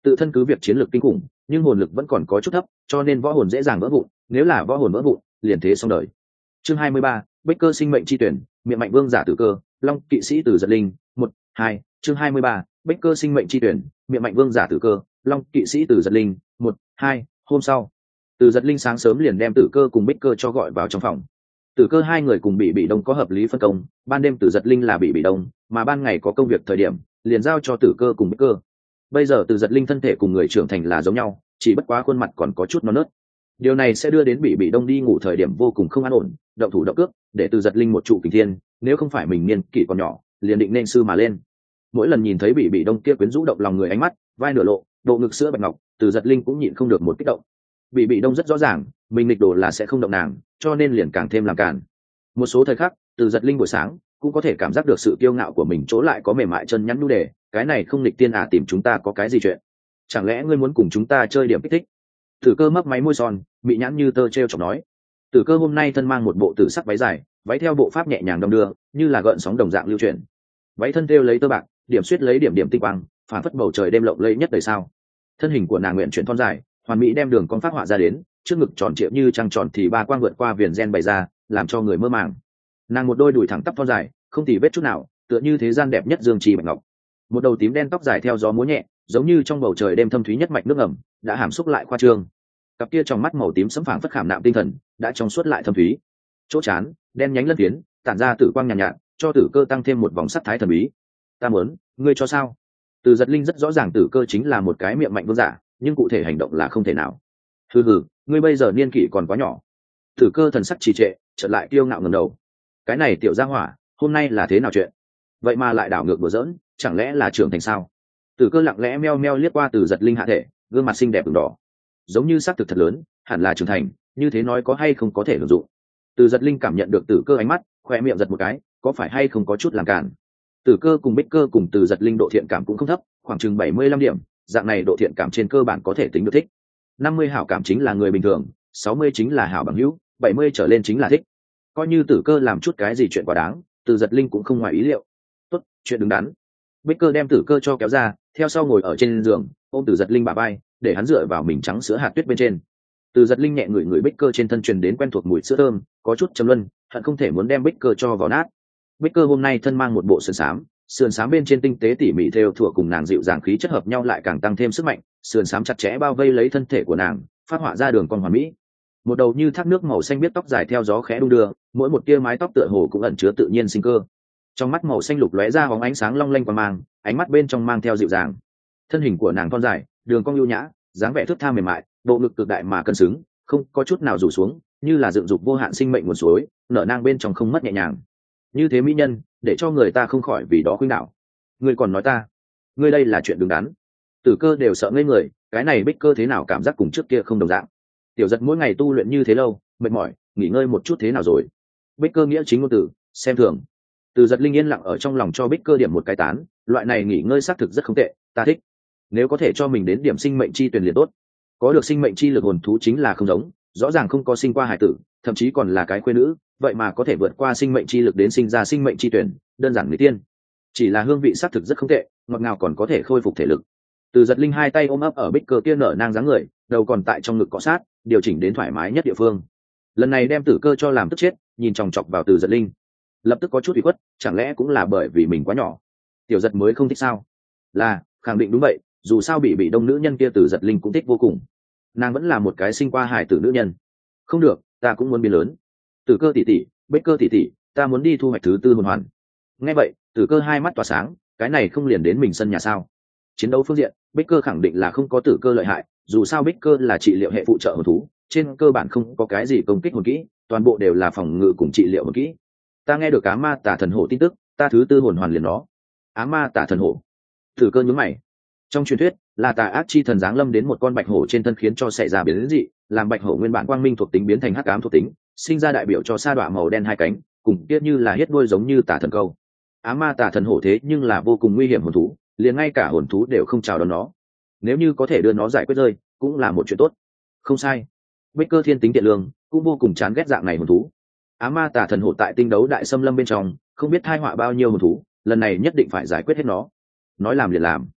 Speaker 1: tự thân cứ việc chiến lược kinh khủng nhưng hồn lực vẫn còn có chút thấp, cho nên võ hồn dễ dàng vỡ vụn, nếu là võ hồn vỡ vụn liền thế xong đời. Chương hai mươi ba, Bích Cơ sinh mệnh chi tuyển, miệng mạnh vương giả tử cơ, long kỵ sĩ Từ Giật Linh, một, hai. Chương hai mươi ba, Bích Cơ sinh mệnh chi tuyển, miệng mạnh vương giả tử cơ, long kỵ sĩ Từ Giật Linh, một, hai. Hôm sau, Từ Giật Linh sáng sớm liền đem Tử Cơ cùng Bích Cơ cho gọi vào trong phòng. Tử Cơ hai người cùng Bị Bị Đông có hợp lý phân công, ban đêm Từ Giật Linh là Bị Bị Đông, mà ban ngày có công việc thời điểm, liền giao cho Tử Cơ cùng Bích Cơ. Bây giờ Từ Giật Linh thân thể cùng người trưởng thành là giống nhau, chỉ bất quá khuôn mặt còn có chút non nớt. Điều này sẽ đưa đến Bị Bị Đông đi ngủ thời điểm vô cùng không an ổn, động thủ động cước, để Từ Giật Linh một trụ kình thiên, nếu không phải mình niên kỷ còn nhỏ, liền định nên sư mà lên. Mỗi lần nhìn thấy Bị Bị Đông kia quyến rũ động lòng người ánh mắt, vai nửa lộ, độ ngực sữa bạch ngọc, Từ Giật Linh cũng nhịn không được một kích động. Bị Bị Đông rất rõ ràng, mình nghịch đồ là sẽ không động nàng, cho nên liền càng thêm làm cản. Một số thời khắc, Từ Giật Linh buổi sáng cũng có thể cảm giác được sự kiêu ngạo của mình chỗ lại có mềm mại chân nhắn nhu đề, cái này không nghịch tiên à, tìm chúng ta có cái gì chuyện? Chẳng lẽ ngươi muốn cùng chúng ta chơi điểm kích thích? Tử Cơ mấp máy môi son, bị nhãn như tơ treo chọc nói. Tử Cơ hôm nay thân mang một bộ tử sắc váy dài, váy theo bộ pháp nhẹ nhàng đong đưa, như là gợn sóng đồng dạng lưu chuyển. Váy thân thêu lấy tơ bạc, điểm xuyết lấy điểm điểm tinh quang, phản phất bầu trời đêm lộng lẫy nhất đời sao. Thân hình của nàng nguyện chuyển thon dài, hoàn mỹ đem đường cong phát họa ra đến, trước ngực tròn trịa như trăng tròn thì ba quang vượt qua viền gen bày ra, làm cho người mơ màng. Nàng một đôi đùi thẳng tắp thon dài, không tì vết chút nào, tựa như thế gian đẹp nhất dương trì bạch ngọc. Một đầu tím đen tóc dài theo gió múa nhẹ, giống như trong bầu trời đêm thâm thúy nhất mạch nước ẩm, đã hàm xúc lại khoa trương. Cặp kia trong mắt màu tím sẫm phảng phất khảm nạm tinh thần, đã trong suốt lại thâm thúy. Chỗ trán đen nhánh lân phiến, tản ra tử quang nhàn nhạt, nhạt, cho Tử Cơ tăng thêm một vòng sắc thái thần bí. Ta muốn, ngươi cho sao? Từ Giật Linh rất rõ ràng Tử Cơ chính là một cái miệng mạnh vương giả, nhưng cụ thể hành động là không thể nào. Hừ hừ, ngươi bây giờ niên kỷ còn quá nhỏ. Tử Cơ thần sắc trì trệ, chợt lại kiêu ngạo ngẩng đầu. Cái này tiểu gia hỏa, hôm nay là thế nào chuyện? Vậy mà lại đảo ngược đùa giỡn, chẳng lẽ là trưởng thành sao? Tử Cơ lặng lẽ meo meo liếc qua Từ Giật Linh hạ thể, gương mặt xinh đẹp ửng đỏ, giống như xác thực thật lớn, hẳn là trưởng thành, như thế nói có hay không có thể hưởng dụng. Từ Giật Linh cảm nhận được Tử Cơ ánh mắt, khoe miệng giật một cái, có phải hay không có chút làm cản. Tử Cơ cùng Bích Cơ cùng Từ Giật Linh độ thiện cảm cũng không thấp, khoảng chừng bảy mươi lăm điểm, dạng này độ thiện cảm trên cơ bản có thể tính được thích. năm mươi hảo cảm chính là người bình thường, sáu mươi chính là hảo bằng hữu, bảy mươi trở lên chính là thích. Coi như Tử Cơ làm chút cái gì chuyện quá đáng, Từ Giật Linh cũng không ngoài ý liệu. Tốt, chuyện đứng đắn. Bích Cơ đem Tử Cơ cho kéo ra, theo sau ngồi ở trên giường, ôm Từ Giật Linh bả vai, để hắn dựa vào mình trắng sữa hạt tuyết bên trên. Từ Giật Linh nhẹ ngửi ngửi Bích Cơ trên thân truyền đến quen thuộc mùi sữa thơm, có chút trầm luân, hận không thể muốn đem Bích Cơ cho vào nát. Bích Cơ hôm nay thân mang một bộ sườn xám, sườn xám bên trên tinh tế tỉ mỉ theo thủa cùng nàng dịu dàng khí chất hợp nhau lại càng tăng thêm sức mạnh, sườn xám chặt chẽ bao vây lấy thân thể của nàng, phát họa ra đường cong hoàn mỹ. Một đầu như thác nước màu xanh biếc tóc dài theo gió khẽ đung đưa, mỗi một tia mái tóc tựa hồ cũng ẩn chứa tự nhiên sinh cơ. Trong mắt màu xanh lục lóe ra bóng ánh sáng long lanh qua mang, ánh mắt bên trong mang theo dịu dàng. Thân hình của nàng thon dài, đường cong ưu nhã, dáng vẻ thướt tha mềm mại, bộ ngực cực đại mà cân xứng, không có chút nào rủ xuống, như là dựng dục vô hạn sinh mệnh nguồn suối, nở nang bên trong không mất nhẹ nhàng. Như thế mỹ nhân, để cho người ta không khỏi vì đó khuynh đảo. Ngươi còn nói ta, ngươi đây là chuyện đứng đắn. Tử Cơ đều sợ ngây người, cái này Bích Cơ thế nào cảm giác cùng trước kia không đồng dạng. Tiểu Giật mỗi ngày tu luyện như thế lâu, mệt mỏi, nghỉ ngơi một chút thế nào rồi? Bích Cơ nghĩa chính ngôn từ, xem thường. Từ Giật linh yên lặng ở trong lòng cho Bích Cơ điểm một cái tán, loại này nghỉ ngơi xác thực rất không tệ, ta thích. Nếu có thể cho mình đến điểm sinh mệnh chi tuyển liền tốt. Có được sinh mệnh chi lực hồn thú chính là không giống, rõ ràng không có sinh qua hải tử, thậm chí còn là cái khuê nữ, vậy mà có thể vượt qua sinh mệnh chi lực đến sinh ra sinh mệnh chi tuyển, đơn giản người tiên. Chỉ là hương vị xác thực rất không tệ, ngọt ngào còn có thể khôi phục thể lực. Từ Giật linh hai tay ôm ấp ở Bích Cơ kia nở nang dáng người, đầu còn tại trong ngực cọ sát, điều chỉnh đến thoải mái nhất địa phương. Lần này đem Tử Cơ cho làm tức chết, nhìn chòng chọc vào Từ Giật linh, lập tức có chút ủy khuất, chẳng lẽ cũng là bởi vì mình quá nhỏ, Tiểu Giật mới không thích sao? Là, khẳng định đúng vậy, dù sao bị bị đông nữ nhân kia Từ Giật linh cũng thích vô cùng. Nàng vẫn là một cái sinh qua hải tử nữ nhân. Không được, ta cũng muốn biến lớn. Tử Cơ tỷ tỷ, Bích Cơ tỷ tỷ, ta muốn đi thu hoạch thứ tư hồn hoàn. Nghe vậy, Tử Cơ hai mắt tỏa sáng, cái này không liền đến mình sân nhà sao? Chiến đấu phương diện, Bích Cơ khẳng định là không có Tử Cơ lợi hại, dù sao Bích Cơ là trị liệu hệ phụ trợ hồn thú, trên cơ bản không có cái gì công kích hồn kỹ, toàn bộ đều là phòng ngự cùng trị liệu hồn kỹ. Ta nghe được Ám Ma Tả Thần Hổ tin tức, ta thứ tư hồn hoàn liền nó. Ám Ma Tả Thần Hổ. Tử Cơ nhướng mày. Trong truyền thuyết, là tà ác chi thần giáng lâm đến một con bạch hổ trên thân khiến cho xảy ra biến dị, làm bạch hổ nguyên bản quang minh thuộc tính biến thành hắc ám thuộc tính, sinh ra đại biểu cho sa đọa màu đen hai cánh, cùng tiết như là hết đuôi giống như tà thần câu. Ám Ma Tả Thần Hổ thế nhưng là vô cùng nguy hiểm hồn thú, liền ngay cả hồn thú đều không chào đón nó. Nếu như có thể đưa nó giải quyết rơi, cũng là một chuyện tốt. Không sai. Bích Cơ thiên tính tiện lương, cũng vô cùng chán ghét dạng này hồn thú. Ám Ma Tả Thần Hổ tại tinh đấu đại xâm lâm bên trong, không biết thai họa bao nhiêu hồn thú, lần này nhất định phải giải quyết hết nó. Nói làm liền làm.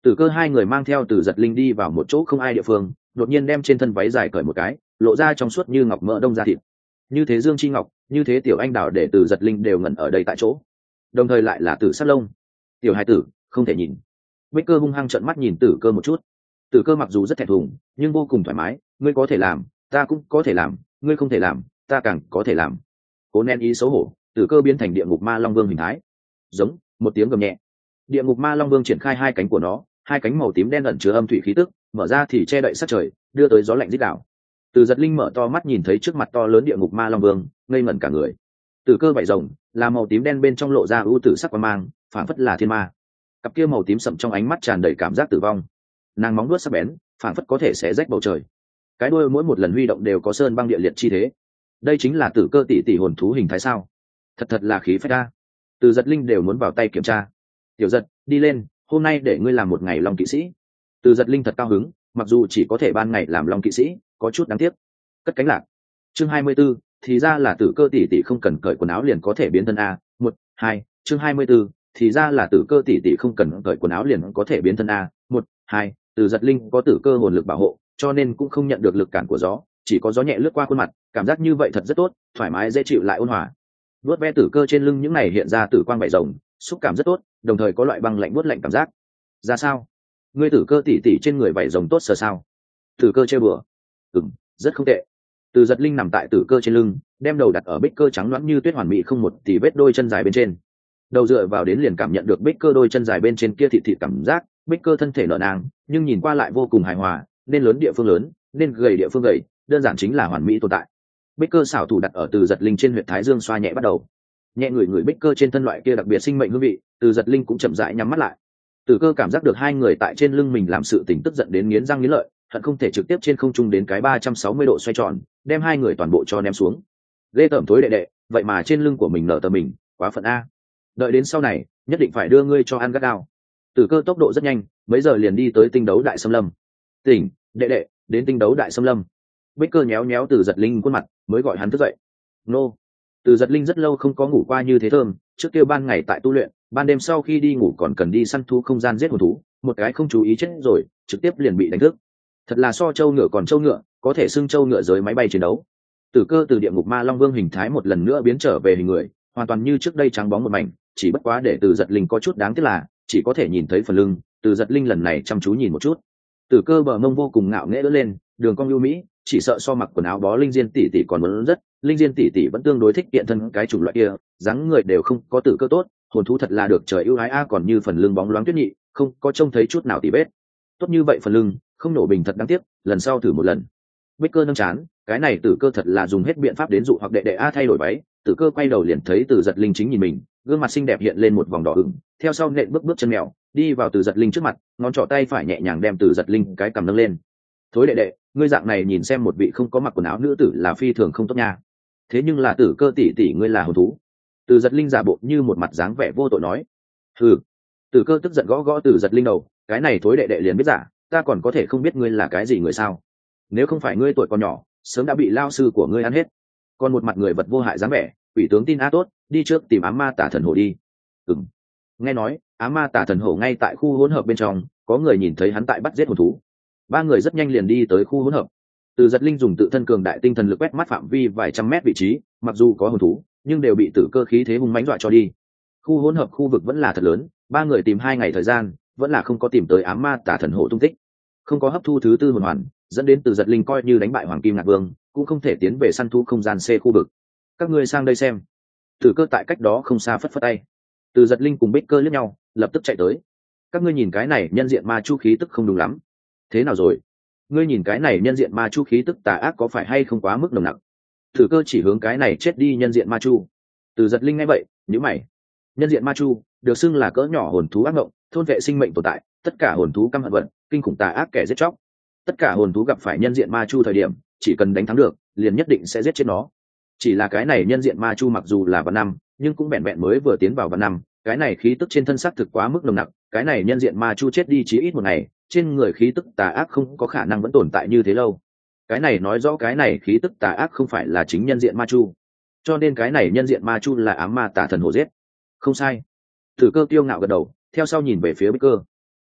Speaker 1: Tử Cơ hai người mang theo Từ Giật Linh đi vào một chỗ không ai địa phương, đột nhiên đem trên thân váy dài cởi một cái, lộ ra trong suốt như ngọc mỡ đông da thịt. Như thế Dương Chi Ngọc, như thế tiểu anh đào để Từ Giật Linh đều ngẩn ở đây tại chỗ. Đồng thời lại là Tử Sát Lông. Tiểu hai tử, không thể nhìn. Bích Cơ hung hăng trợn mắt nhìn Tử Cơ một chút. Tử Cơ mặc dù rất thẹn thùng, nhưng vô cùng thoải mái, ngươi có thể làm, ta cũng có thể làm, ngươi không thể làm, ta càng có thể làm. Cố nén ý xấu hổ, Tử Cơ biến thành địa ngục ma long vương hình thái. Giống, một tiếng gầm nhẹ. Địa ngục ma long vương triển khai hai cánh của nó, hai cánh màu tím đen ẩn chứa âm thủy khí tức, mở ra thì che đậy sát trời, đưa tới gió lạnh rít đảo. Từ Giật Linh mở to mắt nhìn thấy trước mặt to lớn địa ngục ma long vương, ngây ngẩn cả người. Tử Cơ vảy rồng là màu tím đen bên trong lộ ra ưu tử sắc quang mang, phản phất là thiên ma. Cặp kia màu tím sậm trong ánh mắt tràn đầy cảm giác tử vong. Nàng móng vuốt sắc bén, phản phất có thể xé rách bầu trời. Cái đuôi mỗi một lần huy động đều có sơn băng địa liệt chi thế. Đây chính là Tử Cơ tỷ tỷ hồn thú hình thái sao? Thật thật là khí phách a. Từ Giật Linh đều muốn vào tay kiểm tra. Tiểu Giật, đi lên, hôm nay để ngươi làm một ngày long kỵ sĩ. Từ Giật Linh thật cao hứng, mặc dù chỉ có thể ban ngày làm long kỵ sĩ, có chút đáng tiếc. Cất cánh lạc. Chương hai mươi 24, thì ra là Tử Cơ tỷ tỷ không cần cởi quần áo liền có thể biến thân a. Một, hai, chương hai mươi 24, thì ra là Tử Cơ tỷ tỷ không cần cởi quần áo liền có thể biến thân a. Một, hai, Từ Giật Linh có Tử Cơ hồn lực bảo hộ, cho nên cũng không nhận được lực cản của gió, chỉ có gió nhẹ lướt qua khuôn mặt, cảm giác như vậy thật rất tốt, thoải mái dễ chịu lại ôn hòa. Vuốt ve Tử Cơ trên lưng những này hiện ra tử quang vảy rồng, xúc cảm rất tốt, đồng thời có loại băng lạnh buốt lạnh cảm giác. Ra sao? Ngươi Tử Cơ tỷ tỷ trên người vảy rồng tốt sờ sao? Tử Cơ chơi bừa. Ừm, rất không tệ. Từ Giật Linh nằm tại Tử Cơ trên lưng, đem đầu đặt ở Bích Cơ trắng loãng như tuyết hoàn mỹ không một tì vết đôi chân dài bên trên. Đầu dựa vào đến liền cảm nhận được Bích Cơ đôi chân dài bên trên kia thịt thịt cảm giác, Bích Cơ thân thể nở nang, nhưng nhìn qua lại vô cùng hài hòa, nên lớn địa phương lớn, nên gầy địa phương gầy, đơn giản chính là hoàn mỹ tồn tại. Bích Cơ xảo thủ đặt ở Từ Giật Linh trên huyệt thái dương xoa nhẹ bắt đầu. Nhẹ người người Bích Cơ trên thân loại kia đặc biệt sinh mệnh hương vị, Từ Giật Linh cũng chậm rãi nhắm mắt lại. Tử Cơ cảm giác được hai người tại trên lưng mình làm sự tình tức giận đến nghiến răng nghiến lợi, hận không thể trực tiếp trên không trung đến cái ba trăm sáu mươi độ xoay tròn, đem hai người toàn bộ cho ném xuống. Ghê tởm thối đệ đệ, vậy mà trên lưng của mình nở tờ mình, quá phận a. Đợi đến sau này, nhất định phải đưa ngươi cho ăn gắt gao. Tử Cơ tốc độ rất nhanh, mấy giờ liền đi tới tinh đấu đại xâm lâm. Tỉnh, đệ đệ, đến tinh đấu đại xâm lâm. Bích Cơ nhéo nhéo Từ Giật Linh khuôn mặt, mới gọi hắn thức dậy. Nô. Từ Giật Linh rất lâu không có ngủ qua như thế thơm, trước kia ban ngày tại tu luyện, ban đêm sau khi đi ngủ còn cần đi săn thú không gian giết hồn thú, một cái không chú ý chết rồi, trực tiếp liền bị đánh thức. Thật là so châu ngựa còn châu ngựa, có thể xưng châu ngựa giới máy bay chiến đấu. Tử Cơ từ địa ngục ma long vương hình thái một lần nữa biến trở về hình người, hoàn toàn như trước đây trắng bóng một mảnh, chỉ bất quá để Từ Giật Linh có chút đáng tiếc là chỉ có thể nhìn thấy phần lưng. Từ Giật Linh lần này chăm chú nhìn một chút, Tử Cơ bờ mông vô cùng ngạo nghễ đỡ lên, đường cong ưu mỹ, chỉ sợ so mặc quần áo bó Linh Diên tỷ tỷ còn muốn rất. Linh Diên tỷ tỷ vẫn tương đối thích kiện thân cái chủng loại kia, dáng người đều không có Tử Cơ tốt, hồn thú thật là được trời ưu ái a, còn như phần lưng bóng loáng tuyết nhị, không có trông thấy chút nào tì vết. Tốt như vậy phần lưng, không nổ bình thật đáng tiếc, lần sau thử một lần. Bích Cơ nâng chán, cái này Tử Cơ thật là dùng hết biện pháp đến dụ hoặc đệ đệ a thay đổi váy. Tử Cơ quay đầu liền thấy Từ Giật Linh chính nhìn mình, gương mặt xinh đẹp hiện lên một vòng đỏ ửng, theo sau nện bước bước chân mèo, đi vào Từ Giật Linh trước mặt, ngón trỏ tay phải nhẹ nhàng đem Từ Giật Linh cái cằm nâng lên. Thối đệ đệ, ngươi dạng này nhìn xem một vị không có mặc quần áo nữ tử là phi thường không tốt nha. Thế nhưng là Tử Cơ tỷ tỷ ngươi là hồn thú. Từ Giật Linh giả bộ như một mặt dáng vẻ vô tội nói. Hừ. Tử Cơ tức giận gõ gõ Từ Giật Linh đầu, cái này thối đệ đệ liền biết giả, ta còn có thể không biết ngươi là cái gì người sao? Nếu không phải ngươi tuổi còn nhỏ, sớm đã bị lao sư của ngươi ăn hết. Còn một mặt người vật vô hại dáng vẻ, quỷ tướng tin a tốt, đi trước tìm ám ma tả thần hổ đi. Ừm. Nghe nói, ám ma tả thần hổ ngay tại khu hỗn hợp bên trong, có người nhìn thấy hắn tại bắt giết hồn thú. Ba người rất nhanh liền đi tới khu hỗn hợp. Từ Giật Linh dùng tự thân cường đại tinh thần lực quét mắt phạm vi vài trăm mét vị trí, mặc dù có hồn thú, nhưng đều bị Tử Cơ khí thế hung mãnh dọa cho đi. Khu hỗn hợp khu vực vẫn là thật lớn, ba người tìm hai ngày thời gian, vẫn là không có tìm tới ám ma tả thần hổ tung tích. Không có hấp thu thứ tư hồn hoàn, dẫn đến Từ Giật Linh coi như đánh bại Hoàng Kim Ngạc Vương, cũng không thể tiến về săn thú không gian C khu vực. Các ngươi sang đây xem. Tử Cơ tại cách đó không xa phất phất tay. Từ Giật Linh cùng Bích Cơ liếc nhau, lập tức chạy tới. Các ngươi nhìn cái này nhân diện ma chu khí tức không đúng lắm. Thế nào rồi? Ngươi nhìn cái này nhân diện ma chu khí tức tà ác có phải hay không quá mức nồng nặc? Tử Cơ chỉ hướng cái này chết đi nhân diện ma chu. Từ Giật Linh nghe vậy, nhíu mày. Nhân diện ma chu được xưng là cỡ nhỏ hồn thú ác mộng, thôn vệ sinh mệnh tồn tại, tất cả hồn thú căm hận vận, kinh khủng tà ác kẻ giết chóc. Tất cả hồn thú gặp phải nhân diện ma chu thời điểm, chỉ cần đánh thắng được, liền nhất định sẽ giết chết nó. Chỉ là cái này nhân diện ma chu mặc dù là vạn năm, nhưng cũng vẹn vẹn mới vừa tiến vào vạn năm, cái này khí tức trên thân xác thực quá mức nồng nặc, cái này nhân diện ma chu chết đi chí ít một ngày, trên người khí tức tà ác không có khả năng vẫn tồn tại như thế lâu. Cái này nói rõ cái này khí tức tà ác không phải là chính nhân diện ma chu, cho nên cái này nhân diện ma chu là ám ma tà thần hổ giết. Không sai. Tử Cơ tiêu ngạo gật đầu, theo sau nhìn về phía Bích Cơ.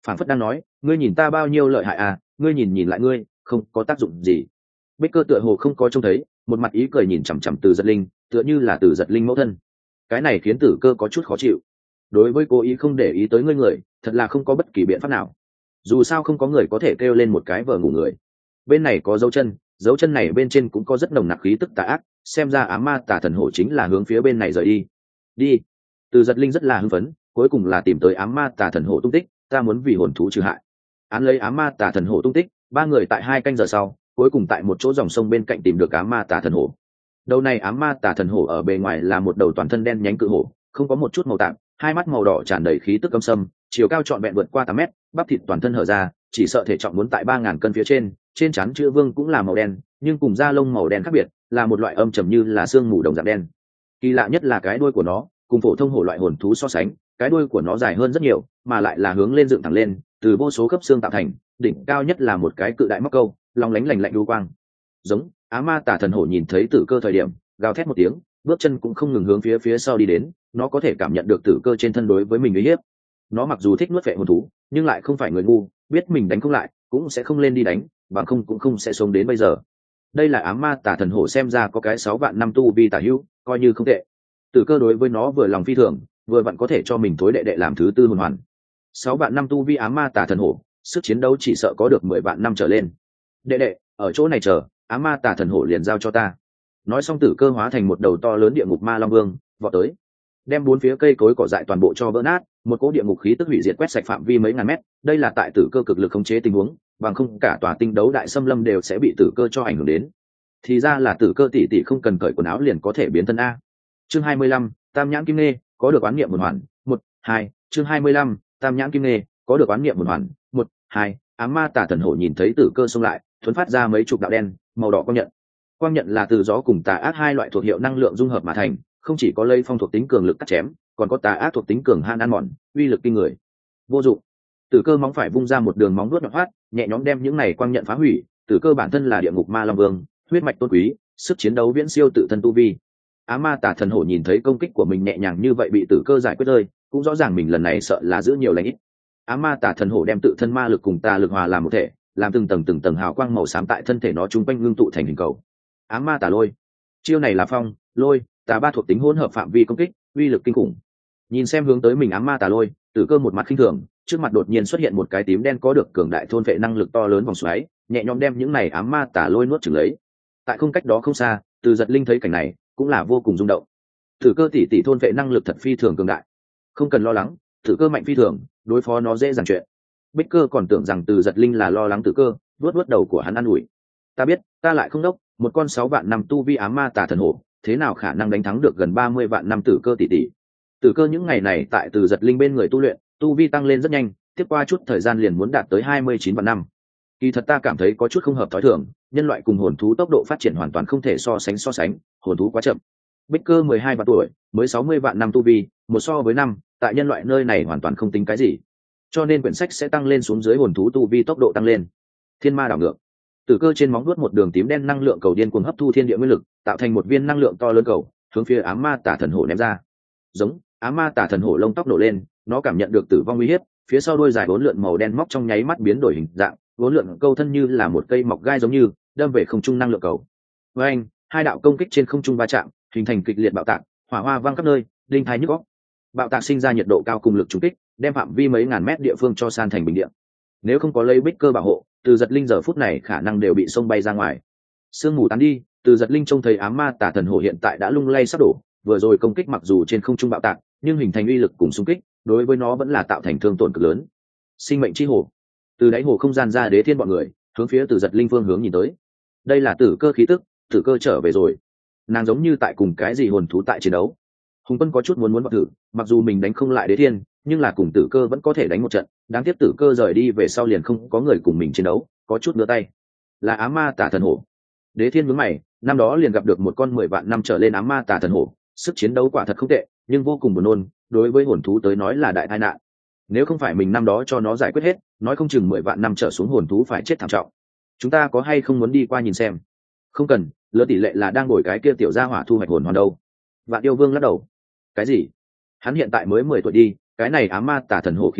Speaker 1: phảng phất đang nói ngươi nhìn ta bao nhiêu lợi hại à, ngươi nhìn nhìn lại ngươi không có tác dụng gì. Bích Cơ tựa hồ không có trông thấy, một mặt ý cười nhìn chằm chằm Từ Giật Linh, tựa như là Từ Giật Linh mẫu thân. Cái này khiến Tử Cơ có chút khó chịu. Đối với cố ý không để ý tới ngươi người, thật là không có bất kỳ biện pháp nào. Dù sao không có người có thể kêu lên một cái vợ ngủ người. Bên này có dấu chân, dấu chân này bên trên cũng có rất nồng nặc khí tức tà ác, xem ra ám ma tà thần hổ chính là hướng phía bên này rời đi. Đi. Từ Giật Linh rất là hưng phấn, cuối cùng là tìm tới ám ma tà thần hổ tung tích, ta muốn vì hồn thú trừ hại. Án lấy ám ma tà thần hổ tung tích, ba người tại hai canh giờ sau, cuối cùng tại một chỗ dòng sông bên cạnh tìm được ám ma tà thần hổ. Đầu này ám ma tà thần hổ ở bề ngoài là một đầu toàn thân đen nhánh cự hổ, không có một chút màu tạp, hai mắt màu đỏ tràn đầy khí tức âm sâm, chiều cao trọn vẹn vượt qua tám mét, bắp thịt toàn thân hở ra, chỉ sợ thể trọng muốn tại ba ngàn cân phía trên, trên trán chữ vương cũng là màu đen, nhưng cùng da lông màu đen khác biệt, là một loại âm trầm như là xương mù đồng dạng đen. Kỳ lạ nhất là cái đuôi của nó, cùng phổ thông hổ loại hồn thú so sánh, cái đuôi của nó dài hơn rất nhiều, mà lại là hướng lên dựng thẳng lên, từ vô số khớp xương tạo thành, đỉnh cao nhất là một cái cự đại móc câu, long lánh lành lạnh đu quang. Giống, ám ma tà thần hổ nhìn thấy Tử Cơ thời điểm, gào thét một tiếng, bước chân cũng không ngừng hướng phía phía sau đi đến, nó có thể cảm nhận được Tử Cơ trên thân đối với mình uy hiếp. Nó mặc dù thích nuốt vệ hồn thú, nhưng lại không phải người ngu, biết mình đánh không lại, cũng sẽ không lên đi đánh, bằng không cũng không sẽ sống đến bây giờ. Đây là ám ma tà thần hổ xem ra có cái sáu vạn năm tu vi tà hữu, coi như không tệ. Tử Cơ đối với nó vừa lòng phi thường, vừa vặn có thể cho mình thối đệ đệ làm thứ tư hồn hoàn. Sáu vạn năm tu vi ám ma tà thần hổ, sức chiến đấu chỉ sợ có được mười vạn năm trở lên. Đệ đệ, ở chỗ này chờ, ám ma tà thần hổ liền giao cho ta. Nói xong Tử Cơ hóa thành một đầu to lớn địa ngục ma long vương, vọt tới, đem bốn phía cây cối cỏ dại toàn bộ cho vỡ nát, một cỗ địa ngục khí tức hủy diệt quét sạch phạm vi mấy ngàn mét. Đây là tại Tử Cơ cực lực khống chế tình huống, bằng không cả tòa tinh đấu đại xâm lâm đều sẽ bị Tử Cơ cho ảnh hưởng đến. Thì ra là Tử Cơ tỷ tỷ không cần cởi quần áo liền có thể biến thân a. Chương hai mươi lăm, Tam nhãn kim nê, có được oán niệm một hoàn, một, hai, chương hai mươi lăm, Tam nhãn kim nê, có được oán niệm một hoàn, một, hai, ám ma tà thần hổ nhìn thấy Tử Cơ xông lại, thuấn phát ra mấy chục đạo đen, màu đỏ quang nhận. Quang nhận là từ gió cùng tà ác hai loại thuộc hiệu năng lượng dung hợp mà thành, không chỉ có lây phong thuộc tính cường lực cắt chém, còn có tà ác thuộc tính cường han ăn mòn, uy lực kinh người. Vô dụng. Tử Cơ móng phải vung ra một đường móng vuốt nhọn hoắt, nhẹ nhõm đem những này quang nhận phá hủy. Tử Cơ bản thân là địa ngục ma long vương, huyết mạch tôn quý, sức chiến đấu viễn siêu tự thân tu vi. Ám ma tà thần hổ nhìn thấy công kích của mình nhẹ nhàng như vậy bị Tử Cơ giải quyết rơi, cũng rõ ràng mình lần này sợ là giữ nhiều lành ít. Ám ma tà thần hổ đem tự thân ma lực cùng tà lực hòa làm một thể, làm từng tầng từng tầng hào quang màu xám tại thân thể nó trung quanh ngưng tụ thành hình cầu. Ám ma tà lôi, chiêu này là phong, lôi, tà ba thuộc tính hỗn hợp phạm vi công kích, uy lực kinh khủng. Nhìn xem hướng tới mình ám ma tà lôi, Tử Cơ một mặt khinh thường, trước mặt đột nhiên xuất hiện một cái tím đen có được cường đại thôn vệ năng lực to lớn vòng xoáy, nhẹ nhõm đem những này ám ma tà lôi nuốt chửng lấy. Tại không cách đó không xa, Từ Giật Linh thấy cảnh này, cũng là vô cùng rung động. Tử Cơ tỷ tỷ thôn vệ năng lực thật phi thường cường đại, không cần lo lắng, Tử Cơ mạnh phi thường, đối phó nó dễ dàng chuyện. Bích Cơ còn tưởng rằng Từ Giật Linh là lo lắng Tử Cơ, vuốt vuốt đầu của hắn an ủi. Ta biết, ta lại không đốc, một con sáu vạn năm tu vi ám ma tà thần hổ, thế nào khả năng đánh thắng được gần ba mươi vạn năm Tử Cơ tỷ tỷ. Tử Cơ những ngày này tại Từ Giật Linh bên người tu luyện, tu vi tăng lên rất nhanh, tiếp qua chút thời gian liền muốn đạt tới hai mươi chín vạn năm. Kỳ thật ta cảm thấy có chút không hợp thói thường, nhân loại cùng hồn thú tốc độ phát triển hoàn toàn không thể so sánh so sánh, hồn thú quá chậm. Bích Cơ mười hai vạn tuổi, mới sáu mươi vạn năm tu vi, một so với năm, tại nhân loại nơi này hoàn toàn không tính cái gì. Cho nên quyển sách sẽ tăng lên xuống dưới hồn thú tu vi tốc độ tăng lên. Thiên ma đảo ngược. Tử Cơ trên móng vuốt một đường tím đen năng lượng cầu điên cuồng hấp thu thiên địa nguyên lực, tạo thành một viên năng lượng to lớn cầu, hướng phía ám ma tà thần hổ ném ra. Giống, ám ma tà thần hổ lông tóc nổ lên, nó cảm nhận được tử vong uy hiếp, phía sau đuôi dài vốn lượn màu đen móc trong nháy mắt biến đổi hình dạng, vốn lượn câu thân như là một cây mọc gai giống như đâm về không trung năng lượng cầu. Với anh, hai đạo công kích trên không trung va chạm, hình thành kịch liệt bạo tạc, hỏa hoa vang khắp nơi, đinh thái nhức óc. Bạo tạc sinh ra nhiệt độ cao cùng lực trùng kích, đem phạm vi mấy ngàn mét địa phương cho san thành bình địa. Nếu không có lấy Bích Cơ bảo hộ, Từ Giật Linh giờ phút này khả năng đều bị xông bay ra ngoài. Sương mù tán đi, Từ Giật Linh trông thấy ám ma tà thần hổ hiện tại đã lung lay sắp đổ, vừa rồi công kích mặc dù trên không trung bạo tạc, nhưng hình thành uy lực cùng xung kích, đối với nó vẫn là tạo thành thương tổn cực lớn. Sinh mệnh chi hồ. Từ đáy hồ không gian ra đế thiên bọn người, hướng phía Từ Giật Linh phương hướng nhìn tới. Đây là Tử Cơ khí tức, Tử Cơ trở về rồi. Nàng giống như tại cùng cái gì hồn thú tại chiến đấu. Hùng Quân có chút muốn muốn bạo thử, mặc dù mình đánh không lại đế thiên, nhưng là cùng Tử Cơ vẫn có thể đánh một trận. Đáng tiếc Tử Cơ rời đi về sau liền không có người cùng mình chiến đấu, có chút nữa tay. Là ám ma tà thần hổ. Đế thiên nhướng mày, năm đó liền gặp được một con mười vạn năm trở lên ám ma tà thần hổ, sức chiến đấu quả thật không tệ, nhưng vô cùng buồn nôn, đối với hồn thú tới nói là đại tai nạn. Nếu không phải mình năm đó cho nó giải quyết hết, nói không chừng mười vạn năm trở xuống hồn thú phải chết thảm trọng. Chúng ta có hay không muốn đi qua nhìn xem? Không cần, lỡ tỷ lệ là đang ngồi cái kia tiểu gia hỏa thu hoạch hồn hoàn đâu. Vạn Yêu Vương lắc đầu. Cái gì? Hắn hiện tại mới mười tuổi đi, cái này ám ma tà thần hổ khí tức,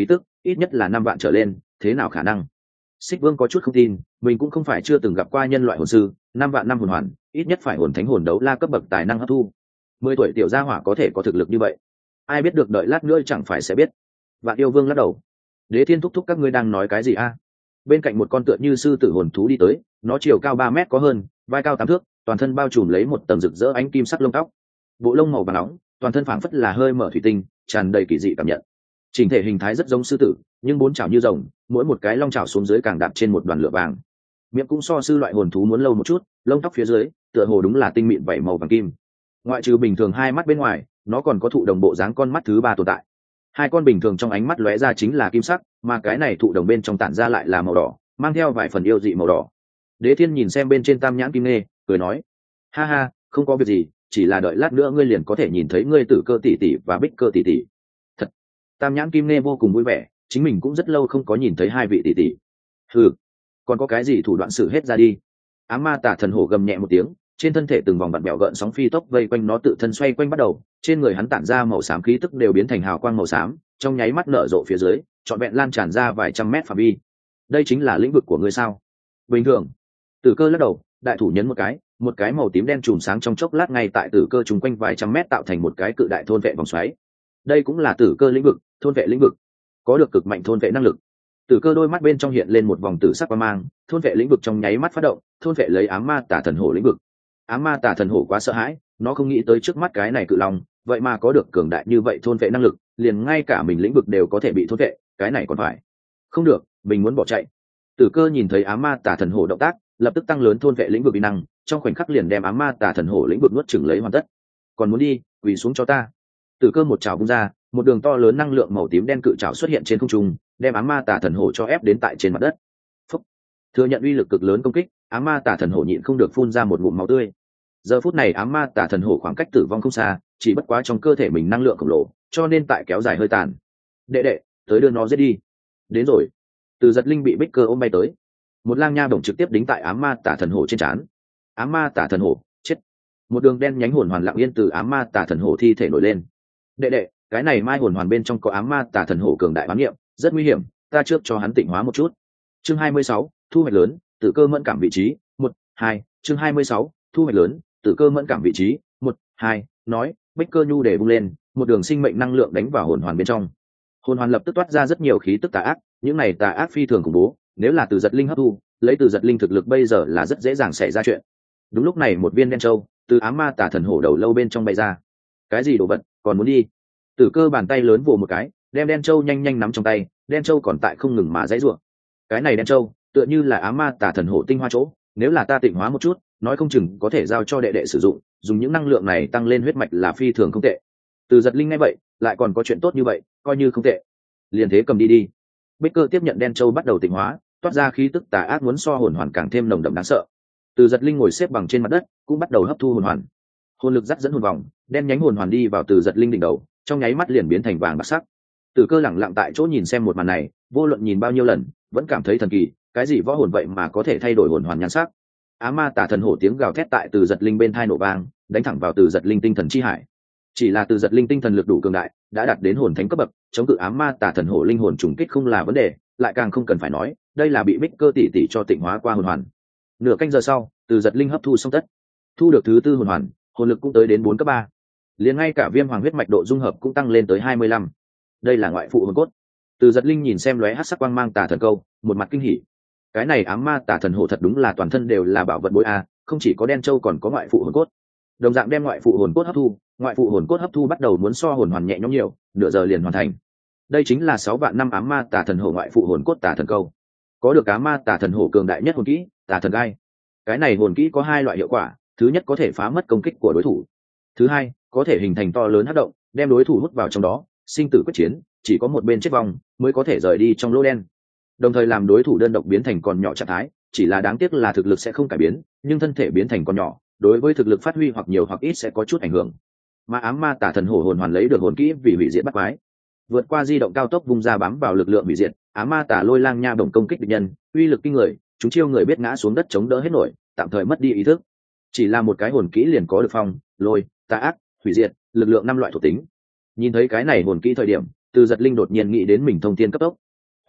Speaker 1: ít nhất là năm vạn trở lên, thế nào khả năng? Xích Vương có chút không tin, mình cũng không phải chưa từng gặp qua nhân loại hồn sư, năm vạn năm hồn hoàn, ít nhất phải hồn thánh hồn đấu la cấp bậc tài năng hấp thu. Mười tuổi tiểu gia hỏa có thể có thực lực như vậy, ai biết được, đợi lát nữa chẳng phải sẽ biết. Vạn Yêu Vương lắc đầu. Đế Thiên thúc thúc, các ngươi đang nói cái gì a? Bên cạnh một con tựa như sư tử hồn thú đi tới, nó chiều cao ba mét có hơn, vai cao tám thước, toàn thân bao trùm lấy một tầng rực rỡ ánh kim sắc lông tóc, bộ lông màu vàng nóng, toàn thân phảng phất là hơi mở thủy tinh, tràn đầy kỳ dị cảm nhận. Chỉnh thể hình thái rất giống sư tử, nhưng bốn chảo như rồng, mỗi một cái long chảo xuống dưới càng đạp trên một đoàn lửa vàng. Miệng cũng so sư loại hồn thú muốn lâu một chút, lông tóc phía dưới tựa hồ đúng là tinh mịn vảy màu vàng kim. Ngoại trừ bình thường hai mắt bên ngoài, nó còn có thụ đồng bộ dáng con mắt thứ ba tồn tại. Hai con bình thường trong ánh mắt lóe ra chính là kim sắc, mà cái này thụ đồng bên trong tản ra lại là màu đỏ, mang theo vài phần yêu dị màu đỏ. Đế Thiên nhìn xem bên trên tam nhãn kim nê, cười nói: ha ha, không có việc gì, chỉ là đợi lát nữa ngươi liền có thể nhìn thấy ngươi tử cơ tỷ tỷ và bích cơ tỷ tỷ. Thật. Tam nhãn kim nê vô cùng vui vẻ, chính mình cũng rất lâu không có nhìn thấy hai vị tỷ tỷ. Ừ, còn có cái gì thủ đoạn xử hết ra đi. Ám ma tả thần hổ gầm nhẹ một tiếng, trên thân thể từng vòng vặn bẹo gợn sóng phi tốc vây quanh nó, tự thân xoay quanh bắt đầu, trên người hắn tản ra màu xám khí tức đều biến thành hào quang màu xám, trong nháy mắt nở rộ phía dưới, trọn vẹn lan tràn ra vài trăm mét phạm vi. Đây chính là lĩnh vực của ngươi sao? Bình thường. Tử Cơ lắc đầu, đại thủ nhấn một cái, một cái màu tím đen chùm sáng trong chốc lát ngay tại Tử Cơ trùng quanh vài trăm mét tạo thành một cái cự đại thôn vệ vòng xoáy. Đây cũng là Tử Cơ lĩnh vực, thôn vệ lĩnh vực, có được cực mạnh thôn vệ năng lực. Tử Cơ đôi mắt bên trong hiện lên một vòng tử sắc quang mang, thôn vệ lĩnh vực trong nháy mắt phát động, thôn vệ lấy ám ma tả thần hổ lĩnh vực. Ám ma tả thần hổ quá sợ hãi, nó không nghĩ tới trước mắt cái này cự long vậy mà có được cường đại như vậy thôn vệ năng lực, liền ngay cả mình lĩnh vực đều có thể bị thôn vệ, cái này còn phải không được, mình muốn bỏ chạy. Tử Cơ nhìn thấy ám ma tả thần hổ động tác, lập tức tăng lớn thôn vệ lĩnh vực uy năng, trong khoảnh khắc liền đem ám ma tả thần hổ lĩnh vực nuốt chửng lấy hoàn tất. Còn muốn đi, quỳ xuống cho ta. Tử Cơ một chảo vung ra, một đường to lớn năng lượng màu tím đen cự chảo xuất hiện trên không trung, đem ám ma tả thần hổ cho ép đến tại trên mặt đất. Phúc. Thừa nhận uy lực cực lớn công kích, ám ma tả thần hổ nhịn không được phun ra một ngụm máu tươi. Giờ phút này ám ma tả thần hổ khoảng cách tử vong không xa, chỉ bất quá trong cơ thể mình năng lượng khổng lồ, cho nên tại kéo dài hơi tàn. Đệ đệ, tới đưa nó giết đi. Đến rồi. Từ Giật Linh bị Bích Cơ ôm bay tới, một lang nha bổng trực tiếp đính tại ám ma tả thần hổ trên trán. Ám ma tả thần hổ chết. Một đường đen nhánh hồn hoàn lặng yên từ ám ma tả thần hổ thi thể nổi lên. Đệ đệ, cái này mai hồn hoàn bên trong có ám ma tả thần hổ cường đại bán nghiệm, rất nguy hiểm, ta trước cho hắn tịnh hóa một chút. Chương hai mươi sáu, thu hoạch lớn, Tử Cơ mẫn cảm vị trí, một, hai, chương hai mươi sáu, thu hoạch lớn, Tử Cơ mẫn cảm vị trí, một, hai, nói, Bích Cơ nhu để bung lên, một đường sinh mệnh năng lượng đánh vào hồn hoàn bên trong. Hồn hoàn lập tức toát ra rất nhiều khí tức tà ác, những này tà ác phi thường khủng bố, nếu là Từ Giật Linh hấp thu, lấy Từ Giật Linh thực lực bây giờ là rất dễ dàng xảy ra chuyện. Đúng lúc này một viên đen châu từ ám ma tà thần hổ đầu lâu bên trong bay ra. Cái gì đồ vật, còn muốn đi? Tử Cơ bàn tay lớn vồ một cái, đem đen châu nhanh nhanh nắm trong tay, đen châu còn tại không ngừng mà dãy rủa. Cái này đen châu tựa như là ám ma tà thần hổ tinh hoa chỗ, nếu là ta tịnh hóa một chút, nói không chừng có thể giao cho đệ đệ sử dụng, dùng những năng lượng này tăng lên huyết mạch là phi thường không tệ. Từ Giật Linh nghe vậy, lại còn có chuyện tốt như vậy, coi như không tệ. Liền thế cầm đi đi. Bích Cơ tiếp nhận đen châu bắt đầu tịnh hóa, toát ra khí tức tà ác muốn so hồn hoàn càng thêm nồng đậm đáng sợ. Từ Giật Linh ngồi xếp bằng trên mặt đất, cũng bắt đầu hấp thu hồn hoàn. Hồn lực dắt dẫn hồn vòng, đen nhánh hồn hoàn đi vào Từ Giật Linh đỉnh đầu, trong nháy mắt liền biến thành vàng bạc sắc. Tử Cơ lẳng lặng tại chỗ nhìn xem một màn này, vô luận nhìn bao nhiêu lần, vẫn cảm thấy thần kỳ, cái gì võ hồn vậy mà có thể thay đổi hồn hoàn nhan sắc. Ám ma tả thần hổ tiếng gào thét tại Từ Giật Linh bên tai nổ vang, đánh thẳng vào Từ Giật Linh tinh thần chi hải. Chỉ là Từ Giật Linh tinh thần lực đủ cường đại, đã đạt đến hồn thánh cấp bậc, chống cự ám ma tả thần hổ linh hồn trùng kích không là vấn đề, lại càng không cần phải nói, đây là bị Bích Cơ tỷ tỷ cho tịnh hóa qua hồn hoàn. Nửa canh giờ sau, Từ Giật Linh hấp thu xong tất, thu được thứ tư hồn hoàn, hồn lực cũng tới đến bốn cấp ba. Liền ngay cả viêm hoàng huyết mạch độ dung hợp cũng tăng lên tới hai mươi lăm. Đây là ngoại phụ hồn cốt. Từ Giật Linh nhìn xem lóe hắc sắc quang mang tà thần câu, một mặt kinh hỉ. Cái này ám ma tà thần hổ thật đúng là toàn thân đều là bảo vật bối a, không chỉ có đen châu còn có ngoại phụ hồn cốt. Đồng dạng đem ngoại phụ hồn cốt hấp thu, ngoại phụ hồn cốt hấp thu bắt đầu muốn so hồn hoàn nhẹ nhõm nhiều, nửa giờ liền hoàn thành. Đây chính là sáu vạn năm ám ma tà thần hổ ngoại phụ hồn cốt tà thần câu. Có được ám ma tà thần hổ cường đại nhất hồn kỹ, tà thần gai. Cái này hồn kỹ có hai loại hiệu quả, thứ nhất có thể phá mất công kích của đối thủ, thứ hai có thể hình thành to lớn hất động, đem đối thủ hút vào trong đó, sinh tử quyết chiến, chỉ có một bên chết vong mới có thể rời đi trong lỗ đen, đồng thời làm đối thủ đơn độc biến thành con nhỏ trạng thái. Chỉ là đáng tiếc là thực lực sẽ không cải biến, nhưng thân thể biến thành con nhỏ, đối với thực lực phát huy hoặc nhiều hoặc ít sẽ có chút ảnh hưởng. Mà ám ma tà thần hổ hồn hoàn lấy được hồn kỹ vì hủy diệt bắt quái, vượt qua di động cao tốc vung ra bám vào lực lượng hủy diệt, ám ma tà lôi lang nha bổng công kích địch nhân, uy lực kinh người, chúng chiêu người biết ngã xuống đất chống đỡ hết nổi, tạm thời mất đi ý thức. Chỉ là một cái hồn kỹ liền có được phong, lôi, tà ác, hủy diệt, lực lượng năm loại thuộc tính. Nhìn thấy cái này hồn kỹ thời điểm, Từ Giật Linh đột nhiên nghĩ đến mình thông thiên cấp tốc,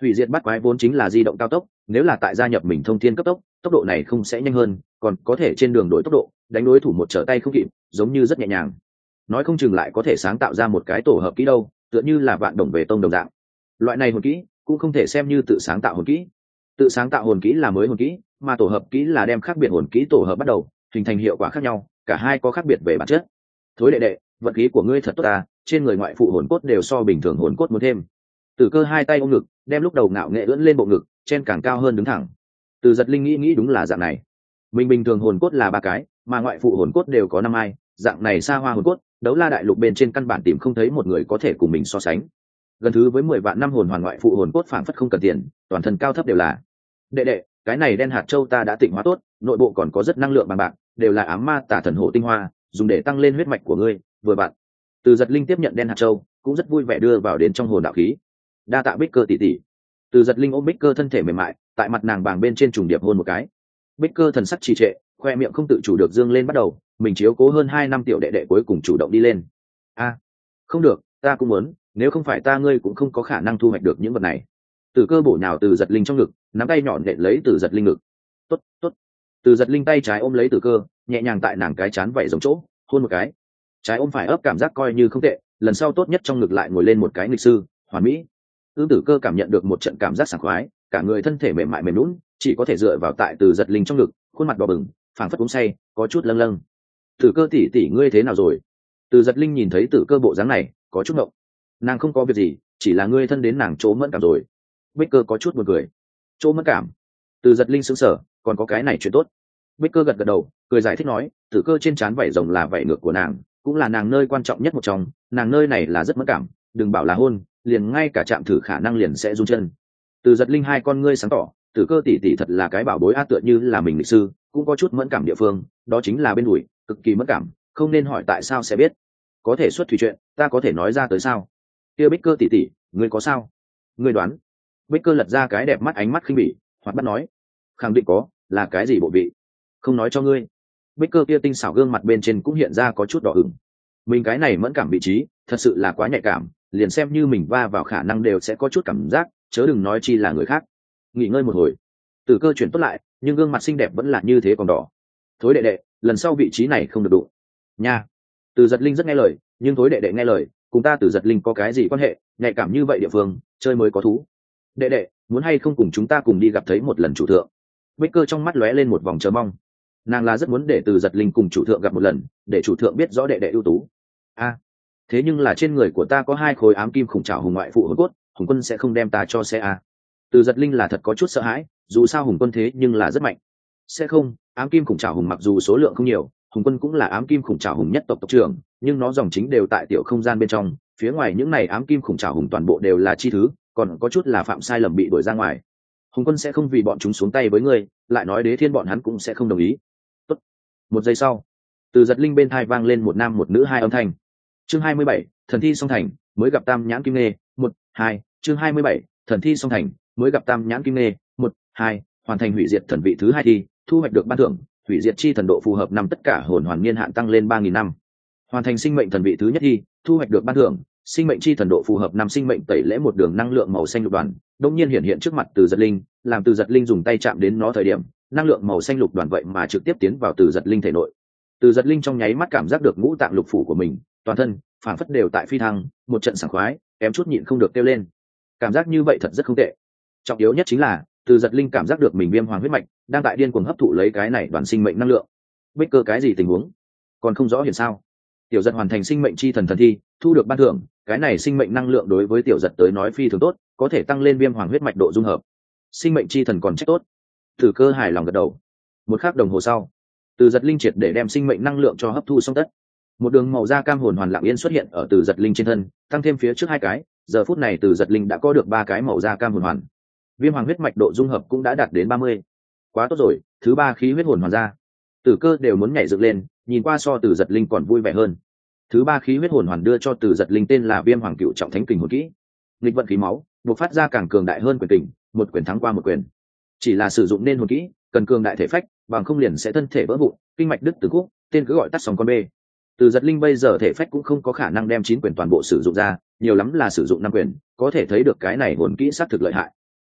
Speaker 1: hủy diệt bắt quái vốn chính là di động cao tốc, nếu là tại gia nhập mình thông thiên cấp tốc, tốc độ này không sẽ nhanh hơn, còn có thể trên đường đổi tốc độ, đánh đối thủ một trở tay không kịp, giống như rất nhẹ nhàng. Nói không chừng lại có thể sáng tạo ra một cái tổ hợp kỹ đâu, tựa như là vạn đồng về tông đồng dạng. Loại này hồn kỹ cũng không thể xem như tự sáng tạo hồn kỹ. Tự sáng tạo hồn kỹ là mới hồn kỹ, mà tổ hợp kỹ là đem khác biệt hồn kỹ tổ hợp bắt đầu, hình thành hiệu quả khác nhau, cả hai có khác biệt về bản chất. Thối đệ đệ, vận khí của ngươi thật tốt ta, trên người ngoại phụ hồn cốt đều so bình thường hồn cốt muốn thêm. Tử Cơ hai tay ôm ngực, đem lúc đầu ngạo nghệ ưỡn lên bộ ngực, trên càng cao hơn đứng thẳng. Từ Giật Linh nghĩ nghĩ đúng là dạng này. Mình bình thường hồn cốt là ba cái, mà ngoại phụ hồn cốt đều có năm ai, dạng này xa hoa hồn cốt, đấu la đại lục bên trên căn bản tìm không thấy một người có thể cùng mình so sánh. Gần thứ với mười vạn năm hồn hoàn ngoại phụ hồn cốt phảng phất không cần tiền, toàn thân cao thấp đều là. Đệ đệ, cái này đen hạt châu ta đã tịnh hóa tốt, nội bộ còn có rất năng lượng bằng bạc, đều là ám ma tả thần hộ tinh hoa, dùng để tăng lên huyết mạch của ngươi, vừa bạn. Từ Giật Linh tiếp nhận đen hạt châu, cũng rất vui vẻ đưa vào đến trong hồn đạo khí. Đa tạ Bích Cơ tỷ tỷ. Từ Giật Linh ôm Bích Cơ thân thể mềm mại, tại mặt nàng bàng bên trên trùng điệp hôn một cái. Bích Cơ thần sắc trì trệ, khoe miệng không tự chủ được dương lên bắt đầu, mình chiếu cố hơn hai năm tiểu đệ đệ cuối cùng chủ động đi lên. A, không được, ta cũng muốn, nếu không phải ta ngươi cũng không có khả năng thu hoạch được những vật này. Từ Cơ bổ nhào Từ Giật Linh trong ngực, nắm tay nhọn đệm lấy Từ Giật Linh ngực. Tốt, tốt. Từ Giật Linh tay trái ôm lấy Từ Cơ, nhẹ nhàng tại nàng cái chán vẩy giống chỗ, hôn một cái. Trái ôm phải ấp cảm giác coi như không tệ, lần sau tốt nhất trong ngực lại ngồi lên một cái nghịch sư, hoàn mỹ. Ưm Tử Cơ cảm nhận được một trận cảm giác sảng khoái, cả người thân thể mềm mại mềm nhũn, chỉ có thể dựa vào tại Từ Giật Linh trong ngực, khuôn mặt đỏ bừng, phảng phất uống say, có chút lâng lâng. Tử Cơ tỷ tỷ ngươi thế nào rồi? Từ Giật Linh nhìn thấy Tử Cơ bộ dáng này, có chút ngộng. Nàng không có việc gì, chỉ là ngươi thân đến nàng chỗ mẫn cảm rồi. Bích Cơ có chút buồn cười. Chỗ mẫn cảm? Từ Giật Linh sững sờ, còn có cái này chuyện tốt. Bích Cơ gật gật đầu, cười giải thích nói, Tử Cơ trên trán vảy rồng là vảy ngược của nàng, cũng là nàng nơi quan trọng nhất một trong, nàng nơi này là rất mẫn cảm, đừng bảo là hôn, liền ngay cả chạm thử khả năng liền sẽ run chân. Từ Giật Linh hai con ngươi sáng tỏ, Tử Cơ tỷ tỷ thật là cái bảo bối a, tựa như là mình lịch sư, cũng có chút mẫn cảm địa phương, đó chính là bên đùi, cực kỳ mẫn cảm, không nên hỏi tại sao sẽ biết. Có thể xuất thủy chuyện, ta có thể nói ra tới sao? Kia Bích Cơ tỷ tỷ, ngươi có sao? Ngươi đoán. Bích Cơ lật ra cái đẹp mắt ánh mắt khinh bỉ, hoạt bát nói, khẳng định có, là cái gì bộ vị? Không nói cho ngươi. Bích Cơ kia tinh xảo gương mặt bên trên cũng hiện ra có chút đỏ ửng. Mình cái này mẫn cảm vị trí, thật sự là quá nhạy cảm, liền xem như mình va vào khả năng đều sẽ có chút cảm giác, chớ đừng nói chi là người khác. Nghỉ ngơi một hồi, Tử Cơ chuyển tốt lại, nhưng gương mặt xinh đẹp vẫn là như thế còn đỏ. Thối đệ đệ, lần sau vị trí này không được đụng. Nha. Từ Giật Linh rất nghe lời, nhưng thối đệ đệ nghe lời, cùng ta Từ Giật Linh có cái gì quan hệ, nhạy cảm như vậy địa phương, chơi mới có thú. Đệ đệ, muốn hay không cùng chúng ta cùng đi gặp thấy một lần chủ thượng? Bích Cơ trong mắt lóe lên một vòng chờ mong. Nàng là rất muốn để Từ Giật Linh cùng chủ thượng gặp một lần, để chủ thượng biết rõ đệ đệ ưu tú. A, thế nhưng là trên người của ta có hai khối ám kim khủng trảo hùng ngoại phụ hồn cốt, Hùng Quân sẽ không đem ta cho xe a. Từ Giật Linh là thật có chút sợ hãi, dù sao Hùng Quân thế nhưng là rất mạnh. Sẽ không, ám kim khủng trảo hùng mặc dù số lượng không nhiều, Hùng Quân cũng là ám kim khủng trảo hùng nhất tộc tộc trưởng, nhưng nó dòng chính đều tại tiểu không gian bên trong, phía ngoài những này ám kim khủng trảo hùng toàn bộ đều là chi thứ, còn có chút là phạm sai lầm bị đuổi ra ngoài. Hùng Quân sẽ không vì bọn chúng xuống tay với ngươi, lại nói Đế Thiên bọn hắn cũng sẽ không đồng ý. Tốt. Một giây sau, Từ Giật Linh bên thai vang lên một nam một nữ hai âm thanh. Chương hai mươi bảy, thần thi song thành, mới gặp Tam Nhãn Kim Nghê, một, hai, chương hai mươi bảy, thần thi song thành, mới gặp Tam Nhãn Kim Nghê, một, hai, hoàn thành hủy diệt thần vị thứ hai thi, thu hoạch được ban thưởng, hủy diệt chi thần độ phù hợp năm tất cả hồn hoàn niên hạn tăng lên ba nghìn năm. Hoàn thành sinh mệnh thần vị thứ nhất thi, thu hoạch được ban thưởng, sinh mệnh chi thần độ phù hợp năm sinh mệnh tẩy lễ một đường năng lượng màu xanh lục đoàn, đột nhiên hiện hiện trước mặt Từ Giật Linh, làm Từ Giật Linh dùng tay chạm đến nó thời điểm, năng lượng màu xanh lục đoàn vậy mà trực tiếp tiến vào Từ Giật Linh thể nội. Từ Giật Linh trong nháy mắt cảm giác được ngũ tạng lục phủ của mình, toàn thân phản phất đều tại phi thăng, một trận sảng khoái, kém chút nhịn không được kêu lên. Cảm giác như vậy thật rất không tệ. Trọng yếu nhất chính là, Từ Giật Linh cảm giác được mình viêm hoàng huyết mạch đang tại điên cuồng hấp thụ lấy cái này đoàn sinh mệnh năng lượng. Bích Cơ cái gì tình huống? Còn không rõ hiện sao? Tiểu Giật hoàn thành sinh mệnh chi thần thần thi, thu được ban thưởng, cái này sinh mệnh năng lượng đối với Tiểu Giật tới nói phi thường tốt, có thể tăng lên viêm hoàng huyết mạch độ dung hợp. Sinh mệnh chi thần còn trách tốt. Tử Cơ hài lòng gật đầu. Một khắc đồng hồ sau, Từ Giật Linh triệt để đem sinh mệnh năng lượng cho hấp thu xong tất. Một đường màu da cam hồn hoàn lặng yên xuất hiện ở Từ Giật Linh trên thân, tăng thêm phía trước hai cái, giờ phút này Từ Giật Linh đã có được ba cái màu da cam hồn hoàn. Viêm hoàng huyết mạch độ dung hợp cũng đã đạt đến ba mươi. Quá tốt rồi, thứ ba khí huyết hồn hoàn ra. Tử Cơ đều muốn nhảy dựng lên, nhìn qua so Từ Giật Linh còn vui vẻ hơn. Thứ ba khí huyết hồn hoàn đưa cho Từ Giật Linh tên là Viêm Hoàng Cựu Trọng Thánh Kình hồn kỹ. Nghịch vận khí máu, bộc phát ra càng cường đại hơn quyền kình, một quyền thắng qua một quyền. Chỉ là sử dụng nên hồn kỹ, cần cường đại thể phách, bằng không liền sẽ thân thể vỡ vụn, kinh mạch đứt từ khúc, tên cứ gọi tắt sòng con bê. Từ Giật Linh bây giờ thể phách cũng không có khả năng đem chín quyền toàn bộ sử dụng ra, nhiều lắm là sử dụng năm quyền, có thể thấy được cái này hồn kỹ sát thực lợi hại.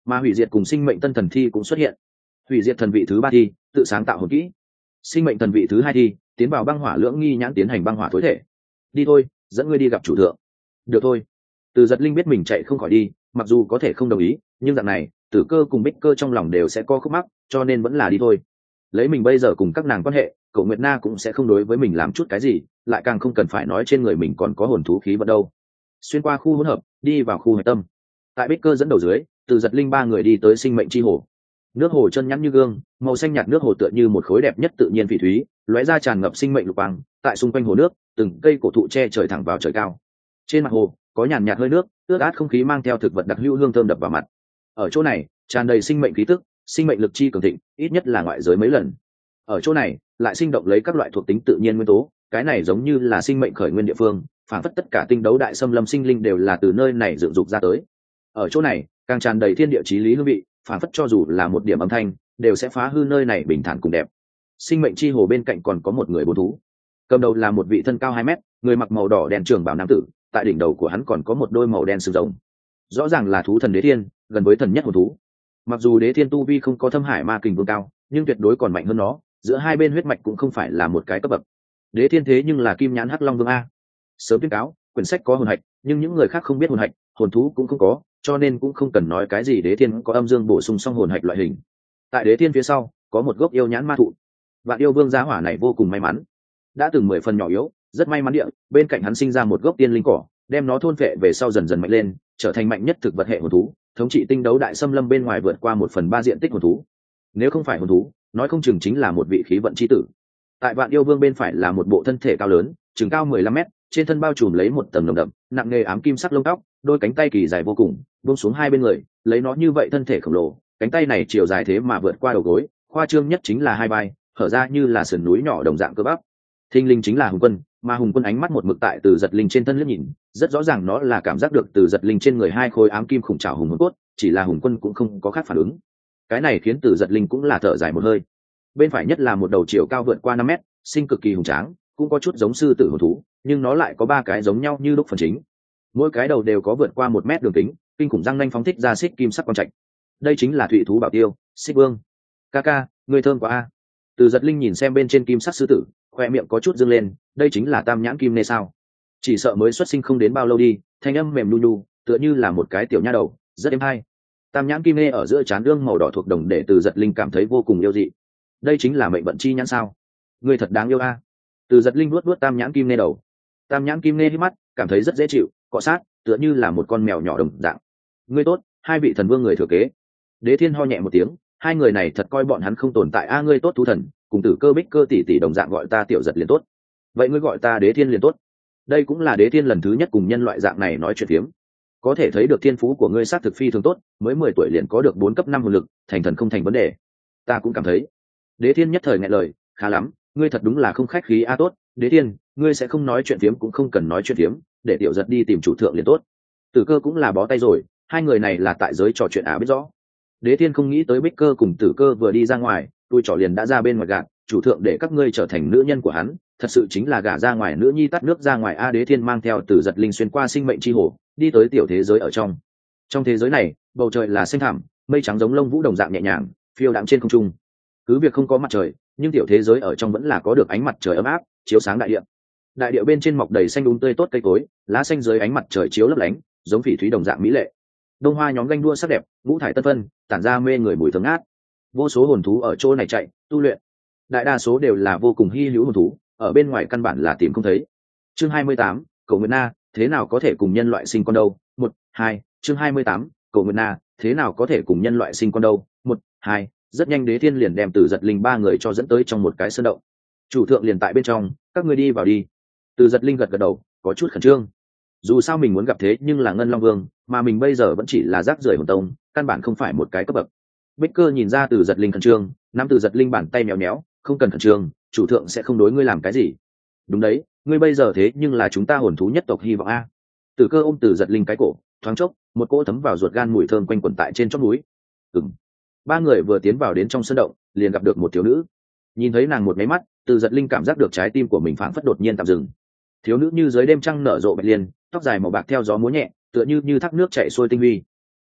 Speaker 1: mà hủy diệt cùng sinh mệnh tân thần thi cũng xuất hiện. Hủy diệt thần vị thứ ba thi tự sáng tạo hồn kỹ, sinh mệnh thần vị thứ hai thi tiến vào băng hỏa lưỡng nghi nhãn tiến hành băng hỏa tối thể. Đi thôi, dẫn ngươi đi gặp chủ thượng. Được thôi. Từ Giật Linh biết mình chạy không khỏi đi, mặc dù có thể không đồng ý, nhưng dạng này Tử Cơ cùng Bích Cơ trong lòng đều sẽ có khúc mắc, cho nên vẫn là đi thôi. Lấy mình bây giờ cùng các nàng quan hệ, cậu Nguyệt Na cũng sẽ không đối với mình làm chút cái gì, lại càng không cần phải nói trên người mình còn có hồn thú khí vận đâu. Xuyên qua khu hỗn hợp, đi vào khu hạch tâm. Tại Bích Cơ dẫn đầu dưới, Từ Giật Linh ba người đi tới sinh mệnh chi hồ. Nước hồ chân nhẵn như gương, màu xanh nhạt nước hồ tựa như một khối đẹp nhất tự nhiên phỉ thúy, lóe ra tràn ngập sinh mệnh lục quang. Tại xung quanh hồ nước, từng cây cổ thụ che trời thẳng vào trời cao. Trên mặt hồ có nhàn nhạt hơi nước, ướt át không khí mang theo thực vật đặc hữu hương thơm đập vào mặt. Ở chỗ này tràn đầy sinh mệnh khí tức, sinh mệnh lực chi cường thịnh, ít nhất là ngoại giới mấy lần. Ở chỗ này lại sinh động lấy các loại thuộc tính tự nhiên nguyên tố, cái này giống như là sinh mệnh khởi nguyên địa phương, phản phất tất cả tinh đấu đại xâm lâm sinh linh đều là từ nơi này dựng dục ra tới. Ở chỗ này càng tràn đầy thiên địa chí lý hương vị, phản phất cho dù là một điểm âm thanh đều sẽ phá hư nơi này bình thản cùng đẹp. Sinh mệnh chi hồ bên cạnh còn có một người bốn thú, cầm đầu là một vị thân cao hai mét, người mặc màu đỏ đen trường bào nam tử, tại đỉnh đầu của hắn còn có một đôi màu đen sừng rồng, rõ ràng là thú thần đế thiên, gần với thần nhất hồn thú. Mặc dù đế thiên tu vi không có thâm hải ma kình vương cao, nhưng tuyệt đối còn mạnh hơn nó, giữa hai bên huyết mạch cũng không phải là một cái cấp bậc. Đế thiên thế nhưng là kim nhãn hắc long vương a. Sớm tuyên cáo quyển sách có hồn hạch, nhưng những người khác không biết hồn hạch, hồn thú cũng không có, cho nên cũng không cần nói cái gì đế thiên có âm dương bổ sung song hồn hạch loại hình. Tại đế thiên phía sau có một gốc yêu nhãn ma thụ. Vạn yêu vương giá hỏa này vô cùng may mắn, đã từng mười phần nhỏ yếu, rất may mắn địa bên cạnh hắn sinh ra một gốc tiên linh cỏ, đem nó thôn phệ về sau dần dần mạnh lên, trở thành mạnh nhất thực vật hệ hồn thú, thống trị tinh đấu đại xâm lâm bên ngoài vượt qua một phần ba diện tích hồn thú. Nếu không phải hồn thú, nói không chừng chính là một vị khí vận chi tử. Tại vạn yêu vương bên phải là một bộ thân thể cao lớn, chừng cao mười lăm mét, trên thân bao trùm lấy một tầng nồng đậm nặng nề ám kim sắc lông tóc, đôi cánh tay kỳ dài vô cùng, buông xuống hai bên người, lấy nó như vậy thân thể khổng lồ, cánh tay này chiều dài thế mà vượt qua đầu gối, khoa trương nhất chính là hai vai hở ra như là sườn núi nhỏ đồng dạng cơ bắp. Thinh linh chính là Hùng Quân, mà Hùng Quân ánh mắt một mực tại Từ Giật Linh trên thân liếc nhìn, rất rõ ràng nó là cảm giác được Từ Giật Linh trên người hai khối ám kim khủng trảo hùng hồn cốt, chỉ là Hùng Quân cũng không có khác phản ứng. Cái này khiến Từ Giật Linh cũng là thở dài một hơi. Bên phải nhất là một đầu chiều cao vượt qua năm mét, sinh cực kỳ hùng tráng, cũng có chút giống sư tử hồn thú, nhưng nó lại có ba cái giống nhau như lúc phần chính. Mỗi cái đầu đều có vượt qua một mét đường kính, kinh khủng răng nanh phóng thích ra xích kim sắc quang trạch. Đây chính là thủy thú bảo tiêu, Xích Vương. Ca ca, người thơm quá a. Từ Giật Linh nhìn xem bên trên kim sắc sư tử, khoe miệng có chút dương lên, đây chính là tam nhãn kim nê sao? Chỉ sợ mới xuất sinh không đến bao lâu đi, thanh âm mềm nu nu, tựa như là một cái tiểu nha đầu, rất êm hay. Tam nhãn kim nê ở giữa trán đương màu đỏ thuộc đồng để Từ Giật Linh cảm thấy vô cùng yêu dị. Đây chính là mệnh vận chi nhãn sao? Người thật đáng yêu a. Từ Giật Linh nuốt nuốt tam nhãn kim nê đầu. Tam nhãn kim nê hít mắt, cảm thấy rất dễ chịu, cọ sát, tựa như là một con mèo nhỏ đồng dạng. Ngươi tốt, hai vị thần vương người thừa kế. Đế Thiên ho nhẹ một tiếng, hai người này thật coi bọn hắn không tồn tại a. Ngươi tốt thú thần, cùng Tử Cơ Bích Cơ tỷ tỷ đồng dạng gọi ta Tiểu Giật liền tốt. Vậy ngươi gọi ta Đế Thiên liền tốt. Đây cũng là Đế Thiên lần thứ nhất cùng nhân loại dạng này nói chuyện phiếm. Có thể thấy được thiên phú của ngươi sát thực phi thường tốt, mới mười tuổi liền có được bốn cấp năm hồn lực, thành thần không thành vấn đề. Ta cũng cảm thấy. Đế Thiên nhất thời nghẹn lời, khá lắm, ngươi thật đúng là không khách khí a. Tốt, Đế Thiên, ngươi sẽ không nói chuyện phiếm cũng không cần nói chuyện phiếm, để Tiểu Giật đi tìm chủ thượng liền tốt. Tử Cơ cũng là bó tay rồi, hai người này là tại giới trò chuyện á biết rõ. Đế Thiên không nghĩ tới Bích Cơ cùng Tử Cơ vừa đi ra ngoài, tôi trò liền đã ra bên ngoài gạt, chủ thượng để các ngươi trở thành nữ nhân của hắn, thật sự chính là gả ra ngoài nữ nhi tắt nước ra ngoài a. Đế Thiên mang theo Từ Giật Linh xuyên qua sinh mệnh chi hồ, đi tới tiểu thế giới ở trong. Trong thế giới này, bầu trời là xanh thẳm, mây trắng giống lông vũ đồng dạng nhẹ nhàng, phiêu đạm trên không trung. Cứ việc không có mặt trời, nhưng tiểu thế giới ở trong vẫn là có được ánh mặt trời ấm áp, chiếu sáng đại địa. Đại địa bên trên mọc đầy xanh đúng tươi tốt cây cối, lá xanh dưới ánh mặt trời chiếu lấp lánh, giống phỉ thúy đồng dạng mỹ lệ. Đông hoa nhóm ganh đua sắc đẹp, ngũ thải tân phân, tản ra mê người mùi thơm ngát. Vô số hồn thú ở chỗ này chạy, tu luyện. Đại đa số đều là vô cùng hi hữu hồn thú, ở bên ngoài căn bản là tìm không thấy. Chương hai mươi tám, Cổ Nguyệt Na, thế nào có thể cùng nhân loại sinh con đâu? Một, hai. Chương hai mươi tám, Cổ Nguyệt Na, thế nào có thể cùng nhân loại sinh con đâu? Một, hai. Rất nhanh Đế Thiên liền đem Từ Giật Linh ba người cho dẫn tới trong một cái sơn động. Chủ thượng liền tại bên trong, các ngươi đi vào đi. Từ Giật Linh gật gật đầu, có chút khẩn trương. Dù sao mình muốn gặp thế nhưng là Ngân Long Vương, mà mình bây giờ vẫn chỉ là rác rưởi hồn tông, căn bản không phải một cái cấp bậc. Bích Cơ nhìn ra Từ Giật Linh khẩn trương, nắm Từ Giật Linh bàn tay méo méo, không cần khẩn trương, chủ thượng sẽ không đối ngươi làm cái gì. Đúng đấy, ngươi bây giờ thế nhưng là chúng ta hồn thú nhất tộc hy vọng a. Tử Cơ ôm Từ Giật Linh cái cổ, thoáng chốc, một cỗ thấm vào ruột gan mùi thơm quanh quẩn tại trên chóp núi. Ừm. Ba người vừa tiến vào đến trong sân động, liền gặp được một thiếu nữ. Nhìn thấy nàng một cái mắt, Từ Giật Linh cảm giác được trái tim của mình phảng phất đột nhiên tạm dừng. Thiếu nữ như dưới đêm trăng nở rộ bạch liên, tóc dài màu bạc theo gió múa nhẹ, tựa như như thác nước chảy xuôi tinh huy.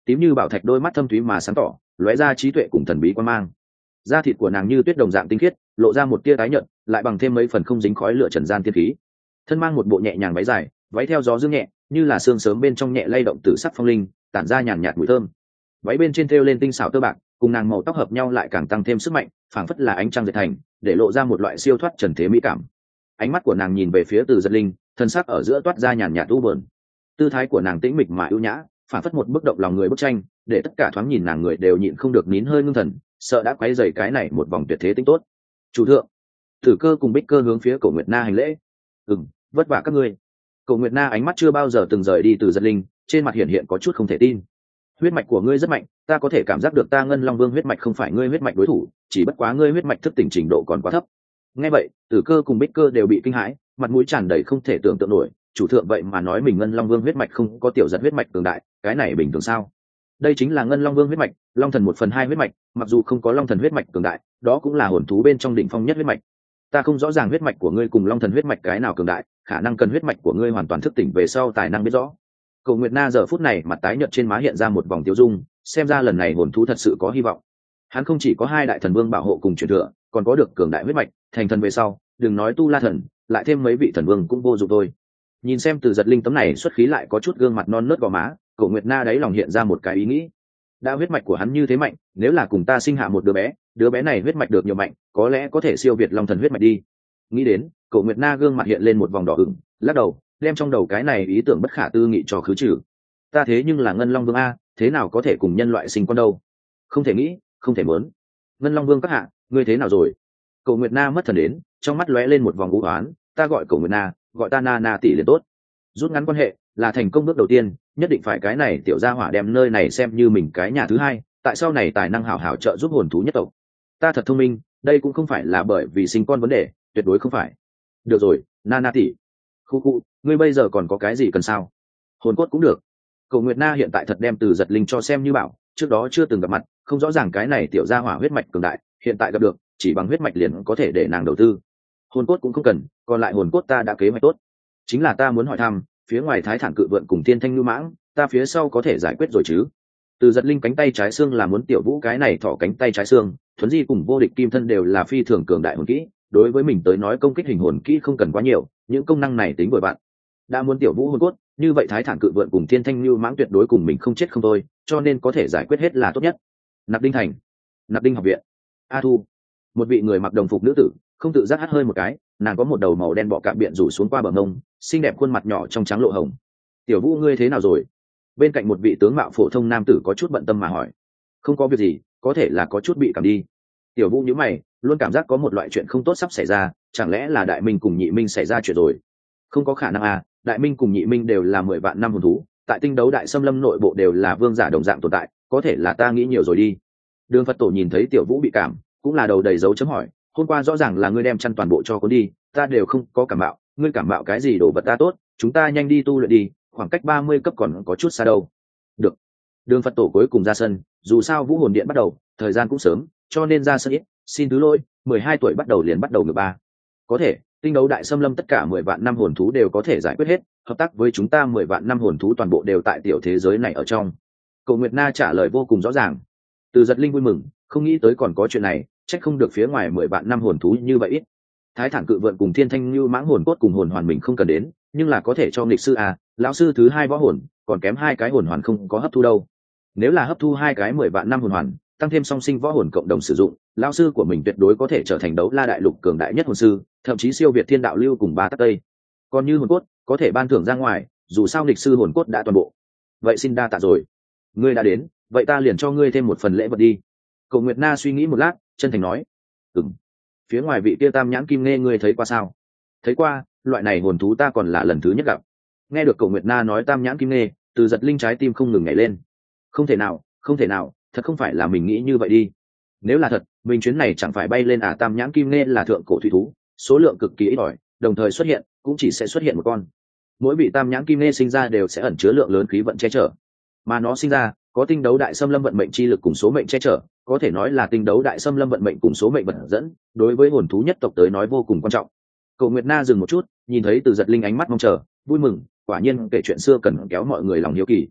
Speaker 1: tím như bảo thạch đôi mắt thâm thúy mà sáng tỏ, lóe ra trí tuệ cùng thần bí quan mang. Da thịt của nàng như tuyết đồng dạng tinh khiết, lộ ra một tia tái nhợt, lại bằng thêm mấy phần không dính khói lửa trần gian tiên khí. Thân mang một bộ nhẹ nhàng váy dài, váy theo gió dương nhẹ, như là sương sớm bên trong nhẹ lay động tử sắc phong linh, tản ra nhàn nhạt mùi thơm. Váy bên trên thêu lên tinh xảo tơ bạc, cùng nàng màu tóc hợp nhau lại càng tăng thêm sức mạnh, phảng phất là ánh trăng dệt thành, để lộ ra một loại siêu thoát trần thế mỹ cảm. Ánh mắt của nàng nhìn về phía Từ Giật Linh, thân sắc ở giữa toát ra nhàn nhạt u buồn. Tư thái của nàng tĩnh mịch mà ưu nhã, phảng phất một bức động lòng người bức tranh, để tất cả thoáng nhìn nàng người đều nhịn không được nín hơi ngưng thần, sợ đã quấy rầy cái này một vòng tuyệt thế tính tốt. Chủ thượng. Tử Cơ cùng Bích Cơ hướng phía Cổ Nguyệt Na hành lễ. "Ừm, vất vả các ngươi." Cổ Nguyệt Na ánh mắt chưa bao giờ từng rời đi Từ Giật Linh, trên mặt hiện hiện có chút không thể tin. "Huyết mạch của ngươi rất mạnh, ta có thể cảm giác được ta Ngân Long Vương huyết mạch không phải ngươi huyết mạch đối thủ, chỉ bất quá ngươi huyết mạch thức tỉnh trình độ còn quá thấp." Nghe vậy, Tử Cơ cùng Bích Cơ đều bị kinh hãi, mặt mũi tràn đầy không thể tưởng tượng nổi, chủ thượng vậy mà nói mình Ngân Long Vương huyết mạch không có Tiểu Giật huyết mạch cường đại, cái này bình thường sao? Đây chính là Ngân Long Vương huyết mạch, Long Thần một phần hai huyết mạch, mặc dù không có Long Thần huyết mạch cường đại, đó cũng là hồn thú bên trong đỉnh phong nhất huyết mạch. Ta không rõ ràng huyết mạch của ngươi cùng Long Thần huyết mạch cái nào cường đại, khả năng cần huyết mạch của ngươi hoàn toàn thức tỉnh về sau tài năng biết rõ. Cổ Nguyệt Na giờ phút này mặt tái nhợt trên má hiện ra một vòng tiêu dung, xem ra lần này hồn thú thật sự có hy vọng. Hắn không chỉ có hai đại thần vương bảo hộ cùng truyền thừa, còn có được cường đại huyết mạch, thành thần về sau, đừng nói tu la thần, lại thêm mấy vị thần vương cũng vô dụng thôi. Nhìn xem Từ Giật Linh tấm này xuất khí lại có chút gương mặt non nớt gò má, Cổ Nguyệt Na đáy lòng hiện ra một cái ý nghĩ. Đã huyết mạch của hắn như thế mạnh, nếu là cùng ta sinh hạ một đứa bé, đứa bé này huyết mạch được nhiều mạnh, có lẽ có thể siêu việt Long Thần huyết mạch đi. Nghĩ đến, Cổ Nguyệt Na gương mặt hiện lên một vòng đỏ ửng, lắc đầu, đem trong đầu cái này ý tưởng bất khả tư nghị cho khứ trừ. Ta thế nhưng là Ngân Long Vương a, thế nào có thể cùng nhân loại sinh con đâu? Không thể nghĩ, không thể muốn. Ngân Long Vương các hạ, ngươi thế nào rồi? Cổ Nguyệt Na mất thần đến, trong mắt lóe lên một vòng u hoán, ta gọi Cổ Nguyệt Na, gọi ta Na Na tỷ liền tốt. Rút ngắn quan hệ là thành công bước đầu tiên, nhất định phải cái này tiểu gia hỏa đem nơi này xem như mình cái nhà thứ hai, tại sau này tài năng hảo hảo trợ giúp hồn thú nhất tộc. Ta thật thông minh, đây cũng không phải là bởi vì sinh con vấn đề, tuyệt đối không phải. Được rồi, Na Na tỷ. Khu khu, ngươi bây giờ còn có cái gì cần sao? Hồn cốt cũng được. Cổ Nguyệt Na hiện tại thật đem Từ Giật Linh cho xem như bảo, trước đó chưa từng gặp mặt, không rõ ràng cái này tiểu gia hỏa huyết mạch cường đại, hiện tại gặp được, chỉ bằng huyết mạch liền có thể để nàng đầu tư. Hồn cốt cũng không cần, còn lại hồn cốt ta đã kế hoạch tốt. Chính là ta muốn hỏi thăm, phía ngoài Thái Thản Cự Vượn cùng Thiên Thanh Nhu Mãng, ta phía sau có thể giải quyết rồi chứ? Từ Giật Linh cánh tay trái xương là muốn Tiểu Vũ cái này thỏ cánh tay trái xương, Thuấn Di cùng Vô Địch Kim Thân đều là phi thường cường đại hồn kỹ, đối với mình tới nói công kích hình hồn kỹ không cần quá nhiều, những công năng này tính vội bạn. Đã muốn Tiểu Vũ hồn cốt, như vậy Thái Thản Cự Vượn cùng Thiên Thanh Nhu Mãng tuyệt đối cùng mình không chết không thôi, cho nên có thể giải quyết hết là tốt nhất. Nạp Đinh Thành, Nạp Đinh học viện. A Thu, một vị người mặc đồng phục nữ tử, không tự giác hắt hơi một cái, nàng có một đầu màu đen bọ cạp biện rủ xuống qua bờ mông, xinh đẹp khuôn mặt nhỏ trong trắng lộ hồng. Tiểu Vũ ngươi thế nào rồi? Bên cạnh một vị tướng mạo phổ thông nam tử có chút bận tâm mà hỏi. Không có việc gì, có thể là có chút bị cảm đi. Tiểu Vũ nhíu mày, luôn cảm giác có một loại chuyện không tốt sắp xảy ra, chẳng lẽ là Đại Minh cùng Nhị Minh xảy ra chuyện rồi? Không có khả năng à, Đại Minh cùng Nhị Minh đều là mười vạn năm hồn thú, tại Tinh Đấu Đại Xâm Lâm nội bộ đều là vương giả đồng dạng tồn tại, có thể là ta nghĩ nhiều rồi đi. Đường Phật Tổ nhìn thấy Tiểu Vũ bị cảm, cũng là đầu đầy dấu chấm hỏi, hôm qua rõ ràng là ngươi đem chăn toàn bộ cho cuốn đi, ta đều không có cảm mạo, ngươi cảm mạo cái gì đồ vật ta tốt, chúng ta nhanh đi tu luyện đi, khoảng cách ba mươi cấp còn có chút xa đâu. Được. Đường Phật Tổ cuối cùng ra sân, dù sao Vũ Hồn Điện bắt đầu, thời gian cũng sớm, cho nên ra sân ít, xin thứ lỗi, mười hai tuổi bắt đầu liền bắt đầu ngược ba. Có thể, Tinh Đấu Đại Xâm Lâm tất cả mười vạn năm hồn thú đều có thể giải quyết hết, hợp tác với chúng ta mười vạn năm hồn thú toàn bộ đều tại tiểu thế giới này ở trong. Cổ Nguyệt Na trả lời vô cùng rõ ràng. Từ Giật Linh vui mừng, không nghĩ tới còn có chuyện này, chắc không được phía ngoài mười vạn năm hồn thú như vậy ít. Thái Thản Cự Vượn cùng Thiên Thanh Nhu Mãng hồn cốt cùng hồn hoàn mình không cần đến, nhưng là có thể cho nghịch sư à, lão sư thứ hai võ hồn, còn kém hai cái hồn hoàn không có hấp thu đâu. Nếu là hấp thu hai cái mười vạn năm hồn hoàn, tăng thêm song sinh võ hồn cộng đồng sử dụng, lão sư của mình tuyệt đối có thể trở thành đấu la đại lục cường đại nhất hồn sư, thậm chí siêu việt Thiên Đạo Lưu cùng Ba Tắc Tây. Còn như hồn cốt, có thể ban thưởng ra ngoài, dù sao nghịch sư hồn cốt đã toàn bộ. Vậy xin đa tạ rồi. Ngươi đã đến, vậy ta liền cho ngươi thêm một phần lễ vật đi. Cổ Nguyệt Na suy nghĩ một lát, chân thành nói, ừm. Phía ngoài vị kia Tam Nhãn Kim Nghe ngươi thấy qua sao? Thấy qua, loại này hồn thú ta còn là lần thứ nhất gặp. Nghe được Cổ Nguyệt Na nói Tam Nhãn Kim Nghe, Từ Giật Linh trái tim không ngừng nhảy lên. Không thể nào, không thể nào, thật không phải là mình nghĩ như vậy đi. Nếu là thật, mình chuyến này chẳng phải bay lên à? Tam Nhãn Kim Nghe là thượng cổ thủy thú, số lượng cực kỳ ít ỏi, đồng thời xuất hiện, cũng chỉ sẽ xuất hiện một con. Mỗi vị Tam Nhãn Kim Nghe sinh ra đều sẽ ẩn chứa lượng lớn khí vận che chở, mà nó sinh ra có Tinh Đấu Đại Xâm Lâm vận mệnh chi lực cùng số mệnh che chở, có thể nói là Tinh Đấu Đại Xâm Lâm vận mệnh cùng số mệnh vận dẫn, đối với hồn thú nhất tộc tới nói vô cùng quan trọng. Cổ Nguyệt Na dừng một chút, nhìn thấy Từ Giật Linh ánh mắt mong chờ, vui mừng, quả nhiên kể chuyện xưa cần kéo mọi người lòng hiếu kỳ.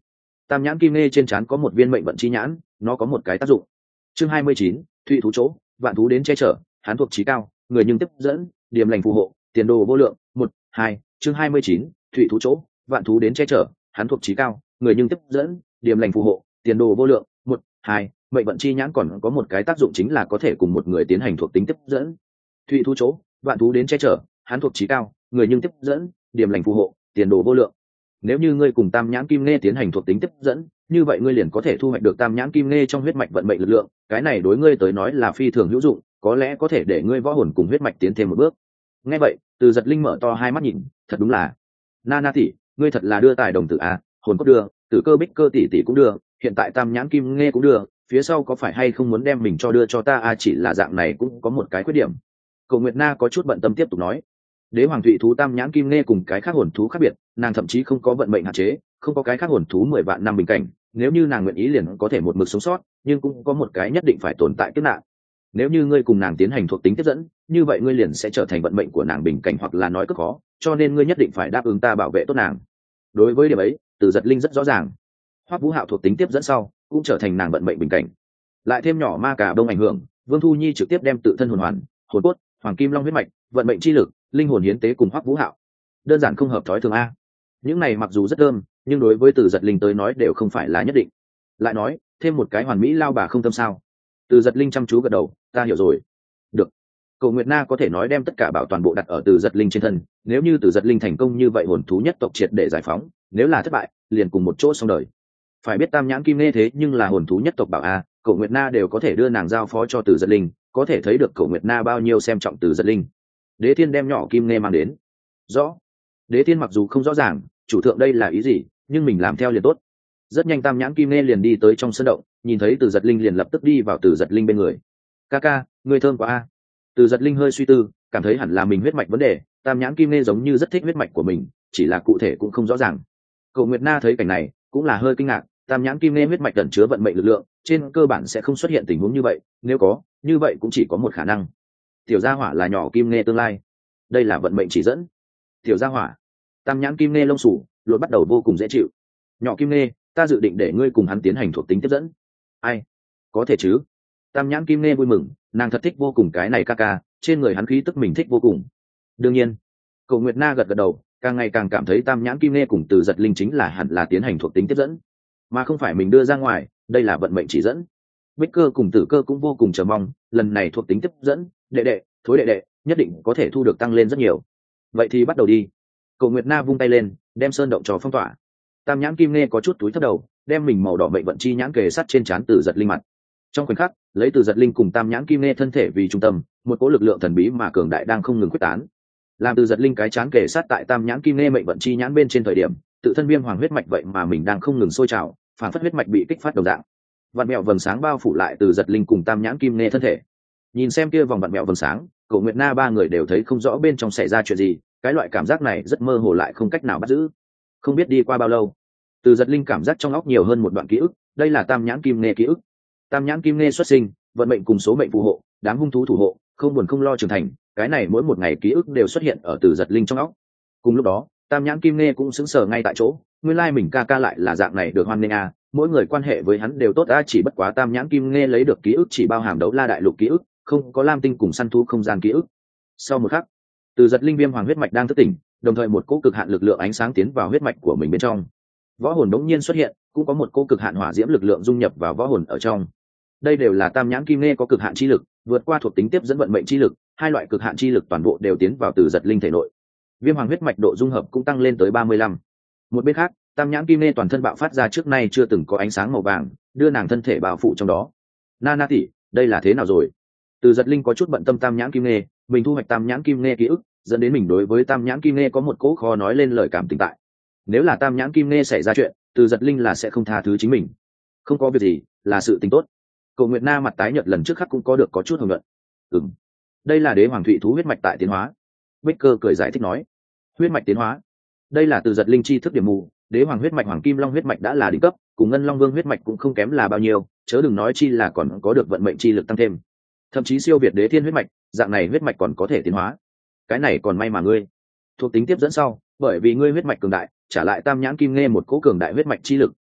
Speaker 1: Tam nhãn kim nghe trên trán có một viên mệnh vận chi nhãn, nó có một cái tác dụng. Chương hai mươi chín, thụy thú chỗ, vạn thú đến che chở, hắn thuộc trí cao, người nhưng tiếp dẫn, điểm lành phù hộ, tiền đồ vô lượng. Một, hai. Chương hai mươi chín, thụy thú chỗ, vạn thú đến che chở, hắn thuộc trí cao, người nhưng tiếp dẫn, điểm lành phù hộ, tiền đồ vô lượng. Một, hai. Mệnh vận chi nhãn còn có một cái tác dụng chính là có thể cùng một người tiến hành thuộc tính tiếp dẫn. Thụy thú chỗ, vạn thú đến che chở, hắn thuộc trí cao, người nhưng tiếp dẫn, điểm lành phù hộ, tiền đồ vô lượng. Nếu như ngươi cùng tam nhãn kim nghe tiến hành thuộc tính tiếp dẫn, như vậy ngươi liền có thể thu hoạch được tam nhãn kim nghe trong huyết mạch vận mệnh lực lượng, cái này đối ngươi tới nói là phi thường hữu dụng, có lẽ có thể để ngươi võ hồn cùng huyết mạch tiến thêm một bước. Nghe vậy, Từ Giật Linh mở to hai mắt nhìn, thật đúng là, Nana tỷ, ngươi thật là đưa tài đồng tử à, hồn cốt đưa, tử cơ bích cơ tỷ tỷ cũng đưa, hiện tại tam nhãn kim nghe cũng đưa, phía sau có phải hay không muốn đem mình cho đưa cho ta à, chỉ là dạng này cũng có một cái khuyết điểm. Cầu Nguyệt Na có chút bận tâm tiếp tục nói, đế hoàng thụy thú tam nhãn kim nghe cùng cái khác hồn thú khác biệt, nàng thậm chí không có vận mệnh hạn chế, không có cái khác hồn thú mười vạn năm bình cảnh, nếu như nàng nguyện ý liền có thể một mực sống sót, nhưng cũng có một cái nhất định phải tồn tại kiếp nạn. Nếu như ngươi cùng nàng tiến hành thuộc tính tiếp dẫn, như vậy ngươi liền sẽ trở thành vận mệnh của nàng bình cảnh hoặc là nói cực khó, cho nên ngươi nhất định phải đáp ứng ta bảo vệ tốt nàng. Đối với điểm ấy, Từ Giật Linh rất rõ ràng. Hoắc Vũ Hạo thuộc tính tiếp dẫn sau, cũng trở thành nàng vận mệnh bình cảnh. Lại thêm nhỏ ma cả đông ảnh hưởng, Vương Thu Nhi trực tiếp đem tự thân hồn hoàn, hồn cốt, hoàng kim long huyết mạch, vận mệnh chi lực, linh hồn hiến tế cùng Hoắc Vũ Hạo. Đơn giản không hợp thói thường a. Những này mặc dù rất thơm, nhưng đối với Từ Giật Linh tới nói đều không phải là nhất định. Lại nói, thêm một cái hoàn mỹ lao bà không tâm sao? Từ Giật Linh chăm chú gật đầu, ta hiểu rồi. Được. Cầu Nguyệt Na có thể nói đem tất cả bảo toàn bộ đặt ở Từ Giật Linh trên thân, nếu như Từ Giật Linh thành công như vậy hồn thú nhất tộc triệt để giải phóng, nếu là thất bại, liền cùng một chỗ xong đời. Phải biết tam nhãn kim nghe thế nhưng là hồn thú nhất tộc bảo a, Cầu Nguyệt Na đều có thể đưa nàng giao phó cho Từ Giật Linh, có thể thấy được Cầu Nguyệt Na bao nhiêu xem trọng Từ Giật Linh. Đế Thiên đem nhỏ kim nghe mang đến. Rõ. Đế Thiên mặc dù không rõ ràng chủ thượng đây là ý gì, nhưng mình làm theo liền tốt. Rất nhanh tam nhãn kim nghe liền đi tới trong sân động, nhìn thấy Từ Giật Linh liền lập tức đi vào Từ Giật Linh bên người. Ca ca, người thơm quá a. Từ Giật Linh hơi suy tư, cảm thấy hẳn là mình huyết mạch vấn đề, tam nhãn kim nghe giống như rất thích huyết mạch của mình, chỉ là cụ thể cũng không rõ ràng. Cậu Nguyệt Na thấy cảnh này cũng là hơi kinh ngạc, tam nhãn kim nghe huyết mạch ẩn chứa vận mệnh lực lượng, trên cơ bản sẽ không xuất hiện tình huống như vậy, nếu có, như vậy cũng chỉ có một khả năng. Tiểu gia hỏa là nhỏ kim nghe tương lai, đây là vận mệnh chỉ dẫn. Tiểu gia hỏa, tam nhãn kim nghe lông sủ luôn bắt đầu vô cùng dễ chịu. Nhỏ kim nghe, ta dự định để ngươi cùng hắn tiến hành thuộc tính tiếp dẫn. Ai? Có thể chứ? Tam nhãn kim nghe vui mừng, nàng thật thích vô cùng cái này ca ca, trên người hắn khí tức mình thích vô cùng. Đương nhiên. Cầu Nguyệt Na gật gật đầu, càng ngày càng cảm thấy tam nhãn kim nghe cùng Từ Giật Linh chính là hẳn là tiến hành thuộc tính tiếp dẫn, mà không phải mình đưa ra ngoài, đây là vận mệnh chỉ dẫn. Bích Cơ cùng Tử Cơ cũng vô cùng chờ mong, lần này thuộc tính tiếp dẫn, đệ đệ, thối đệ đệ, nhất định có thể thu được tăng lên rất nhiều. Vậy thì bắt đầu đi. Cầu Nguyệt Na vung tay lên, đem sơn động trò phong tỏa. Tam nhãn kim nghe có chút túi thấp đầu, đem mình màu đỏ mệnh vận chi nhãn kề sát trên trán Từ Giật Linh mặt. Trong khoảnh khắc, lấy Từ Giật Linh cùng tam nhãn kim nghe thân thể vì trung tâm, một cỗ lực lượng thần bí mà cường đại đang không ngừng quyết tán. Làm Từ Giật Linh cái trán kề sát tại tam nhãn kim nghe mệnh vận chi nhãn bên trên thời điểm, tự thân viêm hoàng huyết mạch vậy mà mình đang không ngừng sôi trào, phản phất huyết mạch bị kích phát đồng dạng. Vạn mèo vầng sáng bao phủ lại Từ Giật Linh cùng tam nhãn kim nghe thân thể. Nhìn xem kia vòng vạn mèo vầng sáng, Cổ Nguyệt Na ba người đều thấy không rõ bên trong xảy ra chuyện gì, cái loại cảm giác này rất mơ hồ lại không cách nào bắt giữ. Không biết đi qua bao lâu, Từ Giật Linh cảm giác trong óc nhiều hơn một đoạn ký ức, đây là tam nhãn kim nghe ký ức. Tam nhãn kim nghe xuất sinh, vận mệnh cùng số mệnh phù hộ, đám hung thú thủ hộ, không buồn không lo trưởng thành, cái này mỗi một ngày ký ức đều xuất hiện ở Từ Giật Linh trong óc. Cùng lúc đó, tam nhãn kim nghe cũng sững sờ ngay tại chỗ, nguyên lai mình ca ca lại là dạng này được hoan nghênh à, mỗi người quan hệ với hắn đều tốt a, chỉ bất quá tam nhãn kim nghe lấy được ký ức chỉ bao hàm đấu la đại lục ký ức, không có lam tinh cùng săn thú không gian ký ức. Sau một khắc, Từ Giật Linh viêm hoàng huyết mạch đang thức tỉnh, đồng thời một cỗ cực hạn lực lượng ánh sáng tiến vào huyết mạch của mình bên trong. Võ hồn đống nhiên xuất hiện, cũng có một cỗ cực hạn hỏa diễm lực lượng dung nhập vào võ hồn ở trong. Đây đều là tam nhãn kim nghe có cực hạn chi lực, vượt qua thuộc tính tiếp dẫn vận mệnh chi lực, hai loại cực hạn chi lực toàn bộ đều tiến vào Từ Giật Linh thể nội. Viêm hoàng huyết mạch độ dung hợp cũng tăng lên tới ba mươi lăm. Một bên khác, tam nhãn kim nghe toàn thân bạo phát ra trước nay chưa từng có ánh sáng màu vàng, đưa nàng thân thể bao phủ trong đó. Nana tỷ, đây là thế nào rồi? Từ Giật Linh có chút bận tâm tam nhãn kim nghe, mình thu hoạch tam nhãn kim nghe ký ức, dẫn đến mình đối với tam nhãn kim nghe có một cỗ khó nói lên lời cảm tình tại. Nếu là tam nhãn kim nghe xảy ra chuyện, Từ Giật Linh là sẽ không tha thứ chính mình. Không có việc gì, là sự tình tốt. Cầu Nguyệt Na mặt tái nhợt lần trước khắc cũng có được có chút hồng nhuận. Ừm, đây là đế hoàng thụy thú huyết mạch tại tiến hóa. Bích Cơ cười giải thích nói, huyết mạch tiến hóa, đây là Từ Giật Linh chi thức điểm mù. Đế hoàng huyết mạch hoàng kim long huyết mạch đã là đỉnh cấp, cùng ngân long vương huyết mạch cũng không kém là bao nhiêu, chớ đừng nói chi là còn có được vận mệnh chi lực tăng thêm, thậm chí siêu việt đế thiên huyết mạch, dạng này huyết mạch còn có thể tiến hóa. Cái này còn may mà ngươi thuộc tính tiếp dẫn sau, bởi vì ngươi huyết mạch cường đại, trả lại tam nhãn kim nghe một cỗ cường đại huyết mạch chi lực,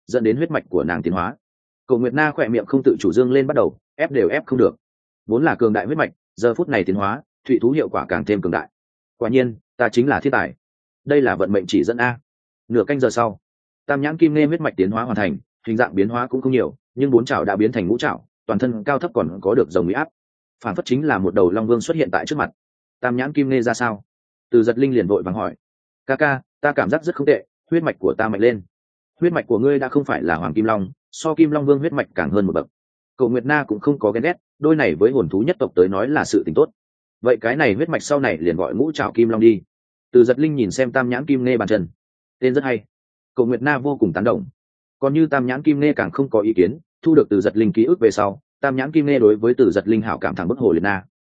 Speaker 1: dẫn đến huyết mạch của nàng tiến hóa. Cầu Nguyệt Na khỏe miệng không tự chủ dương lên bắt đầu ép đều ép không được, vốn là cường đại huyết mạch giờ phút này tiến hóa thụy thú hiệu quả càng thêm cường đại. Quả nhiên ta chính là thiên tài, đây là vận mệnh chỉ dẫn a. Nửa canh giờ sau, tam nhãn kim nghe huyết mạch tiến hóa hoàn thành, hình dạng biến hóa cũng không nhiều, nhưng bốn chảo đã biến thành ngũ chảo, toàn thân cao thấp còn có được rồng uy áp, phản phất chính là một đầu long vương xuất hiện tại trước mặt. Tam nhãn kim nghe ra sao? Từ Giật Linh liền vội vàng hỏi. Ca ca, ta cảm giác rất không tệ, huyết mạch của ta mạnh lên. Huyết mạch của ngươi đã không phải là hoàng kim long, so kim long vương huyết mạch càng hơn một bậc. Cậu Nguyệt Na cũng không có ghen ghét, đôi này với hồn thú nhất tộc tới nói là sự tình tốt. Vậy cái này huyết mạch sau này liền gọi ngũ trảo kim long đi. Từ Giật Linh nhìn xem tam nhãn kim nghe bàn chân, tên rất hay. Cậu Nguyệt Na vô cùng tán đồng. Còn như tam nhãn kim nghe càng không có ý kiến, thu được Từ Giật Linh ký ức về sau, tam nhãn kim nghe đối với Từ Giật Linh hảo cảm thẳng bức hồ liệt na.